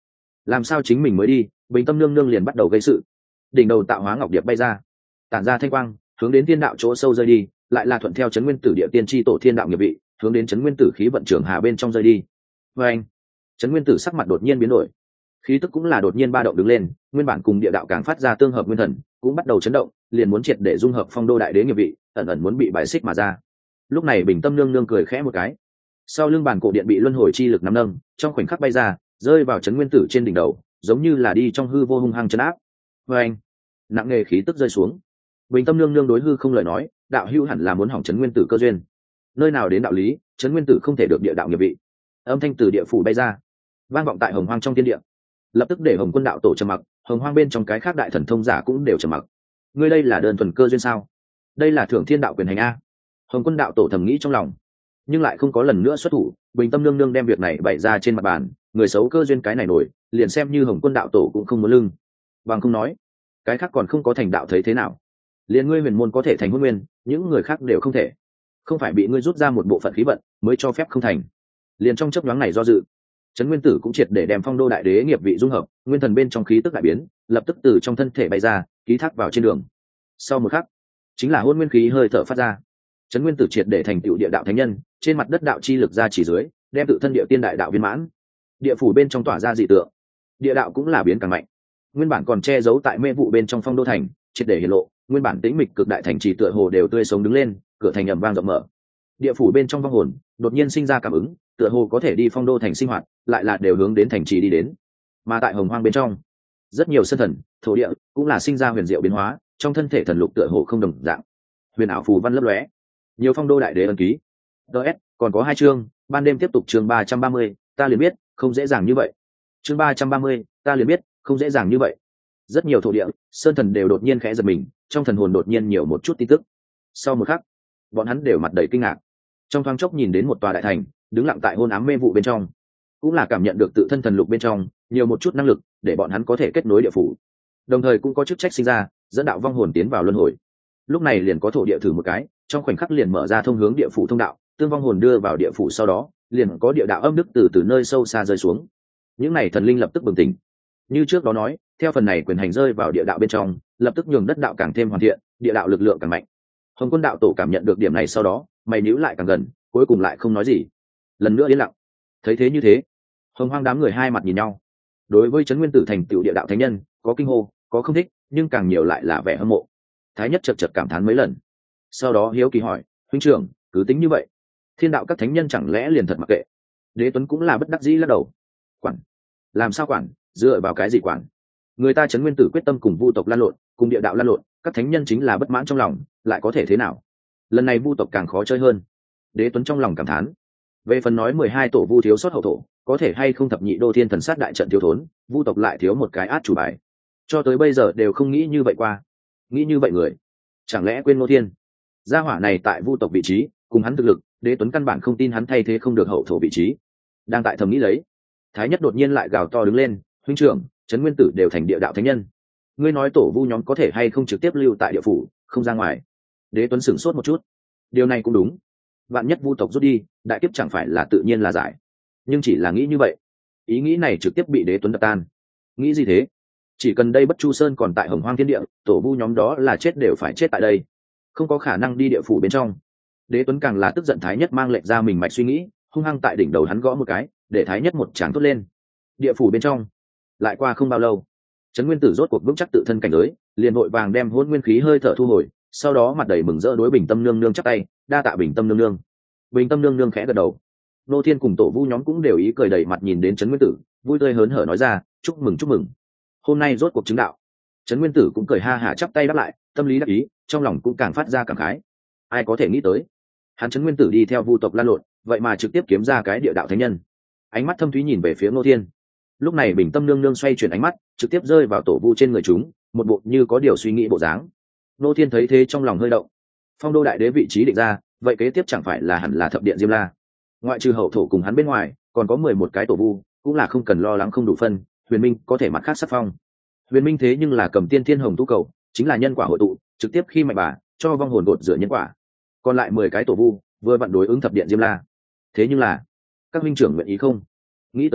làm sao chính mình mới đi bình tâm nương nương liền bắt đầu gây sự. Đỉnh đầu tạo hóa ngọc điệp bay ra, tản ra thanh quang, hướng đến thiên đạo chỗ sâu rơi đi, lại là thuận theo chấn nguyên tử địa tiên tri tổ thiên đạo nghiệp vị, hướng đến chấn nguyên tử khí vận trưởng hà bên trong rơi đi. Và anh, chấn nguyên tử sắc mặt đột nhiên biến đổi, khí tức cũng là đột nhiên ba động đứng lên, nguyên bản cùng địa đạo càng phát ra tương hợp nguyên thần cũng bắt đầu chấn động, liền muốn triệt để dung hợp phong đô đại đế nghiệp vị, ẩn ẩn muốn bị bài xích mà ra. Lúc này bình tâm nương nương cười khẽ một cái, sau lưng bản cổ điện bị luân hồi chi lực nắm nâng, trong khoảnh khắc bay ra, rơi vào chấn nguyên tử trên đỉnh đầu, giống như là đi trong hư vô hung hăng chấn áp. Và anh, nặng nề khí tức rơi xuống. Bình tâm nương nương đối hư không lời nói, đạo hữu hẳn là muốn hỏng chấn nguyên tử cơ duyên. Nơi nào đến đạo lý, chấn nguyên tử không thể được địa đạo nghiệp vị. Âm thanh từ địa phủ bay ra, vang vọng tại hồng hoang trong thiên địa, lập tức để hồng quân đạo tổ trầm mặc, hồng hoang bên trong cái khác đại thần thông giả cũng đều trầm mặc. Ngươi đây là đơn thuần cơ duyên sao? Đây là thưởng thiên đạo quyền hành a. Hồng quân đạo tổ thầm nghĩ trong lòng, nhưng lại không có lần nữa xuất thủ. Bình tâm nương nương đem việc này bày ra trên mặt bàn, người xấu cơ duyên cái này nổi, liền xem như hồng quân đạo tổ cũng không muốn lưng bằng không nói, cái khác còn không có thành đạo thấy thế nào. Liền ngươi huyền môn có thể thành hôn nguyên, những người khác đều không thể. Không phải bị ngươi rút ra một bộ phận khí vận mới cho phép không thành. Liền trong chớp nhoáng này do dự, trấn nguyên tử cũng triệt để đem phong đô đại đế nghiệp vị dung hợp, nguyên thần bên trong khí tức đại biến, lập tức từ trong thân thể bay ra, ký thác vào trên đường. Sau một khắc, chính là hôn nguyên khí hơi thở phát ra, trấn nguyên tử triệt để thành tựu địa đạo thánh nhân, trên mặt đất đạo chi lực ra chỉ dưới, đem tự thân địa tiên đại đạo viên mãn. Địa phủ bên trong tỏa ra dị tượng, địa đạo cũng là biến càng mạnh. Nguyên bản còn che giấu tại mê vụ bên trong phong đô thành, triệt để hiển lộ, nguyên bản tĩnh mịch cực đại thành trì tựa hồ đều tươi sống đứng lên, cửa thành ầm vang rộng mở. Địa phủ bên trong vong hồn đột nhiên sinh ra cảm ứng, tựa hồ có thể đi phong đô thành sinh hoạt, lại là đều hướng đến thành trì đi đến. Mà tại hồng hoang bên trong, rất nhiều sơn thần, thổ địa cũng là sinh ra huyền diệu biến hóa, trong thân thể thần lục tựa hồ không đồng dạng, huyền ảo phù văn lấp lóe, nhiều phong đô đại đế ấn ký. DS còn có 2 chương, ban đêm tiếp tục chương 330, ta liền biết không dễ dàng như vậy. Chương 330, ta liền biết không dễ dàng như vậy. Rất nhiều thổ địa, sơn thần đều đột nhiên khẽ giật mình, trong thần hồn đột nhiên nhiều một chút tin tức. Sau một khắc, bọn hắn đều mặt đầy kinh ngạc, trong thoáng chốc nhìn đến một tòa đại thành đứng lặng tại hôn ám mê vụ bên trong, cũng là cảm nhận được tự thân thần lục bên trong nhiều một chút năng lực để bọn hắn có thể kết nối địa phủ, đồng thời cũng có chức trách sinh ra dẫn đạo vong hồn tiến vào luân hồi. Lúc này liền có thổ địa thử một cái, trong khoảnh khắc liền mở ra thông hướng địa phủ thông đạo, tương vong hồn đưa vào địa phủ, sau đó liền có địa đạo âm đức từ nơi sâu xa rơi xuống. Những này thần linh lập tức bừng tỉnh, như trước đó nói, theo phần này quyền hành rơi vào địa đạo bên trong, lập tức nhường đất đạo càng thêm hoàn thiện, địa đạo lực lượng càng mạnh. Hồng quân đạo tổ cảm nhận được điểm này sau đó, mày níu lại càng gần, cuối cùng lại không nói gì, lần nữa yên lặng. Thấy thế như thế, hồng hoang đám người hai mặt nhìn nhau. Đối với trấn nguyên tử thành tựu địa đạo thánh nhân, có kinh hô, có không thích, nhưng càng nhiều lại là vẻ hâm mộ. Thái nhất chật chật cảm thán mấy lần, sau đó hiếu kỳ hỏi, huynh trưởng, cứ tính như vậy, thiên đạo các thánh nhân chẳng lẽ liền thật mặc kệ? Đế Tuấn cũng là bất đắc dĩ lắc đầu. Quản? Làm sao quản? Dựa vào cái gì quản? Người ta trấn nguyên tử quyết tâm cùng vu tộc lan lộn, cùng địa đạo lan lộn, các thánh nhân chính là bất mãn trong lòng, lại có thể thế nào? Lần này vu tộc càng khó chơi hơn. Đế Tuấn trong lòng cảm thán. Về phần nói 12 tổ vu thiếu sót hậu thổ, có thể hay không thập nhị đô thiên thần sát đại trận thiếu thốn, vu tộc lại thiếu một cái át chủ bài. Cho tới bây giờ đều không nghĩ như vậy qua. Nghĩ như vậy người, chẳng lẽ quên Ngô Thiên? Gia hỏa này tại vu tộc vị trí, cùng hắn thực lực, Đế Tuấn căn bản không tin hắn thay thế không được hậu thổ vị trí. Đang tại thầm nghĩ lấy, Thái nhất đột nhiên lại gào to đứng lên, huynh trưởng, trấn nguyên tử đều thành địa đạo thánh nhân, ngươi nói tổ vu nhóm có thể hay không trực tiếp lưu tại địa phủ, không ra ngoài? Đế Tuấn sửng sốt một chút, điều này cũng đúng, vạn nhất vu tộc rút đi, đại kiếp chẳng phải là tự nhiên là giải. Nhưng chỉ là nghĩ như vậy, ý nghĩ này trực tiếp bị Đế Tuấn đập tan. Nghĩ gì thế? Chỉ cần đây Bất Chu Sơn còn tại hồng hoang thiên địa, tổ vu nhóm đó là chết đều phải chết tại đây, không có khả năng đi địa phủ bên trong. Đế Tuấn càng là tức giận, Thái nhất mang lệnh ra mình mạch suy nghĩ, hung hăng tại đỉnh đầu hắn gõ một cái, để Thái nhất một tràng thốt lên. Địa phủ bên trong, lại qua không bao lâu, trấn nguyên tử rốt cuộc vững chắc tự thân cảnh giới, liền vội vàng đem hôn nguyên khí hơi thở thu hồi, sau đó mặt đầy mừng rỡ đối bình tâm nương nương chắp tay, đa tạ bình tâm nương nương. Bình tâm nương nương khẽ gật đầu. Nô Thiên cùng tổ vu nhóm cũng đều ý cười đầy mặt nhìn đến trấn nguyên tử, vui tươi hớn hở nói ra, chúc mừng chúc mừng, hôm nay rốt cuộc chứng đạo. Trấn nguyên tử cũng cười ha hả chắp tay đáp lại, tâm lý đắc ý, trong lòng cũng càng phát ra cảm khái. Ai có thể nghĩ tới, hắn trấn nguyên tử đi theo vu tộc lan lộn, vậy mà trực tiếp kiếm ra cái địa đạo thánh nhân. Ánh mắt thâm thúy nhìn về phía Nô Thiên. Lúc này bình tâm nương nương xoay chuyển ánh mắt, trực tiếp rơi vào tổ vu trên người chúng, một bộ như có điều suy nghĩ bộ dáng. Nô Thiên thấy thế trong lòng hơi động. Phong đô đại đế vị trí định ra, vậy kế tiếp chẳng phải là hẳn là thập điện Diêm La? Ngoại trừ hậu thổ cùng hắn bên ngoài, còn có 11 cái tổ vu, cũng là không cần lo lắng không đủ phân. Huyền Minh có thể mặt khác sắc phong. Huyền Minh thế nhưng là cầm tiên thiên hồng tu cầu, chính là nhân quả hội tụ, trực tiếp khi mạnh bà cho vong hồn đột rửa nhân quả. Còn lại 10 cái tổ vu vừa vặn đối ứng thập điện Diêm La. Thế nhưng là các huynh trưởng nguyện ý không? Nghĩ tới đây,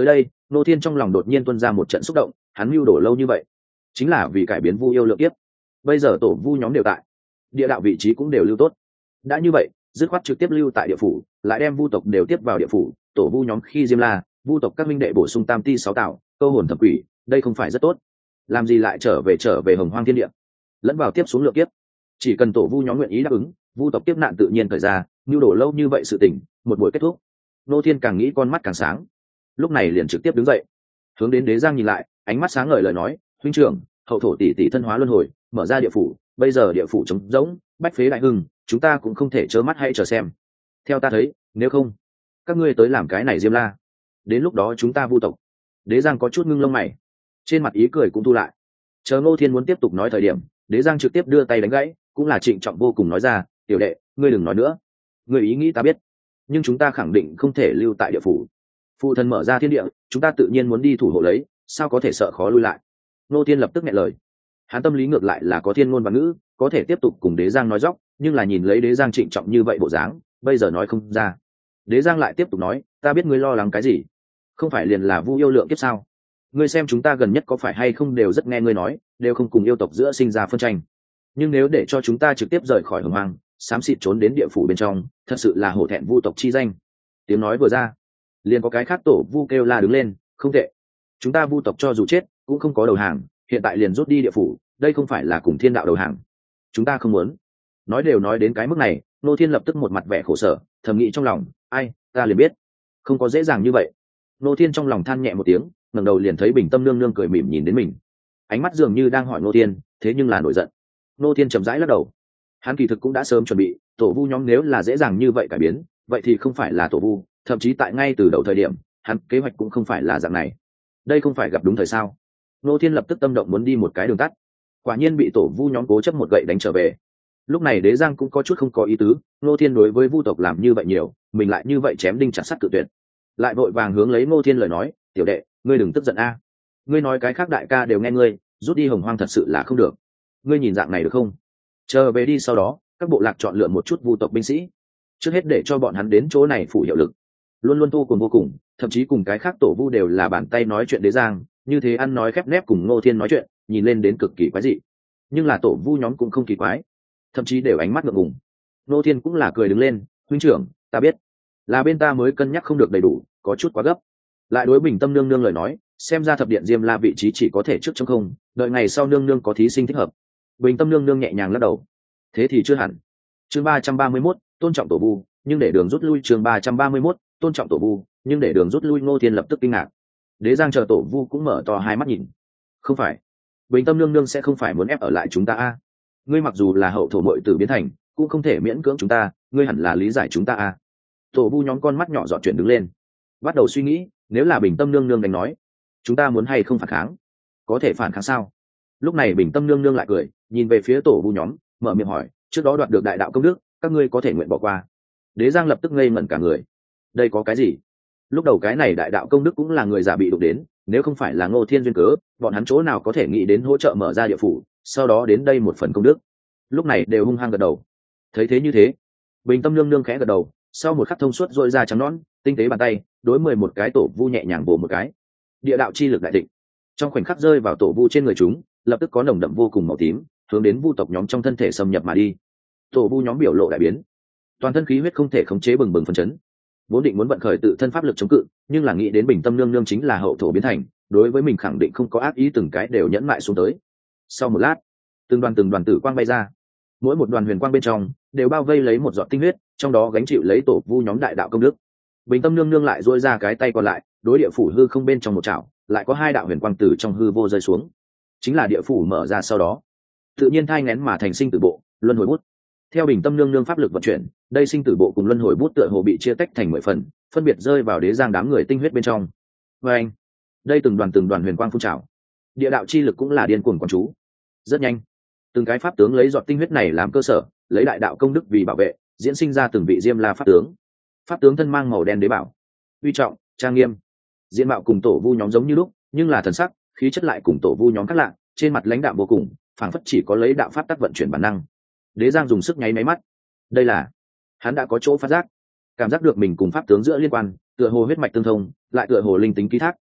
Nô Thiên trong lòng đột nhiên tuôn ra một trận xúc động, hắn mưu đồ lâu như vậy chính là vì cải biến vu yêu lượng kiếp. Bây giờ tổ vu nhóm đều tại, địa đạo vị trí cũng đều lưu tốt, đã như vậy dứt khoát trực tiếp lưu tại địa phủ, lại đem vu tộc đều tiếp vào địa phủ. Tổ vu nhóm khi diêm la, vu tộc các minh đệ bổ sung tam ti sáu tạo, câu hồn thập quỷ, đây không phải rất tốt? Làm gì lại trở về hồng hoang thiên địa, lẫn vào tiếp xuống lượng kiếp? Chỉ cần tổ vu nhóm nguyện ý đáp ứng, vu tộc tiếp nạn tự nhiên thời ra. Nưu đổ lâu như vậy sự tình, một buổi kết thúc. Nô Thiên càng nghĩ con mắt càng sáng, lúc này liền trực tiếp đứng dậy, hướng đến Đế Giang nhìn lại, ánh mắt sáng ngời lời nói: huynh trưởng, hậu thổ tỷ tỷ thân hóa luân hồi, mở ra địa phủ, bây giờ địa phủ trống rỗng, bách phế đại hưng, chúng ta cũng không thể trơ mắt hay chờ xem. Theo ta thấy, nếu không các ngươi tới làm cái này diêm la, đến lúc đó chúng ta vu tộc. Đế Giang có chút ngưng lông mày, trên mặt ý cười cũng thu lại. Chờ Ngô Thiên muốn tiếp tục nói thời điểm, Đế Giang trực tiếp đưa tay đánh gãy, cũng là trịnh trọng vô cùng nói ra: tiểu đệ, ngươi đừng nói nữa, ngươi ý nghĩ ta biết, nhưng chúng ta khẳng định không thể lưu tại địa phủ. Phụ thần mở ra thiên địa, chúng ta tự nhiên muốn đi thủ hộ lấy, sao có thể sợ khó lui lại. Ngô Thiên lập tức nghẹn lời, hắn tâm lý ngược lại là có thiên ngôn và ngữ, có thể tiếp tục cùng Đế Giang nói dóc, nhưng là nhìn lấy Đế Giang trịnh trọng như vậy bộ dáng, bây giờ nói không ra. Đế Giang lại tiếp tục nói: ta biết ngươi lo lắng cái gì, không phải liền là vu yêu lượng kiếp sao? Ngươi xem chúng ta gần nhất có phải hay không đều rất nghe ngươi nói, đều không cùng yêu tộc giữa sinh ra phân tranh. Nhưng nếu để cho chúng ta trực tiếp rời khỏi hồng hoang, xám xịt trốn đến địa phủ bên trong, thật sự là hổ thẹn vu tộc chi danh. Tiếng nói vừa ra, liền có cái khác tổ vu kêu la đứng lên: không tệ, chúng ta vu tộc cho dù chết cũng không có đầu hàng, hiện tại liền rút đi địa phủ, đây không phải là cùng thiên đạo đầu hàng. Chúng ta không muốn. Nói đều nói đến cái mức này, Nô Thiên lập tức một mặt vẻ khổ sở, thầm nghĩ trong lòng: ai, ta liền biết không có dễ dàng như vậy. Nô Thiên trong lòng than nhẹ một tiếng, ngẩng đầu liền thấy Bình Tâm nương nương cười mỉm nhìn đến mình, ánh mắt dường như đang hỏi Nô Thiên, thế nhưng là nổi giận. Nô Thiên chậm rãi lắc đầu, hắn kỳ thực cũng đã sớm chuẩn bị, tổ vu nhóm nếu là dễ dàng như vậy cải biến, vậy thì không phải là tổ vu, thậm chí tại ngay từ đầu thời điểm, hắn kế hoạch cũng không phải là dạng này. Đây không phải gặp đúng thời sao? Nô Thiên lập tức tâm động muốn đi một cái đường tắt, quả nhiên bị tổ vu nhóm cố chấp một gậy đánh trở về. Lúc này Đế Giang cũng có chút không có ý tứ, Nô Thiên đối với vu tộc làm như vậy nhiều, mình lại như vậy chém đinh chặt sắt cự tuyệt, lại vội vàng hướng lấy Nô Thiên lời nói: tiểu đệ, ngươi đừng tức giận a, ngươi nói cái khác đại ca đều nghe ngươi, rút đi hồng hoang thật sự là không được. Ngươi nhìn dạng này được không? Chờ về đi sau đó, các bộ lạc chọn lựa một chút vu tộc binh sĩ, trước hết để cho bọn hắn đến chỗ này phủ hiệu lực, luôn luôn thu cùng vô cùng, thậm chí cùng cái khác tổ vu đều là bàn tay nói chuyện. Đế Giang như thế ăn nói khép nép cùng Ngô Thiên nói chuyện, nhìn lên đến cực kỳ quái dị, nhưng là tổ vu nhóm cũng không kỳ quái, thậm chí đều ánh mắt ngượng ngùng. Ngô Thiên cũng là cười đứng lên: huynh trưởng, ta biết là bên ta mới cân nhắc không được đầy đủ, có chút quá gấp. Lại đối Bình Tâm nương nương lời nói: xem ra thập điện diêm la vị trí chỉ có thể trước trong không, đợi ngày sau nương nương có thí sinh thích hợp. Bình Tâm nương nương nhẹ nhàng lắc đầu: thế thì chưa hẳn. Chương 331, tôn trọng tổ vu, nhưng để đường rút lui. Chương 331, tôn trọng tổ vu, nhưng để đường rút lui. Ngô Thiên lập tức kinh ngạc. Đế Giang chờ tổ vu cũng mở to hai mắt nhìn. Không phải, Bình Tâm nương nương sẽ không phải muốn ép ở lại chúng ta a? Ngươi mặc dù là hậu thổ muội tử biến thành, cũng không thể miễn cưỡng chúng ta, ngươi hẳn là lý giải chúng ta a. Tổ vu nhóm con mắt nhỏ dọn chuyển đứng lên, bắt đầu suy nghĩ, nếu là Bình Tâm nương nương đánh nói, chúng ta muốn hay không phản kháng? Có thể phản kháng sao? Lúc này Bình Tâm nương nương lại cười, nhìn về phía tổ vu nhóm, mở miệng hỏi: trước đó đoạt được đại đạo công đức, các ngươi có thể nguyện bỏ qua? Đế Giang lập tức ngây ngẩn cả người. Đây có cái gì? Lúc đầu cái này đại đạo công đức cũng là người giả bị đụng đến, nếu không phải là Ngô Thiên duyên cớ, bọn hắn chỗ nào có thể nghĩ đến hỗ trợ mở ra địa phủ, sau đó đến đây một phần công đức. Lúc này đều hung hăng gật đầu. Thấy thế như thế, Bình Tâm nương nương khẽ gật đầu, sau một khắc thông suốt dội ra trắng nõn tinh tế bàn tay, đối 11 cái tổ vu nhẹ nhàng bổ một cái. Địa đạo chi lực đại thịnh, trong khoảnh khắc rơi vào tổ vu trên người chúng, lập tức có nồng đậm vô cùng màu tím, hướng đến vu tộc nhóm trong thân thể xâm nhập mà đi. Tổ vu nhóm biểu lộ đại biến, toàn thân khí huyết không thể khống chế, bừng bừng phấn chấn. Vốn định muốn vận khởi tự thân pháp lực chống cự, nhưng là nghĩ đến Bình Tâm nương nương chính là hậu thổ biến thành, đối với mình khẳng định không có ác ý, từng cái đều nhẫn mại xuống tới. Sau một lát, từng đoàn tử quang bay ra, mỗi một đoàn huyền quang bên trong đều bao vây lấy một giọt tinh huyết, trong đó gánh chịu lấy tổ vu nhóm đại đạo công đức. Bình Tâm nương nương lại duỗi ra cái tay còn lại, đối địa phủ hư không bên trong một chảo, lại có 2 đạo huyền quang từ trong hư vô rơi xuống, chính là địa phủ mở ra sau đó tự nhiên thai nghén mà thành sinh tử bộ, luân hồi bút. Theo Bình Tâm nương nương pháp lực vận chuyển, đây sinh tử bộ cùng luân hồi bút tựa hồ bị chia tách thành 10 phần, phân biệt rơi vào Đế Giang đám người tinh huyết bên trong. Và anh, đây từng đoàn huyền quang phun trào, địa đạo chi lực cũng là điên cuồng quán chú. Rất nhanh, từng cái pháp tướng lấy giọt tinh huyết này làm cơ sở, lấy đại đạo công đức vì bảo vệ, diễn sinh ra từng vị diêm la pháp tướng. Pháp tướng thân mang màu đen đế bảo, uy trọng trang nghiêm, diện mạo cùng tổ vu nhóm giống như lúc, nhưng là thần sắc khí chất lại cùng tổ vu nhóm khác lạ, trên mặt lãnh đạm vô cùng, phảng phất chỉ có lấy đạo pháp tắc vận chuyển bản năng. Đế Giang dùng sức nháy máy mắt, đây là hắn đã có chỗ phát giác, cảm giác được mình cùng pháp tướng giữa liên quan, tựa hồ huyết mạch tương thông, lại tựa hồ linh tính ký thác,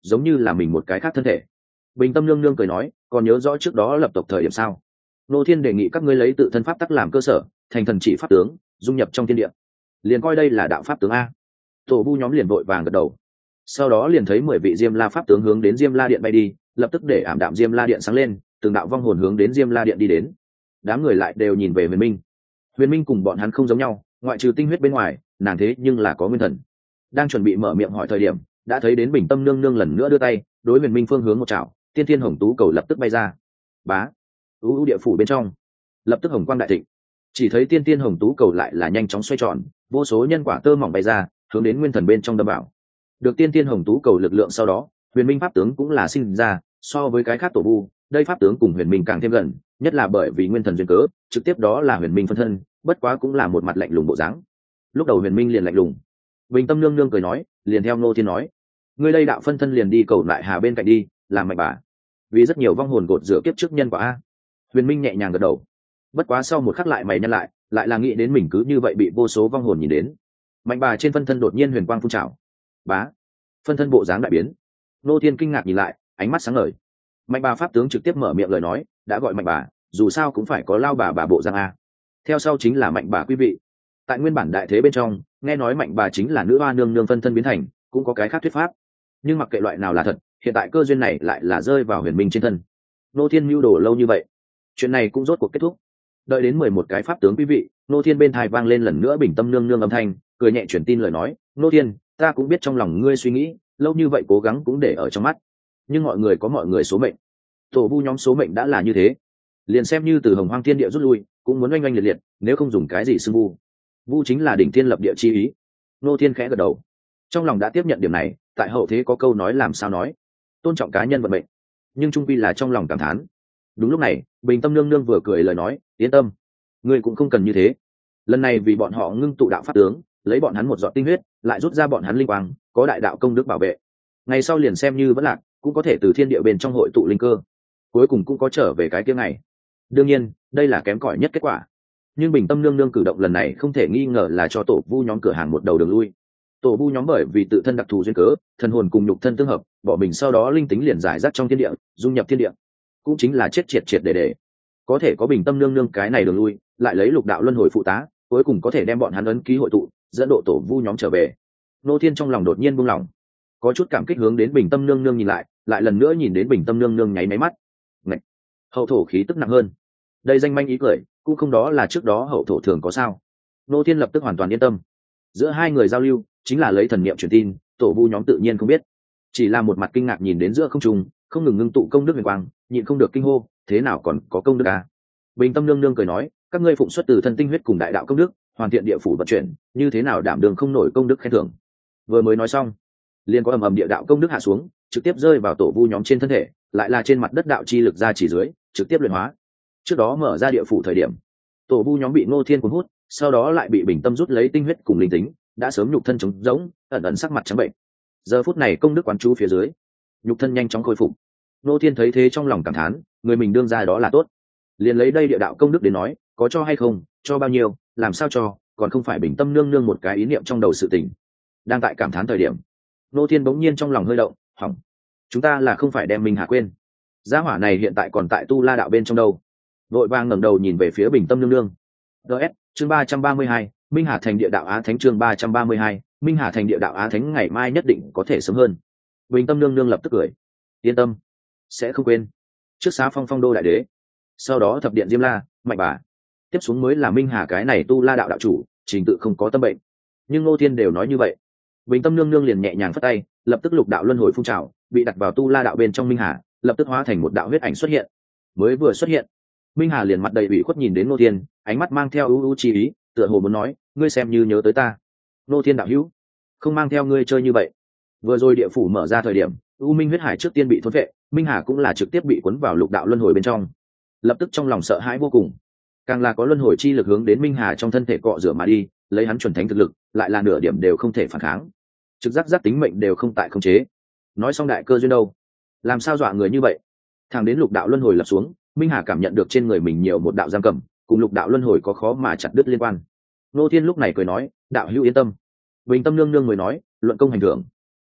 giống như là mình một cái khác thân thể. Bình tâm nương nương cười nói, còn nhớ rõ trước đó lập tộc thời điểm sao? Ngô Thiên đề nghị các ngươi lấy tự thân pháp tắc làm cơ sở, thành thần chỉ pháp tướng, dung nhập trong thiên địa, liền coi đây là đạo pháp tướng a. Tổ vu nhóm liền vội vàng gật đầu. Sau đó liền thấy 10 vị Diêm La pháp tướng hướng đến Diêm La điện bay đi, lập tức để ảm đạm Diêm La điện sáng lên, từng đạo vong hồn hướng đến Diêm La điện đi đến. Đám người lại đều nhìn về Huyền Minh. Huyền Minh cùng bọn hắn không giống nhau, ngoại trừ tinh huyết bên ngoài, nàng thế nhưng là có nguyên thần. Đang chuẩn bị mở miệng hỏi thời điểm, đã thấy đến Bình Tâm nương nương lần nữa đưa tay, đối Huyền Minh phương hướng một chảo, tiên thiên hồng tú cầu lập tức bay ra. Bá, u địa phủ bên trong, lập tức hồng quang đại thịnh. Chỉ thấy tiên thiên hồng tú cầu lại là nhanh chóng xoay tròn, vô số nhân quả tơ mỏng bay ra, hướng đến nguyên thần bên trong đâm vào. Được tiên thiên hồng tú cầu lực lượng sau đó, Huyền Minh pháp tướng cũng là sinh ra, so với cái khác tổ vu, đây pháp tướng cùng Huyền Minh càng thêm gần, nhất là bởi vì nguyên thần duyên cớ, trực tiếp đó là Huyền Minh phân thân, bất quá cũng là một mặt lạnh lùng bộ dáng. Lúc đầu Huyền Minh liền lạnh lùng. Bình Tâm nương nương cười nói, liền theo Ngô Thiên nói, ngươi đây đạo phân thân liền đi cầu lại hà bên cạnh đi, làm mạnh bà. Vì rất nhiều vong hồn gột rửa kiếp trước nhân quả a. Huyền Minh nhẹ nhàng gật đầu. Bất quá sau một khắc lại mày nhăn lại là nghĩ đến mình cứ như vậy bị vô số vong hồn nhìn đến. Mạnh bà trên phân thân đột nhiên huyền quang phun trào. Bá, phân thân bộ dáng đại biến. Ngô Thiên kinh ngạc nhìn lại, ánh mắt sáng ngời. Mạnh bà pháp tướng trực tiếp mở miệng lời nói, đã gọi mạnh bà, dù sao cũng phải có lao bà bộ dáng a. Theo sau chính là mạnh bà quý vị. Tại nguyên bản đại thế bên trong, nghe nói mạnh bà chính là nữ hoa nương nương phân thân biến thành, cũng có cái khác thuyết pháp. Nhưng mặc kệ loại nào là thật, hiện tại cơ duyên này lại là rơi vào Huyền Minh trên thân. Ngô Thiên mưu đồ lâu như vậy, chuyện này cũng rốt cuộc kết thúc. Đợi đến 11 cái pháp tướng quý vị, Ngô Thiên bên tai vang lên lần nữa Bình Tâm nương nương âm thanh, cười nhẹ truyền tin lời nói, Ngô Thiên, ta cũng biết trong lòng ngươi suy nghĩ, lâu như vậy cố gắng cũng để ở trong mắt. Nhưng mọi người có mọi người số mệnh. Tổ vu nhóm số mệnh đã là như thế, liền xem như từ Hồng Hoang Thiên địa rút lui, cũng muốn oanh oanh liệt liệt, nếu không dùng cái gì xưng vu. Vu chính là đỉnh thiên lập địa chi ý. Ngô Thiên khẽ gật đầu, trong lòng đã tiếp nhận điểm này, tại hậu thế có câu nói làm sao nói, tôn trọng cá nhân vận mệnh, nhưng trung quy là trong lòng cảm thán. Đúng lúc này, Bình Tâm nương nương vừa cười lời nói, yên tâm, ngươi cũng không cần như thế. Lần này vì bọn họ ngưng tụ đạo pháp tướng, lấy bọn hắn một giọt tinh huyết, lại rút ra bọn hắn linh quang, có đại đạo công đức bảo vệ. Ngày sau liền xem như vẫn lạc, cũng có thể từ thiên địa bên trong hội tụ linh cơ, cuối cùng cũng có trở về cái kia ngày. Đương nhiên, đây là kém cỏi nhất kết quả. Nhưng Bình Tâm nương nương cử động lần này không thể nghi ngờ là cho tổ vu nhóm cửa hàng một đầu đường lui. Tổ vu nhóm bởi vì tự thân đặc thù duyên cớ, thần hồn cùng nhục thân tương hợp, bỏ mình sau đó linh tính liền giải rác trong thiên địa, dung nhập thiên địa, cũng chính là chết triệt triệt để. Có thể có Bình Tâm nương nương cái này đường lui, lại lấy lục đạo luân hồi phụ tá, cuối cùng có thể đem bọn hắn ấn ký hội tụ, dẫn độ tổ vu nhóm trở về. Ngô Thiên trong lòng đột nhiên buông lỏng, có chút cảm kích hướng đến Bình Tâm nương nương nhìn lại lần nữa nhìn đến Bình Tâm nương nương nháy máy mắt. Ngạch, hậu thổ khí tức nặng hơn. Đây danh manh ý cười, cũng không đó là trước đó hậu thổ thường có sao. Ngô Thiên lập tức hoàn toàn yên tâm. Giữa hai người giao lưu, chính là lấy thần niệm truyền tin, tổ vu nhóm tự nhiên không biết, chỉ là một mặt kinh ngạc nhìn đến giữa không trung, không ngừng ngưng tụ công đức huyền quang, nhịn không được kinh hô, thế nào còn có công đức à? Bình Tâm nương nương cười nói, các ngươi phụng xuất từ thân tinh huyết cùng đại đạo công đức, hoàn thiện địa phủ vận chuyển, như thế nào đảm đường không nổi công đức khen thưởng. Vừa mới nói xong, liền có ầm ầm địa đạo công đức hạ xuống, trực tiếp rơi vào tổ vu nhóm trên thân thể, lại là trên mặt đất đạo chi lực ra chỉ dưới, trực tiếp luyện hóa. Trước đó mở ra địa phủ thời điểm, tổ vu nhóm bị Ngô Thiên cuốn hút, sau đó lại bị Bình Tâm rút lấy tinh huyết cùng linh tính, đã sớm nhục thân trống rỗng, ẩn ẩn sắc mặt trắng bệnh. Giờ phút này công đức quán chú phía dưới, nhục thân nhanh chóng khôi phục. Ngô Thiên thấy thế trong lòng cảm thán, người mình đương ra đó là tốt. Liền lấy đây địa đạo công đức đến nói, có cho hay không, cho bao nhiêu, làm sao cho, còn không phải Bình Tâm nương nương một cái ý niệm trong đầu sự tình. Đang tại cảm thán thời điểm, Ngô Thiên bỗng nhiên trong lòng hơi động, hỏng, chúng ta là không phải đem Minh Hà quên. Gia hỏa này hiện tại còn tại Tu La đạo bên trong đâu. Vội vàng ngẩng đầu nhìn về phía Bình Tâm nương nương. DS, chương 332, Minh Hà thành địa đạo Á Thánh, chương 332, Minh Hà thành địa đạo Á Thánh, ngày mai nhất định có thể sớm hơn. Bình Tâm nương nương lập tức cười, yên tâm, sẽ không quên. Trước xá phong phong đô đại đế, sau đó thập điện Diêm La, mạnh bà, tiếp xuống mới là Minh Hà cái này Tu La đạo đạo chủ, trình tự không có tâm bệnh. Nhưng Ngô Thiên đều nói như vậy, Bình Tâm nương nương liền nhẹ nhàng phất tay, lập tức lục đạo luân hồi phun trào, bị đặt vào Tu La đạo bên trong Minh Hà, lập tức hóa thành một đạo huyết ảnh xuất hiện. Mới vừa xuất hiện, Minh Hà liền mặt đầy ủy khuất nhìn đến Ngô Thiên, ánh mắt mang theo ưu chi ý, tựa hồ muốn nói, ngươi xem như nhớ tới ta. Ngô Thiên đạo hữu, không mang theo ngươi chơi như vậy. Vừa rồi địa phủ mở ra thời điểm, U Minh huyết hải trước tiên bị thôn vệ, Minh Hà cũng là trực tiếp bị cuốn vào lục đạo luân hồi bên trong. Lập tức trong lòng sợ hãi vô cùng, càng là có luân hồi chi lực hướng đến Minh Hà trong thân thể cọ rửa mà đi, lấy hắn chuẩn thánh thực lực, lại là nửa điểm đều không thể phản kháng, trực giác giác tính mệnh đều không tại khống chế. Nói xong đại cơ duyên đâu, làm sao dọa người như vậy? Thẳng đến lục đạo luân hồi lập xuống, Minh Hà cảm nhận được trên người mình nhiều một đạo giam cầm, cùng lục đạo luân hồi có khó mà chặt đứt liên quan. Ngô Thiên lúc này cười nói, đạo hữu yên tâm. Bình Tâm nương nương mới nói, luận công hành thưởng,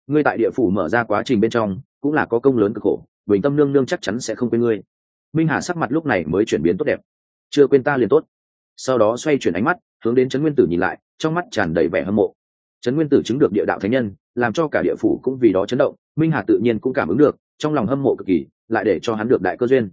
ngươi tại địa phủ mở ra quá trình bên trong cũng là có công lớn cực khổ, bình tâm nương nương chắc chắn sẽ không quên ngươi. Minh Hà sắc mặt lúc này mới chuyển biến tốt đẹp. Chưa quên ta liền tốt. Sau đó xoay chuyển ánh mắt hướng đến Trấn Nguyên Tử nhìn lại, trong mắt tràn đầy vẻ hâm mộ. Trấn Nguyên Tử chứng được địa đạo thánh nhân, làm cho cả địa phủ cũng vì đó chấn động. Minh Hà tự nhiên cũng cảm ứng được, trong lòng hâm mộ cực kỳ, lại để cho hắn được đại cơ duyên.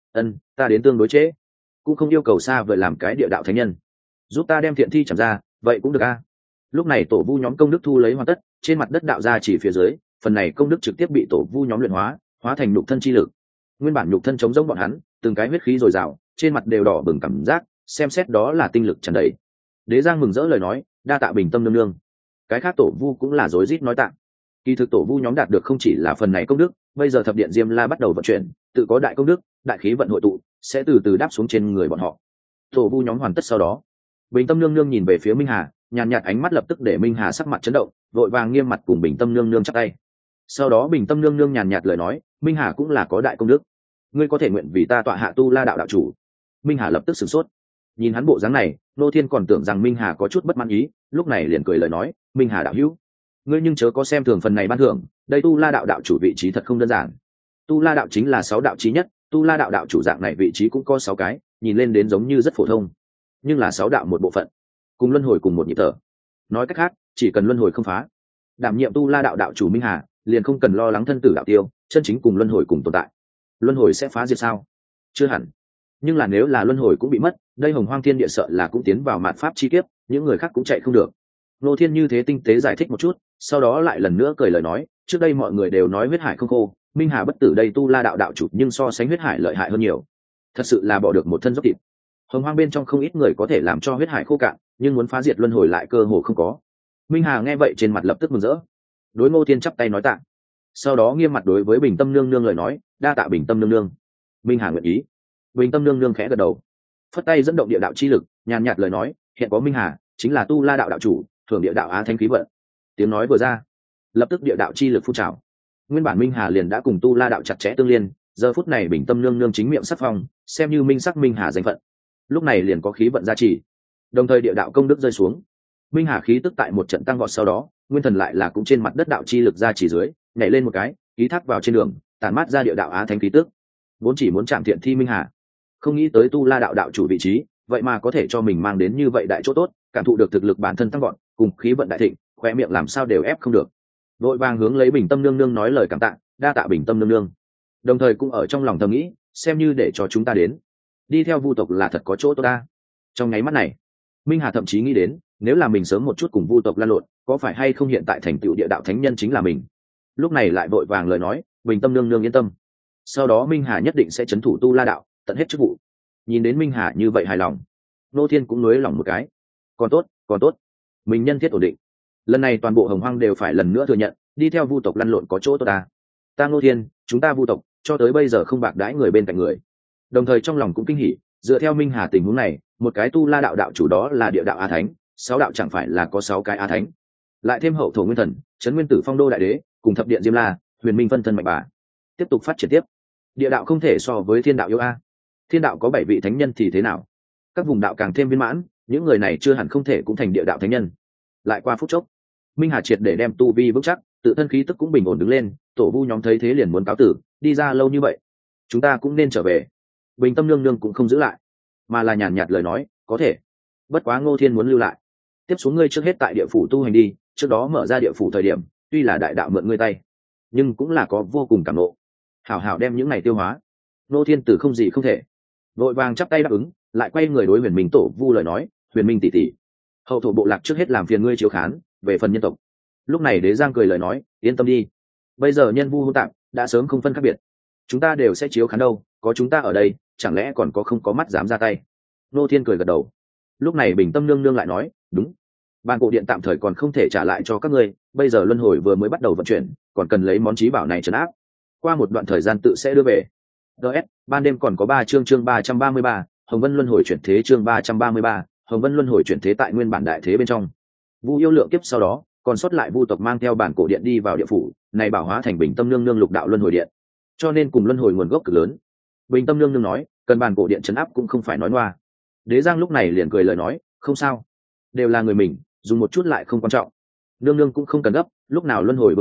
Ta đến tương đối trễ, cũng không yêu cầu xa vời làm cái địa đạo thánh nhân, giúp ta đem thiện thi chạm ra, vậy cũng được a. Lúc này tổ vu nhóm công đức thu lấy hoàn tất, trên mặt đất đạo ra chỉ phía dưới, phần này công đức trực tiếp bị tổ vu nhóm luyện hóa, hóa thành nhục thân chi lực. Nguyên bản nhục thân chống giống bọn hắn, từng cái huyết khí dồi dào, trên mặt đều đỏ bừng cảm giác, xem xét đó là tinh lực tràn đầy. Đế Giang mừng rỡ lời nói, đa tạ bình tâm nương nương. Cái khác tổ vu cũng là rối rít nói tạ. Kỳ thực tổ vu nhóm đạt được không chỉ là phần này công đức, bây giờ thập điện Diêm La bắt đầu vận chuyển, tự có đại công đức, đại khí vận hội tụ, sẽ từ từ đáp xuống trên người bọn họ. Tổ vu nhóm hoàn tất sau đó, bình tâm nương nương nhìn về phía Minh Hà, nhàn nhạt ánh mắt lập tức để Minh Hà sắc mặt chấn động, vội vàng nghiêm mặt cùng bình tâm nương nương chắp tay. Sau đó bình tâm nương nương nhàn nhạt lời nói, Minh Hà cũng là có đại công đức, ngươi có thể nguyện vì ta tọa hạ tu la đạo đạo chủ. Minh Hà lập tức sửng sốt, nhìn hắn bộ dáng này, Nô Thiên còn tưởng rằng Minh Hà có chút bất mãn ý, lúc này liền cười lời nói, Minh Hà đạo hữu, ngươi nhưng chớ có xem thường phần này ban thưởng, đây tu la đạo đạo chủ vị trí thật không đơn giản. Tu la đạo chính là 6 đạo chí nhất, tu la đạo đạo chủ dạng này vị trí cũng có 6 cái, nhìn lên đến giống như rất phổ thông, nhưng là 6 đạo một bộ phận, cùng luân hồi cùng một nhịp thở. Nói cách khác, chỉ cần luân hồi không phá, đảm nhiệm tu la đạo đạo chủ Minh Hà liền không cần lo lắng thân tử đạo tiêu, chân chính cùng luân hồi cùng tồn tại. Luân hồi sẽ phá diệt sao? Chưa hẳn. Nhưng là nếu là luân hồi cũng bị mất, đây Hồng Hoang Thiên Địa sợ là cũng tiến vào mạt pháp chi kiếp, những người khác cũng chạy không được. Nô Thiên như thế tinh tế giải thích một chút, sau đó lại lần nữa cười lời nói, trước đây mọi người đều nói huyết hải không khô, Minh Hà bất tử đây tu la đạo đạo chủ nhưng so sánh huyết hải lợi hại hơn nhiều. Thật sự là bỏ được một thân dốc thịt. Hồng Hoang bên trong không ít người có thể làm cho huyết hải khô cạn, nhưng muốn phá diệt luân hồi lại cơ hồ không có. Minh Hà nghe vậy trên mặt lập tức mừng rỡ, đối Ngô Thiên chắp tay nói tạ. Sau đó nghiêm mặt đối với Bình Tâm nương nương lời nói, đa tạ Bình Tâm nương nương. Minh Hà nguyện ý. Bình Tâm nương nương khẽ gật đầu, phất tay dẫn động địa đạo chi lực, nhàn nhạt lời nói, hiện có Minh Hà chính là tu la đạo đạo chủ, thường địa đạo á thánh khí vận. Tiếng nói vừa ra, lập tức địa đạo chi lực phun trào. Nguyên bản Minh Hà liền đã cùng tu la đạo chặt chẽ tương liên, giờ phút này Bình Tâm nương nương chính miệng sắc phong, xem như minh sắc Minh Hà danh phận. Lúc này liền có khí vận gia trì, đồng thời địa đạo công đức rơi xuống. Minh Hà khí tức tại một trận tăng vọt, sau đó nguyên thần lại là cũng trên mặt đất đạo chi lực gia trì dưới, nhảy lên một cái, ký thác vào trên đường, tản mát ra địa đạo á thánh khí tức. Vốn chỉ muốn chạm thiện thi Minh Hà, không nghĩ tới tu la đạo đạo chủ vị trí, vậy mà có thể cho mình mang đến như vậy đại chỗ tốt, cảm thụ được thực lực bản thân tăng vọt, cùng khí vận đại thịnh, khóe miệng làm sao đều ép không được. Vội vàng hướng lấy Bình Tâm nương nương nói lời cảm tạ, đa tạ Bình Tâm nương nương. Đồng thời cũng ở trong lòng thầm nghĩ, xem như để cho chúng ta đến, đi theo Vu tộc là thật có chỗ tốt ta. Trong nháy mắt này, Minh Hà thậm chí nghĩ đến, nếu là mình sớm một chút cùng Vu tộc lan lộn, có phải hay không hiện tại thành tựu địa đạo thánh nhân chính là mình. Lúc này lại vội vàng lời nói, Bình Tâm nương nương yên tâm, sau đó Minh Hà nhất định sẽ trấn thủ tu la đạo, tận hết chức vụ. Nhìn đến Minh Hà như vậy hài lòng, Nô Thiên cũng nới lòng một cái. Còn tốt, mình nhân thiết ổn định, lần này toàn bộ Hồng Hoang đều phải lần nữa thừa nhận, đi theo Vu tộc lăn lộn có chỗ tốt ta Nô Thiên, chúng ta Vu tộc cho tới bây giờ không bạc đãi người bên cạnh người. Đồng thời trong lòng cũng kinh hỉ, dựa theo Minh Hà tình huống này, một cái tu la đạo đạo chủ đó là địa đạo á thánh, 6 đạo chẳng phải là có 6 cái á thánh, lại thêm hậu thổ nguyên thần, trấn nguyên tử phong đô đại đế, cùng thập điện Diêm La, huyền minh phân thân mạnh bà, tiếp tục phát triển tiếp. Địa đạo không thể so với thiên đạo yếu a. Thiên đạo có 7 vị thánh nhân thì thế nào? Các vùng đạo càng thêm viên mãn, những người này chưa hẳn không thể cũng thành địa đạo thánh nhân. Lại qua phút chốc, Minh Hà triệt để đem tu vi vững chắc, tự thân khí tức cũng bình ổn đứng lên. Tổ vu nhóm thấy thế liền muốn cáo tử, đi ra lâu như vậy, chúng ta cũng nên trở về. Bình Tâm nương nương cũng không giữ lại, mà là nhàn nhạt lời nói, có thể, bất quá Ngô Thiên muốn lưu lại, tiếp xuống ngươi trước hết tại địa phủ tu hành đi. Trước đó mở ra địa phủ thời điểm, tuy là đại đạo mượn ngươi tay, nhưng cũng là có vô cùng cảm nộ, hảo hảo đem những này tiêu hóa. Ngô Thiên tử không gì không thể, vội vàng chắp tay đáp ứng, lại quay người đối Huyền Minh tổ vu lời nói, Huyền Minh tỷ tỷ, hậu thổ bộ lạc trước hết làm phiền ngươi chiếu khán, về phần nhân tộc. Lúc này Đế Giang cười lời nói, yên tâm đi, bây giờ nhân vu hôn tạm đã sớm không phân khác biệt, chúng ta đều sẽ chiếu khán đâu, có chúng ta ở đây, chẳng lẽ còn có không có mắt dám ra tay. Nô Thiên cười gật đầu. Lúc này Bình Tâm nương nương lại nói, đúng, bàn cổ điện tạm thời còn không thể trả lại cho các ngươi, bây giờ luân hồi vừa mới bắt đầu vận chuyển, còn cần lấy món trí bảo này trấn áp, qua một đoạn thời gian tự sẽ đưa về. DS, ban đêm còn có 3 chương 333, Hồng Vân luân hồi chuyển thế chương 333, Hồng Vân luân hồi chuyển thế tại nguyên bản đại thế bên trong. Vu yêu lượng kiếp sau đó, còn sót lại Vu tộc mang theo bản cổ điện đi vào địa phủ, này bảo hóa thành Bình Tâm nương nương lục đạo luân hồi điện, cho nên cùng luân hồi nguồn gốc cực lớn. Bình Tâm nương nương nói, cần bản cổ điện trấn áp cũng không phải nói ngoa. Đế Giang lúc này liền cười lời nói, không sao, đều là người mình, dùng một chút lại không quan trọng. Nương nương cũng không cần gấp, lúc nào luân hồi vững chắc,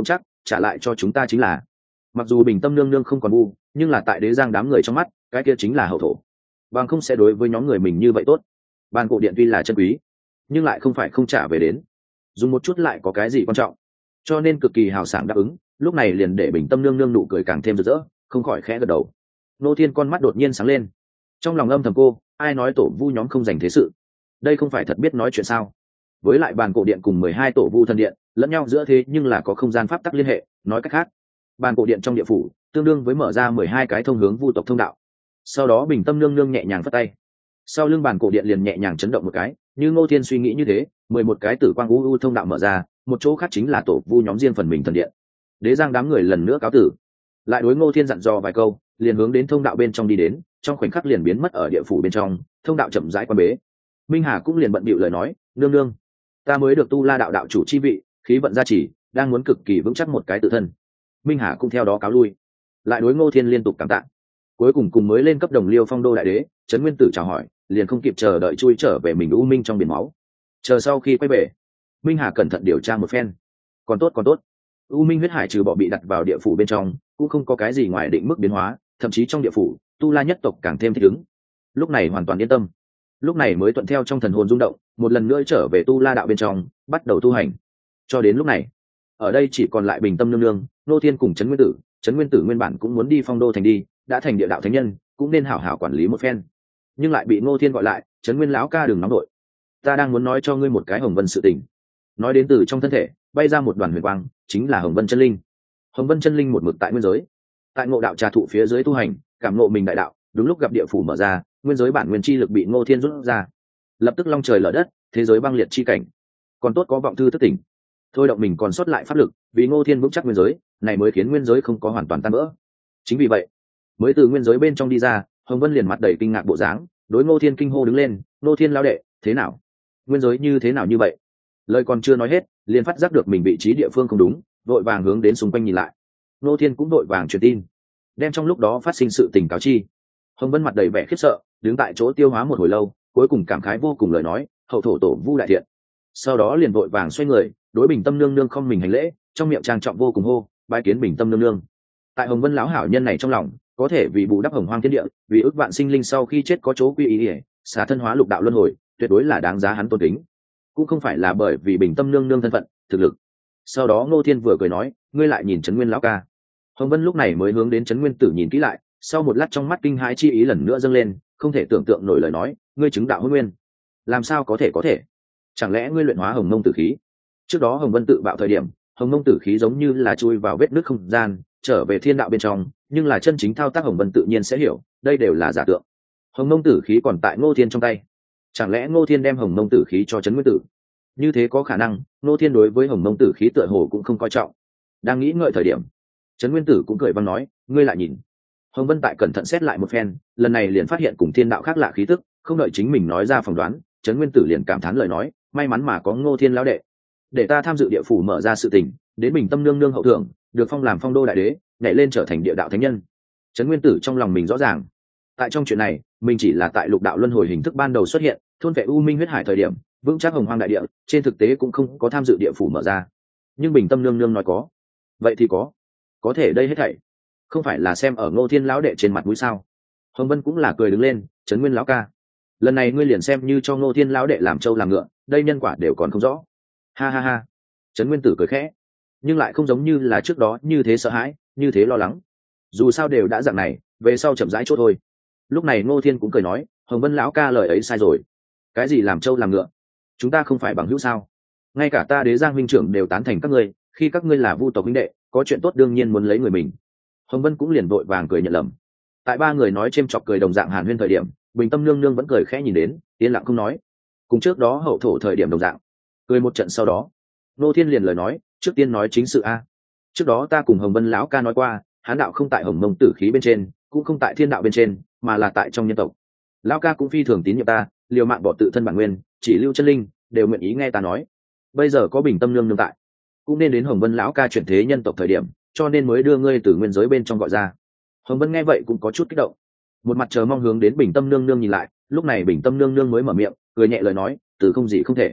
trả lại cho chúng ta chính là. Mặc dù bình tâm nương nương không còn vu, nhưng là tại đế giang đám người trong mắt cái kia chính là hậu thổ, bằng không sẽ đối với nhóm người mình như vậy tốt. Bàn cổ điện tuy là chân quý, nhưng lại không phải không trả về đến, dùng một chút lại có cái gì quan trọng, cho nên cực kỳ hào sảng đáp ứng. Lúc này liền để bình tâm nương nương nụ cười càng thêm rực rỡ, không khỏi khẽ gật đầu. Nô Thiên con mắt đột nhiên sáng lên, trong lòng âm thầm cô, ai nói tổ vu nhóm không dành thế sự, đây không phải thật biết nói chuyện sao? Với lại bàn cổ điện cùng 12 tổ vu thần điện lẫn nhau giữa thế nhưng là có không gian pháp tắc liên hệ, nói cách khác bàn cổ điện trong địa phủ tương đương với mở ra 12 cái thông hướng vu tộc thông đạo. Sau đó bình tâm nương nương nhẹ nhàng phất tay, sau lưng bàn cổ điện liền nhẹ nhàng chấn động một cái, như Ngô Thiên suy nghĩ như thế, 11 cái tử quang u thông đạo mở ra, một chỗ khác chính là tổ vu nhóm riêng phần mình thần điện. Đế giang đám người lần nữa cáo tử, lại đối Ngô Thiên dặn dò vài câu, liền hướng đến thông đạo bên trong đi đến, trong khoảnh khắc liền biến mất ở địa phủ bên trong, thông đạo chậm rãi quan bế. Minh Hà cũng liền bận bịu lời nói, nương nương, ta mới được tu la đạo đạo chủ chi vị, khí vận gia trì, đang muốn cực kỳ vững chắc một cái tự thân. Minh Hà cũng theo đó cáo lui, lại đối Ngô Thiên liên tục cảm tạ. Cuối cùng mới lên cấp đồng liêu phong đô đại đế, Trấn Nguyên Tử chào hỏi, liền không kịp chờ đợi chui trở về mình u minh trong biển máu. Chờ sau khi quay về, Minh Hà cẩn thận điều tra một phen, còn tốt, u minh huyết hải trừ bỏ bị đặt vào địa phủ bên trong, cũng không có cái gì ngoài định mức biến hóa, thậm chí trong địa phủ tu la nhất tộc càng thêm thích ứng. Lúc này hoàn toàn yên tâm, lúc này mới thuận theo trong thần hồn rung động, một lần nữa trở về tu la đạo bên trong, bắt đầu tu hành. Cho đến lúc này, ở đây chỉ còn lại bình tâm nương nương, Nô Thiên cùng Trấn Nguyên Tử. Trấn Nguyên Tử nguyên bản cũng muốn đi phong đô thành đi, đã thành địa đạo thánh nhân, cũng nên hảo hảo quản lý một phen, nhưng lại bị Ngô Thiên gọi lại. Trấn Nguyên lão ca đừng nóng đội, ta đang muốn nói cho ngươi một cái hồng vân sự tình. Nói đến từ trong thân thể bay ra một đoàn huyền quang, chính là hồng vân chân linh. Hồng vân chân linh một mực tại nguyên giới, tại ngộ đạo trà thụ phía dưới tu hành, cảm ngộ mình đại đạo. Đúng lúc gặp địa phủ mở ra, nguyên giới bản nguyên chi lực bị Ngô Thiên rút ra, lập tức long trời lở đất, thế giới băng liệt chi cảnh. Còn tốt có vọng thư thức tỉnh, thôi động mình còn sót lại pháp lực, vì Ngô Thiên vững chắc nguyên giới này, mới khiến nguyên giới không có hoàn toàn tan vỡ. Chính vì vậy mới từ nguyên giới bên trong đi ra, Hồng Vân liền mặt đầy kinh ngạc bộ dáng, đối Ngô Thiên kinh hô đứng lên, Ngô Thiên lão đệ, thế nào? Nguyên giới như thế nào như vậy? Lời còn chưa nói hết, liền phát giác được mình vị trí địa phương không đúng, vội vàng hướng đến xung quanh nhìn lại. Ngô Thiên cũng vội vàng truyền tin, đem trong lúc đó phát sinh sự tình cáo chi. Hồng Vân mặt đầy vẻ khiếp sợ, đứng tại chỗ tiêu hóa một hồi lâu, cuối cùng cảm khái vô cùng lời nói, hậu thổ tổ vu đại thiện. Sau đó liền vội vàng xoay người, đối bình tâm nương nương không mình hành lễ, trong miệng trang trọng vô cùng hô, bái kiến bình tâm nương nương. Tại Hồng Vân lão hảo nhân này trong lòng, có thể vì bù đắp hồng hoang thiên địa, vì ước vạn sinh linh sau khi chết có chỗ quy ý ỉa, xả thân hóa lục đạo luân hồi, tuyệt đối là đáng giá hắn tôn kính. Cũng không phải là bởi vì bình tâm nương nương thân phận, thực lực. Sau đó Ngô Thiên vừa cười nói, ngươi lại nhìn Trấn Nguyên lão ca. Hồng Vân lúc này mới hướng đến Trấn Nguyên Tử nhìn kỹ lại, sau một lát trong mắt kinh hãi chi ý lần nữa dâng lên, không thể tưởng tượng nổi lời nói, ngươi chứng đạo hôn nguyên, làm sao có thể? Chẳng lẽ ngươi luyện hóa hồng mông tử khí? Trước đó Hồng Vân tự bạo thời điểm, hồng mông tử khí giống như là chui vào vết nứt không gian, trở về thiên đạo bên trong, nhưng là chân chính thao tác Hồng Vân tự nhiên sẽ hiểu, đây đều là giả tượng. Hồng mông tử khí còn tại Ngô Thiên trong tay, chẳng lẽ Ngô Thiên đem hồng mông tử khí cho Trấn Nguyên Tử? Như thế có khả năng, Ngô Thiên đối với hồng mông tử khí tựa hồ cũng không coi trọng. Đang nghĩ ngợi thời điểm, Trấn Nguyên Tử cũng cười vang nói, ngươi lại nhìn. Hồng Vân tại cẩn thận xét lại một phen, lần này liền phát hiện cùng thiên đạo khác lạ khí tức, không đợi chính mình nói ra phỏng đoán, Trấn Nguyên Tử liền cảm thán lời nói, may mắn mà có Ngô Thiên lão đệ, để ta tham dự địa phủ mở ra sự tình, đến bình tâm nương nương hậu thượng, được phong làm phong đô đại đế, nhảy lên trở thành địa đạo thánh nhân. Trấn Nguyên Tử trong lòng mình rõ ràng, tại trong chuyện này mình chỉ là tại lục đạo luân hồi hình thức ban đầu xuất hiện, thôn vệ u minh huyết hải thời điểm vững chắc hồng hoang đại địa, trên thực tế cũng không có tham dự địa phủ mở ra. Nhưng bình tâm nương nương nói có, vậy thì có thể đây hết thảy không phải là xem ở Ngô Thiên lão đệ trên mặt mũi sao? Hồng Vân cũng là cười đứng lên, Trấn Nguyên lão ca, lần này ngươi liền xem như cho Ngô Thiên lão đệ làm trâu làm ngựa, đây nhân quả đều còn không rõ. Ha ha ha. Trấn Nguyên Tử cười khẽ, nhưng lại không giống như là trước đó như thế sợ hãi, như thế lo lắng. Dù sao đều đã dạng này, về sau chậm rãi chốt thôi. Lúc này Ngô Thiên cũng cười nói, Hồng Vân lão ca lời ấy sai rồi. Cái gì làm trâu làm ngựa? Chúng ta không phải bằng hữu sao? Ngay cả ta Đế Giang huynh trưởng đều tán thành các ngươi, khi các ngươi là vu tộc huynh đệ, có chuyện tốt đương nhiên muốn lấy người mình. Hồng Vân cũng liền vội vàng cười nhận lầm. Tại ba người nói chêm chọc cười đồng dạng hàn huyên thời điểm, bình tâm nương nương vẫn cười khẽ nhìn đến, yên lặng không nói. Cùng trước đó hậu thổ thời điểm đồng dạng, cười một trận sau đó, Ngô Thiên liền lời nói, trước tiên nói chính sự a. Trước đó ta cùng Hồng Vân lão ca nói qua, hán đạo không tại hồng mông tử khí bên trên, cũng không tại thiên đạo bên trên, mà là tại trong nhân tộc. Lão ca cũng phi thường tín nhiệm ta, liều mạng bỏ tự thân bản nguyên, chỉ lưu chân linh, đều nguyện ý nghe ta nói. Bây giờ có bình tâm nương nương tại, cũng nên đến Hồng Vân lão ca chuyển thế nhân tộc thời điểm, cho nên mới đưa ngươi từ nguyên giới bên trong gọi ra. Hồng Vân nghe vậy cũng có chút kích động, một mặt chờ mong hướng đến bình tâm nương nương nhìn lại. Lúc này bình tâm nương nương mới mở miệng, cười nhẹ lời nói, từ không gì không thể.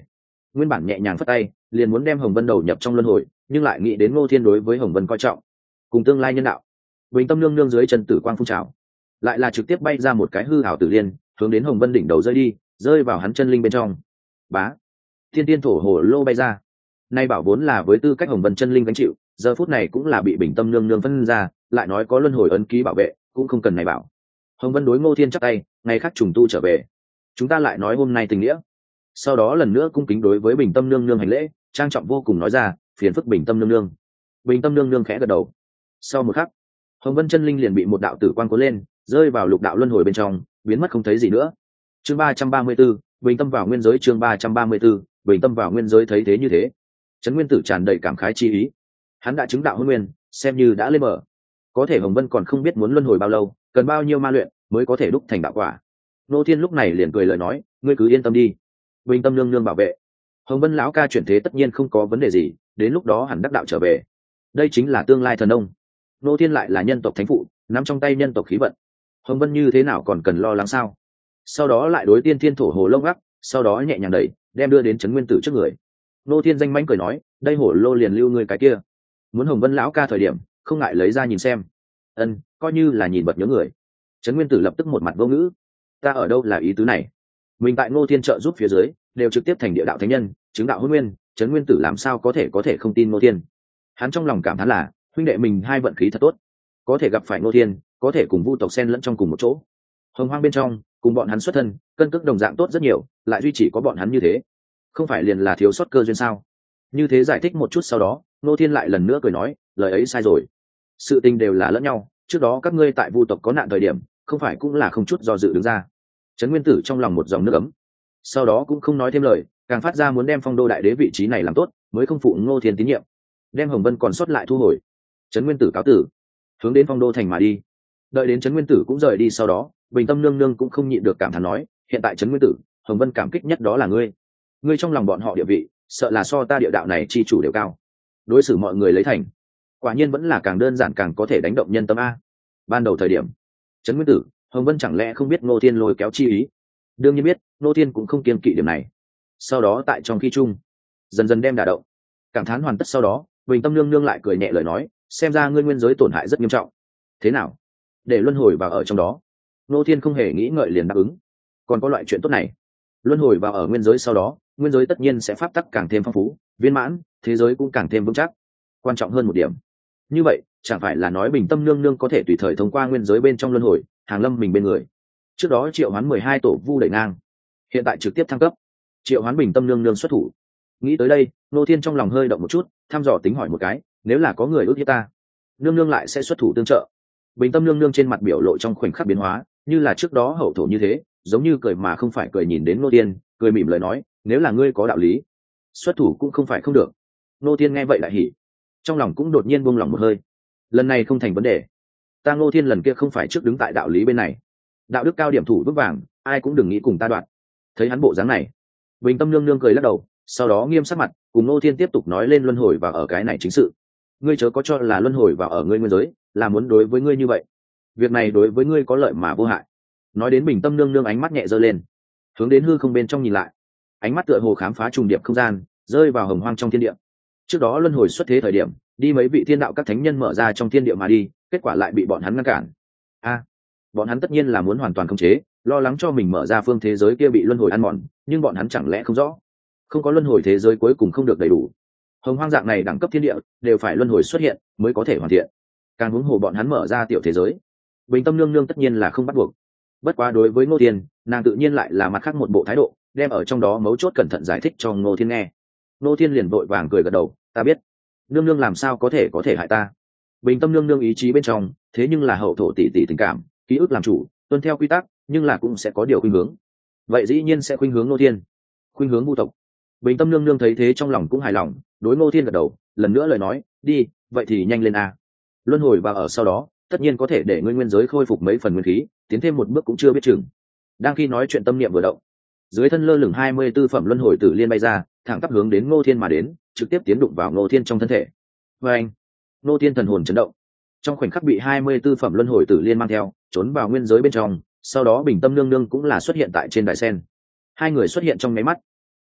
nguyên bản nhẹ nhàng phất tay liền muốn đem hồng vân đầu nhập trong luân hồi, nhưng lại nghĩ đến Ngô Thiên đối với hồng vân coi trọng cùng tương lai nhân đạo. Bình tâm nương nương dưới chân tử quang phun trào, lại là trực tiếp bay ra một cái hư ảo tử liên, hướng đến hồng vân đỉnh đầu rơi đi, rơi vào hắn chân linh bên trong. Bá, thiên tiên thổ hồ lô bay ra. Nay bảo vốn là với tư cách hồng vân chân linh gánh chịu, giờ phút này cũng là bị bình tâm nương nương phân ra, lại nói có luân hồi ấn ký bảo vệ, cũng không cần này bảo. Hồng vân đối Ngô Thiên chắp tay, ngày khác trùng tu trở về, chúng ta lại nói hôm nay tình nghĩa. Sau đó lần nữa cung kính đối với bình tâm nương nương hành lễ, trang trọng vô cùng nói ra, phiền phức bình tâm nương nương. Bình tâm nương nương khẽ gật đầu. Sau một khắc, hồng vân chân linh liền bị một đạo tử quang cuốn lên, rơi vào lục đạo luân hồi bên trong, biến mất không thấy gì nữa. Chương 334, bình tâm vào nguyên giới. Chương 334, bình tâm vào nguyên giới. Thấy thế như thế, Trấn Nguyên Tử tràn đầy cảm khái chi ý. Hắn đã chứng đạo hôn nguyên, xem như đã lên mở. Có thể hồng vân còn không biết muốn luân hồi bao lâu, cần bao nhiêu ma luyện mới có thể đúc thành đạo quả. Nô Thiên lúc này liền cười lời nói, ngươi cứ yên tâm đi, bình tâm nương nương bảo vệ. Hồng vân lão ca chuyển thế tất nhiên không có vấn đề gì, đến lúc đó hẳn đắc đạo trở về. Đây chính là tương lai thần ông. Nô Thiên lại là nhân tộc thánh phụ, nắm trong tay nhân tộc khí vận, hồng vân như thế nào còn cần lo lắng sao? Sau đó lại đối tiên thiên thổ hồ lông gác, sau đó nhẹ nhàng đẩy, đem đưa đến Trấn Nguyên Tử trước người. Nô Thiên danh mãnh cười nói, đây hổ lô liền lưu người cái kia, muốn hồng vân lão ca thời điểm không ngại lấy ra nhìn xem. Ân, coi như là nhìn vật nhớ người. Trấn Nguyên Tử lập tức một mặt vô ngữ, ta ở đâu là ý tứ này? Mình tại Ngô Thiên trợ giúp phía dưới đều trực tiếp thành địa đạo thánh nhân, chứng đạo hôn nguyên, Trấn Nguyên Tử làm sao có thể không tin Ngô Thiên? Hắn trong lòng cảm thán là huynh đệ mình hai vận khí thật tốt, có thể gặp phải Ngô Thiên, có thể cùng vu tộc xen lẫn trong cùng một chỗ. Hồng hoang bên trong cùng bọn hắn xuất thân cân cước đồng dạng tốt rất nhiều, lại duy chỉ có bọn hắn như thế, không phải liền là thiếu sót cơ duyên sao? Như thế giải thích một chút sau đó, Ngô Thiên lại lần nữa cười nói, lời ấy sai rồi, sự tình đều là lẫn nhau, trước đó các ngươi tại vu tộc có nạn thời điểm không phải cũng là không chút do dự đứng ra. Trấn Nguyên Tử trong lòng một dòng nước ấm, sau đó cũng không nói thêm lời, càng phát ra muốn đem phong đô đại đế vị trí này làm tốt, mới không phụ Ngô Thiên tín nhiệm, đem hồng vân còn sót lại thu hồi. Trấn Nguyên Tử cáo tử, hướng đến phong đô thành mà đi. Đợi đến Trấn Nguyên Tử cũng rời đi sau đó, bình tâm nương nương cũng không nhịn được cảm thán nói, hiện tại Trấn Nguyên Tử, hồng vân cảm kích nhất đó là ngươi, ngươi trong lòng bọn họ địa vị sợ là so ta địa đạo này chi chủ đều cao, đối xử mọi người lấy thành, quả nhiên vẫn là càng đơn giản càng có thể đánh động nhân tâm a. Ban đầu thời điểm, Trấn Nguyên Tử, hồng vân chẳng lẽ không biết Ngô Thiên lôi kéo chi ý? Đương nhiên biết, Ngô Thiên cũng không kiêng kỵ điểm này. Sau đó tại trong khi chung dần dần đem đả động, cảm thán hoàn tất sau đó, bình tâm nương nương lại cười nhẹ lời nói, xem ra ngươi nguyên giới tổn hại rất nghiêm trọng, thế nào, để luân hồi vào ở trong đó? Ngô Thiên không hề nghĩ ngợi liền đáp ứng. Còn có loại chuyện tốt này, luân hồi vào ở nguyên giới sau đó, nguyên giới tất nhiên sẽ pháp tắc càng thêm phong phú viên mãn, thế giới cũng càng thêm vững chắc. Quan trọng hơn một điểm, như vậy chẳng phải là nói bình tâm nương nương có thể tùy thời thông qua nguyên giới bên trong luân hồi hàng lâm mình bên người. Trước đó triệu hoán 12 tổ vu đẩy ngang, hiện tại trực tiếp thăng cấp, triệu hoán bình tâm nương nương xuất thủ. Nghĩ tới đây, Ngô Thiên trong lòng hơi động một chút, thăm dò tính hỏi một cái, nếu là có người ước hiếp ta, nương nương lại sẽ xuất thủ tương trợ. Bình tâm nương nương trên mặt biểu lộ trong khoảnh khắc biến hóa, như là trước đó hậu thổ như thế, giống như cười mà không phải cười, nhìn đến Ngô Thiên cười mỉm lời nói, nếu là ngươi có đạo lý, xuất thủ cũng không phải không được. Ngô Thiên nghe vậy lại hỉ, trong lòng cũng đột nhiên buông lỏng một hơi. Lần này không thành vấn đề, ta Ngô Thiên lần kia không phải trước đứng tại đạo lý bên này, đạo đức cao điểm thủ vững vàng, ai cũng đừng nghĩ cùng ta đoạt. Thấy hắn bộ dáng này, bình tâm nương nương cười lắc đầu, sau đó nghiêm sắc mặt cùng Ngô Thiên tiếp tục nói lên luân hồi và ở cái này chính sự. Ngươi chớ có cho là luân hồi và ở ngươi nguyên giới là muốn đối với ngươi như vậy, việc này đối với ngươi có lợi mà vô hại. Nói đến bình tâm nương nương ánh mắt nhẹ giơ lên, hướng đến hư không bên trong nhìn lại, ánh mắt tựa hồ khám phá trùng điệp không gian, rơi vào hồng hoang trong thiên địa. Trước đó luân hồi xuất thế thời điểm, đi mấy vị thiên đạo các thánh nhân mở ra trong thiên địa mà đi, kết quả lại bị bọn hắn ngăn cản. Bọn hắn tất nhiên là muốn hoàn toàn khống chế, lo lắng cho mình mở ra phương thế giới kia bị luân hồi ăn mòn, nhưng bọn hắn chẳng lẽ không rõ, không có luân hồi thế giới cuối cùng không được đầy đủ. Hồng hoang dạng này đẳng cấp thiên địa đều phải luân hồi xuất hiện mới có thể hoàn thiện, càng huống hồ bọn hắn mở ra tiểu thế giới, bình tâm nương nương tất nhiên là không bắt buộc. Bất quá đối với Ngô Thiên, nàng tự nhiên lại là mặt khác một bộ thái độ, đem ở trong đó mấu chốt cẩn thận giải thích cho Ngô Thiên nghe. Ngô Thiên liền vội vàng cười gật đầu, ta biết, nương nương làm sao có thể hại ta. Bình tâm nương nương ý chí bên trong thế nhưng là hậu thổ tỷ tỷ tình cảm ký ức làm chủ, tuân theo quy tắc, nhưng là cũng sẽ có điều khuynh hướng. Vậy dĩ nhiên sẽ khuynh hướng Ngô Thiên, khuynh hướng vu tộc. Bình tâm nương nương thấy thế trong lòng cũng hài lòng, đối Ngô Thiên gật đầu, lần nữa lời nói, đi, vậy thì nhanh lên a. Luân hồi và ở sau đó, tất nhiên có thể để ngươi nguyên giới khôi phục mấy phần nguyên khí, tiến thêm một bước cũng chưa biết chừng. Đang khi nói chuyện tâm niệm vừa động, dưới thân lơ lửng 24 phẩm luân hồi tử liên bay ra, thẳng tắp hướng đến Ngô Thiên mà đến, trực tiếp tiến đụng vào Ngô Thiên trong thân thể. Và anh, Ngô Thiên thần hồn chấn động, trong khoảnh khắc bị 24 phẩm luân hồi tử liên mang theo, trốn vào nguyên giới bên trong. Sau đó bình tâm nương nương cũng là xuất hiện tại trên đài sen, hai người xuất hiện trong nháy mắt,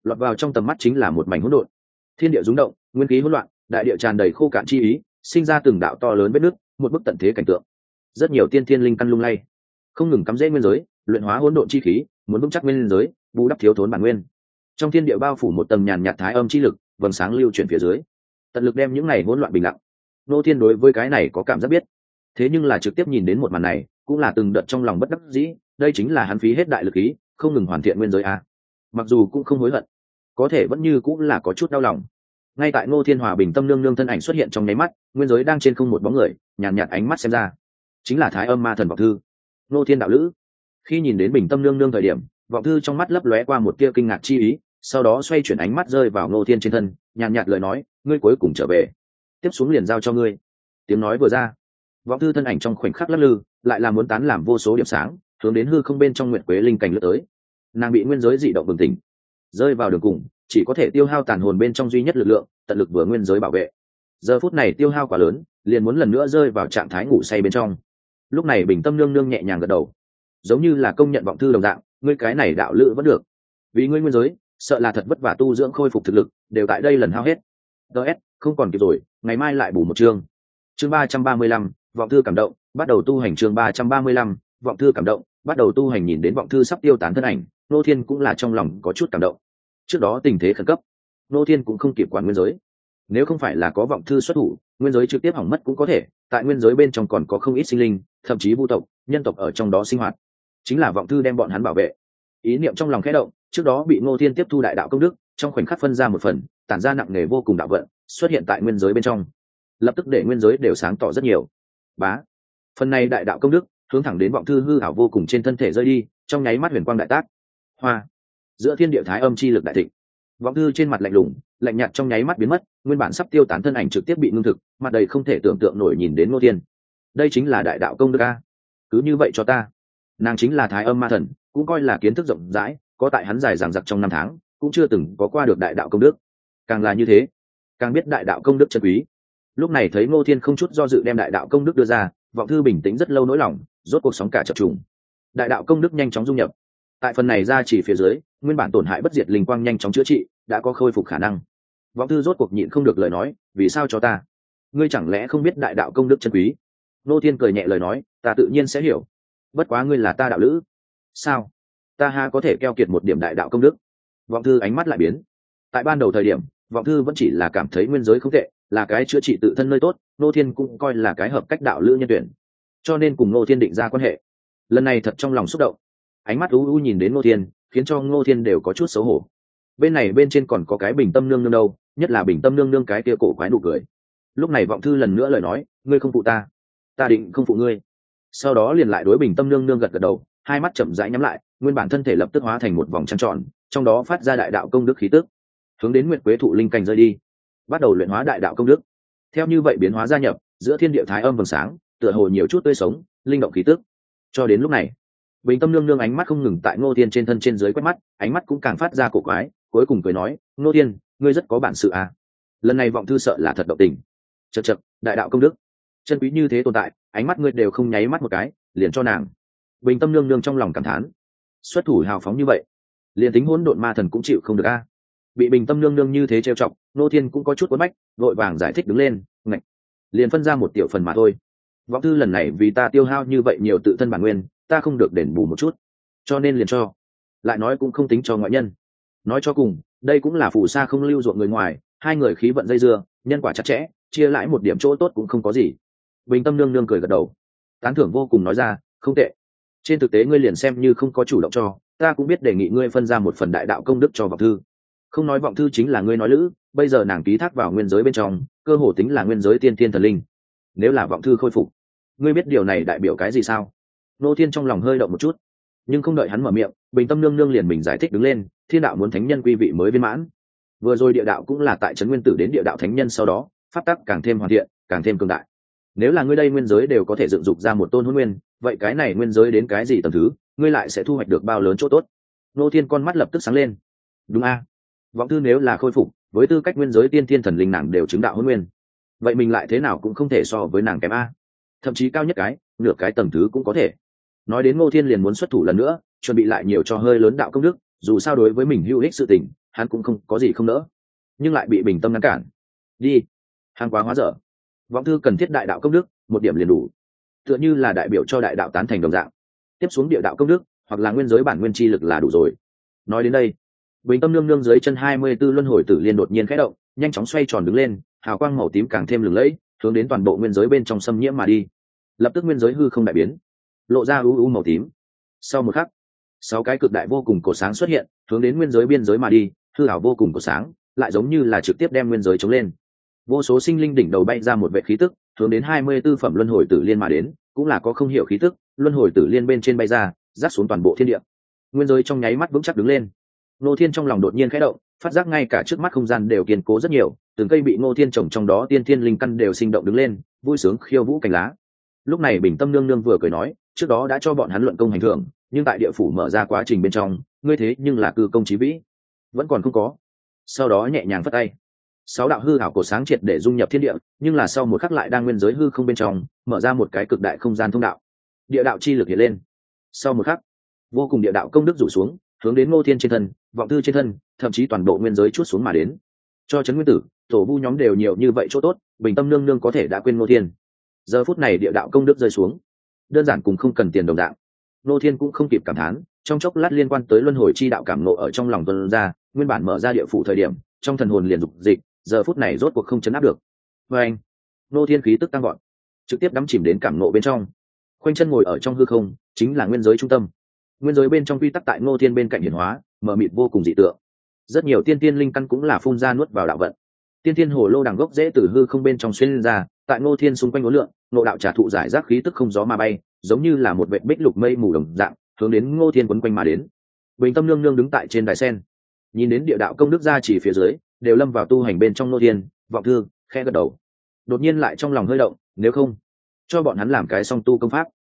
lọt vào trong tầm mắt chính là một mảnh hỗn độn, thiên địa rung động, nguyên khí hỗn loạn, đại địa tràn đầy khô cạn chi ý, sinh ra từng đạo to lớn vết nứt, một bức tận thế cảnh tượng. Rất nhiều tiên thiên linh căn lung lay, không ngừng cắm rễ nguyên giới, luyện hóa hỗn độn chi khí, muốn vững chắc nguyên giới, bù đắp thiếu thốn bản nguyên. Trong thiên địa bao phủ một tầng nhàn nhạt thái âm chi lực, vầng sáng lưu chuyển phía dưới, tận lực đem những này hỗn loạn bình lặng. Ngô Thiên đối với cái này có cảm giác biết, thế nhưng là trực tiếp nhìn đến một màn này, cũng là từng đợt trong lòng bất đắc dĩ. Đây chính là hắn phí hết đại lực ý, không ngừng hoàn thiện nguyên giới a. Mặc dù cũng không hối hận, có thể vẫn như cũng là có chút đau lòng. Ngay tại Ngô Thiên hòa bình tâm nương nương thân ảnh xuất hiện trong nháy mắt, nguyên giới đang trên không một bóng người, nhàn nhạt ánh mắt xem ra, chính là Thái Âm Ma Thần Vọng Thư, Ngô Thiên đạo lữ. Khi nhìn đến bình tâm nương nương thời điểm, Vọng Thư trong mắt lấp lóe qua một tia kinh ngạc chi ý, sau đó xoay chuyển ánh mắt rơi vào Ngô Thiên trên thân, nhàn nhạt lời nói, ngươi cuối cùng trở về, tiếp xuống liền giao cho ngươi. Tiếng nói vừa ra, Vọng Thư thân ảnh trong khoảnh khắc lắc lư, lại là muốn tán làm vô số điểm sáng, hướng đến hư không bên trong nguyệt quế linh cảnh lướt tới. Nàng bị nguyên giới dị động bừng tỉnh, rơi vào đường cùng, chỉ có thể tiêu hao tàn hồn bên trong duy nhất lực lượng, tận lực vừa nguyên giới bảo vệ. Giờ phút này tiêu hao quá lớn, liền muốn lần nữa rơi vào trạng thái ngủ say bên trong. Lúc này bình tâm nương nương nhẹ nhàng gật đầu, giống như là công nhận Vọng Thư đồng dạng, ngươi cái này đạo lữ vẫn được, vì ngươi nguyên giới, sợ là thật vất vả tu dưỡng khôi phục thực lực, đều tại đây lần hao hết. DS, không còn kịp rồi, ngày mai lại bù một chương. Chương 335, Vọng Thư cảm động, bắt đầu tu hành. Chương 335, Vọng Thư cảm động, bắt đầu tu hành. Nhìn đến Vọng Thư sắp tiêu tán thân ảnh, Nô Thiên cũng là trong lòng có chút cảm động. Trước đó tình thế khẩn cấp, Nô Thiên cũng không kịp quản nguyên giới. Nếu không phải là có Vọng Thư xuất thủ, nguyên giới trực tiếp hỏng mất cũng có thể. Tại nguyên giới bên trong còn có không ít sinh linh, thậm chí vu tộc, nhân tộc ở trong đó sinh hoạt. Chính là Vọng Thư đem bọn hắn bảo vệ. Ý niệm trong lòng khẽ động, trước đó bị Ngô Thiên tiếp thu đại đạo công đức, trong khoảnh khắc phân ra một phần, tản ra nặng nề vô cùng đạo vận, xuất hiện tại nguyên giới bên trong, lập tức để nguyên giới đều sáng tỏ rất nhiều. Bá, phần này đại đạo công đức hướng thẳng đến Vọng Thư hư ảo vô cùng trên thân thể rơi đi, trong nháy mắt huyền quang đại tác. Hoa, giữa thiên địa thái âm chi lực đại thịnh, Vọng Thư trên mặt lạnh lùng, lạnh nhạt trong nháy mắt biến mất, nguyên bản sắp tiêu tán thân ảnh trực tiếp bị ngưng thực, mặt đầy không thể tưởng tượng nổi nhìn đến Ngô Thiên. Đây chính là đại đạo công đức a, cứ như vậy cho ta. Nàng chính là Thái Âm Ma Thần, cũng coi là kiến thức rộng rãi, có tại hắn dài dằng dặc trong năm tháng, cũng chưa từng có qua được đại đạo công đức. Càng là như thế, càng biết đại đạo công đức chân quý. Lúc này thấy Ngô Thiên không chút do dự đem đại đạo công đức đưa ra, Vọng Thư bình tĩnh rất lâu nỗi lòng, rốt cuộc sóng cả chập trùng. Đại đạo công đức nhanh chóng dung nhập. Tại phần này ra chỉ phía dưới, nguyên bản tổn hại bất diệt linh quang nhanh chóng chữa trị, đã có khôi phục khả năng. Vọng Thư rốt cuộc nhịn không được lời nói, vì sao cho ta? Ngươi chẳng lẽ không biết đại đạo công đức chân quý? Ngô Thiên cười nhẹ lời nói, ta tự nhiên sẽ hiểu. Bất quá ngươi là ta đạo lữ. Sao? Ta ha có thể keo kiệt một điểm đại đạo công đức? Vọng Thư ánh mắt lại biến. Tại ban đầu thời điểm, Vọng Thư vẫn chỉ là cảm thấy nguyên giới không tệ, là cái chữa trị tự thân nơi tốt, Ngô Thiên cũng coi là cái hợp cách đạo lữ nhân tuyển, cho nên cùng Ngô Thiên định ra quan hệ. Lần này thật trong lòng xúc động, ánh mắt u u nhìn đến Ngô Thiên, khiến cho Ngô Thiên đều có chút xấu hổ. Bên này bên trên còn có cái bình tâm nương nương đâu, nhất là bình tâm nương nương cái kia cổ quái nụ cười. Lúc này Vọng Thư lần nữa lời nói, ngươi không phụ ta, ta định không phụ ngươi. Sau đó liền lại đối bình tâm nương nương gật gật đầu, hai mắt chậm rãi nhắm lại, nguyên bản thân thể lập tức hóa thành một vòng trăng tròn, trong đó phát ra đại đạo công đức khí tức, hướng đến nguyệt quế thụ linh cảnh rơi đi, bắt đầu luyện hóa đại đạo công đức. Theo như vậy biến hóa gia nhập, giữa thiên địa thái âm vầng sáng, tựa hồ nhiều chút tươi sống, linh động khí tức. Cho đến lúc này, bình tâm nương nương ánh mắt không ngừng tại Ngô Thiên trên thân trên dưới quét mắt, ánh mắt cũng càng phát ra cổ quái, cuối cùng cười nói, Ngô Thiên, ngươi rất có bản sự à? Lần này Vọng Thư sợ là thật động tình. Chậc chậc, đại đạo công đức, chân quý như thế tồn tại, ánh mắt ngươi đều không nháy mắt một cái, liền cho nàng. Bình tâm nương nương trong lòng cảm thán, xuất thủ hào phóng như vậy, liền tính hỗn độn ma thần cũng chịu không được a. Bị bình tâm nương nương như thế trêu chọc, Ngô Thiên cũng có chút uất bách, vội vàng giải thích đứng lên, ngạch, liền phân ra một tiểu phần mà thôi. Vọng Thư lần này vì ta tiêu hao như vậy nhiều tự thân bản nguyên, ta không được đền bù một chút, cho nên liền cho. Lại nói cũng không tính cho ngoại nhân. Nói cho cùng, đây cũng là phù sa không lưu ruộng người ngoài, hai người khí vận dây dưa, nhân quả chặt chẽ, chia lại một điểm chỗ tốt cũng không có gì. Bình tâm nương nương cười gật đầu, tán thưởng vô cùng nói ra, không tệ. Trên thực tế ngươi liền xem như không có chủ động cho, ta cũng biết đề nghị ngươi phân ra một phần đại đạo công đức cho Vọng Thư. Không nói Vọng Thư chính là ngươi nói lữ, bây giờ nàng ký thác vào nguyên giới bên trong, cơ hồ tính là nguyên giới tiên thiên thần linh. Nếu là Vọng Thư khôi phục, ngươi biết điều này đại biểu cái gì sao? Ngô Thiên trong lòng hơi động một chút, nhưng không đợi hắn mở miệng, bình tâm nương nương liền mình giải thích đứng lên, thiên đạo muốn thánh nhân quy vị mới viên mãn. Vừa rồi địa đạo cũng là tại trấn nguyên tử đến địa đạo thánh nhân sau đó, pháp tắc càng thêm hoàn thiện, càng thêm cường đại. Nếu là ngươi đây nguyên giới đều có thể dựng dục ra một tôn hôn nguyên, vậy cái này nguyên giới đến cái gì tầm thứ, ngươi lại sẽ thu hoạch được bao lớn chỗ tốt? Ngô Thiên con mắt lập tức sáng lên. Đúng a, Vọng Thư nếu là khôi phục, với tư cách nguyên giới tiên thiên thần linh nàng đều chứng đạo hôn nguyên, vậy mình lại thế nào cũng không thể so với nàng kém a, thậm chí cao nhất cái nửa cái tầm thứ cũng có thể. Nói đến Ngô Thiên liền muốn xuất thủ lần nữa, chuẩn bị lại nhiều cho hơi lớn đạo công đức, dù sao đối với mình hữu ích sự tình hắn cũng không có gì không nỡ, nhưng lại bị bình tâm ngăn cản. Đi, hàng quá hóa dở. Vọng thư cần thiết đại đạo công đức, một điểm liền đủ, tựa như là đại biểu cho đại đạo tán thành đồng dạng. Tiếp xuống địa đạo công đức hoặc là nguyên giới bản nguyên chi lực là đủ rồi. Nói đến đây, bình tâm nương nương dưới chân 24 luân hồi tử liên đột nhiên khẽ động, nhanh chóng xoay tròn đứng lên, hào quang màu tím càng thêm lừng lẫy, hướng đến toàn bộ nguyên giới bên trong xâm nhiễm mà đi. Lập tức nguyên giới hư không đại biến, lộ ra u màu tím. Sau một khắc, 6 cái cực đại vô cùng cổ sáng xuất hiện, hướng đến nguyên giới biên giới mà đi, hư ảo vô cùng cổ sáng, lại giống như là trực tiếp đem nguyên giới chống lên. Vô số sinh linh đỉnh đầu bay ra một vệ khí tức, hướng đến 24 phẩm luân hồi tử liên mà đến, cũng là có không hiểu khí tức, luân hồi tử liên bên trên bay ra, rắc xuống toàn bộ thiên địa. Nguyên giới trong nháy mắt vững chắc đứng lên. Ngô Thiên trong lòng đột nhiên khẽ động, phát giác ngay cả trước mắt không gian đều kiên cố rất nhiều, từng cây bị Ngô Thiên trồng trong đó tiên thiên linh căn đều sinh động đứng lên, vui sướng khiêu vũ cành lá. Lúc này Bình Tâm nương nương vừa cười nói, trước đó đã cho bọn hắn luận công hành thưởng, nhưng tại địa phủ mở ra quá trình bên trong, ngươi thế nhưng là cư công chí vĩ, vẫn còn không có. Sau đó nhẹ nhàng phất tay, 6 đạo hư ảo cổ sáng triệt để dung nhập thiên địa, nhưng là sau một khắc lại đang nguyên giới hư không bên trong mở ra một cái cực đại không gian thông đạo, địa đạo chi lực hiện lên. Sau một khắc, vô cùng địa đạo công đức rủ xuống, hướng đến Ngô Thiên trên thân, Vọng Thư trên thân, thậm chí toàn bộ nguyên giới chuốt xuống mà đến. Cho Trấn Nguyên Tử, Tổ Vu nhóm đều nhiều như vậy chỗ tốt, Bình Tâm nương nương có thể đã quên Ngô Thiên. Giờ phút này địa đạo công đức rơi xuống, đơn giản cùng không cần tiền đồng dạng. Ngô Thiên cũng không kịp cảm thán, trong chốc lát liên quan tới luân hồi chi đạo cảm ngộ ở trong lòng tuôn ra, nguyên bản mở ra địa phủ thời điểm, trong thần hồn liền dục dịch, giờ phút này rốt cuộc không chấn áp được. Và anh, Ngô Thiên khí tức tăng vọt, trực tiếp đắm chìm đến cảm ngộ bên trong. Khoanh chân ngồi ở trong hư không, chính là nguyên giới trung tâm. Nguyên giới bên trong quy tắc tại Ngô Thiên bên cạnh hiển hóa, mờ mịt vô cùng dị tượng. Rất nhiều tiên tiên linh căn cũng là phun ra nuốt vào đạo vận. Tiên tiên hồ lô đằng gốc dễ từ hư không bên trong xuyên ra, tại Ngô Thiên xung quanh uốn lượn, Ngộ đạo trả thụ giải rác khí tức không gió mà bay, giống như là một vệt bích lục mây mù đồng dạng, hướng đến Ngô Thiên quấn quanh mà đến. Bình Tâm nương nương đứng tại trên đài sen, nhìn đến địa đạo công đức ra chỉ phía dưới, đều lâm vào tu hành bên trong Ngô Thiên, Vọng Thư khẽ gật đầu. Đột nhiên lại trong lòng hơi động, nếu không cho bọn hắn làm cái song tu công pháp.